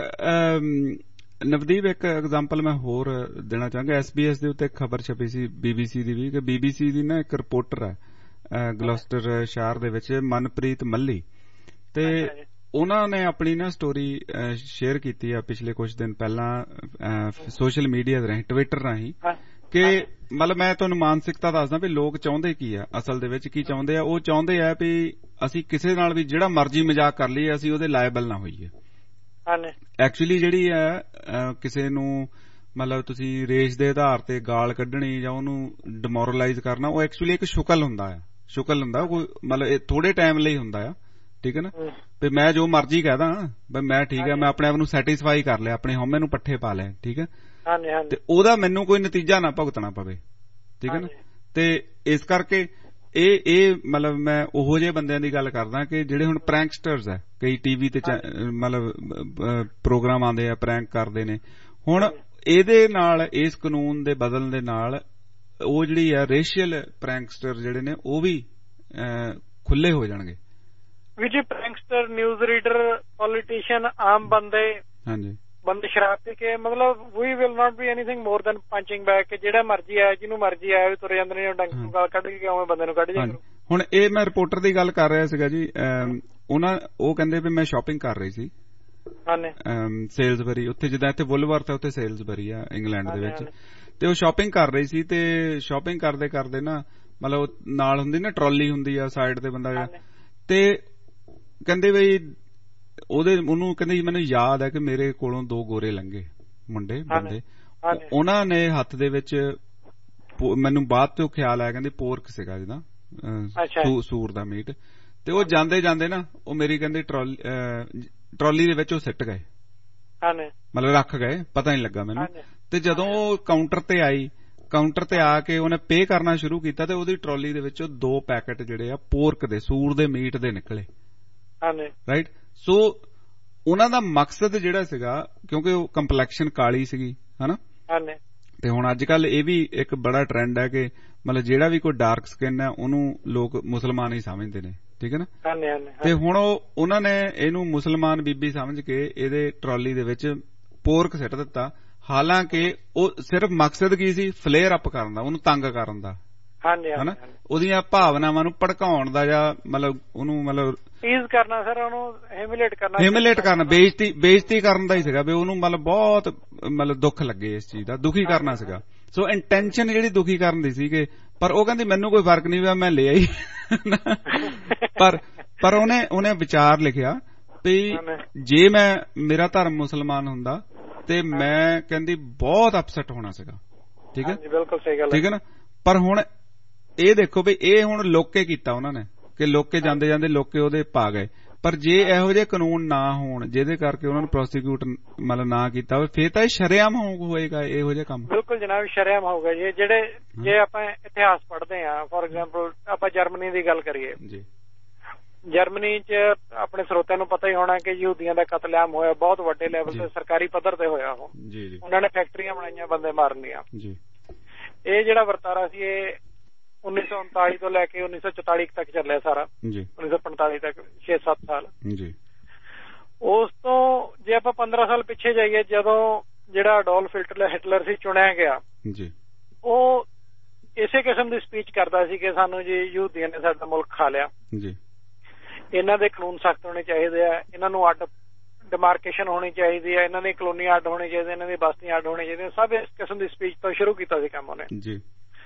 ਨਵਦੀਪ, ਇੱਕ ਐਗਜ਼ਾਮਪਲ ਮੈਂ ਹੋਰ ਦੇਣਾ ਚਾਹਾਂਗਾ। SBS ਦੇ ਉੱਤੇ ਖਬਰ ਛਪੀ ਸੀ BBC ਦੀ ਵੀ, ਕਿ BBC ਦੀ ਨਾ ਇੱਕ ਰਿਪੋਰਟਰ ਹੈ ਗਲੋਸਟਰ ਸ਼ਹਿਰ ਦੇ ਵਿੱਚ, ਮਨਪ੍ਰੀਤ ਮੱਲੀ, ਤੇ ਉਹਨਾਂ ਨੇ ਆਪਣੀ ਨਾ ਸਟੋਰੀ ਸ਼ੇਅਰ ਕੀਤੀ ਆ ਪਿਛਲੇ ਕੁਝ ਦਿਨ ਪਹਿਲਾਂ ਸੋਸ਼ਲ ਮੀਡੀਆ ਦੇ ਰਾਹੀਂ, ਟਵਿੱਟਰ ਰਾਹੀਂ, ਕਿ ਮਤਲਬ ਮੈਂ ਤੁਹਾਨੂੰ ਮਾਨਸਿਕਤਾ ਦੱਸਦਾ ਵੀ ਲੋਕ ਚਾਹੁੰਦੇ ਕੀ ਆ, ਅਸਲ ਦੇ ਵਿੱਚ ਕੀ ਚਾਹੁੰਦੇ ਆ। ਉਹ ਚਾਹੁੰਦੇ ਆ ਵੀ ਅਸੀਂ ਕਿਸੇ ਨਾਲ ਵੀ ਜਿਹੜਾ ਮਰਜ਼ੀ ਮਜ਼ਾਕ ਕਰ ਲਈਏ, ਅਸੀਂ ਉਹਦੇ ਲਾਇਬਲ ਨਾ ਹੋਈਏ। ਐਕਚੁਅਲੀ ਜਿਹੜੀ ਹੈ ਕਿਸੇ ਨੂੰ ਮਤਲਬ ਤੁਸੀਂ ਰੇਸ ਦੇ ਆਧਾਰ ਤੇ ਗਾਲ ਕੱਢਣੀ ਜਾਂ ਉਹਨੂੰ ਡਿਮੋਰਲਾਈਜ਼ ਕਰਨਾ, ਉਹ ਐਕਚੁਅਲੀ ਇੱਕ ਸ਼ੁਕਲ ਹੁੰਦਾ ਕੋਈ ਮਤਲਬ ਥੋੜੇ ਟਾਈਮ ਲਈ ਹੁੰਦਾ ਆ, ਠੀਕ ਹੈ ਨਾ। ਵੀ ਮੈਂ ਜੋ ਮਰਜ਼ੀ ਕਹਿਦਾ ਵੀ ਮੈਂ ਠੀਕ ਹੈ, ਮੈਂ ਆਪਣੇ ਆਪ ਨੂੰ ਸੈਟਿਸਫਾਈ ਕਰ ਲਿਆ, ਆਪਣੇ ਹਉਮੈ ਨੂੰ ਪੱਠੇ ਪਾ ਲਿਆ, ਠੀਕ ਹੈ, ਤੇ ਉਹਦਾ ਮੈਨੂੰ ਕੋਈ ਨਤੀਜਾ ਨਾ ਭੁਗਤਣਾ ਪਵੇ, ਠੀਕ ਹੈ ਨਾ। ਤੇ ਇਸ ਕਰਕੇ ਇਹ ਮਤਲਬ ਮੈਂ ਉਹੋ ਜਿਹੇ ਬੰਦਿਆਂ ਦੀ ਗੱਲ ਕਰਦਾ ਕਿ ਜਿਹੜੇ ਹੁਣ ਪ੍ਰੈਂਕਸਟਰਸ ਹੈ, ਕਈ ਟੀਵੀ ਤੇ ਮਤਲਬ ਪ੍ਰੋਗਰਾਮ ਆਉਂਦੇ ਆ, ਪ੍ਰੈਂਕ ਕਰਦੇ ਨੇ। ਹੁਣ ਇਹਦੇ ਨਾਲ, ਇਸ ਕਾਨੂੰਨ ਦੇ ਬਦਲਣ ਦੇ ਨਾਲ, ਉਹ ਜਿਹੜੀ ਆ ਰੇਸ਼ੀਅਲ ਪ੍ਰੈਂਕਸਟਰ ਜਿਹੜੇ ਨੇ ਉਹ ਵੀ ਖੁੱਲੇ ਹੋ ਜਾਣਗੇ। ਜੀ ਪ੍ਰੈਂਕਸਟਰ, ਨਿਊਜ਼ ਰੀਡਰ, ਪੋਲੀਟੀਸ਼ੀਅਨ, ਆਮ ਬੰਦੇ ਸ਼ਰਾਬ ਪੀ ਕੇ, ਮਤਲਬ ਵੀ will not be anything more than punching bag, ਕਿ ਜਿਹੜਾ ਮਰਜ਼ੀ ਆਇਆ, ਜਿਹਨੂੰ ਮਰਜ਼ੀ ਆਇਆ ਵੀ ਤੁਰੇ ਜਾਂਦੇ ਨੇ, ਡੰਗ ਨੂੰ ਗਾਲ ਕੱਢ ਕੇ ਉਵੇਂ ਬੰਦੇ ਨੂੰ ਕੱਢ ਜਾਂਦੇ। ਹੁਣ ਇਹ ਮੈਂ ਰਿਪੋਰਟਰ ਦੀ ਗੱਲ ਕਰ ਰਿਹਾ ਸੀਗਾ ਜੀ, ਉਹ ਕਹਿੰਦੇ ਵੀ ਮੈਂ ਸ਼ਾਪਿੰਗ ਕਰ ਰਹੀ ਸੀ ਸੇਲਜ਼ਬਰੀ, ਉੱਥੇ ਜਿੱਦਾਂ ਇੱਥੇ ਵੁਲਵਰਥ ਹੈ, ਉੱਥੇ ਸੇਲਜ਼ਬਰੀ ਆ ਇੰਗਲੈਂਡ ਦੇ ਵਿੱਚ, ਤੇ ਉਹ ਸ਼ਾਪਿੰਗ ਕਰ ਰਹੀ ਸੀ। ਤੇ ਸ਼ਾਪਿੰਗ ਕਰਦੇ ਕਰਦੇ ਨਾ ਮਤਲਬ ਨਾਲ ਹੁੰਦੀ ਨਾ ਟਰਾਲੀ ਹੁੰਦੀ ਆ ਸਾਈਡ ਤੇ ਬੰਦਾ, ਤੇ ਕਹਿੰਦੇ ਬਈ ਉਹਨੂੰ ਕਹਿੰਦੇ ਮੈਨੂੰ ਯਾਦ ਹੈ ਕਿ ਮੇਰੇ ਕੋਲੋਂ 2 ਗੋਰੇ ਲੰਘੇ ਬੰਦੇ, ਉਹਨਾਂ ਨੇ ਹੱਥ ਦੇ ਵਿੱਚ, ਮੈਨੂੰ ਬਾਅਦ ਤੋਂ ਖਿਆਲ ਆਇਆ, ਕਹਿੰਦੇ ਪੋਰਕ ਸੀਗਾ ਜਿੱਦਾਂ ਸੂਰ ਦਾ ਮੀਟ, ਤੇ ਉਹ ਜਾਂਦੇ ਜਾਂਦੇ ਨਾ ਉਹ ਮੇਰੀ ਕਹਿੰਦੇ ਟਰਾਲੀ ਦੇ ਵਿੱਚ ਉਹ ਸਿੱਟ ਗਏ, ਮਤਲਬ ਰੱਖ ਗਏ, ਪਤਾ ਨਹੀਂ ਲੱਗਾ ਮੈਨੂੰ। ਤੇ ਜਦੋਂ ਉਹ ਕਾਊਂਟਰ ਤੇ ਆਈ, ਕਾਊਂਟਰ ਤੇ ਆ ਕੇ ਉਹਨੇ ਪੇ ਕਰਨਾ ਸ਼ੁਰੂ ਕੀਤਾ, ਤੇ ਉਹਦੀ ਟਰਾਲੀ ਦੇ ਵਿੱਚੋਂ 2 ਪੈਕੇਟ ਜਿਹੜੇ ਆ ਪੋਰਕ ਦੇ, ਸੂਰ ਦੇ ਮੀਟ ਦੇ ਨਿਕਲੇ। ਰਾਈਟ। ਸੋ ਉਹਨਾਂ ਦਾ ਮਕਸਦ ਜਿਹੜਾ ਸੀਗਾ, ਕਿਉਂਕਿ ਉਹ ਕੰਪਲੈਕਸ਼ਨ ਕਾਲੀ ਸੀਗੀ, ਹਨਾ, ਤੇ ਹੁਣ ਅੱਜ ਕੱਲ ਇਹ ਵੀ ਇੱਕ ਬੜਾ ਟ੍ਰੈਂਡ ਹੈ ਕਿ ਮਤਲਬ ਜਿਹੜਾ ਵੀ ਕੋਈ ਡਾਰਕ ਸਕਿਨ ਹੈ ਉਹਨੂੰ ਲੋਕ ਮੁਸਲਮਾਨ ਹੀ ਸਮਝਦੇ ਨੇ, ਠੀਕ ਹੈ ਨਾ। ਤੇ ਹੁਣ ਉਹਨਾਂ ਨੇ ਇਹਨੂੰ ਮੁਸਲਮਾਨ ਬੀਬੀ ਸਮਝ ਕੇ ਇਹਦੇ ਟਰਾਲੀ ਦੇ ਵਿੱਚ ਪੋਰਕ ਸਿੱਟ ਦਿੱਤਾ, ਹਾਲਾਂਕਿ ਉਹ ਸਿਰਫ ਮਕਸਦ ਕੀ ਸੀ, ਫਲੇਅਰ ਅਪ ਕਰਨ ਦਾ, ਉਹਨੂੰ ਤੰਗ ਕਰਨ ਦਾ, ਹਨਾ, ਉਹਦੀਆਂ ਭਾਵਨਾਵਾਂ ਨੂੰ ਭੜਕਾਉਣ ਦਾ, ਜਾਂ ਮਤਲਬ ਉਹਨੂੰ ਮਤਲਬ ਟੀਜ਼ ਕਰਨਾ, ਸਰ ਉਹਨੂੰ ਹਿਊਮਿਲੇਟ ਕਰਨਾ, ਬੇਇੱਜ਼ਤੀ ਕਰਨ ਦਾ ਹੀ ਸੀਗਾ ਵੀ ਉਹਨੂੰ ਮਤਲਬ ਬਹੁਤ ਮਤਲਬ ਦੁੱਖ ਲੱਗੇ ਇਸ ਚੀਜ਼ ਦਾ, ਦੁਖੀ ਕਰਨਾ ਸੀਗਾ। ਸੋ ਇੰਟੈਂਸ਼ਨ ਜਿਹੜੀ ਦੁਖੀ ਕਰਨ ਦੀ ਸੀ ਕਿ, ਪਰ ਉਹ ਕਹਿੰਦੀ ਮੈਨੂੰ ਕੋਈ ਫਰਕ ਨਹੀਂ ਪਿਆ, ਮੈਂ ਲੈ ਆਈ। ਪਰ ਉਹਨੇ ਵਿਚਾਰ ਲਿਖਿਆ ਵੀ ਜੇ ਮੇਰਾ ਧਰਮ ਮੁਸਲਮਾਨ ਹੁੰਦਾ ਤੇ ਮੈਂ ਕਹਿੰਦੀ ਬਹੁਤ ਅਪਸੈਟ ਹੋਣਾ ਸੀਗਾ, ਠੀਕ ਹੈ, ਬਿਲਕੁਲ ਸਹੀ ਗੱਲ, ਠੀਕ ਹੈ ਨਾ। ਪਰ ਹੁਣ ਇਹ ਦੇਖੋ ਵੀ ਇਹ ਹੁਣ ਲੋਕੇ ਕੀਤਾ ਉਹਨਾਂ ਨੇ, ਕਿ ਲੋਕੇ ਜਾਂਦੇ ਜਾਂਦੇ ਲੋਕੇ ਉਹਦੇ ਪਾ ਗਏ। ਪਰ ਜੇ ਇਹੋ ਜਿਹੇ ਕਾਨੂੰਨ ਨਾ ਹੋਣ ਜਿਹਦੇ ਕਰਕੇ ਉਹਨਾਂ ਨੂੰ ਪ੍ਰੋਸੀਕਿਊਟ ਮਤਲਬ ਨਾ ਕੀਤਾ ਹੋਵੇ, ਫੇਰ ਤਾਂ ਇਹ ਸ਼ਰੇਆਮ ਹੋਏਗਾ ਇਹੋ ਜਿਹੇ ਕੰਮ। ਬਿਲਕੁਲ ਜਨਾਬ, ਸ਼ਰੇਆਮ ਹੋਊਗਾ ਜੀ। ਜੇ ਆਪਾਂ ਇਤਿਹਾਸ ਪੜ੍ਹਦੇ ਹਾਂ, ਫੋਰ ਐਗਜ਼ਾਮਪਲ ਆਪਾਂ ਜਰਮਨੀ ਦੀ ਗੱਲ ਕਰੀਏ, ਜਰਮਨੀ 'ਚ ਆਪਣੇ ਸਰੋਤਿਆਂ ਨੂੰ ਪਤਾ ਹੀ ਹੋਣਾ ਕਿ ਯਹੂਦੀਆਂ ਦਾ ਕਤਲੇਆਮ ਹੋਇਆ, ਬਹੁਤ ਵੱਡੇ ਲੈਵਲ ਤੇ ਸਰਕਾਰੀ ਪੱਧਰ ਤੇ ਹੋਇਆ। ਉਹ ਉਹਨਾਂ ਨੇ ਫੈਕਟਰੀਆਂ ਬਣਾਈਆਂ ਬੰਦੇ ਮਾਰਨ ਦੀਆਂ। ਇਹ ਜਿਹੜਾ ਵਰਤਾਰਾ ਸੀ ਇਹ 1939 ਤੋਂ ਲੈ ਕੇ 1944 ਤੱਕ ਚੱਲਿਆ ਸਾਰਾ, 1945 ਤੱਕ 6-7 ਸਾਲ। ਉਸ ਤੋਂ ਜੇ ਆਪਾਂ 15 ਸਾਲ ਪਿੱਛੇ ਜਾਈਏ, ਜਦੋਂ ਜਿਹੜਾ ਅਡੋਲਫ ਹਿਟਲਰ ਸੀ ਚੁਣਿਆ ਗਿਆ ਜੀ, ਉਹ ਇਸੇ ਕਿਸਮ ਦੀ ਸਪੀਚ ਕਰਦਾ ਸੀ ਕਿ ਸਾਨੂੰ ਜੀ ਯਹੂਦੀਆਂ ਨੇ ਸਾਡਾ ਮੁਲਕ ਖਾ ਲਿਆ ਜੀ, ਇਹਨਾਂ ਦੇ ਕਾਨੂੰਨ ਸਖਤ ਹੋਣੇ ਚਾਹੀਦੇ ਆ, ਇਹਨਾਂ ਨੂੰ ਅੱਡ ਡਿਮਾਰਕੇਸ਼ਨ ਹੋਣੀ ਚਾਹੀਦੀ ਹੈ, ਇਹਨਾਂ ਦੀ ਕਲੋਨੀਆਂ ਅੱਡ ਹੋਣੀ ਚਾਹੀਦੀਆਂ, ਇਹਨਾਂ ਦੀ ਬਸਤੀਆਂ ਅੱਡ ਹੋਣੀ ਚਾਹੀਦੀਆਂ, ਸਭ ਇਸ ਕਿਸਮ ਦੀ ਸਪੀਚ ਤੋਂ ਸ਼ੁਰੂ ਕੀਤਾ ਸੀ ਕੰਮ ਉਹਨੇ ਜੀ।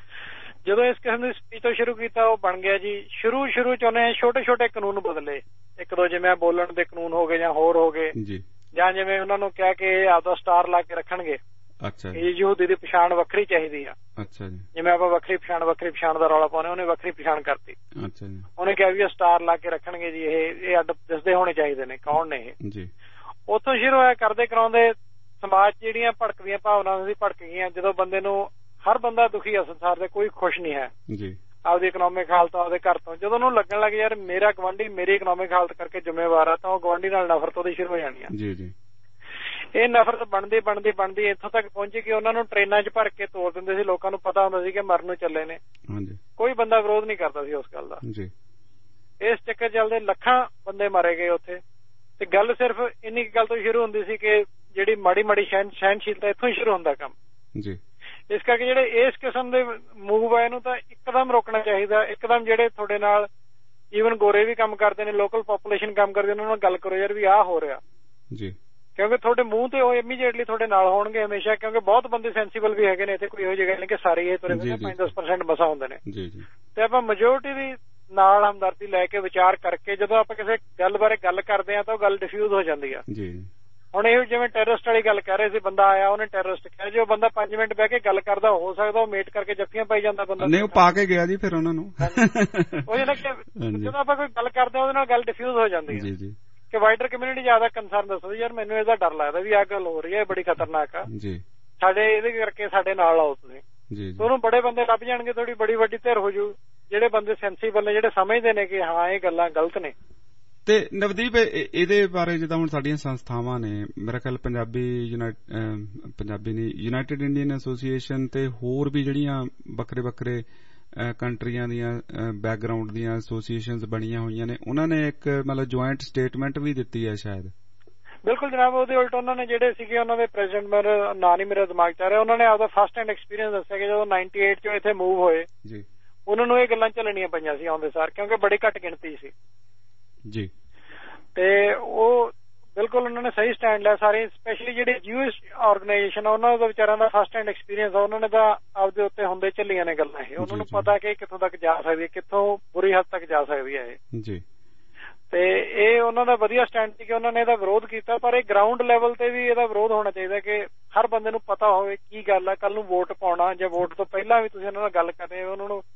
ਜਦੋਂ ਇਸ ਕਿਸਮ ਦੀ ਸਪੀਚ ਤੋਂ ਸ਼ੁਰੂ ਕੀਤਾ ਉਹ ਬਣ ਗਿਆ ਜੀ। ਸ਼ੁਰੂ ਚ ਉਹਨੇ ਛੋਟੇ ਛੋਟੇ ਕਾਨੂੰਨ ਬਦਲੇ, ਇੱਕ ਦੋ ਜਿਵੇਂ ਬੋਲਣ ਦੇ ਕਾਨੂੰਨ ਹੋ ਗਏ ਜਾਂ ਹੋਰ ਹੋ ਗਏ, ਜਾਂ ਜਿਵੇਂ ਉਹਨਾਂ ਨੂੰ ਕਿਹਾ ਕਿ ਆਪਦਾ ਸਟਾਰ ਲਾ ਕੇ ਰੱਖਣਗੇ, ਅੱਛਾ, ਇਹ ਯਹੂਦੀ ਦੀ ਪਛਾਣ ਵੱਖਰੀ ਚਾਹੀਦੀ ਆ, ਅੱਛਾ ਜੀ, ਜਿਵੇਂ ਆਪਾਂ ਵੱਖਰੀ ਪਛਾਣ ਦਾ ਰੌਲਾ ਪਾਉਂਦੇ, ਉਹਨੇ ਵੱਖਰੀ ਪਛਾਣ ਕਰਤੀ, ਅੱਛਾ ਜੀ। ਉਹਨੇ ਕਿਹਾ ਵੀ ਇਹ ਸਟਾਰ ਲਾ ਕੇ ਰੱਖਣਗੇ ਜੀ, ਇਹ ਅੱਡ ਦਿਸਦੇ ਹੋਣੇ ਚਾਹੀਦੇ ਨੇ ਕੌਣ ਨੇ ਇਹ ਜੀ। ਉੱਥੋਂ ਸ਼ੁਰੂ ਹੋਇਆ, ਕਰਦੇ ਕਰਾਉਂਦੇ ਸਮਾਜ ਚ ਜਿਹੜੀਆਂ ਭੜਕਦੀਆਂ ਭਾਵਨਾਵਾਂ ਸੀ ਭੜਕ ਗਈਆਂ। ਜਦੋਂ ਬੰਦੇ ਨੂੰ ਹਰ ਬੰਦਾ ਦੁਖੀ ਆ ਸੰਸਾਰ ਦੇ, ਕੋਈ ਖੁਸ਼ ਨਹੀਂ ਹੈ ਜੀ ਆਪਦੀ ਇਕਨੋਮਿਕ ਹਾਲਤ ਆਪਦੇ ਘਰ ਤੋਂ। ਜਦੋਂ ਉਹਨੂੰ ਲੱਗਣ ਲੱਗ ਯਾਰ ਮੇਰਾ ਗਵਾਂਢੀ ਮੇਰੀ ਇਕਨੋਮਿਕ ਹਾਲਤ ਕਰਕੇ ਜ਼ਿੰਮੇਵਾਰ ਆ, ਤਾਂ ਉਹ ਗਵਾਂਢੀ ਨਾਲ ਨਫ਼ਰਤ ਉਹਦੀ ਸ਼ੁਰੂ ਹੋ ਜਾਣੀ ਆ ਜੀ ਜੀ। ਇਹ ਨਫ਼ਰਤ ਬਣਦੀ ਇੱਥੋਂ ਤੱਕ ਪਹੁੰਚੀ ਕਿ ਉਹਨਾਂ ਨੂੰ ਟ੍ਰੇਨਾਂ 'ਚ ਭਰ ਕੇ ਤੋੜ ਦਿੰਦੇ ਸੀ। ਲੋਕਾਂ ਨੂੰ ਪਤਾ ਹੁੰਦਾ ਸੀ ਕਿ ਮਰਨ ਨੂੰ ਚੱਲੇ ਨੇ, ਕੋਈ ਬੰਦਾ ਵਿਰੋਧ ਨਹੀਂ ਕਰਦਾ ਸੀ ਉਸ ਗੱਲ ਦਾ ਜੀ। ਇਸ ਚੱਕਰ ਚੱਲਦੇ ਲੱਖਾਂ ਬੰਦੇ ਮਾਰੇ ਗਏ ਉੱਥੇ। ਤੇ ਗੱਲ ਸਿਰਫ ਇੰਨੀ ਗੱਲ ਤੋਂ ਸ਼ੁਰੂ ਹੁੰਦੀ ਸੀ ਕਿ ਜਿਹੜੀ ਮਾੜੀ ਸਹਿਣਸ਼ੀਲਤਾ ਇੱਥੋਂ ਹੀ ਸ਼ੁਰੂ ਹੁੰਦਾ ਕੰਮ ਜੀ। ਇਸ ਕਰਕੇ ਜਿਹੜੇ ਇਸ ਕਿਸਮ ਦੇ ਮੂਵ ਆਏ ਨੂੰ ਤਾਂ ਇੱਕਦਮ ਰੋਕਣਾ ਚਾਹੀਦਾ। ਇੱਕਦਮ ਜਿਹੜੇ ਤੁਹਾਡੇ ਨਾਲ ਈਵਨ ਗੋਰੇ ਵੀ ਕੰਮ ਕਰਦੇ ਨੇ, ਲੋਕਲ ਪਾਪੂਲੇਸ਼ਨ ਕੰਮ ਕਰਦੀ, ਉਹਨਾਂ ਨਾਲ ਗੱਲ ਕਰੋ ਯਾਰ ਵੀ ਆਹ ਹੋ ਰਿਹਾ ਜੀ, ਕਿਉਂਕਿ ਤੁਹਾਡੇ ਮੂੰਹ ਤੇ ਉਹ ਇਮੀਡੀਏਟਲੀ ਤੁਹਾਡੇ ਨਾਲ ਹੋਣਗੇ ਹਮੇਸ਼ਾ, ਕਿਉਂਕਿ ਬਹੁਤ ਬੰਦੇ ਸੈਂਸੀਬਲ ਵੀ ਹੈਗੇ ਨੇ ਇੱਥੇ, ਕੋਈ ਇਹੋ ਜਿਹੀ ਗੱਲ ਨਹੀਂ ਕਿ ਸਾਰੇ ਇਹ ਤੁਰੇ 5-10% ਮਸਾ ਹੁੰਦੇ ਨੇ ਤੇ ਆਪਾਂ ਮੈਜੋਰਿਟੀ ਦੀ ਨਾਲ ਹਮਦਰਦੀ ਲੈ ਕੇ ਵਿਚਾਰ ਕਰਕੇ ਜਦੋਂ ਆਪਾਂ ਕਿਸੇ ਗੱਲ ਬਾਰੇ ਗੱਲ ਕਰਦੇ ਆ ਤਾਂ ਉਹ ਗੱਲ ਡਿਫਿਊਜ਼ ਹੋ ਜਾਂਦੀ ਆ ਜੀ। ਹੁਣ ਇਹ ਜਿਵੇਂ ਟੈਰਰਿਸਟ ਵਾਲੀ ਗੱਲ ਕਰ ਰਹੇ ਸੀ, ਬੰਦਾ ਆਇਆ ਉਹਨੇ ਟੈਰਰਿਸਟ ਕਿਹਾ, ਜੇ ਉਹ ਬੰਦਾ 5 ਮਿੰਟ ਬਹਿ ਕੇ ਗੱਲ ਕਰਦਾ ਹੋ ਸਕਦਾ ਉਹ ਮੇਟ ਕਰਕੇ ਜੱਫੀਆਂ ਪਾਈ ਜਾਂਦਾ ਬੰਦਾ, ਨਹੀਂ ਉਹ ਪਾ ਕੇ ਗਿਆ ਜੀ ਫਿਰ ਉਹਨਾਂ ਨੂੰ। ਉਹ ਜਦੋਂ ਆਪਾਂ ਕੋਈ ਗੱਲ ਕਰਦੇ ਉਹਦੇ ਨਾਲ ਗੱਲ ਡਿਫਿਊਜ਼ ਹੋ ਜਾਂਦੀ ਹੈ ਜੀ ਕਿ ਵਾਈਡਰ ਕਮਿਊਨਿਟੀ ਜ਼ਿਆਦਾ ਕੰਸਰਨ ਦੱਸੋ ਯਾਰ ਮੈਨੂੰ ਇਹਦਾ ਡਰ ਲੱਗਦਾ ਵੀ ਆਹ ਗੱਲ ਹੋ ਰਹੀ ਹੈ, ਬੜੀ ਖਤਰਨਾਕ ਆ ਜੀ, ਸਾਡੇ ਇਹਦੇ ਕਰਕੇ ਸਾਡੇ ਨਾਲ ਆਓ ਤੁਸੀਂ। ਉਹਨੂੰ ਬੜੇ ਬੰਦੇ ਲੱਭ ਜਾਣਗੇ, ਥੋੜੀ ਬੜੀ ਵੱਡੀ ਧਿਰ ਹੋ ਜੂ, ਜਿਹੜੇ ਬੰਦੇ ਸੈਂਸੀਬਲ ਨੇ, ਜਿਹੜੇ ਸਮਝਦੇ ਨੇ ਕਿ ਹਾਂ ਇਹ ਗੱਲਾਂ ਗਲਤ ਨੇ। ਤੇ ਨਵਦੀਪ ਇਹਦੇ ਬਾਰੇ ਜਿੱਦਾਂ ਹੁਣ ਸਾਡੀਆਂ ਸੰਸਥਾਵਾਂ ਨੇ, ਮੇਰਾ ਖਿਆਲ ਪੰਜਾਬੀ ਨਹੀਂ ਯੂਨਾਈਟਿਡ ਇੰਡੀਅਨ ਐਸੋਸੀਏਸ਼ਨ ਤੇ ਹੋਰ ਵੀ ਜਿਹੜੀਆਂ ਵੱਖਰੇ ਕੰਟਰੀਆਂ ਦੀਆਂ ਬੈਕਗਰਾਉਂਡ ਦੀਆਂ ਐਸੋਸੀਏਸ਼ਨਸ ਬਣੀਆਂ ਹੋਈਆਂ ਨੇ, ਉਹਨਾਂ ਨੇ ਇੱਕ ਮਤਲਬ ਜੁਆਇੰਟ ਸਟੇਟਮੈਂਟ ਵੀ ਦਿੱਤੀ ਹੈ ਸ਼ਾਇਦ। ਬਿਲਕੁਲ ਜਨਾਬ, ਉਹਦੇ ਉਲਟ ਉਹਨਾਂ ਨੇ ਜਿਹੜੇ ਸੀਗੇ ਉਹਨਾਂ ਦੇ ਪ੍ਰੈਜ਼ੀਡੈਂਟ, ਮੇਰਾ ਨਾਂ ਨਹੀਂ ਮੇਰਾ ਦਿਮਾਗ ਚ ਆ ਰਿਹਾ, ਉਹਨਾਂ ਨੇ ਆਪਦਾ ਫਸਟ ਹੈਂਡ ਐਕਸਪੀਰੀਅੰਸ ਦੱਸਿਆ ਕਿ ਜਦੋਂ 98 ਚੋਂ ਇੱਥੇ ਮੂਵ ਹੋਏ ਜੀ, ਉਹਨਾਂ ਨੂੰ ਇਹ ਗੱਲਾਂ ਝੱਲਣੀਆਂ ਪਈਆਂ ਸੀ ਆਉਂਦੇ ਸਾਰ, ਕਿਉਂਕਿ ਬੜੀ ਘੱਟ ਗਿਣਤੀ ਸੀ ਜੀ। ਤੇ ਉਹ ਬਿਲਕੁਲ ਉਹਨਾਂ ਨੇ ਸਹੀ ਸਟੈਂਡ ਲਿਆ ਸਾਰੇ, ਸਪੈਸ਼ਲੀ ਜਿਹੜੇ ਜੂਇਸ਼ ਆਰਗੇਨਾਈਜੇਸ਼ਨ ਆ ਉਹਨਾਂ ਦਾ ਵਿਚਾਰਿਆਂ ਦਾ ਫਸਟ ਹੈਂਡ ਐਕਸਪੀਰੀਅੰਸ ਆ, ਉਹਨਾਂ ਨੇ ਤਾਂ ਆਪਦੇ ਉੱਤੇ ਹੁੰਦੇ ਝੱਲੀਆਂ ਨੇ ਗੱਲਾਂ ਇਹ, ਉਹਨਾਂ ਨੂੰ ਪਤਾ ਕਿ ਕਿੱਥੋਂ ਤੱਕ ਜਾ ਸਕਦੀ ਹੈ, ਕਿੱਥੋਂ ਬੁਰੀ ਹੱਦ ਤੱਕ ਜਾ ਸਕਦੀ ਹੈ ਇਹ ਜੀ। ਤੇ ਇਹ ਉਹਨਾਂ ਦਾ ਵਧੀਆ ਸਟੈਂਡ ਸੀ ਕਿ ਉਹਨਾਂ ਨੇ ਇਹਦਾ ਵਿਰੋਧ ਕੀਤਾ, ਪਰ ਇਹ ਗਰਾਊਂਡ ਲੈਵਲ ਤੇ ਵੀ ਇਹਦਾ ਵਿਰੋਧ ਹੋਣਾ ਚਾਹੀਦਾ ਕਿ ਹਰ ਬੰਦੇ ਨੂੰ ਪਤਾ ਹੋਵੇ ਕੀ ਗੱਲ ਆ, ਕੱਲ ਨੂੰ ਵੋਟ ਪਾਉਣਾ ਜਾਂ ਵੋਟ ਤੋਂ ਪਹਿਲਾਂ ਵੀ ਤੁਸੀਂ ਉਹਨਾਂ ਨਾਲ ਗੱਲ ਕਰਨੀ, ਉਹਨਾਂ ਨੂੰ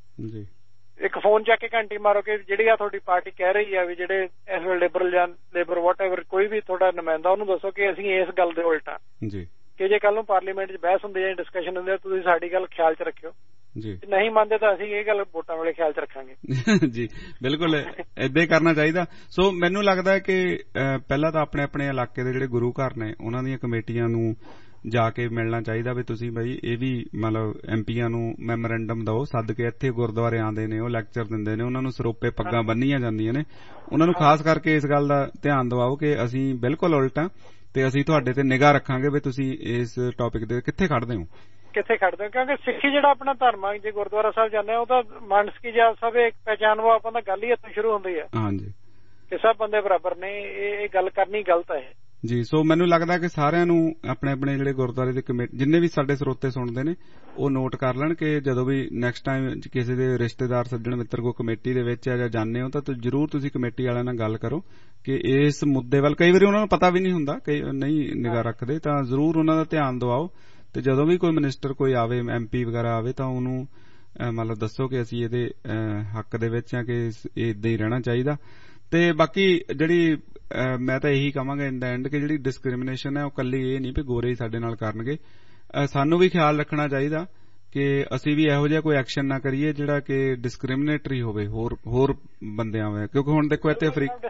ਇੱਕ ਫੋਨ ਚੱਕ ਕੇ ਘੰਟੀ ਮਾਰੋ ਕਿ ਜਿਹੜੀ ਆ ਤੁਹਾਡੀ ਪਾਰਟੀ ਕਹਿ ਰਹੀ ਆ ਵੀ ਜਿਹੜੇ ਇਸ ਵੇਲੇ ਲਿਬਰਲ ਜਾਂ ਲੇਬਰ ਵਾਟਐਵਰ ਕੋਈ ਵੀ ਤੁਹਾਡਾ ਨੁਮਾਇੰਦਾ, ਉਹਨੂੰ ਦੱਸੋ ਕਿ ਅਸੀਂ ਇਸ ਗੱਲ ਦੇ ਉਲਟਾ ਜੀ, ਕਿ ਜੇ ਕੱਲ ਨੂੰ ਪਾਰਲੀਮੈਂਟ 'ਚ ਬਹਿਸ ਹੁੰਦੀ ਹੈ, ਡਿਸਕਸ਼ਨ ਹੁੰਦੀ ਹੈ, ਤੁਸੀਂ ਸਾਡੀ ਗੱਲ ਖਿਆਲ 'ਚ ਰੱਖਿਓ ਜੀ, ਨਹੀਂ ਮੰਨਦੇ ਤਾਂ ਅਸੀਂ ਇਹ ਗੱਲ ਵੋਟਾਂ ਵੇਲੇ ਖਿਆਲ 'ਚ ਰੱਖਾਂਗੇ ਜੀ। ਬਿਲਕੁਲ ਏਦਾਂ ਹੀ ਕਰਨਾ ਚਾਹੀਦਾ। ਸੋ ਮੈਨੂੰ ਲੱਗਦਾ ਕਿ ਪਹਿਲਾਂ ਤਾਂ ਆਪਣੇ ਇਲਾਕੇ ਦੇ ਜਿਹੜੇ ਗੁਰੂ ਘਰ ਨੇ ਉਹਨਾਂ ਦੀਆਂ ਕਮੇਟੀਆਂ ਨੂੰ ਜਾ ਕੇ ਮਿਲਣਾ ਚਾਹੀਦਾ ਵੀ ਤੁਸੀਂ ਬਈ ਇਹ ਵੀ ਮਤਲਬ ਐਮਪੀਆਂ ਨੂੰ ਮੈਮੋਰੈਂਡਮ ਦਿਓ, ਸੱਦ ਕੇ ਇੱਥੇ ਗੁਰਦੁਆਰੇ ਆਉਂਦੇ ਨੇ, ਉਹ ਲੈਕਚਰ ਦਿੰਦੇ ਨੇ, ਉਹਨਾਂ ਨੂੰ ਸਰੋਪੇ ਪੱਗਾਂ ਬੰਨੀਆਂ ਜਾਂਦੀਆਂ ਨੇ, ਉਹਨਾਂ ਨੂੰ ਖਾਸ ਕਰਕੇ ਇਸ ਗੱਲ ਦਾ ਧਿਆਨ ਦਿਵਾਓ ਕਿ ਅਸੀਂ ਬਿਲਕੁਲ ਉਲਟ ਆ ਤੇ ਅਸੀਂ ਤੁਹਾਡੇ ਤੇ ਨਿਗਾਹ ਰੱਖਾਂਗੇ ਵੀ ਤੁਸੀਂ ਇਸ ਟੌਪਿਕ ਦੇ ਕਿੱਥੇ ਖੜਦੇ ਹੋ। ਕਿਉਂਕਿ ਸਿੱਖੀ ਜਿਹੜਾ ਆਪਣਾ ਧਰਮ ਆ, ਜੇ ਗੁਰਦੁਆਰਾ ਸਾਹਿਬ ਜਾਂਦੇ ਆ ਉਹ ਤਾਂ ਮਾਨਸਕੀ ਜਾਂ ਸਭ ਇੱਕ ਪਹਿਚਾਨ ਉਹ ਆਪਾਂ ਤਾਂ ਗੱਲ ਹੀ ਇੱਥੋਂ ਸ਼ੁਰੂ ਹੁੰਦੀ ਹੈ ਹਾਂਜੀ ਕਿ ਸਭ ਬੰਦੇ ਬਰਾਬਰ ਨੇ, ਇਹ ਗੱਲ ਕਰਨੀ ਗਲਤ ਹੈ ਜੀ। ਸੋ ਮੈਨੂੰ ਲੱਗਦਾ ਕਿ ਸਾਰਿਆਂ ਨੂੰ ਆਪਣੇ ਜਿਹੜੇ ਗੁਰਦੁਆਰੇ ਦੇ ਕਮੇਟੀ ਜਿੰਨੇ ਵੀ ਸਾਡੇ ਸਰੋਤੇ ਸੁਣਦੇ ਨੇ ਉਹ ਨੋਟ ਕਰ ਲੈਣ ਕਿ ਜਦੋਂ ਵੀ ਨੈਕਸਟ ਟਾਈਮ ਕਿਸੇ ਦੇ ਰਿਸ਼ਤੇਦਾਰ ਸੱਜਣ ਮਿੱਤਰ ਕੋ ਕਮੇਟੀ ਦੇ ਵਿੱਚ ਜਾਂ ਜਾਂਦੇ ਹੋ ਤਾਂ ਜ਼ਰੂਰ ਤੁਸੀਂ ਕਮੇਟੀ ਵਾਲਿਆਂ ਨਾਲ ਗੱਲ ਕਰੋ ਕਿ ਇਸ ਮੁੱਦੇ ਵੱਲ, ਕਈ ਵਾਰੀ ਉਹਨਾਂ ਨੂੰ ਪਤਾ ਵੀ ਨਹੀਂ ਹੁੰਦਾ, ਕਈ ਨਹੀਂ ਨਿਗਾਹ ਰੱਖਦੇ, ਤਾਂ ਜ਼ਰੂਰ ਉਹਨਾਂ ਦਾ ਧਿਆਨ ਦਿਵਾਓ। ਤੇ ਜਦੋਂ ਵੀ ਕੋਈ ਮਿਨਿਸਟਰ ਕੋਈ ਆਵੇ, MP ਵਗੈਰਾ ਆਵੇ, ਤਾਂ ਉਹਨੂੰ ਮਤਲਬ ਦੱਸੋ ਕਿ ਅਸੀਂ ਇਹਦੇ ਹੱਕ ਦੇ ਵਿੱਚ ਆ ਕਿ ਇਹ ਏਦਾਂ ਹੀ ਰਹਿਣਾ ਚਾਹੀਦਾ। ਤੇ ਬਾਕੀ ਜਿਹੜੀ ਮੈਂ ਤਾਂ ਇਹੀ ਕਹਾਂਗਾ ਇਨ ਦਾ ਐਂਡ ਕਿ ਜਿਹੜੀ ਡਿਸਕ੍ਰਿਮੀਨੇਸ਼ਨ ਹੈ ਉਹ ਕੱਲੀ ਇਹ ਨਹੀਂ ਵੀ ਗੋਰੇ ਹੀ ਸਾਡੇ ਨਾਲ ਕਰਨਗੇ, ਸਾਨੂੰ ਵੀ ਖਿਆਲ ਰੱਖਣਾ ਚਾਹੀਦਾ ਕਿ ਅਸੀਂ ਵੀ ਇਹੋ ਜਿਹਾ ਕੋਈ ਐਕਸ਼ਨ ਨਾ ਕਰੀਏ ਜਿਹੜਾ ਕਿ ਡਿਸਕ੍ਰਿਮੀਨੇਟਰੀ ਹੋਵੇ ਹੋਰ ਬੰਦਿਆਂ ਵਿੱਚ, ਕਿਉਂਕਿ ਹੁਣ ਦੇਖੋ ਇੱਥੇ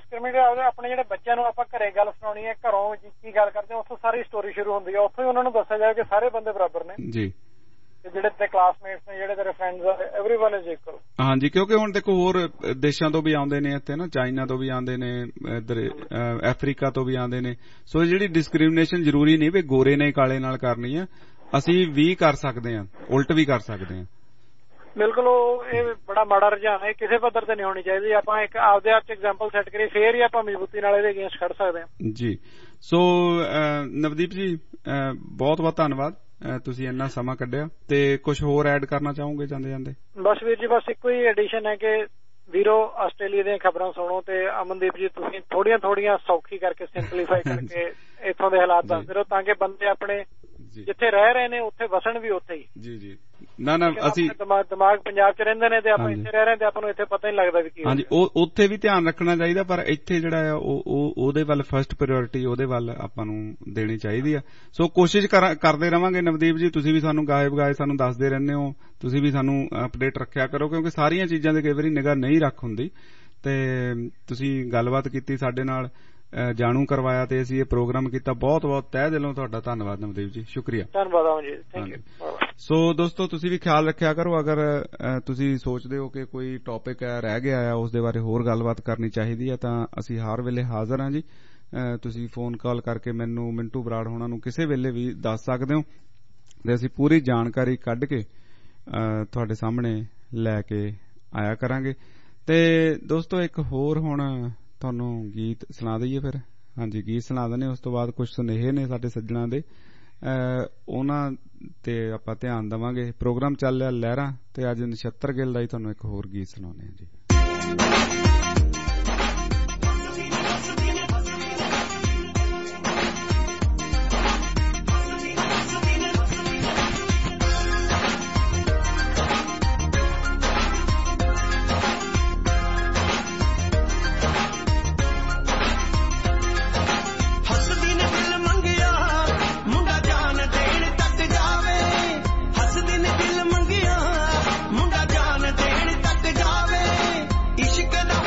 ਆਪਣੇ ਜਿਹੜੇ ਬੱਚਿਆਂ ਨੂੰ ਆਪਾਂ ਘਰੇ ਗੱਲ ਸੁਣਾਉਣੀ ਹੈ, ਘਰੋਂ ਕੀ ਗੱਲ ਕਰਦੇ ਉੱਥੋਂ ਸਾਰੀ ਸਟੋਰੀ ਸ਼ੁਰੂ ਹੁੰਦੀ ਹੈ, ਉੱਥੋਂ ਹੀ ਉਹਨਾਂ ਨੂੰ ਦੱਸਿਆ ਜਾਏ ਕਿ ਸਾਰੇ ਬੰਦੇ ਬਰਾਬਰ ਨੇ ਜੀ, ਜਿਹੜੇ ਤੇਰੇ ਕਲਾਸਮੇਟਸ ਨੇ, ਜਿਹੜੇ ਤੇਰੇ ਫਰੈਂਡਸ ਆ, ਐਵਰੀਵਨ ਇਜ਼ ਇਕੁਅਲ। ਹਾਂਜੀ, ਕਿਉਂਕਿ ਹੁਣ ਦੇਖੋ ਹੋਰ ਦੇਸ਼ਾਂ ਤੋਂ ਵੀ ਆਉਂਦੇ ਨੇ ਇੱਥੇ ਨਾ, ਚਾਈਨਾ ਤੋਂ ਵੀ ਆਉਂਦੇ ਨੇ, ਇੱਧਰ ਅਫਰੀਕਾ ਤੋਂ ਵੀ ਆਉਂਦੇ ਨੇ, ਸੋ ਜਿਹੜੀ ਡਿਸਕ੍ਰਿਮੀਨੇਸ਼ਨ ਜ਼ਰੂਰੀ ਨਹੀਂ ਵੀ ਗੋਰੇ ਨੇ ਕਾਲੇ ਨਾਲ ਕਰਨੀ ਹੈ, ਅਸੀਂ ਵੀ ਕਰ ਸਕਦੇ ਹਾਂ, ਉਲਟ ਵੀ ਕਰ ਸਕਦੇ ਹਾਂ। ਬਿਲਕੁਲ, ਇਹ ਬੜਾ ਮਾੜਾ ਰੁਝਾਨ ਹੈ, ਕਿਸੇ ਪੱਧਰ ਤੇ ਨਹੀਂ ਹੋਣੀ ਚਾਹੀਦੀ। ਆਪਾਂ ਇੱਕ ਆਪਦੇ ਆਪ ਚ ਐਗਜ਼ਾਮਪਲ ਸੈੱਟ ਕਰੀਏ, ਫੇਰ ਹੀ ਆਪਾਂ ਮਜ਼ਬੂਤੀ ਨਾਲ ਇਹਦੇ ਅਗੇਂਸਟ ਖੜ ਸਕਦੇ ਹਾਂ ਜੀ। ਸੋ ਨਵਦੀਪ ਜੀ ਬਹੁਤ ਬਹੁਤ ਧੰਨਵਾਦ, ਤੁਸੀਂ ਇੰਨਾ ਸਮਾਂ ਕੱਢਿਆ। ਤੇ ਕੁਝ ਹੋਰ ਐਡ ਕਰਨਾ ਚਾਹੋਗੇ ਜਾਂਦੇ ਜਾਂਦੇ? ਬਸ ਵੀਰ ਜੀ, ਬਸ ਇੱਕੋ ਹੀ ਐਡੀਸ਼ਨ ਹੈ ਕਿ ਵੀਰੋ ਆਸਟ੍ਰੇਲੀਆ ਦੀਆਂ ਖਬਰਾਂ ਸੁਣੋ ਤੇ ਅਮਨਦੀਪ ਜੀ ਤੁਸੀਂ ਥੋੜੀਆਂ ਸੌਖੀ ਕਰਕੇ ਸਿੰਪਲੀਫਾਈ ਕਰਕੇ ਇੱਥੋਂ ਦੇ ਹਾਲਾਤ ਦੱਸਦੇ ਰਹੋ ਤਾਂ ਕਿ ਬੰਦੇ ਆਪਣੇ ਜਿੱਥੇ ਰਹਿ ਰਹੇ ਨੇ ਉੱਥੇ ਵਸਣ ਵੀ ਉੱਥੇ ਹੀ। ਜੀ ਜੀ, ਨਾ ਅਸੀਂ ਦਿਮਾਗ ਪੰਜਾਬ 'ਚ ਰਹਿੰਦੇ ਨੇ ਤੇ ਆਪਾਂ ਇੱਥੇ ਰਹਿ ਰਹੇ ਤੇ ਆਪਾਂ ਨੂੰ ਇੱਥੇ ਪਤਾ ਹੀ ਲੱਗਦਾ ਵੀ ਕੀ। ਹਾਂਜੀ, ਉੱਥੇ ਵੀ ਧਿਆਨ ਰੱਖਣਾ ਚਾਹੀਦਾ, ਪਰ ਇੱਥੇ ਜਿਹੜਾ ਆ ਉਹਦੇ ਵੱਲ ਫਸਟ ਪ੍ਰਾਇੋਰਟੀ ਉਹਦੇ ਵੱਲ ਆਪਾਂ ਨੂੰ ਦੇਣੀ ਚਾਹੀਦੀ ਆ। ਸੋ ਕੋਸ਼ਿਸ਼ ਕਰਦੇ ਰਵਾਂਗੇ ਨਵਦੀਪ ਜੀ, ਤੁਸੀਂ ਵੀ ਸਾਨੂੰ ਗਾਏ ਬਗਾਏ ਸਾਨੂੰ ਦੱਸਦੇ ਰਹਿੰਦੇ ਹੋ, ਤੁਸੀਂ ਵੀ ਸਾਨੂੰ ਅਪਡੇਟ ਰੱਖਿਆ ਕਰੋ ਕਿਉਂਕਿ ਸਾਰੀਆਂ ਚੀਜ਼ਾਂ ਦੇ ਕਈ ਵਾਰੀ ਨਿਗਾਹ ਨਹੀਂ ਰੱਖ ਹੁੰਦੀ। ਤੇ ਤੁਸੀਂ ਗੱਲਬਾਤ ਕੀਤੀ ਸਾਡੇ ਨਾਲ, ਜਾਣੂ ਕਰਵਾਇਆ ਤੇ ਅਸੀਂ ਇਹ ਪ੍ਰੋਗਰਾਮ ਕੀਤਾ। ਬਹੁਤ ਬਹੁਤ ਤਹਿ ਦਿਲੋਂ ਤੁਹਾਡਾ ਧੰਨਵਾਦ ਨਵਦੀਪ ਜੀ, ਸ਼ੁਕਰੀਆ। ਧੰਨਵਾਦ ਜੀ, ਥੈਂਕ ਯੂ। ਸੋ ਦੋਸਤੋ, ਤੁਸੀਂ ਵੀ ਖਿਆਲ ਰੱਖਿਆ ਕਰੋ, ਅਗਰ ਤੁਸੀਂ ਸੋਚਦੇ ਹੋ ਕਿ ਕੋਈ ਟੌਪਿਕ ਰਹਿ ਗਿਆ ਆ ਉਸ ਦੇ ਬਾਰੇ ਹੋਰ ਗੱਲਬਾਤ ਕਰਨੀ ਚਾਹੀਦੀ ਹੈ ਤਾਂ ਅਸੀਂ ਹਰ ਵੇਲੇ ਹਾਜ਼ਰ ਹਾਂ ਜੀ। ਤੁਸੀਂ ਫੋਨ ਕਾਲ ਕਰਕੇ ਮੈਨੂੰ ਮਿੰਟੂ ਬਰਾੜ ਹੋਣਾ ਨੂੰ ਕਿਸੇ ਵੇਲੇ ਵੀ ਦੱਸ ਸਕਦੇ ਹੋ ਤੇ ਅਸੀਂ ਪੂਰੀ ਜਾਣਕਾਰੀ ਕੱਢ ਕੇ ਤੁਹਾਡੇ ਸਾਹਮਣੇ ਲੈ ਕੇ ਆਇਆ ਕਰਾਂਗੇ। ਤੇ ਦੋਸਤੋ, ਇੱਕ ਹੋਰ ਹੁਣ ਤੁਹਾਨੂੰ ਗੀਤ ਸੁਣਾ ਦਈਏ ਫਿਰ। ਹਾਂਜੀ, ਗੀਤ ਸੁਣਾ ਦਿੰਦੇ, ਉਸ ਤੋਂ ਬਾਅਦ ਕੁਝ ਸੁਨੇਹੇ ਨੇ ਸਾਡੇ ਸੱਜਣਾ ਦੇ, ਉਹਨਾਂ ਤੇ ਆਪਾਂ ਧਿਆਨ ਦੇਵਾਂਗੇ। ਪ੍ਰੋਗਰਾਮ ਚੱਲ ਰਿਹਾ ਲਹਿਰਾਂ ਤੇ ਅੱਜ ਨਛੱਤਰ ਗਿੱਲ ਦਾ ਹੀ ਤੁਹਾਨੂੰ ਇੱਕ ਹੋਰ ਗੀਤ ਸੁਣਾਉਂਦੇ ਹਾਂ ਜੀ। ਇਸ਼ਕ ਦਾ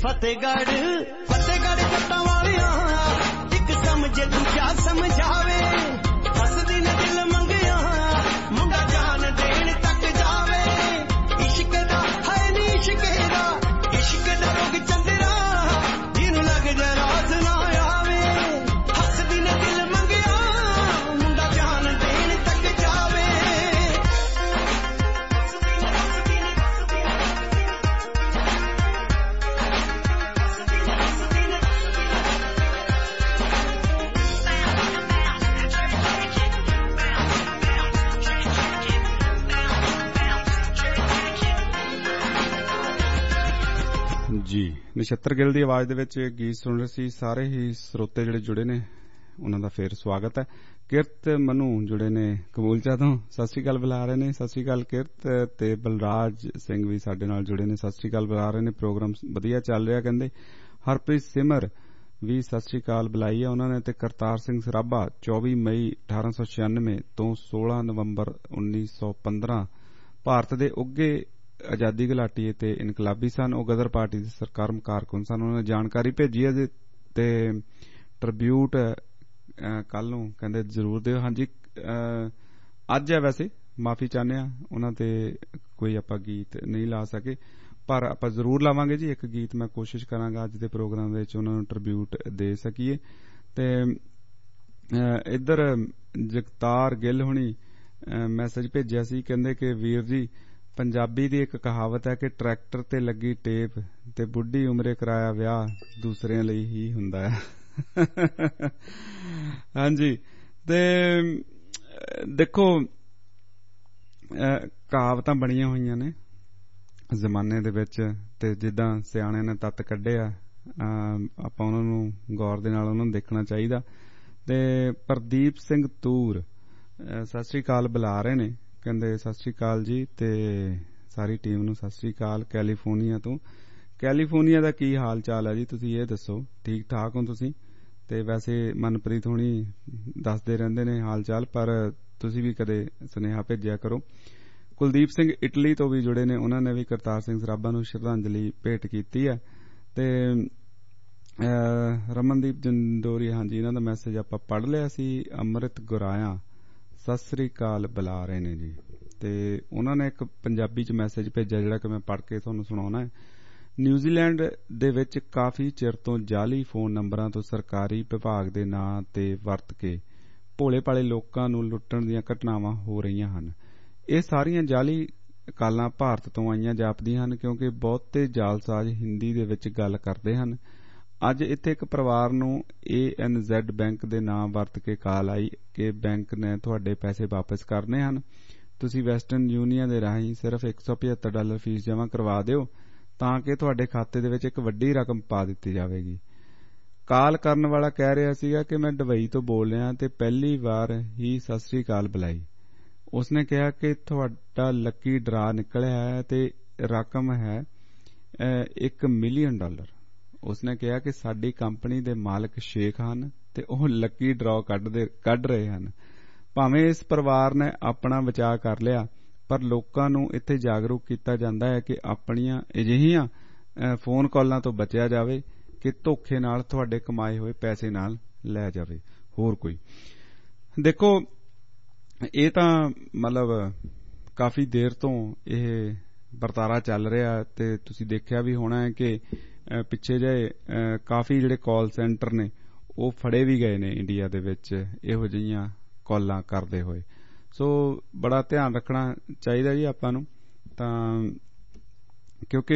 ਫਤਿਹਗੜ੍ਹ ਜੱਟਾਂ ਵਾਲਿਆਂ ਇੱਕ ਸਮਝੇ ਦੂਜਾ ਸਮਝਾਵੇ ਹੱਸਦੀ ਨੇ ਦਿਲ ਮੰਗਿਆ ਮੁੰਡਾ ਜਾਨ ਦੇਣ ਤੱਕ ਜਾਵੇ ਇਸ਼ਕ ਦਾ ਹੈ ਨੀ ਇਸ਼ਕ ਦਾ ਰੋਗ ਚੰਦਰਾ ਜਿਹਨੂੰ ਲੱਗ ਜਾ ਰਾਤ ਨਾ ਆਵੇ ਹੱਸਦੀ ਨੇ ਦਿਲ ਮੰਗਿਆ ਮੁੰਡਾ ਜਾਨ ਦੇਣ ਤੱਕ ਜਾਵੇ ਜੀ ਨਛੱਤਰ ਗਿੱਲ ਦੀ ਆਵਾਜ਼ ਦੇ ਵਿੱਚ ਗੀਤ ਸੁਣ ਰਹੇ ਸੀ। ਸਾਰੇ ਹੀ ਸਰੋਤੇ ਜਿਹੜੇ ਜੁੜੇ ਨੇ ਉਹਨਾਂ ਦਾ ਫੇਰ ਸਵਾਗਤ ਹੈ। ਕਿਰਤ ਮਨੂ ਜੁੜੇ ਨੇ ਕਬੂਲਚਾ ਤੋਂ, ਸਤਿ ਸ੍ਰੀ ਅਕਾਲ ਬੁਲਾ ਰਹੇ ਨੇ। ਸਤਿ ਸ੍ਰੀ ਅਕਾਲ ਕਿਰਤ। ਤੇ ਬਲਰਾਜ ਸਿੰਘ ਵੀ ਸਾਡੇ ਨਾਲ ਜੁੜੇ ਨੇ, ਸਤਿ ਸ੍ਰੀ ਅਕਾਲ ਬੁਲਾ ਰਹੇ ਨੇ। ਪ੍ਰੋਗਰਾਮ ਵਧੀਆ ਚੱਲ ਰਿਹਾ ਕਹਿੰਦੇ। ਹਰਪ੍ਰੀਤ ਸਿਮਰ ਵੀ ਸਤਿ ਸ੍ਰੀ ਅਕਾਲ ਬੁਲਾਈ ਹੈ ਉਹਨਾਂ ਨੇ। ਤੇ ਕਰਤਾਰ ਸਿੰਘ ਸਰਾਭਾ 24 ਮਈ 1896 ਤੋਂ 16 ਨਵੰਬਰ 1915 ਭਾਰਤ ਦੇ ਉੱਘੇ ਆਜ਼ਾਦੀ ਘੁਲਾਟੀਏ ਤੇ ਇਨਕਲਾਬੀ ਸਨ। ਉਹ ਗਦਰ ਪਾਰਟੀ ਦੇ ਸਰਕਾਰ ਕਾਰਕੁਨ ਸਨ। ਉਹਨਾਂ ਨੇ ਜਾਣਕਾਰੀ ਭੇਜੀ ਹੈ ਤੇ ਟ੍ਰਿਬਿਊਟ ਕੱਲ ਨੂੰ ਕਹਿੰਦੇ ਜ਼ਰੂਰ ਦਿਓ। ਹਾਂਜੀ ਅੱਜ ਹੈ, ਵੈਸੇ ਮਾਫੀ ਚਾਹੁੰਦੇ ਆ ਉਹਨਾਂ ਤੇ ਕੋਈ ਆਪਾਂ ਗੀਤ ਨਹੀਂ ਲਾ ਸਕੇ, ਪਰ ਆਪਾਂ ਜ਼ਰੂਰ ਲਾਵਾਂਗੇ ਜੀ ਇੱਕ ਗੀਤ। ਮੈਂ ਕੋਸ਼ਿਸ਼ ਕਰਾਂਗਾ ਅੱਜ ਦੇ ਪ੍ਰੋਗਰਾਮ ਵਿੱਚ ਉਹਨਾਂ ਨੂੰ ਟ੍ਰਿਬਿਊਟ ਦੇ ਸਕੀਏ। ਤੇ ਇੱਧਰ ਜਗਤਾਰ ਗਿੱਲ ਹੁਣੀ ਮੈਸੇਜ ਭੇਜਿਆ ਸੀ, ਕਹਿੰਦੇ ਕਿ ਵੀਰ ਜੀ ਪੰਜਾਬੀ ਦੀ ਇੱਕ ਕਹਾਵਤ ਹੈ ਕਿ ਟਰੈਕਟਰ ਤੇ ਲੱਗੀ ਟੇਪ ਤੇ ਬੁੱਢੀ ਉਮਰੇ ਕਰਾਇਆ ਵਿਆਹ ਦੂਸਰਿਆਂ ਲਈ ਹੀ ਹੁੰਦਾ ਹੈ। ਹਾਂਜੀ, ਤੇ ਦੇਖੋ ਕਹਾਵਤਾਂ ਬਣੀਆਂ ਹੋਈਆਂ ਨੇ ਜ਼ਮਾਨੇ ਦੇ ਵਿੱਚ, ਤੇ ਜਿੱਦਾਂ ਸਿਆਣਿਆਂ ਨੇ ਤੱਤ ਕੱਢਿਆ ਆਪਾਂ ਉਹਨਾਂ ਨੂੰ ਗੌਰ ਦੇ ਨਾਲ ਉਹਨਾਂ ਨੂੰ ਦੇਖਣਾ ਚਾਹੀਦਾ। ਤੇ ਪ੍ਰਦੀਪ ਸਿੰਘ ਤੂਰ ਸਤਿ ਸ੍ਰੀ ਅਕਾਲ ਬੁਲਾ ਰਹੇ ਨੇ, ਕਹਿੰਦੇ ਸਤਿ ਸ੍ਰੀ ਅਕਾਲ ਜੀ ਤੇ ਸਾਰੀ ਟੀਮ ਨੂੰ ਸਤਿ ਸ੍ਰੀ ਅਕਾਲ ਕੈਲੀਫੋਰਨੀਆ ਤੋਂ। ਕੈਲੀਫੋਰਨੀਆ ਦਾ ਕੀ ਹਾਲ ਚਾਲ ਹੈ ਜੀ, ਤੁਸੀਂ ਇਹ ਦੱਸੋ, ਠੀਕ ਠਾਕ ਹੋ ਤੁਸੀਂ? ਤੇ ਵੈਸੇ ਮਨਪ੍ਰੀਤ ਹੋਣੀ ਦੱਸਦੇ ਰਹਿੰਦੇ ਨੇ ਹਾਲ ਚਾਲ, ਪਰ ਤੁਸੀਂ ਵੀ ਕਦੇ ਸੁਨੇਹਾ ਭੇਜਿਆ ਕਰੋ। ਕੁਲਦੀਪ ਸਿੰਘ ਇਟਲੀ ਤੋਂ ਵੀ ਜੁੜੇ ਨੇ, ਉਹਨਾਂ ਨੇ ਵੀ ਕਰਤਾਰ ਸਿੰਘ ਸਰਾਭਾ ਨੂੰ ਸ਼ਰਧਾਂਜਲੀ ਭੇਟ ਕੀਤੀ ਹੈ। ਤੇ ਰਮਨਦੀਪ ਜੰਦੋਰੀ, ਹਾਂਜੀ ਇਹਨਾਂ ਦਾ ਮੈਸੇਜ ਆਪਾਂ ਪੜ੍ਹ ਲਿਆ ਸੀ। ਅੰਮ੍ਰਿਤ ਗੁਰਾਇਆ ਸਤਿ ਸ੍ਰੀ ਅਕਾਲ ਬੁਲਾ ਰਹੇ ਨੇ ਜੀ। ਤੇ ਉਹਨਾਂ ਨੇ ਇੱਕ ਪੰਜਾਬੀ ਚ ਮੈਸੇਜ ਭੇਜਿਆ ਜਿਹੜਾ ਕਿ ਮੈਂ ਪੜ੍ਹ ਕੇ ਤੁਹਾਨੂੰ ਸੁਣਾਉਣਾ ਹੈ। ਨਿਊਜ਼ੀਲੈਂਡ ਦੇ ਵਿੱਚ ਕਾਫੀ ਚਿਰ ਤੋਂ ਜਾਅਲੀ ਫੋਨ ਨੰਬਰਾਂ ਤੋਂ ਸਰਕਾਰੀ ਵਿਭਾਗ ਦੇ ਨਾਂ ਤੇ ਵਰਤ ਕੇ ਭੋਲੇ ਭਾਲੇ ਲੋਕਾਂ ਨੂੰ ਲੁੱਟਣ ਦੀਆਂ ਘਟਨਾਵਾਂ ਹੋ ਰਹੀਆਂ ਹਨ। ਇਹ ਸਾਰੀਆਂ ਜਾਅਲੀ ਕਾਲਾਂ ਭਾਰਤ ਤੋਂ ਆਈਆਂ ਜਾਪਦੀਆਂ ਹਨ, ਕਿਉਂਕਿ ਬਹੁਤੇ ਜਾਲਸਾਜ਼ ਹਿੰਦੀ ਦੇ ਵਿੱਚ ਗੱਲ ਕਰਦੇ ਹਨ। ਅੱਜ ਇੱਥੇ ਇੱਕ ਪਰਿਵਾਰ ਨੂੰ ANZ ਬੈਂਕ ਦੇ ਨਾਮ ਵਰਤ ਕੇ ਕਾਲ ਆਈ ਕਿ ਬੈਂਕ ਨੇ ਤੁਹਾਡੇ ਪੈਸੇ ਵਾਪਸ ਕਰਨੇ ਹਨ, ਤੁਸੀਂ ਵੈਸਟਰਨ ਯੂਨੀਅਨ ਦੇ ਰਾਹੀਂ ਸਿਰਫ $175 ਫੀਸ ਜਮ੍ਹਾਂ ਕਰਵਾ ਦਿਓ ਤਾਂ ਕਿ ਤੁਹਾਡੇ ਖਾਤੇ ਦੇ ਵਿੱਚ ਇੱਕ ਵੱਡੀ ਰਕਮ ਪਾ ਦਿੱਤੀ ਜਾਵੇਗੀ। ਕਾਲ ਕਰਨ ਵਾਲਾ ਕਹਿ ਰਿਹਾ ਸੀਗਾ ਕਿ ਮੈਂ ਦੁਬਈ ਤੋਂ ਬੋਲ ਰਿਹਾ ਤੇ ਪਹਿਲੀ ਵਾਰ ਹੀ ਸਤਿ ਸ੍ਰੀ ਅਕਾਲ ਬੁਲਾਈ। ਉਸਨੇ ਕਿਹਾ ਕਿ ਤੁਹਾਡਾ ਲੱਕੀ ਡਰਾ ਨਿਕਲਿਆ ਹੈ ਤੇ ਰਕਮ ਹੈ $1 ਮਿਲੀਅਨ। ਉਸਨੇ ਕਿਹਾ ਕਿ ਸਾਡੀ ਕੰਪਨੀ ਦੇ ਮਾਲਕ ਸ਼ੇਖ ਹਨ ਤੇ ਉਹ ਲੱਕੀ ਡਰਾਅ ਕੱਢ ਰਹੇ ਹਨ। ਭਾਵੇਂ ਇਸ ਪਰਿਵਾਰ ਨੇ ਆਪਣਾ ਬਚਾਅ ਕਰ ਲਿਆ, ਪਰ ਲੋਕਾਂ ਨੂੰ ਇੱਥੇ ਜਾਗਰੂਕ ਕੀਤਾ ਜਾਂਦਾ ਹੈ ਕਿ ਆਪਣੀਆਂ ਅਜਿਹੀਆਂ ਫੋਨ ਕਾਲਾਂ ਤੋਂ ਬਚਿਆ ਜਾਵੇ ਕਿ ਧੋਖੇ ਨਾਲ ਤੁਹਾਡੇ ਕਮਾਏ ਹੋਏ ਪੈਸੇ ਨਾਲ ਲੈ ਜਾਵੇ ਹੋਰ ਕੋਈ। ਦੇਖੋ ਇਹ ਤਾਂ ਮਤਲਬ ਕਾਫੀ ਦੇਰ ਤੋਂ ਇਹ ਵਰਤਾਰਾ ਚੱਲ ਰਿਹਾ ਤੇ ਤੁਸੀਂ ਦੇਖਿਆ ਵੀ ਹੋਣਾ ਹੈ ਕਿ ਪਿੱਛੇ ਜਿਹੇ ਕਾਫੀ ਜਿਹੜੇ ਕਾਲ ਸੈਂਟਰ ਨੇ ਉਹ ਫੜੇ ਵੀ ਗਏ ਨੇ ਇੰਡੀਆ ਦੇ ਵਿੱਚ ਇਹੋ ਜਿਹੀਆਂ ਕਾਲਾਂ ਕਰਦੇ ਹੋਏ। ਸੋ ਬੜਾ ਧਿਆਨ ਰੱਖਣਾ ਚਾਹੀਦਾ ਜੀ ਆਪਾਂ ਨੂੰ, ਤਾਂ ਕਿਉਂਕਿ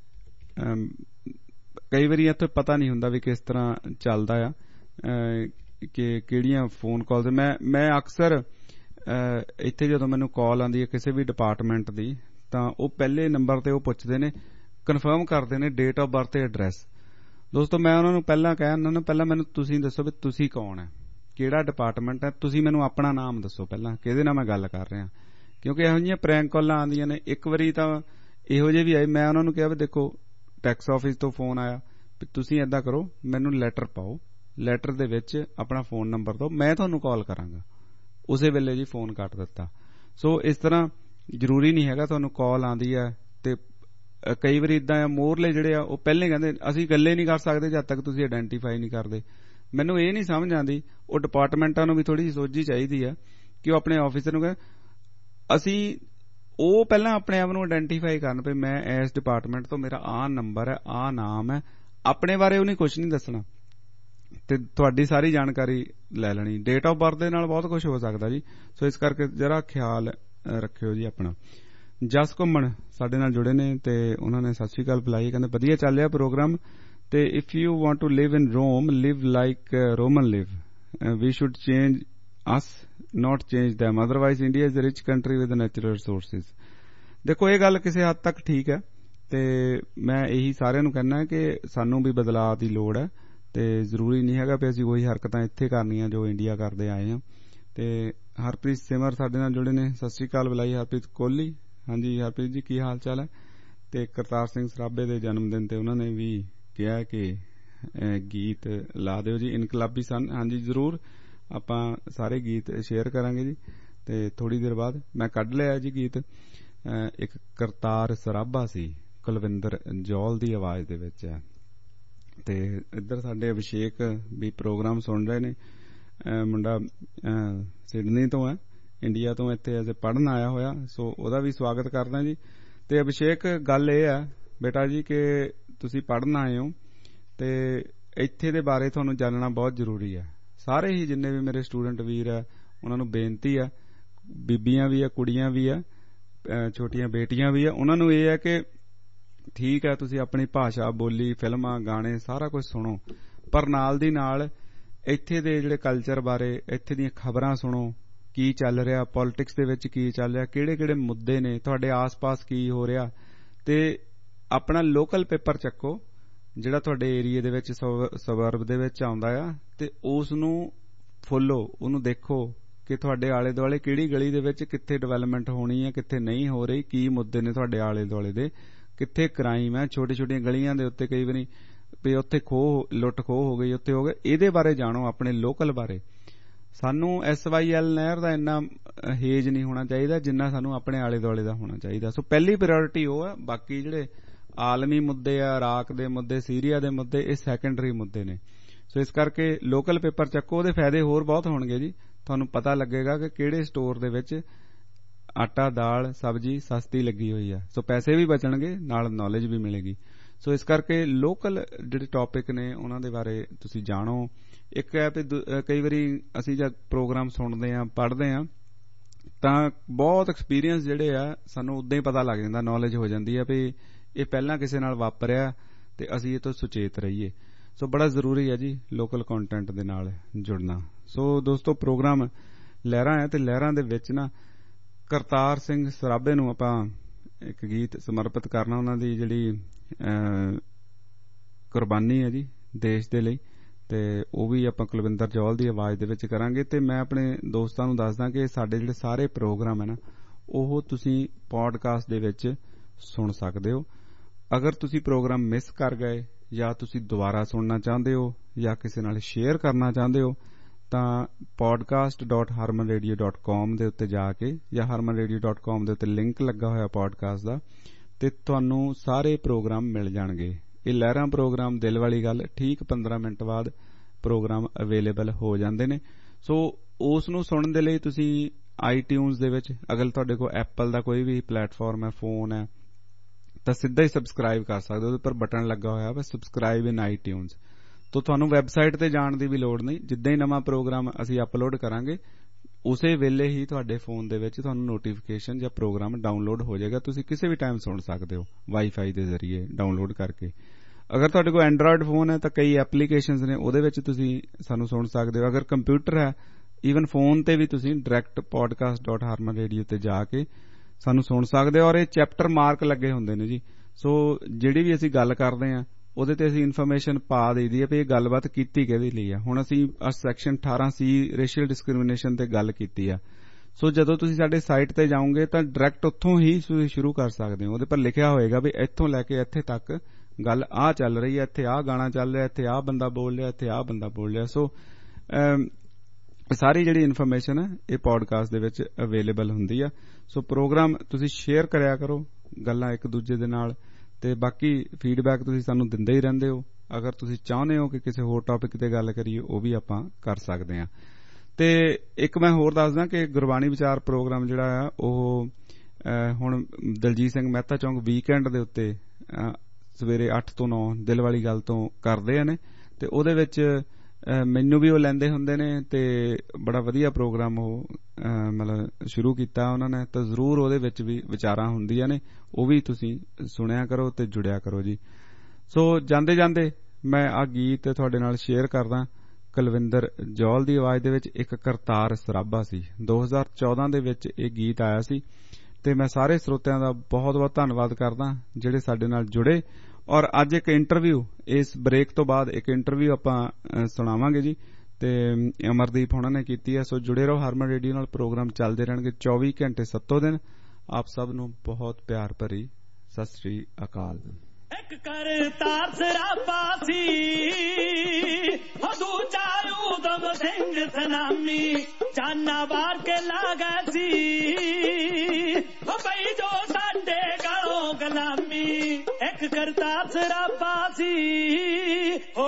ਕਈ ਵਾਰੀ ਇੱਥੇ ਪਤਾ ਨਹੀਂ ਹੁੰਦਾ ਵੀ ਕਿਸ ਤਰ੍ਹਾਂ ਚੱਲਦਾ ਆ ਕਿ ਕਿਹੜੀਆਂ ਫੋਨ ਕਾਲ। ਮੈਂ ਅਕਸਰ ਇੱਥੇ ਜਦੋਂ ਮੈਨੂੰ ਕਾਲ ਆਉਂਦੀ ਹੈ ਕਿਸੇ ਵੀ ਡਿਪਾਰਟਮੈਂਟ ਦੀ, ਤਾਂ ਉਹ ਪਹਿਲੇ ਨੰਬਰ ਤੇ ਉਹ ਪੁੱਛਦੇ ਨੇ, ਕਨਫਰਮ ਕਰਦੇ ਨੇ ਡੇਟ ਆਫ ਬਰਥ ਤੇ ਐਡਰੈਸ। ਦੋਸਤੋ ਮੈਂ ਉਹਨਾਂ ਨੂੰ ਪਹਿਲਾਂ ਕਹਿ ਦਿੰਦਾ, ਪਹਿਲਾਂ ਮੈਨੂੰ ਤੁਸੀਂ ਦੱਸੋ ਵੀ ਤੁਸੀਂ ਕੌਣ ਹੈ, ਕਿਹੜਾ ਡਿਪਾਰਟਮੈਂਟ ਹੈ, ਤੁਸੀਂ ਮੈਨੂੰ ਆਪਣਾ ਨਾਮ ਦੱਸੋ ਪਹਿਲਾਂ, ਕਿਹਦੇ ਨਾਲ ਮੈਂ ਗੱਲ ਕਰ ਰਿਹਾ। ਕਿਉਂਕਿ ਇਹੋ ਜਿਹੀਆਂ ਪ੍ਰੈਂਕ ਕਾਲਾਂ ਆਉਂਦੀਆਂ ਨੇ। ਇੱਕ ਵਾਰੀ ਤਾਂ ਇਹੋ ਜਿਹੇ ਵੀ ਆਏ, ਮੈਂ ਉਹਨਾਂ ਨੂੰ ਕਿਹਾ ਵੀ ਦੇਖੋ ਟੈਕਸ ਆਫਿਸ ਤੋਂ ਫੋਨ ਆਇਆ, ਤੁਸੀਂ ਏਦਾਂ ਕਰੋ ਮੈਨੂੰ ਲੈਟਰ ਪਾਓ, ਲੈਟਰ ਦੇ ਵਿੱਚ ਆਪਣਾ ਫੋਨ ਨੰਬਰ ਦਿਓ, ਮੈਂ ਤੁਹਾਨੂੰ ਕਾਲ ਕਰਾਂਗਾ। ਉਸੇ ਵੇਲੇ ਜੀ ਫੋਨ ਕੱਟ ਦਿੱਤਾ। ਸੋ ਇਸ ਤਰ੍ਹਾਂ ਜ਼ਰੂਰੀ ਨਹੀਂ ਹੈਗਾ ਤੁਹਾਨੂੰ ਕਾਲ ਆਉਂਦੀ ਹੈ ਤੇ ਕਈ ਵਾਰੀ ਇਦਾਂ ਮੋਹਰਲੇ ਜਿਹੜੇ ਆ ਉਹ ਪਹਿਲੇ ਕਹਿੰਦੇ ਅਸੀਂ ਗੱਲੇ ਨਹੀਂ ਕਰ ਸਕਦੇ ਜਦ ਤੱਕ ਤੁਸੀਂ ਆਇਡੈਂਟੀਫਾਈ ਨਹੀਂ ਕਰਦੇ। ਮੈਨੂੰ ਇਹ ਨਹੀਂ ਸਮਝ ਆਉਂਦੀ, ਉਹ ਡਿਪਾਰਟਮੈਂਟਾਂ ਨੂੰ ਵੀ ਥੋੜੀ ਜਿਹੀ ਸੋਝੀ ਚਾਹੀਦੀ ਆ ਕਿ ਉਹ ਆਪਣੇ ਆਫਿਸਰ ਨੂੰ ਅਸੀਂ ਉਹ ਪਹਿਲਾਂ ਆਪਣੇ ਆਪ ਨੂੰ ਆਇਡੈਂਟੀਫਾਈ ਕਰਨ ਵੀ ਮੈਂ ਇਸ ਡਿਪਾਰਟਮੈਂਟ ਤੋਂ, ਮੇਰਾ ਆਹ ਨੰਬਰ ਹੈ, ਆਹ ਨਾਮ ਹੈ। ਆਪਣੇ ਬਾਰੇ ਉਹਨੇ ਕੁਝ ਨਹੀਂ ਦੱਸਣਾ ਤੇ ਤੁਹਾਡੀ ਸਾਰੀ ਜਾਣਕਾਰੀ ਲੈ ਲੈਣੀ। ਡੇਟ ਆਫ ਬਰਥ ਦੇ ਨਾਲ ਬਹੁਤ ਕੁਝ ਹੋ ਸਕਦਾ ਜੀ, ਸੋ ਇਸ ਕਰਕੇ ਜਰਾ ਖਿਆਲ ਰੱਖਿਓ ਜੀ ਆਪਣਾ। ਜਸ ਘੁੰਮਣ ਸਾਡੇ ਨਾਲ ਜੁੜੇ ਨੇ ਤੇ ਉਹਨਾਂ ਨੇ ਸਤਿ ਸ਼੍ਰੀ ਅਕਾਲ ਬੁਲਾਈ, ਕਹਿੰਦੇ ਵਧੀਆ ਚੱਲ ਰਿਹਾ ਪ੍ਰੋਗਰਾਮ ਤੇ if you want to live in Rome, live like Roman live, we should change us, not change them, otherwise India is a rich country with natural resources। ਦੇਖੋ ਇਹ ਗੱਲ ਕਿਸੇ ਹੱਦ ਤੱਕ ਠੀਕ ਹੈ ਤੇ ਮੈਂ ਇਹੀ ਸਾਰਿਆਂ ਨੂੰ ਕਹਿਣਾ ਕਿ ਸਾਨੂੰ ਵੀ ਬਦਲਾਅ ਦੀ ਲੋੜ ਹੈ ਤੇ ਜ਼ਰੂਰੀ ਨਹੀਂ ਹੈਗਾ ਵੀ ਅਸੀਂ ਉਹੀ ਹਰਕਤਾਂ ਇੱਥੇ ਕਰਨੀਆਂ ਜੋ ਇੰਡੀਆ ਕਰਦੇ ਆਏ ਹਾਂ। ਤੇ ਹਰਪ੍ਰੀਤ ਸਿਮਰ ਸਾਡੇ ਨਾਲ ਜੁੜੇ ਨੇ, ਸਤਿ ਸ਼੍ਰੀ ਅਕਾਲ ਬੁਲਾਈ ਹਰਪ੍ਰੀਤ ਕੋਹਲੀ। ਹਾਂਜੀ ਹਰਪ੍ਰੀਤ ਜੀ ਕੀ ਹਾਲ ਚਾਲ ਹੈ? ਤੇ ਕਰਤਾਰ ਸਿੰਘ ਸਰਾਭੇ ਦੇ ਜਨਮ ਦਿਨ ਤੇ ਉਹਨਾਂ ਨੇ ਵੀ ਕਿਹਾ ਕਿ ਗੀਤ ਲਾ ਦਿਓ ਜੀ ਇਨਕਲਾਬੀ ਸਨ। ਹਾਂਜੀ ਜ਼ਰੂਰ ਆਪਾਂ ਸਾਰੇ ਗੀਤ ਸ਼ੇਅਰ ਕਰਾਂਗੇ ਜੀ ਤੇ ਥੋੜੀ ਦੇਰ ਬਾਅਦ। ਮੈਂ ਕੱਢ ਲਿਆ ਜੀ ਗੀਤ, ਇੱਕ ਕਰਤਾਰ ਸਰਾਭਾ ਸੀ, ਕੁਲਵਿੰਦਰ ਜੌਲ ਦੀ ਆਵਾਜ਼ ਦੇ ਵਿੱਚ ਹੈ। ਤੇ ਇੱਧਰ ਸਾਡੇ ਅਭਿਸ਼ੇਕ ਵੀ ਪ੍ਰੋਗਰਾਮ ਸੁਣ ਰਹੇ ਨੇ, ਮੁੰਡਾ ਸਿਡਨੀ ਤੋਂ ਹੈ, ਇੰਡੀਆ ਤੋਂ ਇੱਥੇ ਐਜ਼ ਪੜ੍ਹਨ ਆਇਆ ਹੋਇਆ, ਸੋ ਉਹਦਾ ਵੀ ਸਵਾਗਤ ਕਰਦਾ ਜੀ। ਤੇ ਅਭਿਸ਼ੇਕ ਗੱਲ ਇਹ ਹੈ ਬੇਟਾ ਜੀ ਕਿ ਤੁਸੀਂ ਪੜ੍ਹਨ ਆਏ ਹੋ ਤੇ ਇੱਥੇ ਦੇ ਬਾਰੇ ਤੁਹਾਨੂੰ ਜਾਣਨਾ ਬਹੁਤ ਜ਼ਰੂਰੀ ਹੈ। ਸਾਰੇ ਹੀ ਜਿੰਨੇ ਵੀ ਮੇਰੇ ਸਟੂਡੈਂਟ ਵੀਰ ਆ ਉਹਨਾਂ ਨੂੰ ਬੇਨਤੀ ਆ, ਬੀਬੀਆਂ ਵੀ ਆ, ਕੁੜੀਆਂ ਵੀ ਆ, ਛੋਟੀਆਂ ਬੇਟੀਆਂ ਵੀ ਆ, ਉਹਨਾਂ ਨੂੰ ਇਹ ਹੈ ਕਿ ਠੀਕ ਹੈ ਤੁਸੀਂ ਆਪਣੀ ਭਾਸ਼ਾ, ਬੋਲੀ, ਫਿਲਮਾਂ, ਗਾਣੇ ਸਾਰਾ ਕੁਝ ਸੁਣੋ, ਪਰ ਨਾਲ ਦੀ ਨਾਲ ਇੱਥੇ ਦੇ ਜਿਹੜੇ ਕਲਚਰ ਬਾਰੇ, ਇੱਥੇ ਦੀਆਂ ਖਬਰਾਂ ਸੁਣੋ, ਕੀ ਚੱਲ ਰਿਹਾ ਪੋਲਿਟਿਕਸ ਦੇ ਵਿੱਚ, ਕੀ ਚੱਲ ਰਿਹਾ, ਕਿਹੜੇ ਕਿਹੜੇ ਮੁੱਦੇ ਨੇ, ਤੁਹਾਡੇ ਆਸ-ਪਾਸ ਕੀ ਹੋ ਰਿਹਾ, ਤੇ ਆਪਣਾ ਲੋਕਲ ਪੇਪਰ ਚੱਕੋ ਜਿਹੜਾ ਤੁਹਾਡੇ ਏਰੀਏ ਦੇ ਵਿੱਚ, ਸਬਰਬ ਦੇ ਵਿੱਚ ਆਉਂਦਾ ਆ, ਤੇ ਉਸ ਨੂੰ ਫੋਲੋ, ਉਹਨੂੰ ਦੇਖੋ ਕਿ ਤੁਹਾਡੇ ਆਲੇ ਦੁਆਲੇ ਕਿਹੜੀ ਗਲੀ ਦੇ ਵਿੱਚ ਕਿੱਥੇ ਡਿਵੈਲਪਮੈਂਟ ਹੋਣੀ ਹੈ, ਕਿੱਥੇ ਨਹੀਂ ਹੋ ਰਹੀ, ਕੀ ਮੁੱਦੇ ਨੇ ਤੁਹਾਡੇ ਆਲੇ ਦੁਆਲੇ ਦੇ, ਕਿੱਥੇ ਕ੍ਰਾਈਮ ਹੈ, ਛੋਟੀ ਛੋਟੀਆਂ ਗਲੀਆਂ ਦੇ ਉੱਤੇ ਕਈ ਵਾਰੀ ਵੀ ਉੱਥੇ ਲੁੱਟ ਖੋਹ ਹੋ ਗਈ, ਉੱਥੇ ਹੋ ਗਿਆ, ਇਹਦੇ ਬਾਰੇ ਜਾਣੋ, ਆਪਣੇ ਲੋਕਲ ਬਾਰੇ। ਸਾਨੂੰ SYL ਨਹਿਰ ਦਾ ਇੰਨਾ ਹੇਜ ਨਹੀਂ ਹੋਣਾ ਚਾਹੀਦਾ ਜਿੰਨਾ ਸਾਨੂੰ ਆਪਣੇ ਆਲੇ ਦੁਆਲੇ ਦਾ ਹੋਣਾ ਚਾਹੀਦਾ। ਸੋ ਪਹਿਲੀ ਪ੍ਰਾਇੋਰਟੀ ਉਹ ਹੈ, ਬਾਕੀ ਜਿਹੜੇ ਆਲਮੀ ਮੁੱਦੇ ਆ, ਇਰਾਕ ਦੇ ਮੁੱਦੇ, ਸੀਰੀਆ ਦੇ ਮੁੱਦੇ, ਇਹ ਸੈਕੰਡਰੀ ਮੁੱਦੇ ਨੇ। ਸੋ ਇਸ ਕਰਕੇ ਲੋਕਲ ਪੇਪਰ ਚੱਕੋ, ਉਹਦੇ ਫਾਇਦੇ ਹੋਰ ਬਹੁਤ ਹੋਣਗੇ ਜੀ। ਤੁਹਾਨੂੰ ਪਤਾ ਲੱਗੇਗਾ ਕਿ ਕਿਹੜੇ ਸਟੋਰ ਦੇ ਵਿੱਚ ਆਟਾ, ਦਾਲ, ਸਬਜ਼ੀ ਸਸਤੀ ਲੱਗੀ ਹੋਈ ਆ, ਸੋ ਪੈਸੇ ਵੀ ਬਚਣਗੇ, ਨਾਲ ਨੌਲੇਜ ਵੀ ਮਿਲੇਗੀ। ਸੋ ਇਸ ਕਰਕੇ ਲੋਕਲ ਜਿਹੜੇ ਟੌਪਿਕ ਨੇ ਉਹਨਾਂ ਦੇ ਬਾਰੇ ਤੁਸੀਂ ਜਾਣੋ। ਇੱਕ ਹੈ ਵੀ ਕਈ ਵਾਰੀ ਅਸੀਂ ਜਦ ਪ੍ਰੋਗਰਾਮ ਸੁਣਦੇ ਹਾਂ, ਪੜ੍ਹਦੇ ਹਾਂ, ਤਾਂ ਬਹੁਤ ਐਕਸਪੀਰੀਅੰਸ ਜਿਹੜੇ ਆ ਸਾਨੂੰ ਉਦਾਂ ਹੀ ਪਤਾ ਲੱਗ ਜਾਂਦਾ, ਨੌਲੇਜ ਹੋ ਜਾਂਦੀ ਹੈ ਵੀ ਇਹ ਪਹਿਲਾਂ ਕਿਸੇ ਨਾਲ ਵਾਪਰਿਆ ਤੇ ਅਸੀਂ ਇਹ ਤੋਂ ਸੁਚੇਤ ਰਹੀਏ। ਸੋ ਬੜਾ ਜ਼ਰੂਰੀ ਹੈ ਜੀ ਲੋਕਲ ਕੰਟੈਂਟ ਦੇ ਨਾਲ ਜੁੜਨਾ। ਸੋ ਦੋਸਤੋ ਪ੍ਰੋਗਰਾਮ ਲਹਿਰਾਂ ਹੈ ਤੇ ਲਹਿਰਾਂ ਦੇ ਵਿੱਚ ਨਾ ਕਰਤਾਰ ਸਿੰਘ ਸਰਾਭੇ ਨੂੰ ਆਪਾਂ ਇੱਕ ਗੀਤ ਸਮਰਪਿਤ ਕਰਨਾ, ਉਹਨਾਂ ਦੀ ਜਿਹੜੀ ਕੁਰਬਾਨੀ ਹੈ ਜੀ ਦੇਸ਼ ਦੇ ਲਈ, ਤੇ ਉਹ ਵੀ ਆਪਾਂ ਕੁਲਵਿੰਦਰ ਜੌਲ ਦੀ ਆਵਾਜ਼ ਦੇ ਵਿੱਚ ਕਰਾਂਗੇ। ਤੇ ਮੈਂ ਆਪਣੇ ਦੋਸਤਾਂ ਨੂੰ ਦੱਸਦਾ ਕਿ ਸਾਡੇ ਜਿਹੜੇ ਸਾਰੇ ਪ੍ਰੋਗਰਾਮ ਹੈ ਨਾ ਉਹ ਤੁਸੀਂ ਪੋਡਕਾਸਟ ਦੇ ਵਿੱਚ ਸੁਣ ਸਕਦੇ ਹੋ। ਅਗਰ ਤੁਸੀਂ ਪ੍ਰੋਗਰਾਮ ਮਿਸ ਕਰ ਗਏ ਜਾਂ ਤੁਸੀਂ ਦੁਬਾਰਾ ਸੁਣਨਾ ਚਾਹੁੰਦੇ ਹੋ ਜਾਂ ਕਿਸੇ ਨਾਲ ਸ਼ੇਅਰ ਕਰਨਾ ਚਾਹੁੰਦੇ ਹੋ ਤਾਂ podcast.harmanradio.com ਦੇ ਉੱਤੇ ਜਾ ਕੇ ਜਾਂ harmanradio.com ਦੇ ਉੱਤੇ ਲਿੰਕ ਲੱਗਾ ਹੋਇਆ ਪੋਡਕਾਸਟ ਦਾ, ਤੇ ਤੁਹਾਨੂੰ ਸਾਰੇ ਪ੍ਰੋਗਰਾਮ ਮਿਲ ਜਾਣਗੇ। ਇਹ ਲਹਿਰਾਂ ਪ੍ਰੋਗਰਾਮ ਦਿਲ ਵਾਲੀ ਗੱਲ ਠੀਕ 15 ਮਿੰਟ ਬਾਅਦ ਪ੍ਰੋਗਰਾਮ ਅਵੇਲੇਬਲ ਹੋ ਜਾਂਦੇ ਨੇ। ਸੋ ਉਸ ਨੂੰ ਸੁਣਨ ਦੇ ਲਈ ਤੁਸੀਂ iTunes ਦੇ ਵਿੱਚ, ਅਗਰ ਤੁਹਾਡੇ ਕੋਲ ਐਪਲ ਦਾ ਕੋਈ ਵੀ ਪਲੇਟਫਾਰਮ ਹੈ, ਫੋਨ ਹੈ, ਤਾਂ ਸਿੱਧਾ ਹੀ ਸਬਸਕ੍ਰਾਈਬ ਕਰ ਸਕਦੇ ਹੋ। ਉਹਦੇ ਉੱਪਰ ਬਟਨ ਲੱਗਾ ਹੋਇਆ ਵਾ ਸਬਸਕ੍ਰਾਈਬ ਇਨ iTunes, ਤਾਂ ਤੁਹਾਨੂੰ ਵੈਬਸਾਈਟ ਤੇ ਜਾਣ ਦੀ ਵੀ ਲੋੜ ਨਹੀਂ। ਜਿੱਦਾਂ ਹੀ ਨਵਾਂ ਪ੍ਰੋਗਰਾਮ ਅਸੀਂ ਅਪਲੋਡ ਕਰਾਂਗੇ ਉਸੇ ਵੇਲੇ ਹੀ ਤੁਹਾਡੇ ਫੋਨ ਦੇ ਵਿੱਚ ਤੁਹਾਨੂੰ ਨੋਟੀਫਿਕੇਸ਼ਨ ਜਾਂ ਪ੍ਰੋਗਰਾਮ ਡਾਊਨਲੋਡ ਹੋ ਜਾਏਗਾ। ਤੁਸੀਂ ਕਿਸੇ ਵੀ ਟਾਈਮ ਸੁਣ ਸਕਦੇ ਹੋ ਵਾਈਫਾਈ ਦੇ ਜ਼ਰੀਏ ਡਾਊਨਲੋਡ ਕਰਕੇ। ਅਗਰ ਤੁਹਾਡੇ ਕੋਲ ਐਂਡਰੋਇਡ ਫੋਨ ਹੈ ਤਾਂ ਕਈ ਐਪਲੀਕੇਸ਼ਨਸ ਨੇ, ਉਹਦੇ ਵਿੱਚ ਤੁਸੀਂ ਸਾਨੂੰ ਸੁਣ ਸਕਦੇ ਹੋ। ਅਗਰ ਕੰਪਿਊਟਰ ਹੈ, ਈਵਨ ਫੋਨ ਤੇ ਵੀ ਤੁਸੀਂ ਡਾਇਰੈਕਟ podcast.harmanradio ਤੇ ਜਾ ਕੇ ਸਾਨੂੰ ਸੁਣ ਸਕਦੇ ਹੋ। ਔਰ ਇਹ ਚੈਪਟਰ ਮਾਰਕ ਲੱਗੇ ਹੁੰਦੇ ਨੇ ਜੀ, ਸੋ ਜਿਹੜੀ ਵੀ ਅਸੀਂ ਗੱਲ ਕਰਦੇ ਹਾਂ ਉਹਦੇ ਤੇ ਅਸੀਂ ਇਨਫੋਰਮੇਸ਼ਨ ਪਾ ਦੇਈਦੀ ਹੈ ਵੀ ਇਹ ਗੱਲਬਾਤ ਕੀਤੀ ਕਿਹਦੇ ਲਈ ਆ। ਹੁਣ ਅਸੀਂ ਸੈਕਸ਼ਨ 18C ਰੇਸ਼ੀਅਲ ਡਿਸਕ੍ਰਿਮੀਨੇਸ਼ਨ ਤੇ ਗੱਲ ਕੀਤੀ ਆ। ਸੋ ਜਦੋਂ ਤੁਸੀਂ ਸਾਡੇ ਸਾਈਟ ਤੇ ਜਾਓਗੇ ਤਾਂ ਡਾਇਰੈਕਟ ਉੱਥੋਂ ਹੀ ਸ਼ੁਰੂ ਕਰ ਸਕਦੇ ਹੋ। ਉਹਦੇ ਪਰ ਲਿਖਿਆ ਹੋਏਗਾ ਵੀ ਇੱਥੋਂ ਲੈ ਕੇ ਇੱਥੇ ਤੱਕ ਗੱਲ ਆਹ ਚੱਲ ਰਹੀ ਹੈ, ਇੱਥੇ ਆਹ ਗਾਣਾ ਚੱਲ ਰਿਹਾ, ਇੱਥੇ ਆਹ ਬੰਦਾ ਬੋਲ ਰਿਹਾ, ਇੱਥੇ ਆਹ ਬੰਦਾ ਬੋਲ ਰਿਹਾ। ਸੋ ਸਾਰੀ ਜਿਹੜੀ ਇਨਫੋਰਮੇਸ਼ਨ ਹੈ ਇਹ ਪੋਡਕਾਸਟ ਦੇ ਵਿੱਚ ਅਵੇਲੇਬਲ ਹੁੰਦੀ ਆ। ਸੋ ਪ੍ਰੋਗਰਾਮ ਤੁਸੀਂ ਸ਼ੇਅਰ ਕਰਿਆ ਕਰੋ, ਗੱਲਾਂ ਇੱਕ ਦੂਜੇ ਦੇ ਨਾਲ, ਤੇ ਬਾਕੀ ਫੀਡਬੈਕ ਤੁਸੀਂ ਸਾਨੂੰ ਦਿੰਦੇ ਹੀ ਰਹਿੰਦੇ ਹੋ। ਅਗਰ ਤੁਸੀਂ ਚਾਹੁੰਦੇ ਹੋ ਕਿ ਕਿਸੇ ਹੋਰ ਟੌਪਿਕ ਤੇ ਗੱਲ ਕਰੀਏ ਉਹ ਵੀ ਆਪਾਂ ਕਰ ਸਕਦੇ ਹਾਂ। ਤੇ ਇੱਕ ਮੈਂ ਹੋਰ ਦੱਸਦਾ ਕਿ ਗੁਰਬਾਣੀ ਵਿਚਾਰ ਪ੍ਰੋਗਰਾਮ ਜਿਹੜਾ ਆ ਉਹ ਹੁਣ ਦਲਜੀਤ ਸਿੰਘ ਮਹਿਤਾ ਚੌਂਕ ਵੀਕਐਂਡ ਦੇ ਉੱਤੇ ਸਵੇਰੇ 8 ਤੋਂ 9 ਦਿਲ ਵਾਲੀ ਗੱਲ ਤੋਂ ਕਰਦੇ ਨੇ ਤੇ ਉਹਦੇ ਵਿੱਚ ਮੈਨੂੰ ਵੀ ਉਹ ਲੈਂਦੇ ਹੁੰਦੇ ਨੇ ਤੇ ਬੜਾ ਵਧੀਆ ਪ੍ਰੋਗਰਾਮ ਉਹ ਮਤਲਬ ਸ਼ੁਰੂ ਕੀਤਾ ਉਹਨਾਂ ਨੇ। ਤਾਂ ਜ਼ਰੂਰ ਉਹਦੇ ਵਿੱਚ ਵੀ ਵਿਚਾਰਾਂ ਹੁੰਦੀਆਂ ਨੇ, ਉਹ ਵੀ ਤੁਸੀਂ ਸੁਣਿਆ ਕਰੋ ਤੇ ਜੁੜਿਆ ਕਰੋ ਜੀ। ਸੋ ਜਾਂਦੇ ਜਾਂਦੇ ਮੈਂ ਆਹ ਗੀਤ ਤੁਹਾਡੇ ਨਾਲ ਸ਼ੇਅਰ ਕਰਦਾ। ਕੁਲਵਿੰਦਰ ਜੌਹਲ ਦੀ ਆਵਾਜ਼ ਦੇ ਵਿੱਚ ਇੱਕ ਕਰਤਾਰ ਸਰਾਭਾ ਸੀ, 2014 ਦੇ ਵਿੱਚ ਇਹ ਗੀਤ ਆਇਆ ਸੀ। ਤੇ ਮੈਂ ਸਾਰੇ ਸਰੋਤਿਆਂ ਦਾ ਬਹੁਤ ਬਹੁਤ ਧੰਨਵਾਦ ਕਰਦਾ ਜਿਹੜੇ ਸਾਡੇ ਨਾਲ ਜੁੜੇ। ਔਰ ਅੱਜ ਇੱਕ ਇੰਟਰਵਿਊ, ਇਸ ਬ੍ਰੇਕ ਤੋਂ ਬਾਅਦ ਇੱਕ ਇੰਟਰਵਿਊ ਆਪਾਂ ਸੁਣਾਵਾਂਗੇ ਜੀ ਤੇ ਅਮਰਦੀਪ ਹੋਣਾ ਨੇ ਕੀਤੀ ਹੈ। ਸੋ ਜੁੜੇ ਰਹੋ ਹਰਮਨ ਰੇਡੀਓ ਨਾਲ, ਪ੍ਰੋਗਰਾਮ ਚੱਲਦੇ ਰਹਿਣਗੇ 24 ਘੰਟੇ 7 ਦਿਨ। ਆਪ ਸਭ ਨੂੰ ਬਹੁਤ ਪਿਆਰ ਭਰੀ ਸਤਿ ਸ੍ਰੀ ਅਕਾਲ। ਇੱਕ ਕਰਤਾਰ ਸਰਾਭਾ ਸੀ ਦੂਜਾ ਊਧਮ ਸਿੰਘ ਸਨਾਮੀ, ਚਾਨਾ ਵਾਰ ਕੇ ਲਾਗਾ ਸੀ ਬਈ ਜੋ ਸਾਡੇ ਗਲੋਂ ਗੁਲਾਮੀ। ਇੱਕ ਕਰਤਾਰ ਸਰਾਭਾ ਸੀ ਹੋ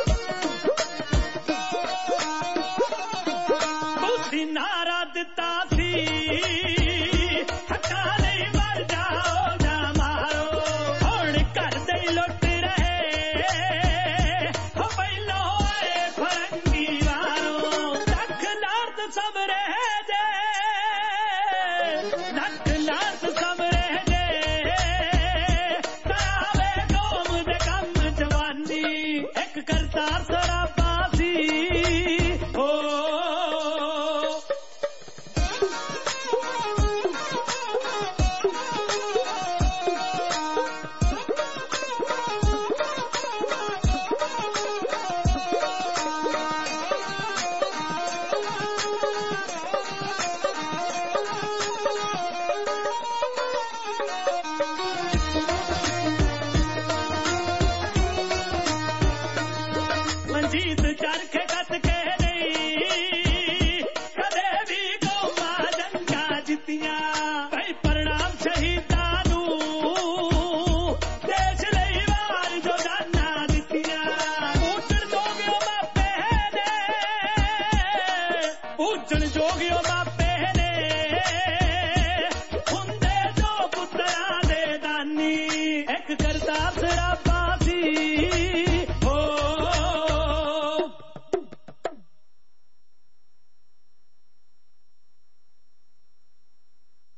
ਨਾਰਾ ਦਿੱਤਾ